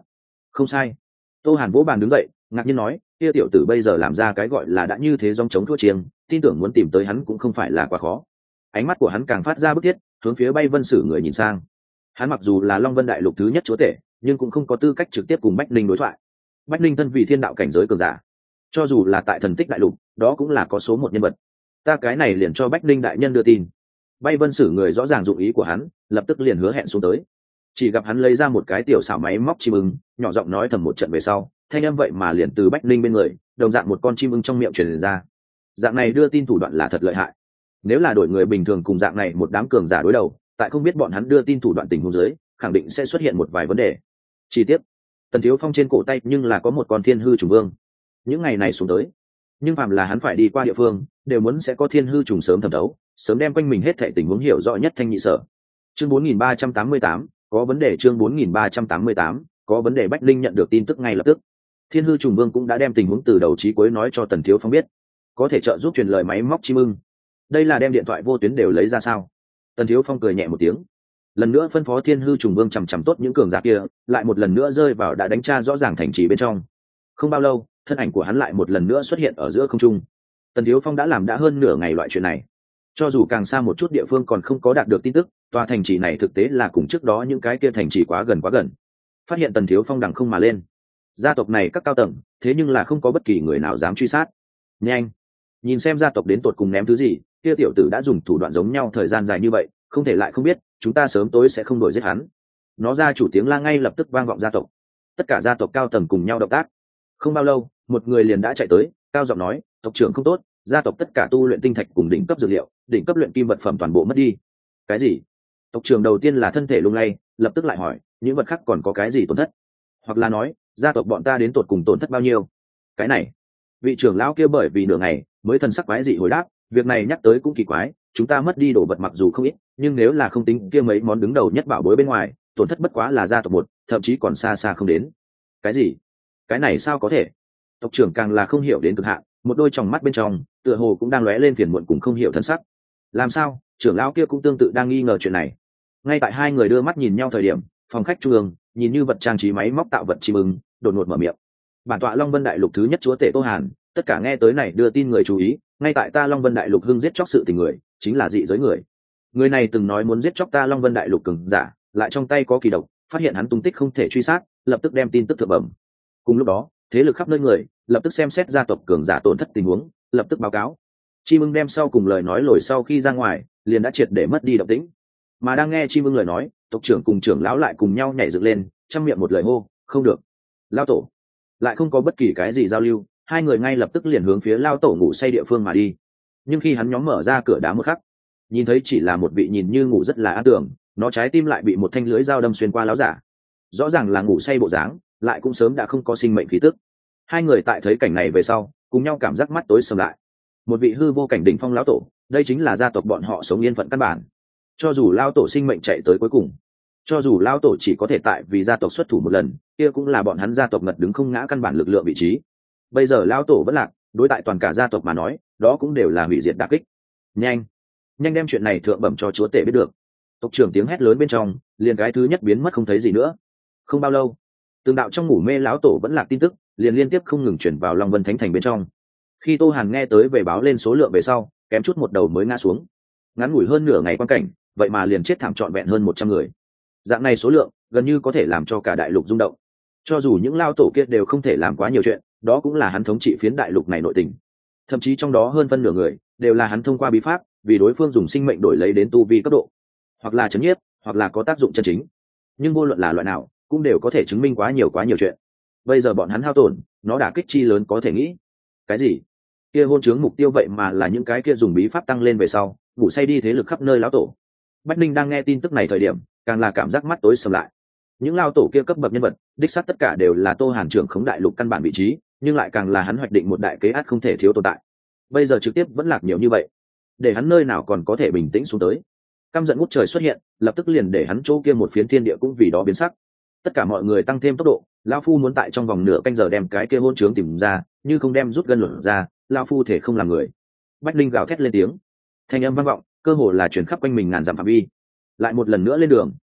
Không sai. Tô Hàn vỗ bàn đứng dậy, ngạc nhiên nói, kia tiểu tử bây giờ làm ra cái gọi là đã như thế dòng chống thua chiêng, tin tưởng muốn tìm tới hắn cũng không phải là quá khó. Ánh mắt của hắn càng phát ra bức thiết, hướng phía Bay Vân Sử người nhìn sang. Hắn mặc dù là Long Vân Đại Lục thứ nhất chúa tể, nhưng cũng không có tư cách trực tiếp cùng Bách Ninh đối thoại. Bách Ninh thân vị thiên đạo cảnh giới cường giả, cho dù là tại Thần Tích Đại Lục, đó cũng là có số một nhân vật. Ta cái này liền cho Bách Ninh đại nhân đưa tin. Bay Vân Sử người rõ ràng dụng ý của hắn, lập tức liền hứa hẹn xuống tới. Chỉ gặp hắn lấy ra một cái tiểu xảo máy móc chim ưng, nhỏ giọng nói thầm một trận về sau, thanh âm vậy mà liền từ Bách Ninh bên người, đồng dạng một con chim ưng trong miệng truyền ra. Dạng này đưa tin thủ đoạn là thật lợi hại. Nếu là đổi người bình thường cùng dạng này một đám cường giả đối đầu, tại không biết bọn hắn đưa tin thủ đoạn tình huống dưới, khẳng định sẽ xuất hiện một vài vấn đề. Chi tiết, Tần Thiếu Phong trên cổ tay nhưng là có một con thiên hư trùng vương. Những ngày này xuống tới, nhưng phàm là hắn phải đi qua địa phương, đều muốn sẽ có thiên hư trùng sớm thẩm đấu, sớm đem quanh mình hết thảy tình huống hiểu rõ nhất thanh nhị sở. Chương bốn nghìn ba trăm tám mươi tám, có vấn đề. Chương bốn nghìn ba trăm tám mươi tám, có vấn đề. Bách Linh nhận được tin tức ngay lập tức. Thiên hư trùng vương cũng đã đem tình huống từ đầu chí cuối nói cho Tần Thiếu Phong biết, có thể trợ giúp truyền lời máy móc chim ưng. Đây là đem điện thoại vô tuyến đều lấy ra sao? Tần Thiếu Phong cười nhẹ một tiếng, lần nữa phân phó thiên hư trùng vương chằm chằm tốt những cường giả kia, lại một lần nữa rơi vào đã đánh tra rõ ràng thành trì bên trong. Không bao lâu, thân ảnh của hắn lại một lần nữa xuất hiện ở giữa không trung. Tần Thiếu Phong đã làm đã hơn nửa ngày loại chuyện này, cho dù càng xa một chút địa phương còn không có đạt được tin tức, tòa thành trì này thực tế là cùng trước đó những cái kia thành trì quá gần quá gần. Phát hiện Tần Thiếu Phong đằng không mà lên, gia tộc này các cao tầng, thế nhưng là không có bất kỳ người nào dám truy sát. Nhanh, nhìn xem gia tộc đến tột cùng ném thứ gì, kia tiểu tử đã dùng thủ đoạn giống nhau thời gian dài như vậy, không thể lại không biết, chúng ta sớm tối sẽ không đuổi giết hắn. Nó ra chủ tiếng la ngay lập tức vang vọng gia tộc. Tất cả gia tộc cao tầng cùng nhau động tác. Không bao lâu, một người liền đã chạy tới, cao giọng nói, tộc trưởng không tốt, gia tộc tất cả tu luyện tinh thạch cùng đỉnh cấp dược liệu, đỉnh cấp luyện kim vật phẩm toàn bộ mất đi. Cái gì? Tộc trưởng đầu tiên là thân thể lung lay, lập tức lại hỏi, những vật khác còn có cái gì tổn thất? Hoặc là nói, gia tộc bọn ta đến tột cùng tổn thất bao nhiêu? Cái này, vị trưởng lão kia bởi vì nửa ngày mới thần sắc quái dị hồi đáp, việc này nhắc tới cũng kỳ quái, chúng ta mất đi đồ vật mặc dù không ít, nhưng nếu là không tính kia mấy món đứng đầu nhất bảo bối bên ngoài, tổn thất bất quá là gia tộc một, thậm chí còn xa xa không đến. Cái gì? Cái này sao có thể? Tộc trưởng càng là không hiểu đến cực hạn, một đôi tròng mắt bên trong tựa hồ cũng đang lóe lên phiền muộn cùng không hiểu thân sắc. Làm sao? Trưởng lão kia cũng tương tự đang nghi ngờ chuyện này. Ngay tại hai người đưa mắt nhìn nhau thời điểm, phòng khách trung ương nhìn như vật trang trí máy móc tạo vật chim ưng đột ngột mở miệng. Bản tọa Long Vân Đại Lục thứ nhất chúa tể Tô Hàn, tất cả nghe tới này đưa tin người chú ý, ngay tại ta Long Vân Đại Lục hưng giết chóc sự tình người, chính là dị giới người. Người này từng nói muốn giết chóc ta Long Vân Đại Lục cường giả, lại trong tay có kỳ độc, phát hiện hắn tung tích không thể truy sát, lập tức đem tin tức thượng bẩm. Cùng lúc đó, thế lực khắp nơi người lập tức xem xét gia tộc cường giả tổn thất tình huống, lập tức báo cáo. Chim ưng đem sau cùng lời nói lồi sau khi ra ngoài, liền đã triệt để mất đi động tĩnh. Mà đang nghe Chim ưng lời nói, tộc trưởng cùng trưởng lão lại cùng nhau nhảy dựng lên, trong miệng một lời hô, không được. Lao tổ. Lại không có bất kỳ cái gì giao lưu, hai người ngay lập tức liền hướng phía Lao tổ ngủ say địa phương mà đi. Nhưng khi hắn nhóm mở ra cửa đá một khắc, nhìn thấy chỉ là một vị nhìn như ngủ rất là an tưởng, nó trái tim lại bị một thanh lưới dao đâm xuyên qua láo giả. Rõ ràng là ngủ say bộ dáng, lại cũng sớm đã không có sinh mệnh khí tức. Hai người tại thấy cảnh này về sau, cùng nhau cảm giác mắt tối sầm lại. Một vị hư vô cảnh đỉnh phong lão tổ, đây chính là gia tộc bọn họ sống yên phận căn bản. Cho dù lão tổ sinh mệnh chạy tới cuối cùng, cho dù lão tổ chỉ có thể tại vì gia tộc xuất thủ một lần, kia cũng là bọn hắn gia tộc ngật đứng không ngã căn bản lực lượng vị trí. Bây giờ lão tổ vẫn lạc, đối tại toàn cả gia tộc mà nói, đó cũng đều là hủy diệt đả kích. Nhanh, nhanh đem chuyện này thượng bẩm cho chúa tể biết được. Tộc trưởng tiếng hét lớn bên trong, liền cái thứ nhất biến mất không thấy gì nữa. Không bao lâu, từng đạo trong ngủ mê lão tổ vẫn lạc tin tức, liền liên tiếp không ngừng chuyển vào Long Vân Thánh Thành bên trong. Khi Tô Hàn nghe tới về báo lên số lượng về sau, kém chút một đầu mới ngã xuống. Ngắn ngủi hơn nửa ngày quan cảnh, vậy mà liền chết thảm trọn vẹn hơn một trăm người. Dạng này số lượng, gần như có thể làm cho cả đại lục rung động. Cho dù những lao tổ kia đều không thể làm quá nhiều chuyện, đó cũng là hắn thống trị phiến đại lục này nội tình. Thậm chí trong đó hơn phân nửa người, đều là hắn thông qua bí pháp, vì đối phương dùng sinh mệnh đổi lấy đến tu vi cấp độ, hoặc là chấn nhiếp, hoặc là có tác dụng chân chính. Nhưng vô luận là loại nào, cũng đều có thể chứng minh quá nhiều quá nhiều chuyện. Bây giờ bọn hắn hao tổn, nó đả kích chi lớn có thể nghĩ. Cái gì? Kia hôn chướng mục tiêu vậy mà là những cái kia dùng bí pháp tăng lên về sau, ngủ say đi thế lực khắp nơi lão tổ. Bách Ninh đang nghe tin tức này thời điểm, càng là cảm giác mắt tối sầm lại. Những lao tổ kia cấp bậc nhân vật, đích xác tất cả đều là Tô Hàn trưởng khống đại lục căn bản vị trí, nhưng lại càng là hắn hoạch định một đại kế át không thể thiếu tồn tại. Bây giờ trực tiếp vẫn lạc nhiều như vậy, để hắn nơi nào còn có thể bình tĩnh xuống tới. Căm giận ngút trời xuất hiện, lập tức liền để hắn chỗ kia một phiến thiên địa cũng vì đó biến sắc. Tất cả mọi người tăng thêm tốc độ, lão phu muốn tại trong vòng nửa canh giờ đem cái kia hôn trướng tìm ra, như không đem rút gân luận ra, lão phu thể không làm người. Bách Linh gào thét lên tiếng, thanh âm vang vọng, cơ hồ là truyền khắp quanh mình ngàn dặm phạm vi. Lại một lần nữa lên đường.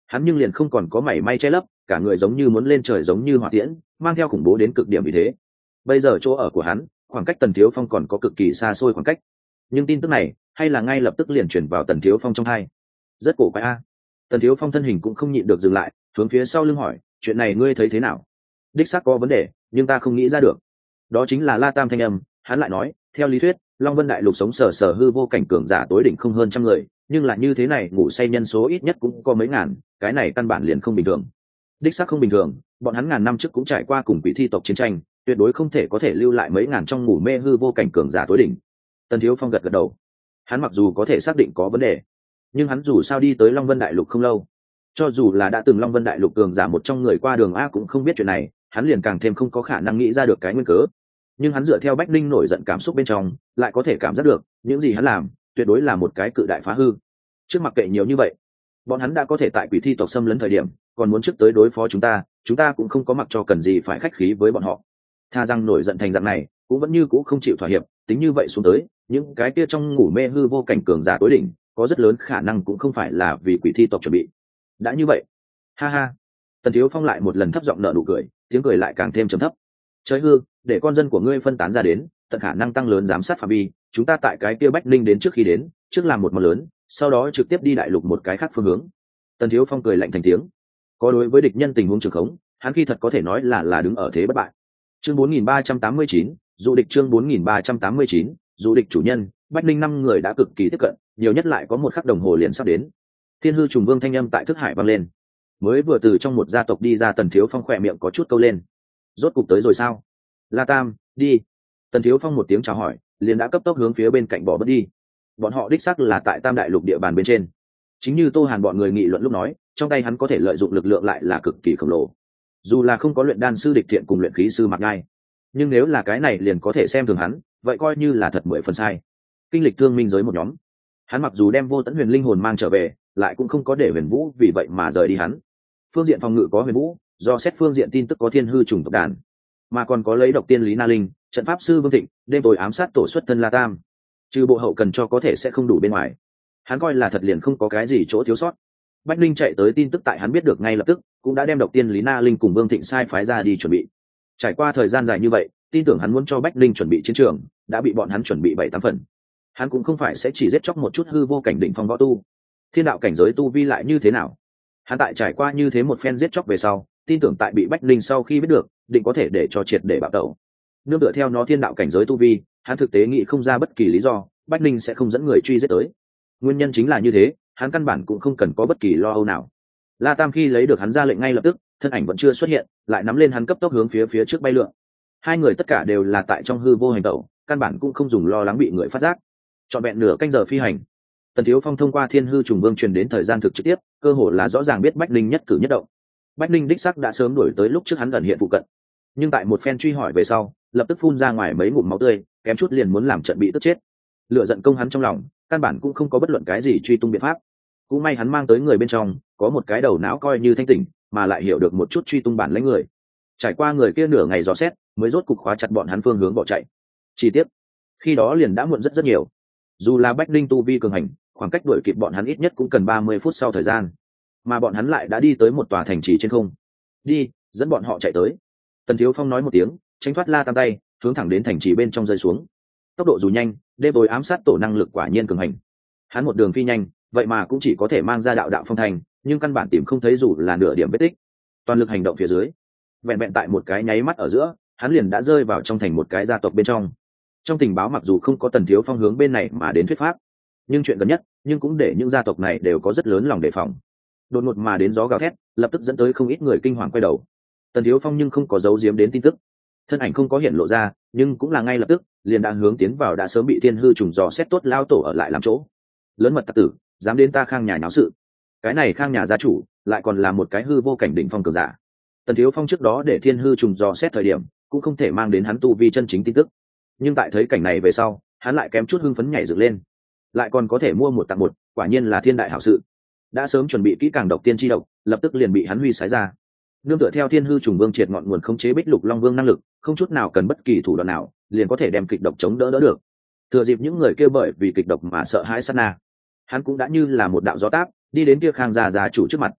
hắn nhưng liền không còn có mảy may che lấp, cả người giống như muốn lên trời, giống như hỏa tiễn, mang theo khủng bố đến cực điểm. Vì thế bây giờ chỗ ở của hắn khoảng cách Tần Thiếu Phong còn có cực kỳ xa xôi khoảng cách, nhưng tin tức này hay là ngay lập tức liền chuyển vào Tần Thiếu Phong trong hai. Rất cổ quái a. Tần Thiếu Phong thân hình cũng không nhịn được dừng lại, hướng phía sau lưng hỏi, chuyện này ngươi thấy thế nào? Đích xác có vấn đề, nhưng ta không nghĩ ra được. Đó chính là La Tam thanh âm. Hắn lại nói, theo lý thuyết Long Vân Đại Lục sống sờ sờ hư vô cảnh cường giả tối đỉnh không hơn trăm người, nhưng là như thế này ngủ say nhân số ít nhất cũng có mấy ngàn, cái này căn bản liền không bình thường. Đích xác không bình thường, bọn hắn ngàn năm trước cũng trải qua cùng quỷ thi tộc chiến tranh, tuyệt đối không thể có thể lưu lại mấy ngàn trong ngủ mê hư vô cảnh cường giả tối đỉnh. Tần Thiếu Phong gật gật đầu. Hắn mặc dù có thể xác định có vấn đề, nhưng hắn dù sao đi tới Long Vân Đại Lục không lâu, cho dù là đã từng Long Vân Đại Lục cường giả một trong người qua đường a cũng không biết chuyện này, hắn liền càng thêm không có khả năng nghĩ ra được cái nguyên cớ. Nhưng hắn dựa theo Bách Linh nổi giận cảm xúc bên trong, lại có thể cảm giác được những gì hắn làm tuyệt đối là một cái cự đại phá hư. Trước mặc kệ nhiều như vậy, bọn hắn đã có thể tại quỷ thi tộc xâm lấn thời điểm còn muốn trước tới đối phó chúng ta, chúng ta cũng không có mặc cho cần gì phải khách khí với bọn họ. Tha rằng nổi giận thành dạng này cũng vẫn như cũ không chịu thỏa hiệp, tính như vậy xuống tới, những cái kia trong ngủ mê hư vô cảnh cường giả tối đỉnh có rất lớn khả năng cũng không phải là vì quỷ thi tộc chuẩn bị. Đã như vậy, ha ha. Tần Thiếu Phong lại một lần thấp giọng nở nụ cười, tiếng cười lại càng thêm trầm thấp. Trời hư, để con dân của ngươi phân tán ra đến, tận khả năng tăng lớn giám sát phạm vi, chúng ta tại cái kia Bách Linh đến trước khi đến, trước làm một món lớn, sau đó trực tiếp đi đại lục một cái khác phương hướng. Tần Thiếu Phong cười lạnh thành tiếng. Có đối với địch nhân tình huống trường khống, hắn khi thật có thể nói là là đứng ở thế bất bại. Chương bốn nghìn ba trăm tám mươi chín, dụ địch. Chương bốn nghìn ba trăm tám mươi chín, dụ địch. Chủ nhân Bách Linh năm người đã cực kỳ tiếp cận, nhiều nhất lại có một khắc đồng hồ liền sắp đến. Thiên hư trùng vương thanh âm tại thức hải vang lên. Mới vừa từ trong một gia tộc đi ra Tần Thiếu Phong khỏe miệng có chút câu lên. Rốt cục tới rồi sao? La Tam, đi. Tần Thiếu Phong một tiếng chào hỏi, liền đã cấp tốc hướng phía bên cạnh bỏ bất đi. Bọn họ đích xác là tại Tam Đại Lục địa bàn bên trên. Chính như Tô Hàn bọn người nghị luận lúc nói, trong tay hắn có thể lợi dụng lực lượng lại là cực kỳ khổng lồ. Dù là không có luyện đan sư Địch Thiện cùng luyện khí sư Mạc Ngai, nhưng nếu là cái này liền có thể xem thường hắn, vậy coi như là thật mười phần sai. Kinh lịch thương minh giới một nhóm, hắn mặc dù đem Vô Tẫn Huyền linh hồn mang trở về, lại cũng không có để Huyền Vũ vì vậy mà rời đi hắn. Phương diện phòng ngự có Huyền Vũ, do xét phương diện tin tức có Thiên Hư trùng tộc đàn, mà còn có lấy độc tiên Lý Na Linh, trận pháp sư Vương Thịnh, đêm tối ám sát tổ xuất thân La Tam. Trừ bộ hậu cần cho có thể sẽ không đủ bên ngoài, hắn coi là thật liền không có cái gì chỗ thiếu sót. Bách Linh chạy tới tin tức tại hắn biết được ngay lập tức, cũng đã đem độc tiên Lý Na Linh cùng Vương Thịnh sai phái ra đi chuẩn bị. Trải qua thời gian dài như vậy, tin tưởng hắn muốn cho Bách Linh chuẩn bị chiến trường đã bị bọn hắn chuẩn bị bảy tám phần. Hắn cũng không phải sẽ chỉ giết chóc một chút hư vô cảnh đỉnh phong võ tu, thiên đạo cảnh giới tu vi lại như thế nào. Hắn tại trải qua như thế một phen giết chóc về sau, tin tưởng tại bị Bách Linh sau khi biết được, định có thể để cho triệt để bạo tẩu. Nương tựa theo nó thiên đạo cảnh giới tu vi, hắn thực tế nghĩ không ra bất kỳ lý do Bách Linh sẽ không dẫn người truy giết tới. Nguyên nhân chính là như thế, hắn căn bản cũng không cần có bất kỳ lo âu nào. La Tam khi lấy được hắn ra lệnh ngay lập tức, thân ảnh vẫn chưa xuất hiện, lại nắm lên hắn cấp tốc hướng phía phía trước bay lượn. Hai người tất cả đều là tại trong hư vô hành tẩu, căn bản cũng không dùng lo lắng bị người phát giác. Trọn vẹn nửa canh giờ phi hành, Tần Thiếu Phong thông qua Thiên Hư trùng vương truyền đến thời gian thực trực tiếp, cơ hồ là rõ ràng biết Bách Linh nhất cử nhất động. Bách Linh đích sắc đã sớm đuổi tới lúc trước hắn ẩn hiện phụ cận, nhưng tại một phen truy hỏi về sau, lập tức phun ra ngoài mấy ngụm máu tươi, kém chút liền muốn làm trận bị tức chết. Lửa giận công hắn trong lòng, căn bản cũng không có bất luận cái gì truy tung biện pháp. Cũng may hắn mang tới người bên trong có một cái đầu não coi như thanh tỉnh, mà lại hiểu được một chút truy tung bản lãnh người. Trải qua người kia nửa ngày dò xét, mới rốt cục khóa chặt bọn hắn phương hướng bỏ chạy. Chi tiết, khi đó liền đã muộn rất rất nhiều. Dù là Bách Linh tu vi cường hành, khoảng cách đuổi kịp bọn hắn ít nhất cũng cần ba mươi phút sau thời gian, mà bọn hắn lại đã đi tới một tòa thành trì trên không. Đi, dẫn bọn họ chạy tới. Tần Thiếu Phong nói một tiếng, tránh thoát La Tam tay, hướng thẳng đến thành trì bên trong rơi xuống. Tốc độ dù nhanh, đêm tối ám sát tổ năng lực quả nhiên cường hành. Hắn một đường phi nhanh, vậy mà cũng chỉ có thể mang ra đạo đạo phong thành, nhưng căn bản tìm không thấy dù là nửa điểm vết tích. Toàn lực hành động phía dưới, vẹn vẹn tại một cái nháy mắt ở giữa, hắn liền đã rơi vào trong thành một cái gia tộc bên trong. Trong tình báo mặc dù không có Tần Thiếu Phong hướng bên này mà đến thuyết pháp, nhưng chuyện gần nhất, nhưng cũng để những gia tộc này đều có rất lớn lòng đề phòng. Đột ngột mà đến gió gào thét, lập tức dẫn tới không ít người kinh hoàng quay đầu. Tần Thiếu Phong nhưng không có giấu giếm đến tin tức, thân ảnh không có hiện lộ ra, nhưng cũng là ngay lập tức liền đã hướng tiến vào đã sớm bị Thiên Hư trùng dò xét tốt lao tổ ở lại làm chỗ. Lớn mật tặc tử, dám đến ta Khang nhà náo sự. Cái này Khang nhà gia chủ lại còn là một cái hư vô cảnh đỉnh phong cường giả. Tần Thiếu Phong trước đó để Thiên Hư trùng dò xét thời điểm, cũng không thể mang đến hắn tu vi chân chính tin tức, nhưng tại thấy cảnh này về sau, hắn lại kém chút hưng phấn nhảy dựng lên. Lại còn có thể mua một tặng một, quả nhiên là thiên đại hảo sự. Đã sớm chuẩn bị kỹ càng độc tiên chi độc, lập tức liền bị hắn huy sái ra. Nương tựa theo Thiên Hư trùng vương triệt ngọn nguồn khống chế Bích Lục Long Vương năng lực, không chút nào cần bất kỳ thủ đoạn nào, liền có thể đem kịch độc chống đỡ đỡ được. Thừa dịp những người kia bởi vì kịch độc mà sợ hãi sát na, hắn cũng đã như là một đạo gió táp, đi đến kia Khang gia gia chủ trước mặt.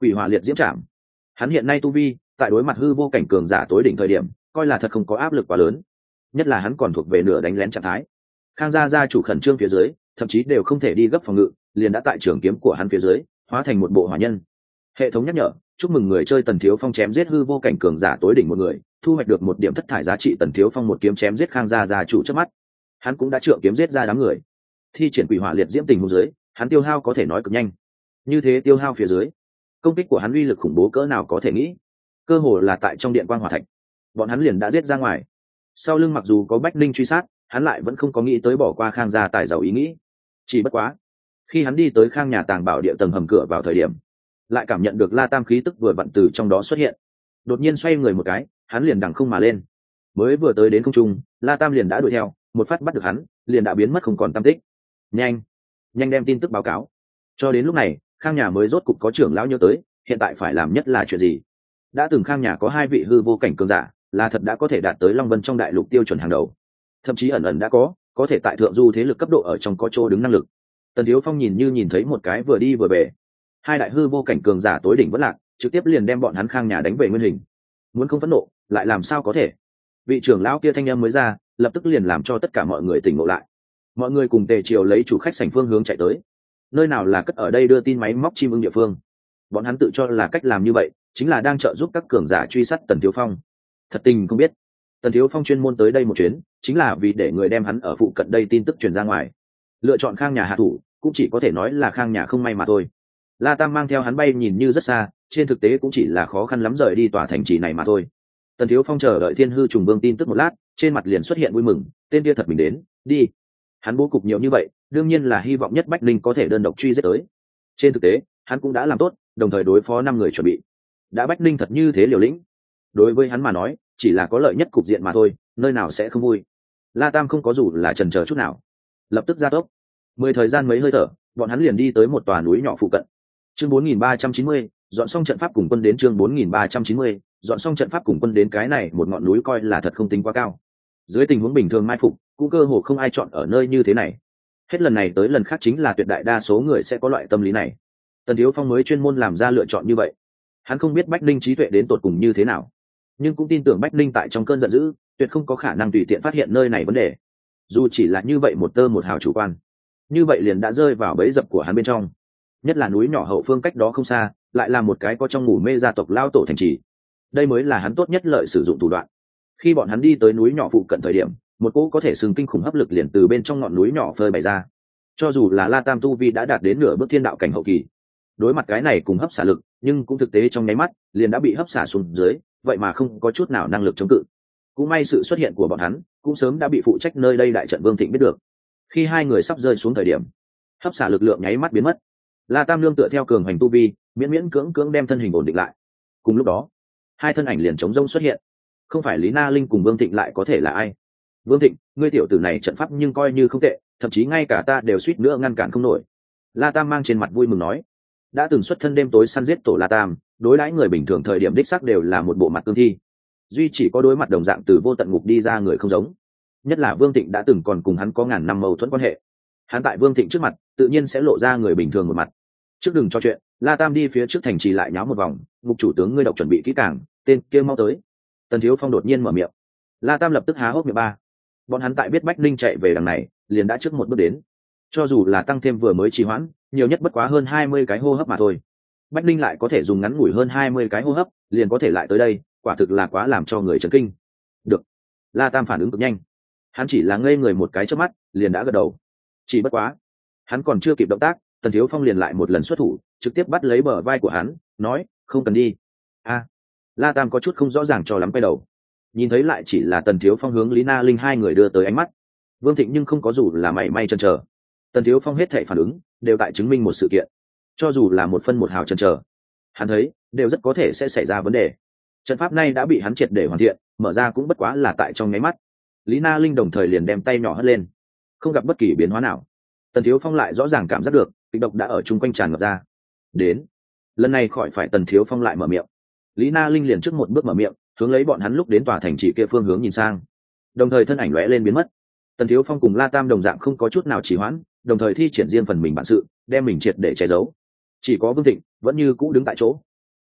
quỷ hỏa liệt diễm trảm. Hắn hiện nay tu vi tại đối mặt hư vô cảnh cường giả tối đỉnh thời điểm coi là thật không có áp lực quá lớn, nhất là hắn còn thuộc về nửa đánh lén trạng thái. Khang gia gia chủ khẩn trương phía dưới thậm chí đều không thể đi gấp phòng ngự, liền đã tại trường kiếm của hắn phía dưới hóa thành một bộ hỏa nhân. Hệ thống nhắc nhở, chúc mừng người chơi Tần Thiếu Phong chém giết hư vô cảnh cường giả tối đỉnh một người, thu hoạch được một điểm thất thải giá trị. Tần Thiếu Phong một kiếm chém giết Khang gia gia chủ trước mắt, hắn cũng đã trượng kiếm giết ra đám người. Thi triển quỷ hỏa liệt diễm tình huống dưới, hắn tiêu hao có thể nói cực nhanh. Như thế tiêu hao phía dưới, công kích của hắn uy lực khủng bố cỡ nào có thể nghĩ. Cơ hồ là tại trong điện quang hỏa thạch, bọn hắn liền đã giết ra ngoài. Sau lưng mặc dù có Bách Ninh truy sát, hắn lại vẫn không có nghĩ tới bỏ qua Khang gia tài giàu ý nghĩ. Chỉ bất quá, khi hắn đi tới Khang nhà tàng bảo địa tầng hầm cửa vào thời điểm, lại cảm nhận được La Tam khí tức vừa vặn từ trong đó xuất hiện. Đột nhiên xoay người một cái, hắn liền đằng không mà lên. Mới vừa tới đến không trung, La Tam liền đã đuổi theo, một phát bắt được hắn, liền đã biến mất không còn tăm tích. Nhanh, nhanh đem tin tức báo cáo. Cho đến lúc này, Khang nhà mới rốt cục có trưởng lão nhớ tới, hiện tại phải làm nhất là chuyện gì. Đã từng Khang nhà có hai vị hư vô cảnh cường giả, là thật đã có thể đạt tới Long Vân trong đại lục tiêu chuẩn hàng đầu. Thậm chí ẩn ẩn đã có, có thể tại thượng du thế lực cấp độ ở trong có chỗ đứng năng lực. Tần Thiếu Phong nhìn như nhìn thấy một cái vừa đi vừa về, hai đại hư vô cảnh cường giả tối đỉnh vẫn lạc, trực tiếp liền đem bọn hắn Khang nhà đánh về nguyên hình. Muốn không phẫn nộ, lại làm sao có thể? Vị trưởng lão kia thanh âm mới ra, lập tức liền làm cho tất cả mọi người tỉnh ngộ lại. Mọi người cùng tề triều lấy chủ khách sảnh phương hướng chạy tới. Nơi nào là cất ở đây đưa tin máy móc chim ưng địa phương? Bọn hắn tự cho là cách làm như vậy chính là đang trợ giúp các cường giả truy sát Tần Thiếu Phong. Thật tình không biết, Tần Thiếu Phong chuyên môn tới đây một chuyến, chính là vì để người đem hắn ở phụ cận đây tin tức truyền ra ngoài. Lựa chọn Khang nhà hạ thủ, cũng chỉ có thể nói là Khang nhà không may mà thôi. La Tam mang theo hắn bay nhìn như rất xa, trên thực tế cũng chỉ là khó khăn lắm rời đi tòa thành trì này mà thôi. Tần Thiếu Phong chờ đợi Thiên Hư Trùng Vương tin tức một lát, trên mặt liền xuất hiện vui mừng, tên kia thật mình đến, đi. Hắn bố cục nhiều như vậy, đương nhiên là hy vọng nhất Bách Linh có thể đơn độc truy giết tới. Trên thực tế, hắn cũng đã làm tốt, đồng thời đối phó năm người chuẩn bị. Đã Bách Linh thật như thế liều lĩnh, đối với hắn mà nói, chỉ là có lợi nhất cục diện mà thôi, nơi nào sẽ không vui. La Tam không có dù là chần chờ chút nào, lập tức ra tốc. Mười thời gian mấy hơi thở, bọn hắn liền đi tới một tòa núi nhỏ phụ cận. Chương bốn nghìn ba trăm chín mươi, dọn xong trận pháp cùng quân đến. Chương bốn nghìn ba trăm chín mươi, dọn xong trận pháp cùng quân đến. Cái này một ngọn núi coi là thật không tính quá cao. Dưới tình huống bình thường mai phục, cũng cơ hồ không ai chọn ở nơi như thế này. Hết lần này tới lần khác chính là tuyệt đại đa số người sẽ có loại tâm lý này. Tần Thiếu Phong mới chuyên môn làm ra lựa chọn như vậy. Hắn không biết Bách Linh trí tuệ đến tột cùng như thế nào, nhưng cũng tin tưởng Bách Linh tại trong cơn giận dữ, tuyệt không có khả năng tùy tiện phát hiện nơi này vấn đề. Dù chỉ là như vậy một tơ một hào chủ quan, như vậy liền đã rơi vào bẫy dập của hắn bên trong. Nhất là núi nhỏ hậu phương cách đó không xa, lại là một cái có trong ngủ mê gia tộc lao tổ thành trì. Đây mới là hắn tốt nhất lợi sử dụng thủ đoạn. Khi bọn hắn đi tới núi nhỏ phụ cận thời điểm, một cỗ có thể sừng kinh khủng hấp lực liền từ bên trong ngọn núi nhỏ phơi bày ra. Cho dù là La Tam tu vi đã đạt đến nửa bước thiên đạo cảnh hậu kỳ, đối mặt cái này cùng hấp xả lực, nhưng cũng thực tế trong nháy mắt liền đã bị hấp xả xuống dưới, vậy mà không có chút nào năng lực chống cự. Cũng may sự xuất hiện của bọn hắn cũng sớm đã bị phụ trách nơi đây đại trận Vương Thịnh biết được. Khi hai người sắp rơi xuống thời điểm, hấp xả lực lượng nháy mắt biến mất. La Tam nương tựa theo cường hành tu vi, miễn miễn cưỡng cưỡng đem thân hình ổn định lại. Cùng lúc đó, hai thân ảnh liền chống rông xuất hiện. Không phải Lý Na Linh cùng Vương Thịnh lại có thể là ai? Vương Thịnh, ngươi tiểu tử này trận pháp nhưng coi như không tệ, thậm chí ngay cả ta đều suýt nữa ngăn cản không nổi. La Tam mang trên mặt vui mừng nói. Đã từng xuất thân đêm tối săn giết tổ La Tam, đối đãi người bình thường thời điểm đích xác đều là một bộ mặt cương thi. Duy chỉ có đối mặt đồng dạng từ vô tận ngục đi ra người không giống. Nhất là Vương Thịnh đã từng còn cùng hắn có ngàn năm mâu thuẫn quan hệ. Hắn tại Vương Thịnh trước mặt, tự nhiên sẽ lộ ra người bình thường một mặt. Trước đừng cho chuyện, La Tam đi phía trước thành trì lại nháo một vòng, ngục chủ tướng ngươi độc chuẩn bị kỹ càng, tên kia mau tới. Tần Thiếu Phong đột nhiên mở miệng. La Tam lập tức há hốc miệng ba. Bọn hắn tại biết Bách Ninh chạy về đằng này, liền đã trước một bước đến. Cho dù là tăng thêm vừa mới trì hoãn, nhiều nhất bất quá hơn hai mươi cái hô hấp mà thôi. Bách Ninh lại có thể dùng ngắn ngủi hơn hai mươi cái hô hấp, liền có thể lại tới đây, quả thực là quá làm cho người chấn kinh. Được. La Tam phản ứng cực nhanh. Hắn chỉ là ngây người một cái chớp mắt, liền đã gật đầu. Chỉ bất quá, hắn còn chưa kịp động tác, Tần Thiếu Phong liền lại một lần xuất thủ, trực tiếp bắt lấy bờ vai của hắn, nói, không cần đi. A. La Tam có chút không rõ ràng cho lắm quay đầu. Nhìn thấy lại chỉ là Tần Thiếu Phong hướng Lý Na Linh hai người đưa tới ánh mắt. Vương Thịnh nhưng không có dù là mảy may chần chờ. Tần Thiếu Phong hết thảy phản ứng đều tại chứng minh một sự kiện. Cho dù là một phân một hào chần chờ, hắn thấy đều rất có thể sẽ xảy ra vấn đề. Trận pháp này đã bị hắn triệt để hoàn thiện, mở ra cũng bất quá là tại trong nháy mắt. Lý Na Linh đồng thời liền đem tay nhỏ hất lên, không gặp bất kỳ biến hóa nào. Tần Thiếu Phong lại rõ ràng cảm giác được kịch độc đã ở chung quanh tràn ngập ra. Đến, lần này khỏi phải Tần Thiếu Phong lại mở miệng. Lý Na Linh liền trước một bước mở miệng, hướng lấy bọn hắn lúc đến tòa thành trì kia phương hướng nhìn sang, đồng thời thân ảnh lóe lên biến mất. Tần Thiếu Phong cùng La Tam đồng dạng không có chút nào trì hoãn, đồng thời thi triển riêng phần mình bản sự, đem mình triệt để che giấu. Chỉ có Vương Thịnh vẫn như cũ đứng tại chỗ,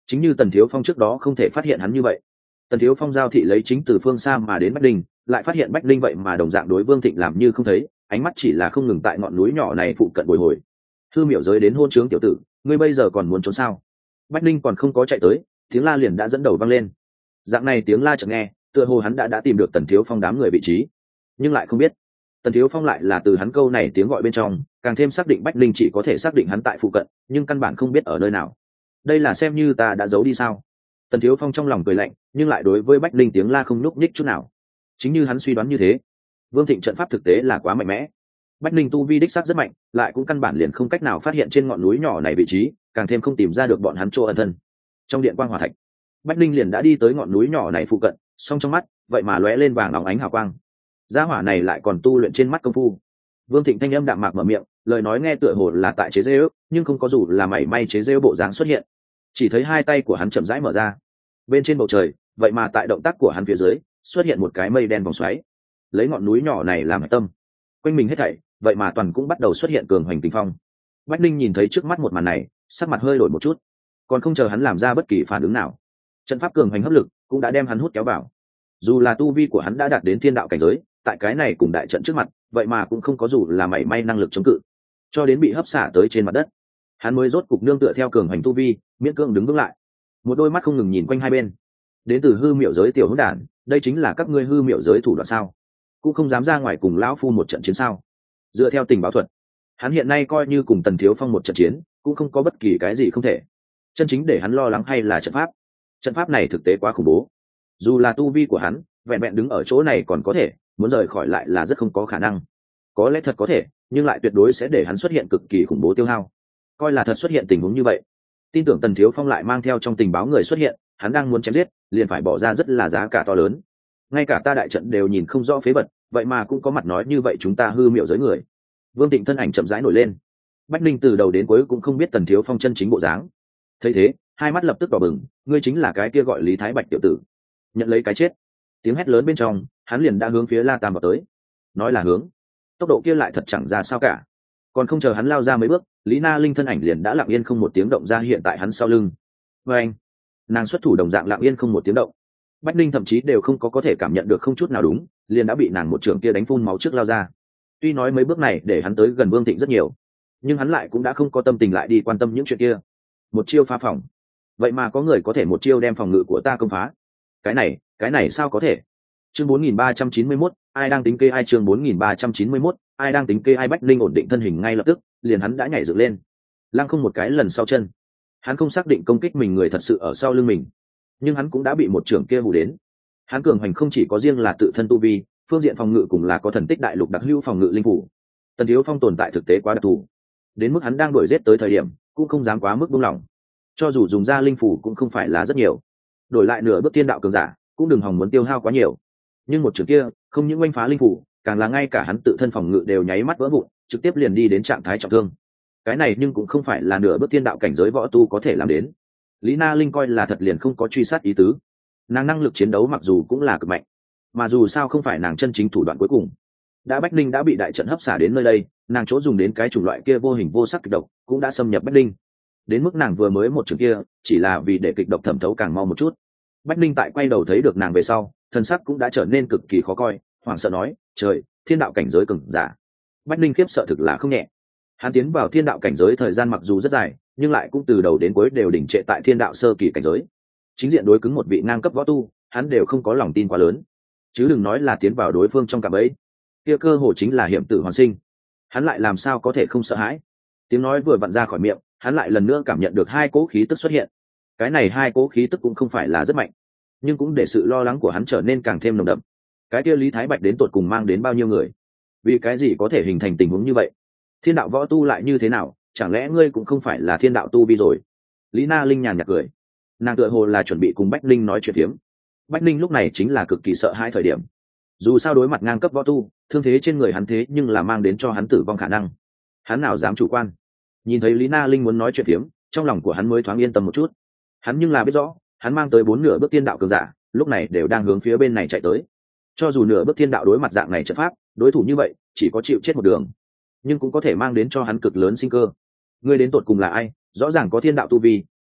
chính như Tần Thiếu Phong trước đó không thể phát hiện hắn như vậy. Tần Thiếu Phong giao thị lấy chính từ phương xa mà đến Bách Linh, lại phát hiện Bách Linh vậy mà đồng dạng đối Vương Thịnh làm như không thấy, ánh mắt chỉ là không ngừng tại ngọn núi nhỏ này phụ cận bồi hồi. Hư miểu giới đến hôn trướng tiểu tử, ngươi bây giờ còn muốn trốn sao? Bách Linh còn không có chạy tới, tiếng la liền đã dẫn đầu vang lên. Dạng này tiếng la chợt nghe, tựa hồ hắn đã đã tìm được Tần Thiếu Phong đám người vị trí, nhưng lại không biết Tần Thiếu Phong lại là từ hắn câu này tiếng gọi bên trong, càng thêm xác định Bách Linh chỉ có thể xác định hắn tại phụ cận, nhưng căn bản không biết ở nơi nào. Đây là xem như ta đã giấu đi sao? Tần Thiếu Phong trong lòng cười lạnh, nhưng lại đối với Bách Linh tiếng la không nhúc nhích chút nào. Chính như hắn suy đoán như thế, Vương Thịnh trận pháp thực tế là quá mạnh mẽ. Bách Linh tu vi đích xác rất mạnh, lại cũng căn bản liền không cách nào phát hiện trên ngọn núi nhỏ này vị trí, càng thêm không tìm ra được bọn hắn chỗ ẩn thân. Trong điện quang hỏa thạch, Bách Linh liền đã đi tới ngọn núi nhỏ này phụ cận, song trong mắt vậy mà lóe lên vàng óng ánh hào quang. Gia hỏa này lại còn tu luyện trên mắt công phu. Vương Thịnh thanh âm đạm mạc mở miệng, lời nói nghe tựa hồ là tại chế giễu, nhưng không có dù là mảy may chế giễu bộ dáng xuất hiện. Chỉ thấy hai tay của hắn chậm rãi mở ra, bên trên bầu trời vậy mà tại động tác của hắn phía dưới xuất hiện một cái mây đen vòng xoáy, lấy ngọn núi nhỏ này làm tâm, quanh mình hết thảy vậy mà toàn cũng bắt đầu xuất hiện cường hoành tình phong. Bách Ninh nhìn thấy trước mắt một màn này, sắc mặt hơi đổi một chút, còn không chờ hắn làm ra bất kỳ phản ứng nào, trận pháp cường hoành hấp lực cũng đã đem hắn hút kéo vào. Dù là tu vi của hắn đã đạt đến thiên đạo cảnh giới, tại cái này cùng đại trận trước mặt vậy mà cũng không có dù là mảy may năng lực chống cự, cho đến bị hấp xả tới trên mặt đất, hắn mới rốt cục nương tựa theo cường hoành tu vi miễn cưỡng đứng vững lại, một đôi mắt không ngừng nhìn quanh hai bên. Đến từ hư miệu giới tiểu hỗn đản, đây chính là các ngươi hư miệu giới thủ đoạn sao? Cũng không dám ra ngoài cùng lão phu một trận chiến sao? Dựa theo tình báo thuật, hắn hiện nay coi như cùng Tần Thiếu Phong một trận chiến cũng không có bất kỳ cái gì không thể. Chân chính để hắn lo lắng hay là trận pháp. Trận pháp này thực tế quá khủng bố, dù là tu vi của hắn vẹn vẹn đứng ở chỗ này còn có thể, muốn rời khỏi lại là rất không có khả năng. Có lẽ thật có thể, nhưng lại tuyệt đối sẽ để hắn xuất hiện cực kỳ khủng bố tiêu hao. Coi là thật xuất hiện tình huống như vậy, tin tưởng Tần Thiếu Phong lại mang theo trong tình báo người xuất hiện, hắn đang muốn chém giết liền phải bỏ ra rất là giá cả to lớn. Ngay cả ta đại trận đều nhìn không rõ phế vật, vậy mà cũng có mặt nói như vậy chúng ta hư miệu giới người. Vương Tịnh thân ảnh chậm rãi nổi lên. Bách Ninh từ đầu đến cuối cũng không biết Tần Thiếu Phong chân chính bộ dáng, thấy thế hai mắt lập tức đỏ bừng. Ngươi chính là cái kia gọi Lý Thái Bạch tiểu tử, nhận lấy cái chết. Tiếng hét lớn bên trong, hắn liền đã hướng phía La Tam vào tới. Nói là hướng, tốc độ kia lại thật chẳng ra sao cả. Còn không chờ hắn lao ra mấy bước, Lý Na Linh thân ảnh liền đã lặng yên không một tiếng động ra hiện tại hắn sau lưng. Và anh, nàng xuất thủ đồng dạng lặng yên không một tiếng động. Bách Ninh thậm chí đều không có có thể cảm nhận được không chút nào đúng, liền đã bị nàng một trường kia đánh phun máu trước lao ra. Tuy nói mấy bước này để hắn tới gần Vương Thịnh rất nhiều, nhưng hắn lại cũng đã không có tâm tình lại đi quan tâm những chuyện kia. Một chiêu phá phòng, vậy mà có người có thể một chiêu đem phòng ngự của ta công phá. Cái này, cái này sao có thể? Chương bốn nghìn ba trăm chín mươi mốt, ai đang tính kê ai chương bốn nghìn ba trăm chín mươi mốt, ai đang tính kê ai. Bách Ninh ổn định thân hình ngay lập tức, liền hắn đã nhảy dựng lên, lăng không một cái lần sau chân. Hắn không xác định công kích mình người thật sự ở sau lưng mình, nhưng hắn cũng đã bị một trưởng kia hù đến. Hắn cường hành không chỉ có riêng là tự thân tu vi, phương diện phòng ngự cũng là có thần tích đại lục đặc hữu phòng ngự linh phủ. Tần Thiếu Phong tồn tại thực tế quá đặc thù, đến mức hắn đang đuổi giết tới thời điểm cũng không dám quá mức buông lỏng. Cho dù dùng ra linh phủ cũng không phải là rất nhiều, đổi lại nửa bước tiên đạo cường giả cũng đừng hòng muốn tiêu hao quá nhiều. Nhưng một trường kia không những oanh phá linh phủ, càng là ngay cả hắn tự thân phòng ngự đều nháy mắt vỡ vụn, trực tiếp liền đi đến trạng thái trọng thương. Cái này nhưng cũng không phải là nửa bước tiên đạo cảnh giới võ tu có thể làm đến. Lý Na Linh coi là thật liền không có truy sát ý tứ. Nàng năng lực chiến đấu mặc dù cũng là cực mạnh, mà dù sao không phải nàng chân chính thủ đoạn cuối cùng. Đã Bách Ninh đã bị đại trận hấp xả đến nơi đây, nàng chỗ dùng đến cái chủng loại kia vô hình vô sắc kịch độc cũng đã xâm nhập Bách Ninh. Đến mức nàng vừa mới một trường kia chỉ là vì để kịch độc thẩm thấu càng mau một chút. Bách Ninh tại quay đầu thấy được nàng về sau, thân sắc cũng đã trở nên cực kỳ khó coi, hoảng sợ nói: "Trời, thiên đạo cảnh giới cường giả." Bách Ninh khiếp sợ thực là không nhẹ. Hắn tiến vào thiên đạo cảnh giới thời gian mặc dù rất dài, nhưng lại cũng từ đầu đến cuối đều đỉnh trệ tại thiên đạo sơ kỳ cảnh giới. Chính diện đối cứng một vị ngang cấp võ tu, hắn đều không có lòng tin quá lớn, chứ đừng nói là tiến vào đối phương trong cạm bẫy. Kia cơ hồ chính là hiểm tử hoàn sinh, hắn lại làm sao có thể không sợ hãi. Tiếng nói vừa vặn ra khỏi miệng, hắn lại lần nữa cảm nhận được hai cỗ khí tức xuất hiện. Cái này hai cỗ khí tức cũng không phải là rất mạnh, nhưng cũng để sự lo lắng của hắn trở nên càng thêm nồng đậm. Cái kia Lý Thái Bạch đến tột cùng mang đến bao nhiêu người? Vì cái gì có thể hình thành tình huống như vậy? Thiên đạo võ tu lại như thế nào? Chẳng lẽ ngươi cũng không phải là thiên đạo tu vi rồi? Lý Na Linh nhàn nhạt cười, nàng tựa hồ là chuẩn bị cùng Bách Linh nói chuyện phiếm. Bách Linh lúc này chính là cực kỳ sợ hãi thời điểm. Dù sao đối mặt ngang cấp võ tu, thương thế trên người hắn thế nhưng là mang đến cho hắn tử vong khả năng. Hắn nào dám chủ quan? Nhìn thấy Lý Na Linh muốn nói chuyện phiếm, trong lòng của hắn mới thoáng yên tâm một chút. Hắn nhưng là biết rõ, hắn mang tới bốn nửa bước tiên đạo cường giả, lúc này đều đang hướng phía bên này chạy tới. Cho dù nửa bước tiên đạo đối mặt dạng này trận pháp, đối thủ như vậy chỉ có chịu chết một đường, nhưng cũng có thể mang đến cho hắn cực lớn sinh cơ. Ngươi đến tột cùng là ai? Rõ ràng có thiên đạo tu vi,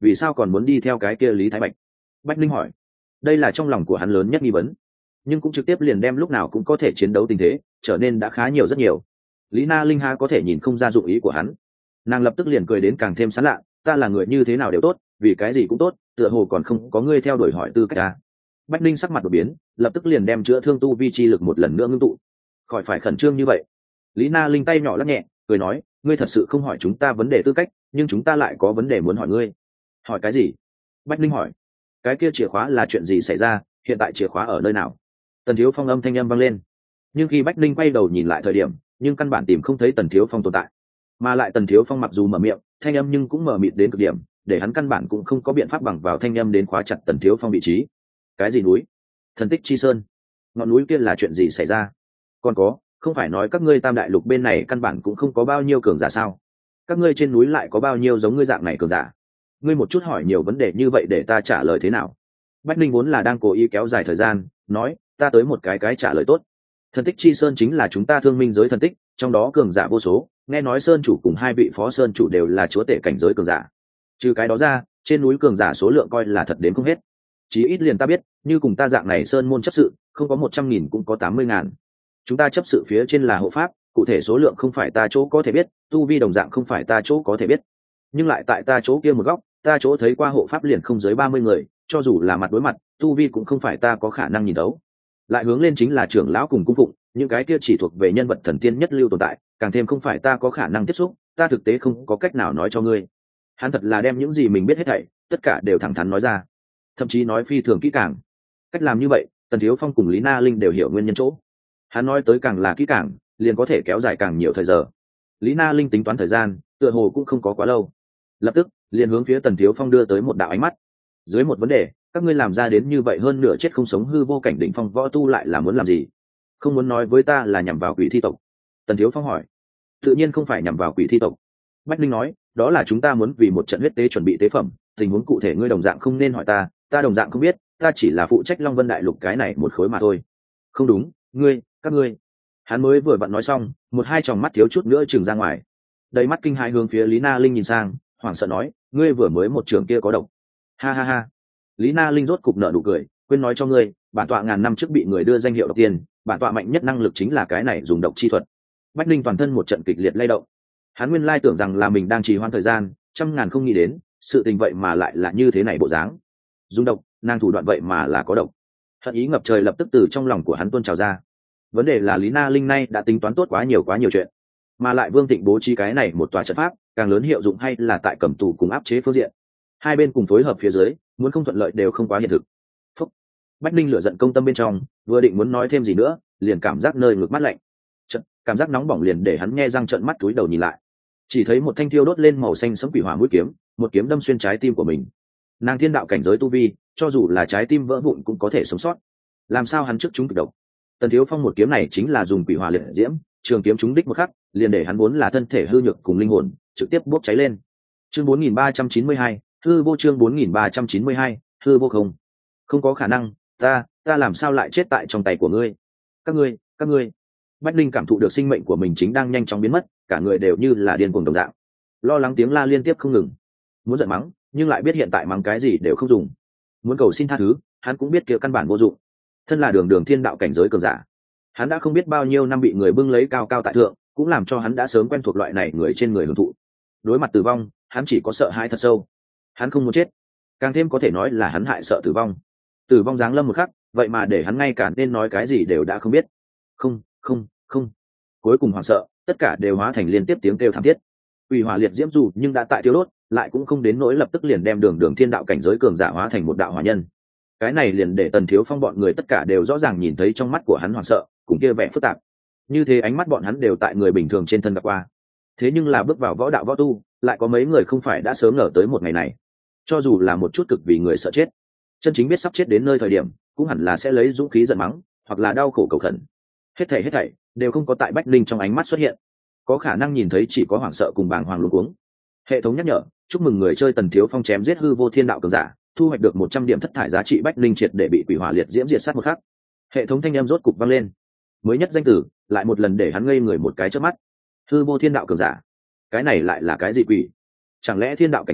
vì sao còn muốn đi theo cái kia Lý Thái Bạch? Bách Linh hỏi. Đây là trong lòng của hắn lớn nhất nghi vấn, nhưng cũng trực tiếp liền đem lúc nào cũng có thể chiến đấu tình thế trở nên đã khá nhiều rất nhiều. Lý Na Linh ha có thể nhìn không ra dụng ý của hắn, nàng lập tức liền cười đến càng thêm sán lạ. Ta là người như thế nào đều tốt, vì cái gì cũng tốt, tựa hồ còn không có ngươi theo đuổi hỏi tư cách ta. Bách Linh sắc mặt đột biến, lập tức liền đem chữa thương tu vi chi lực một lần nữa ngưng tụ. Khỏi phải khẩn trương như vậy. Lý Na Linh tay nhỏ lắc nhẹ, cười nói, ngươi thật sự không hỏi chúng ta vấn đề tư cách, nhưng chúng ta lại có vấn đề muốn hỏi ngươi. Hỏi cái gì? Bách Linh hỏi. Cái kia chìa khóa là chuyện gì xảy ra, hiện tại chìa khóa ở nơi nào? Tần Thiếu Phong âm thanh âm vang lên. Nhưng khi Bách Linh quay đầu nhìn lại thời điểm, nhưng căn bản tìm không thấy Tần Thiếu Phong tồn tại. Mà lại Tần Thiếu Phong mặc dù mở miệng, thanh âm nhưng cũng mở mịt đến cực điểm, để hắn căn bản cũng không có biện pháp bằng vào thanh âm đến khóa chặt Tần Thiếu Phong vị trí. Cái gì núi? Thần Tích Chi Sơn? Ngọn núi kia là chuyện gì xảy ra? Còn có, không phải nói các ngươi Tam Đại Lục bên này căn bản cũng không có bao nhiêu cường giả sao? Các ngươi trên núi lại có bao nhiêu giống ngươi dạng này cường giả? Ngươi một chút hỏi nhiều vấn đề như vậy để ta trả lời thế nào? Bách Ninh vốn là đang cố ý kéo dài thời gian, nói, ta tới một cái cái trả lời tốt. Thần Tích Chi Sơn chính là chúng ta thương minh giới thần tích, trong đó cường giả vô số, nghe nói sơn chủ cùng hai vị phó sơn chủ đều là chúa tể cảnh giới cường giả. Trừ cái đó ra, trên núi cường giả số lượng coi là thật đến không hết. Chí ít liền ta biết, như cùng ta dạng này sơn môn chấp sự, không có một trăm nghìn cũng có tám mươi ngàn. Chúng ta chấp sự phía trên là hộ pháp, cụ thể số lượng không phải ta chỗ có thể biết, tu vi đồng dạng không phải ta chỗ có thể biết. Nhưng lại tại ta chỗ kia một góc, ta chỗ thấy qua hộ pháp liền không dưới ba mươi người, cho dù là mặt đối mặt, tu vi cũng không phải ta có khả năng nhìn đấu. Lại hướng lên chính là trưởng lão cùng cung phụng, những cái kia chỉ thuộc về nhân vật thần tiên nhất lưu tồn tại, càng thêm không phải ta có khả năng tiếp xúc, ta thực tế không có cách nào nói cho ngươi. Hắn thật là đem những gì mình biết hết thảy, tất cả đều thẳng thắn nói ra, thậm chí nói phi thường kỹ càng. Cách làm như vậy, Tần Thiếu Phong cùng Lý Na Linh đều hiểu nguyên nhân chỗ. Hắn nói tới càng là kỹ càng, liền có thể kéo dài càng nhiều thời giờ. Lý Na Linh tính toán thời gian, tựa hồ cũng không có quá lâu. Lập tức, liền hướng phía Tần Thiếu Phong đưa tới một đạo ánh mắt. Dưới một vấn đề, các ngươi làm ra đến như vậy hơn nửa chết không sống hư vô cảnh đỉnh phong võ tu lại là muốn làm gì? Không muốn nói với ta là nhằm vào quỷ thi tộc? Tần Thiếu Phong hỏi. Tự nhiên không phải nhằm vào quỷ thi tộc. Bách Linh nói, đó là chúng ta muốn vì một trận huyết tế chuẩn bị tế phẩm, tình huống cụ thể ngươi đồng dạng không nên hỏi ta, ta đồng dạng không biết, ta chỉ là phụ trách Long Vân Đại Lục cái này một khối mà thôi. Không đúng, ngươi, các ngươi. Hắn mới vừa vặn nói xong, một hai tròng mắt thiếu chút nữa trừng ra ngoài. Đầy mắt kinh hãi hướng phía Lý Na Linh nhìn sang, hoảng sợ nói, ngươi vừa mới một trường kia có độc. Ha ha ha. Lý Na Linh rốt cục nở nụ cười, quên nói cho ngươi, bản tọa ngàn năm trước bị người đưa danh hiệu độc tiên, bản tọa mạnh nhất năng lực chính là cái này dùng độc chi thuật. Bách Linh toàn thân một trận kịch liệt lay động. Hắn nguyên lai tưởng rằng là mình đang trì hoãn thời gian, trăm ngàn không nghĩ đến, sự tình vậy mà lại là như thế này bộ dáng. Dùng độc, nàng thủ đoạn vậy mà là có độc. Hận ý ngập trời lập tức từ trong lòng của hắn tuôn trào ra. Vấn đề là Lý Na Linh nay đã tính toán tốt quá nhiều quá nhiều chuyện, mà lại Vương Thịnh bố trí cái này một tòa trận pháp, càng lớn hiệu dụng hay là tại cầm tù cùng áp chế phương diện. Hai bên cùng phối hợp phía dưới, muốn không thuận lợi đều không quá hiện thực. Phúc. Bách Ninh lửa giận công tâm bên trong, vừa định muốn nói thêm gì nữa, liền cảm giác nơi ngực mắt lạnh. Trận, cảm giác nóng bỏng liền để hắn nghe răng trợn mắt túi đầu nhìn lại. Chỉ thấy một thanh thiêu đốt lên màu xanh sẫm quỷ hỏa mũi kiếm, một kiếm đâm xuyên trái tim của mình. Nàng thiên đạo cảnh giới tu vi, cho dù là trái tim vỡ vụn cũng có thể sống sót. Làm sao hắn trước chúng kịch độc? Tần Thiếu Phong một kiếm này chính là dùng quỷ hỏa liệt diễm, trường kiếm trúng đích một khắc, liền để hắn vốn là thân thể hư nhược cùng linh hồn trực tiếp bốc cháy lên. Chương bốn nghìn ba trăm chín mươi hai, hư vô chương bốn nghìn ba trăm chín mươi hai, hư vô không. Không có khả năng, ta, ta làm sao lại chết tại trong tay của ngươi? Các ngươi, các ngươi. Bách Linh cảm thụ được sinh mệnh của mình chính đang nhanh chóng biến mất, cả người đều như là điên cuồng đồng dạng. Lo lắng tiếng la liên tiếp không ngừng. Muốn giận mắng, nhưng lại biết hiện tại mắng cái gì đều không dùng. Muốn cầu xin tha thứ, hắn cũng biết kia căn bản vô dụng. Thân là đường đường thiên đạo cảnh giới cường giả, hắn đã không biết bao nhiêu năm bị người bưng lấy cao cao tại thượng, cũng làm cho hắn đã sớm quen thuộc loại này người trên người hưởng thụ. Đối mặt tử vong, hắn chỉ có sợ hãi thật sâu. Hắn không muốn chết, càng thêm có thể nói là hắn hại sợ tử vong. Tử vong giáng lâm một khắc, vậy mà để hắn ngay cả nên nói cái gì đều đã không biết. Không, không, không. Cuối cùng hoảng sợ, tất cả đều hóa thành liên tiếp tiếng kêu thảm thiết. Quỷ hỏa liệt diễm dù nhưng đã tại tiêu đốt, lại cũng không đến nỗi lập tức liền đem đường đường thiên đạo cảnh giới cường giả hóa thành một đạo hỏa nhân. Cái này liền để Tần Thiếu Phong bọn người tất cả đều rõ ràng nhìn thấy trong mắt của hắn hoảng sợ, cùng kia vẻ phức tạp. Như thế ánh mắt bọn hắn đều tại người bình thường trên thân gặp qua. Thế nhưng là bước vào võ đạo võ tu, lại có mấy người không phải đã sớm ngờ tới một ngày này. Cho dù là một chút cực vì người sợ chết, chân chính biết sắp chết đến nơi thời điểm, cũng hẳn là sẽ lấy dũng khí giận mắng, hoặc là đau khổ cầu khẩn. Hết thảy hết thảy đều không có tại Bách Linh trong ánh mắt xuất hiện. Có khả năng nhìn thấy chỉ có hoảng sợ cùng bàng hoàng luống cuống. Hệ thống nhắc nhở, chúc mừng người chơi Tần Thiếu Phong chém giết hư vô thiên đạo cường giả, thu hoạch được một trăm điểm thất thải giá trị. Bách Linh triệt để bị quỷ hỏa liệt diễm diệt sát một khắc. Hệ thống thanh âm rốt cục vang lên. Mới nhất danh tử, lại một lần để hắn ngây người một cái chớp mắt. Hư vô thiên đạo cường giả, cái này lại là cái gì quỷ? Chẳng lẽ thiên đạo cảnh giới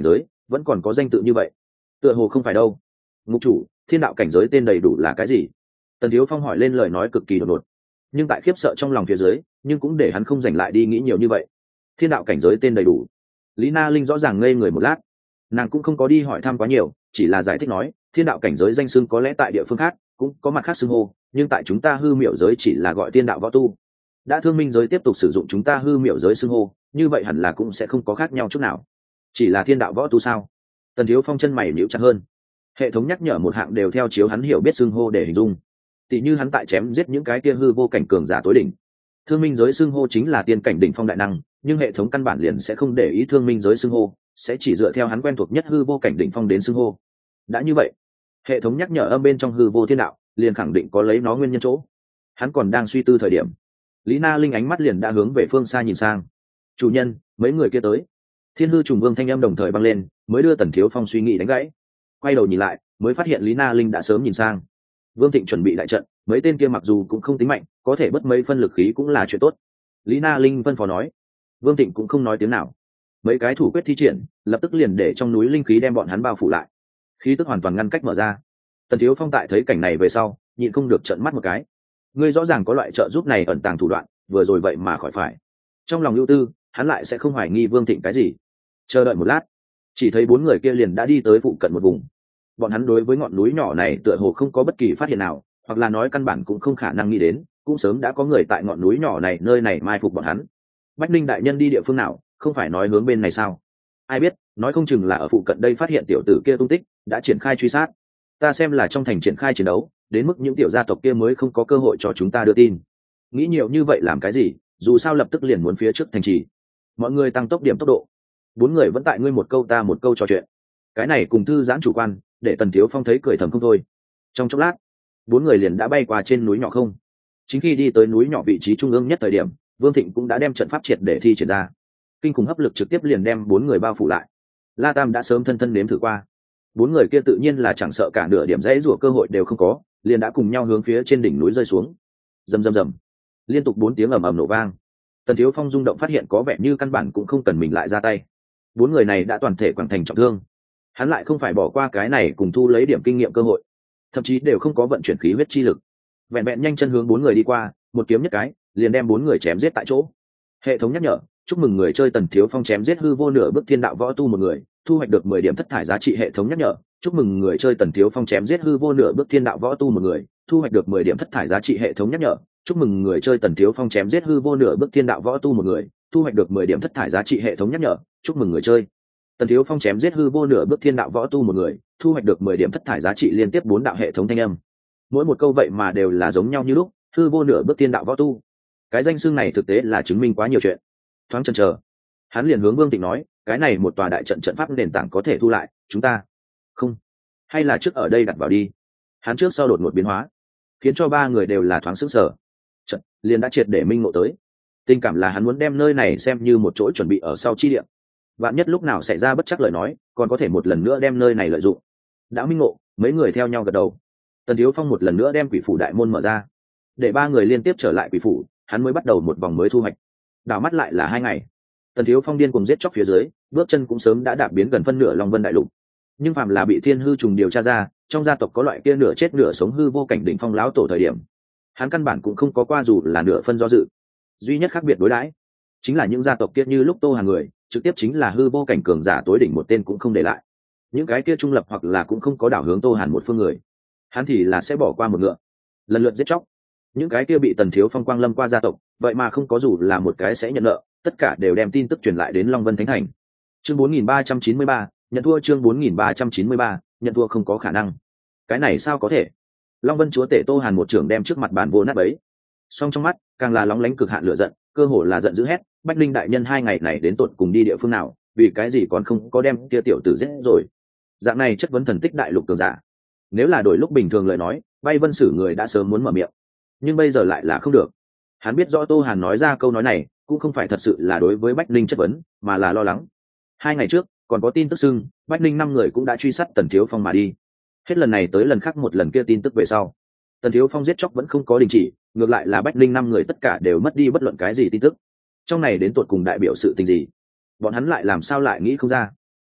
vẫn còn có danh tự như vậy? Tựa hồ không phải đâu. Ngục chủ, thiên đạo cảnh giới tên đầy đủ là cái gì? Tần Thiếu Phong hỏi lên lời nói cực kỳ đột ngột, nhưng tại khiếp sợ trong lòng phía dưới, nhưng cũng để hắn không dành lại đi nghĩ nhiều như vậy. Thiên đạo cảnh giới tên đầy đủ. Lý Na Linh rõ ràng ngây người một lát, nàng cũng không có đi hỏi thăm quá nhiều, chỉ là giải thích nói, thiên đạo cảnh giới danh xưng có lẽ tại địa phương khác cũng có mặt khác xưng hô, nhưng tại chúng ta hư miểu giới chỉ là gọi thiên đạo võ tu. Đã thương minh giới tiếp tục sử dụng chúng ta hư miểu giới xưng hô, như vậy hẳn là cũng sẽ không có khác nhau chút nào. Chỉ là thiên đạo võ tu sao? Tần Thiếu Phong chân mày nhíu chặt hơn. Hệ thống nhắc nhở một hạng đều theo chiếu hắn hiểu biết xưng hô để hình dung. Tỷ như hắn tại chém giết những cái kia hư vô cảnh cường giả tối đỉnh, thương minh giới xưng hô chính là tiên cảnh đỉnh phong đại năng, nhưng hệ thống căn bản liền sẽ không để ý thương minh giới xưng hô, sẽ chỉ dựa theo hắn quen thuộc nhất hư vô cảnh đỉnh phong đến xưng hô. Đã như vậy, hệ thống nhắc nhở âm bên trong hư vô thiên đạo liền khẳng định có lấy nó nguyên nhân chỗ. Hắn còn đang suy tư thời điểm, Lý Na Linh ánh mắt liền đã hướng về phương xa nhìn sang. Chủ nhân, mấy người kia tới. Thiên hư trùng vương thanh âm đồng thời băng lên, mới đưa Tần Thiếu Phong suy nghĩ đánh gãy. Quay đầu nhìn lại, mới phát hiện Lý Na Linh đã sớm nhìn sang. Vương Thịnh chuẩn bị đại trận, mấy tên kia mặc dù cũng không tính mạnh, có thể bất mấy phân lực khí cũng là chuyện tốt. Lý Na Linh phân phó nói. Vương Thịnh cũng không nói tiếng nào. Mấy cái thủ quyết thi triển, lập tức liền để trong núi linh khí đem bọn hắn bao phủ lại, khí tức hoàn toàn ngăn cách mở ra. Tần Thiếu Phong tại thấy cảnh này về sau, nhịn không được trợn mắt một cái. Ngươi rõ ràng có loại trợ giúp này ẩn tàng thủ đoạn, vừa rồi vậy mà khỏi phải. Trong lòng ưu tư, hắn lại sẽ không hoài nghi Vương Thịnh cái gì. Chờ đợi một lát, chỉ thấy bốn người kia liền đã đi tới phụ cận một vùng. Bọn hắn đối với ngọn núi nhỏ này tựa hồ không có bất kỳ phát hiện nào, hoặc là nói căn bản cũng không khả năng nghĩ đến, cũng sớm đã có người tại ngọn núi nhỏ này nơi này mai phục bọn hắn. Bách Ninh đại nhân đi địa phương nào, không phải nói hướng bên này sao? Ai biết, nói không chừng là ở phụ cận đây phát hiện tiểu tử kia tung tích, đã triển khai truy sát. Ta xem là trong thành triển khai chiến đấu, đến mức những tiểu gia tộc kia mới không có cơ hội cho chúng ta đưa tin. Nghĩ nhiều như vậy làm cái gì, dù sao lập tức liền muốn phía trước thành trì. Mọi người tăng tốc điểm tốc độ. Bốn người vẫn tại ngươi một câu ta một câu trò chuyện. Cái này cùng thư giãn chủ quan, để Tần Thiếu Phong thấy cười thầm không thôi. Trong chốc lát, bốn người liền đã bay qua trên núi nhỏ không. Chính khi đi tới núi nhỏ vị trí trung ương nhất thời điểm, Vương Thịnh cũng đã đem trận pháp triệt để thi triển ra. Kinh khủng hấp lực trực tiếp liền đem bốn người bao phủ lại. La Tam đã sớm thân thân nếm thử qua. Bốn người kia tự nhiên là chẳng sợ cả nửa điểm dãy rủa cơ hội đều không có, liền đã cùng nhau hướng phía trên đỉnh núi rơi xuống. Rầm rầm rầm, liên tục bốn tiếng ầm ầm nổ vang. Tần Thiếu Phong rung động phát hiện có vẻ như căn bản cũng không cần mình lại ra tay. Bốn người này đã toàn thể quẳng thành trọng thương. Hắn lại không phải bỏ qua cái này cùng thu lấy điểm kinh nghiệm cơ hội, thậm chí đều không có vận chuyển khí huyết chi lực, vẹn vẹn nhanh chân hướng bốn người đi qua, một kiếm nhất cái liền đem bốn người chém giết tại chỗ. Hệ thống nhắc nhở, chúc mừng người chơi Tần Thiếu Phong chém giết hư vô nửa bước thiên đạo võ tu một người, thu hoạch được mười điểm thất thải giá trị. Hệ thống nhắc nhở, chúc mừng người chơi Tần Thiếu Phong chém giết hư vô nửa bước thiên đạo võ tu một người, thu hoạch được mười điểm thất thải giá trị. Hệ thống nhắc nhở, chúc mừng người chơi Tần Thiếu Phong chém giết hư vô nửa bước thiên đạo võ tu một người, thu hoạch được mười điểm thất thải giá trị. Hệ thống nhắc nhở, chúc mừng người chơi Tần Thiếu Phong chém giết hư vô nửa bước thiên đạo võ tu một người, thu hoạch được mười điểm thất thải giá trị. Liên tiếp bốn đạo hệ thống thanh âm, mỗi một câu vậy mà đều là giống nhau như lúc, hư vô nửa bước thiên đạo võ tu. Cái danh xưng này thực tế là chứng minh quá nhiều chuyện. Thoáng chần chờ, hắn liền hướng Vương Tịnh nói, cái này một tòa đại trận trận pháp nền tảng có thể thu lại, chúng ta không, hay là trước ở đây đặt vào đi. Hắn trước sau đột ngột biến hóa, khiến cho ba người đều là thoáng sững sờ. Trận liền đã triệt để minh ngộ tới, tình cảm là hắn muốn đem nơi này xem như một chỗ chuẩn bị ở sau chi địa, vạn nhất lúc nào xảy ra bất chắc lời nói, còn có thể một lần nữa đem nơi này lợi dụng. Đã minh ngộ, mấy người theo nhau gật đầu. Tần Thiếu Phong một lần nữa đem quỷ phủ đại môn mở ra, để ba người liên tiếp trở lại quỷ phủ, hắn mới bắt đầu một vòng mới thu hoạch. Đảo mắt lại là hai ngày. Tần Thiếu Phong điên cùng giết chóc phía dưới, bước chân cũng sớm đã đạp biến gần phân nửa Long Vân đại lục. Nhưng phàm là bị thiên hư trùng điều tra ra, trong gia tộc có loại kia nửa chết nửa sống hư vô cảnh đỉnh phong lão tổ thời điểm, hắn căn bản cũng không có qua dù là nửa phân do dự. Duy nhất khác biệt đối đãi chính là những gia tộc kia như lúc Tô Hàng người, trực tiếp chính là hư vô cảnh cường giả tối đỉnh một tên cũng không để lại. Những cái kia trung lập hoặc là cũng không có đảo hướng Tô Hàn một phương người, hắn thì là sẽ bỏ qua một ngựa, lần lượt giết chóc. Những cái kia bị Tần Thiếu Phong quang lâm qua gia tộc, vậy mà không có dù là một cái sẽ nhận nợ, tất cả đều đem tin tức truyền lại đến Long Vân Thánh Thành. Chương bốn nghìn ba trăm chín mươi ba, nhận thua. Chương bốn nghìn ba trăm chín mươi ba, nhận thua không có khả năng. Cái này sao có thể? Long Vân chúa tể Tô Hàn một trưởng đem trước mặt bàn vô nát bấy. Song trong mắt càng là lóng lánh cực hạn lửa giận, cơ hồ là giận dữ hét, Bách Linh đại nhân hai ngày này đến tụt cùng đi địa phương nào, vì cái gì còn không có đem kia tiểu tử giết rồi? Dạng này chất vấn thần tích đại lục cường giả. Nếu là đổi lúc bình thường lời nói, Bay Vân Sử người đã sớm muốn mở miệng, nhưng bây giờ lại là không được. Hắn biết rõ Tô Hàn nói ra câu nói này cũng không phải thật sự là đối với Bách Linh chất vấn, mà là lo lắng. Hai ngày trước còn có tin tức xưng Bách Linh năm người cũng đã truy sát Tần Thiếu Phong mà đi. Hết lần này tới lần khác một lần kia tin tức về sau, Tần Thiếu Phong giết chóc vẫn không có đình chỉ, ngược lại là Bách Linh năm người tất cả đều mất đi bất luận cái gì tin tức. Trong này đến tột cùng đại biểu sự tình gì, bọn hắn lại làm sao lại nghĩ không ra.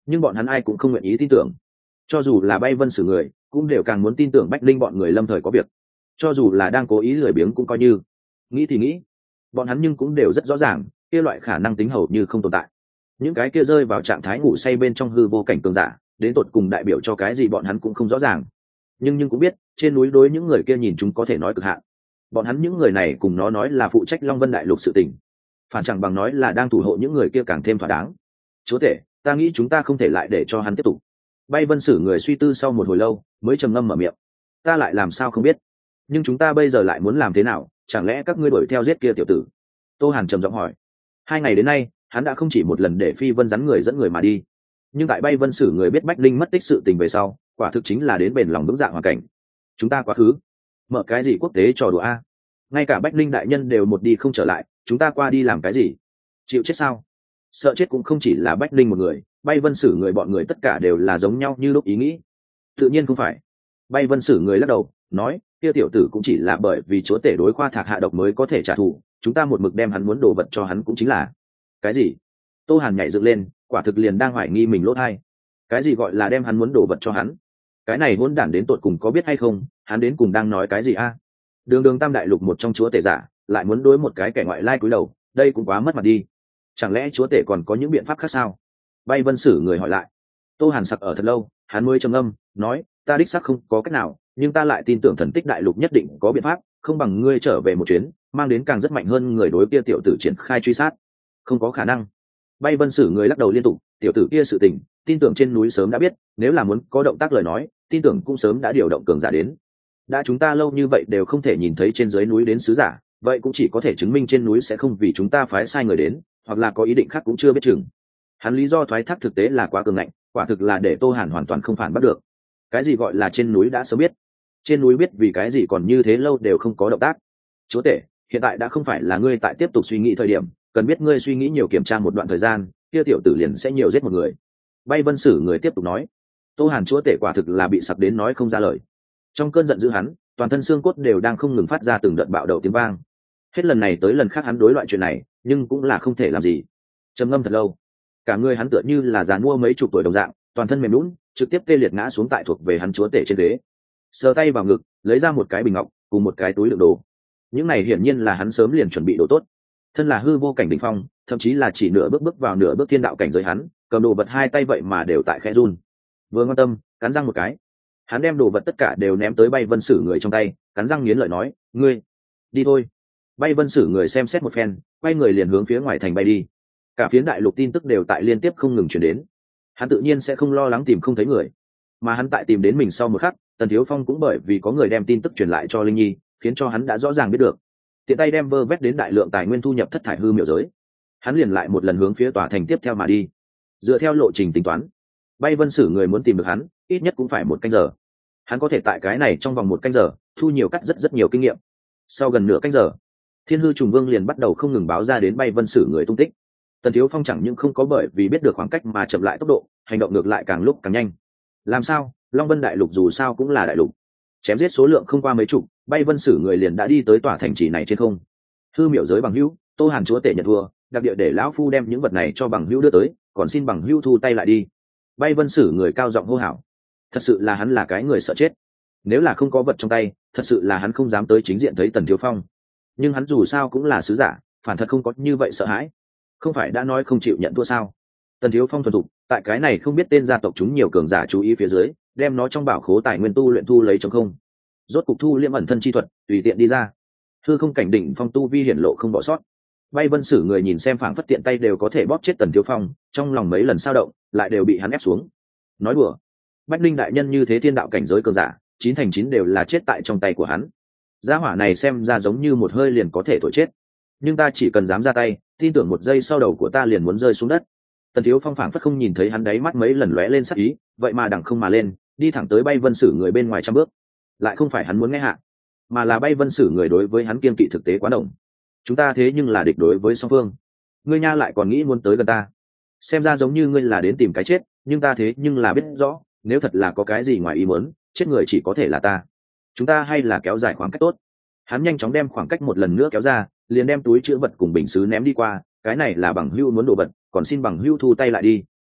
nhưng bọn hắn ai cũng không nguyện ý tin tưởng. Cho dù là bay vân sử người cũng đều càng muốn tin tưởng Bách Linh bọn người lâm thời có việc, cho dù là đang cố ý lười biếng cũng coi như. Nghĩ thì nghĩ, bọn hắn nhưng cũng đều rất rõ ràng kia loại khả năng tính hầu như không tồn tại. Những cái kia rơi vào trạng thái ngủ say bên trong hư vô cảnh cường giả đến tột cùng đại biểu cho cái gì bọn hắn cũng không rõ ràng, nhưng nhưng cũng biết trên núi đối những người kia nhìn chúng có thể nói cực hạn. Bọn hắn những người này cùng nó nói là phụ trách Long Vân đại lục sự tình, phản chẳng bằng nói là đang thủ hộ những người kia càng thêm thỏa đáng. Chúa tể, ta nghĩ chúng ta không thể lại để cho hắn tiếp tục. Bay vân sử người suy tư sau một hồi lâu mới trầm ngâm mở miệng. Ta lại làm sao không biết, nhưng chúng ta bây giờ lại muốn làm thế nào? Chẳng lẽ các ngươi đuổi theo giết kia tiểu tử? Tô Hàn trầm giọng hỏi. Hai ngày đến nay hắn đã không chỉ một lần để Phi Vân rắn người dẫn người mà đi, nhưng tại bay vân sử người biết Bách Linh mất tích sự tình về sau, quả thực chính là đến bền lòng vững dạ hoàn cảnh. Chúng ta quá khứ mở cái gì quốc tế trò đùa a? Ngay cả Bách Linh đại nhân đều một đi không trở lại, chúng ta qua đi làm cái gì? Chịu chết sao? Sợ chết cũng không chỉ là Bách Linh một người, bay vân sử người bọn người tất cả đều là giống nhau như lúc ý nghĩ. Tự nhiên không phải. Bay vân sử người lắc đầu nói, kia tiểu tử cũng chỉ là bởi vì chúa tể đối khoa thạc hạ độc mới có thể trả thù, chúng ta một mực đem hắn muốn đồ vật cho hắn cũng chính là. Cái gì? Tô Hàn nhảy dựng lên, quả thực liền đang hoài nghi mình lỗ thai. Cái gì gọi là đem hắn muốn đồ vật cho hắn? Cái này hỗn đản đến tột cùng có biết hay không, hắn đến cùng đang nói cái gì a? Đường đường tam đại lục một trong chúa tể giả lại muốn đối một cái kẻ ngoại lai cúi đầu, đây cũng quá mất mặt đi. Chẳng lẽ chúa tể còn có những biện pháp khác sao? Bay vân sử người hỏi lại. Tô Hàn sặc ở thật lâu hắn mới trầm ngâm nói, ta đích xác không có cách nào, nhưng ta lại tin tưởng thần tích đại lục nhất định có biện pháp, không bằng ngươi trở về một chuyến, mang đến càng rất mạnh hơn người đối kia tiểu tử triển khai truy sát. Không có khả năng. Bay vân sử người lắc đầu liên tục, tiểu tử kia sự tình tin tưởng trên núi sớm đã biết, nếu là muốn có động tác lời nói tin tưởng cũng sớm đã điều động cường giả đến. Đã chúng ta lâu như vậy đều không thể nhìn thấy trên dưới núi đến sứ giả, vậy cũng chỉ có thể chứng minh trên núi sẽ không vì chúng ta phái sai người đến, hoặc là có ý định khác cũng chưa biết chừng. Hắn lý do thoái thác thực tế là quá cường ngạnh, quả thực là để Tô Hàn hoàn toàn không phản bắt được. Cái gì gọi là trên núi đã sớm biết? Trên núi biết vì cái gì còn như thế lâu đều không có động tác? Chúa tể, hiện tại đã không phải là ngươi tại tiếp tục suy nghĩ thời điểm, cần biết ngươi suy nghĩ nhiều kiểm tra một đoạn thời gian, kia tiểu tử liền sẽ nhiều giết một người. Bay vân sử người tiếp tục nói. Tô Hàn chúa tể quả thực là bị sặc đến nói không ra lời. Trong cơn giận dữ hắn, toàn thân xương cốt đều đang không ngừng phát ra từng đợt bạo đầu tiếng vang. Hết lần này tới lần khác hắn đối loại chuyện này, nhưng cũng là không thể làm gì. Trầm ngâm thật lâu, cả người hắn tựa như là già mua mấy chục tuổi đồng dạng, toàn thân mềm lún, trực tiếp tê liệt ngã xuống tại thuộc về hắn chúa tể trên ghế. Sờ tay vào ngực, lấy ra một cái bình ngọc cùng một cái túi đựng đồ. Những này hiển nhiên là hắn sớm liền chuẩn bị đồ tốt. Thân là hư vô cảnh đỉnh phong, thậm chí là chỉ nửa bước bước vào nửa bước thiên đạo cảnh giới hắn, cầm đồ vật hai tay vậy mà đều tại khẽ run. Vừa quan tâm, cắn răng một cái, hắn đem đồ vật tất cả đều ném tới bay vân sử người trong tay, cắn răng nghiến lợi nói, ngươi đi thôi. Bay vân sử người xem xét một phen, quay người liền hướng phía ngoài thành bay đi. Cả phiến đại lục tin tức đều tại liên tiếp không ngừng chuyển đến, hắn tự nhiên sẽ không lo lắng tìm không thấy người, mà hắn tại tìm đến mình sau một khắc, Tần Thiếu Phong cũng bởi vì có người đem tin tức truyền lại cho Linh Nhi, khiến cho hắn đã rõ ràng biết được, tiện tay đem vơ vét đến đại lượng tài nguyên thu nhập thất thải hư miểu giới. Hắn liền lại một lần hướng phía tòa thành tiếp theo mà đi. Dựa theo lộ trình tính toán, bay vân sử người muốn tìm được hắn ít nhất cũng phải một canh giờ. Hắn có thể tại cái này trong vòng một canh giờ thu nhiều cắt rất rất nhiều kinh nghiệm. Sau gần nửa canh giờ, Thiên Hư Trùng Vương liền bắt đầu không ngừng báo ra đến bay vân sử người tung tích. Tần Thiếu Phong chẳng những không có bởi vì biết được khoảng cách mà chậm lại tốc độ, hành động ngược lại càng lúc càng nhanh. Làm sao? Long Vân đại lục dù sao cũng là đại lục, chém giết số lượng không qua mấy chục, bay vân sử người liền đã đi tới tòa thành trì này trên không. Hư miểu giới bằng hữu, Tô Hàn chúa tể nhận thua, đặc địa để lão phu đem những vật này cho bằng hữu đưa tới, còn xin bằng hữu thu tay lại đi. Bay vân sử người cao giọng hô hào. Thật sự là hắn là cái người sợ chết, nếu là không có vật trong tay, thật sự là hắn không dám tới chính diện thấy Tần Thiếu Phong. Nhưng hắn dù sao cũng là sứ giả, phản thật không có như vậy sợ hãi. Không phải đã nói không chịu nhận thua sao? Tần Thiếu Phong thuần thục, tại cái này không biết tên gia tộc chúng nhiều cường giả chú ý phía dưới, đem nó trong bảo khố tài nguyên tu luyện thu lấy trong không. Rốt cục thu liễm ẩn thân chi thuật, tùy tiện đi ra. Hư không cảnh đỉnh phong tu vi hiển lộ không bỏ sót. Bay vân sử người nhìn xem phảng phất tiện tay đều có thể bóp chết Tần Thiếu Phong, trong lòng mấy lần sao động, lại đều bị hắn ép xuống. Nói đùa, Bách Linh đại nhân như thế thiên đạo cảnh giới cường giả, chín thành chín đều là chết tại trong tay của hắn. Gia hỏa này xem ra giống như một hơi liền có thể thổi chết, nhưng ta chỉ cần dám ra tay, tin tưởng một giây sau đầu của ta liền muốn rơi xuống đất. Tần Thiếu Phong phảng phất không nhìn thấy hắn đáy mắt mấy lần lóe lên sắc ý, vậy mà đằng không mà lên, đi thẳng tới bay vân sử người bên ngoài trăm bước. Lại không phải hắn muốn nghe hạ, mà là bay vân sử người đối với hắn kiên kỵ thực tế quá đồng. Chúng ta thế nhưng là địch đối với song phương, ngươi nha lại còn nghĩ muốn tới gần ta, xem ra giống như ngươi là đến tìm cái chết, nhưng ta thế nhưng là biết rõ, nếu thật là có cái gì ngoài ý muốn, chết người chỉ có thể là ta. Chúng ta hay là kéo dài khoảng cách tốt. Hắn nhanh chóng đem khoảng cách một lần nữa kéo ra, liền đem túi chứa vật cùng bình sứ ném đi qua, cái này là bằng hưu muốn đồ vật, còn xin bằng hưu thu tay lại đi.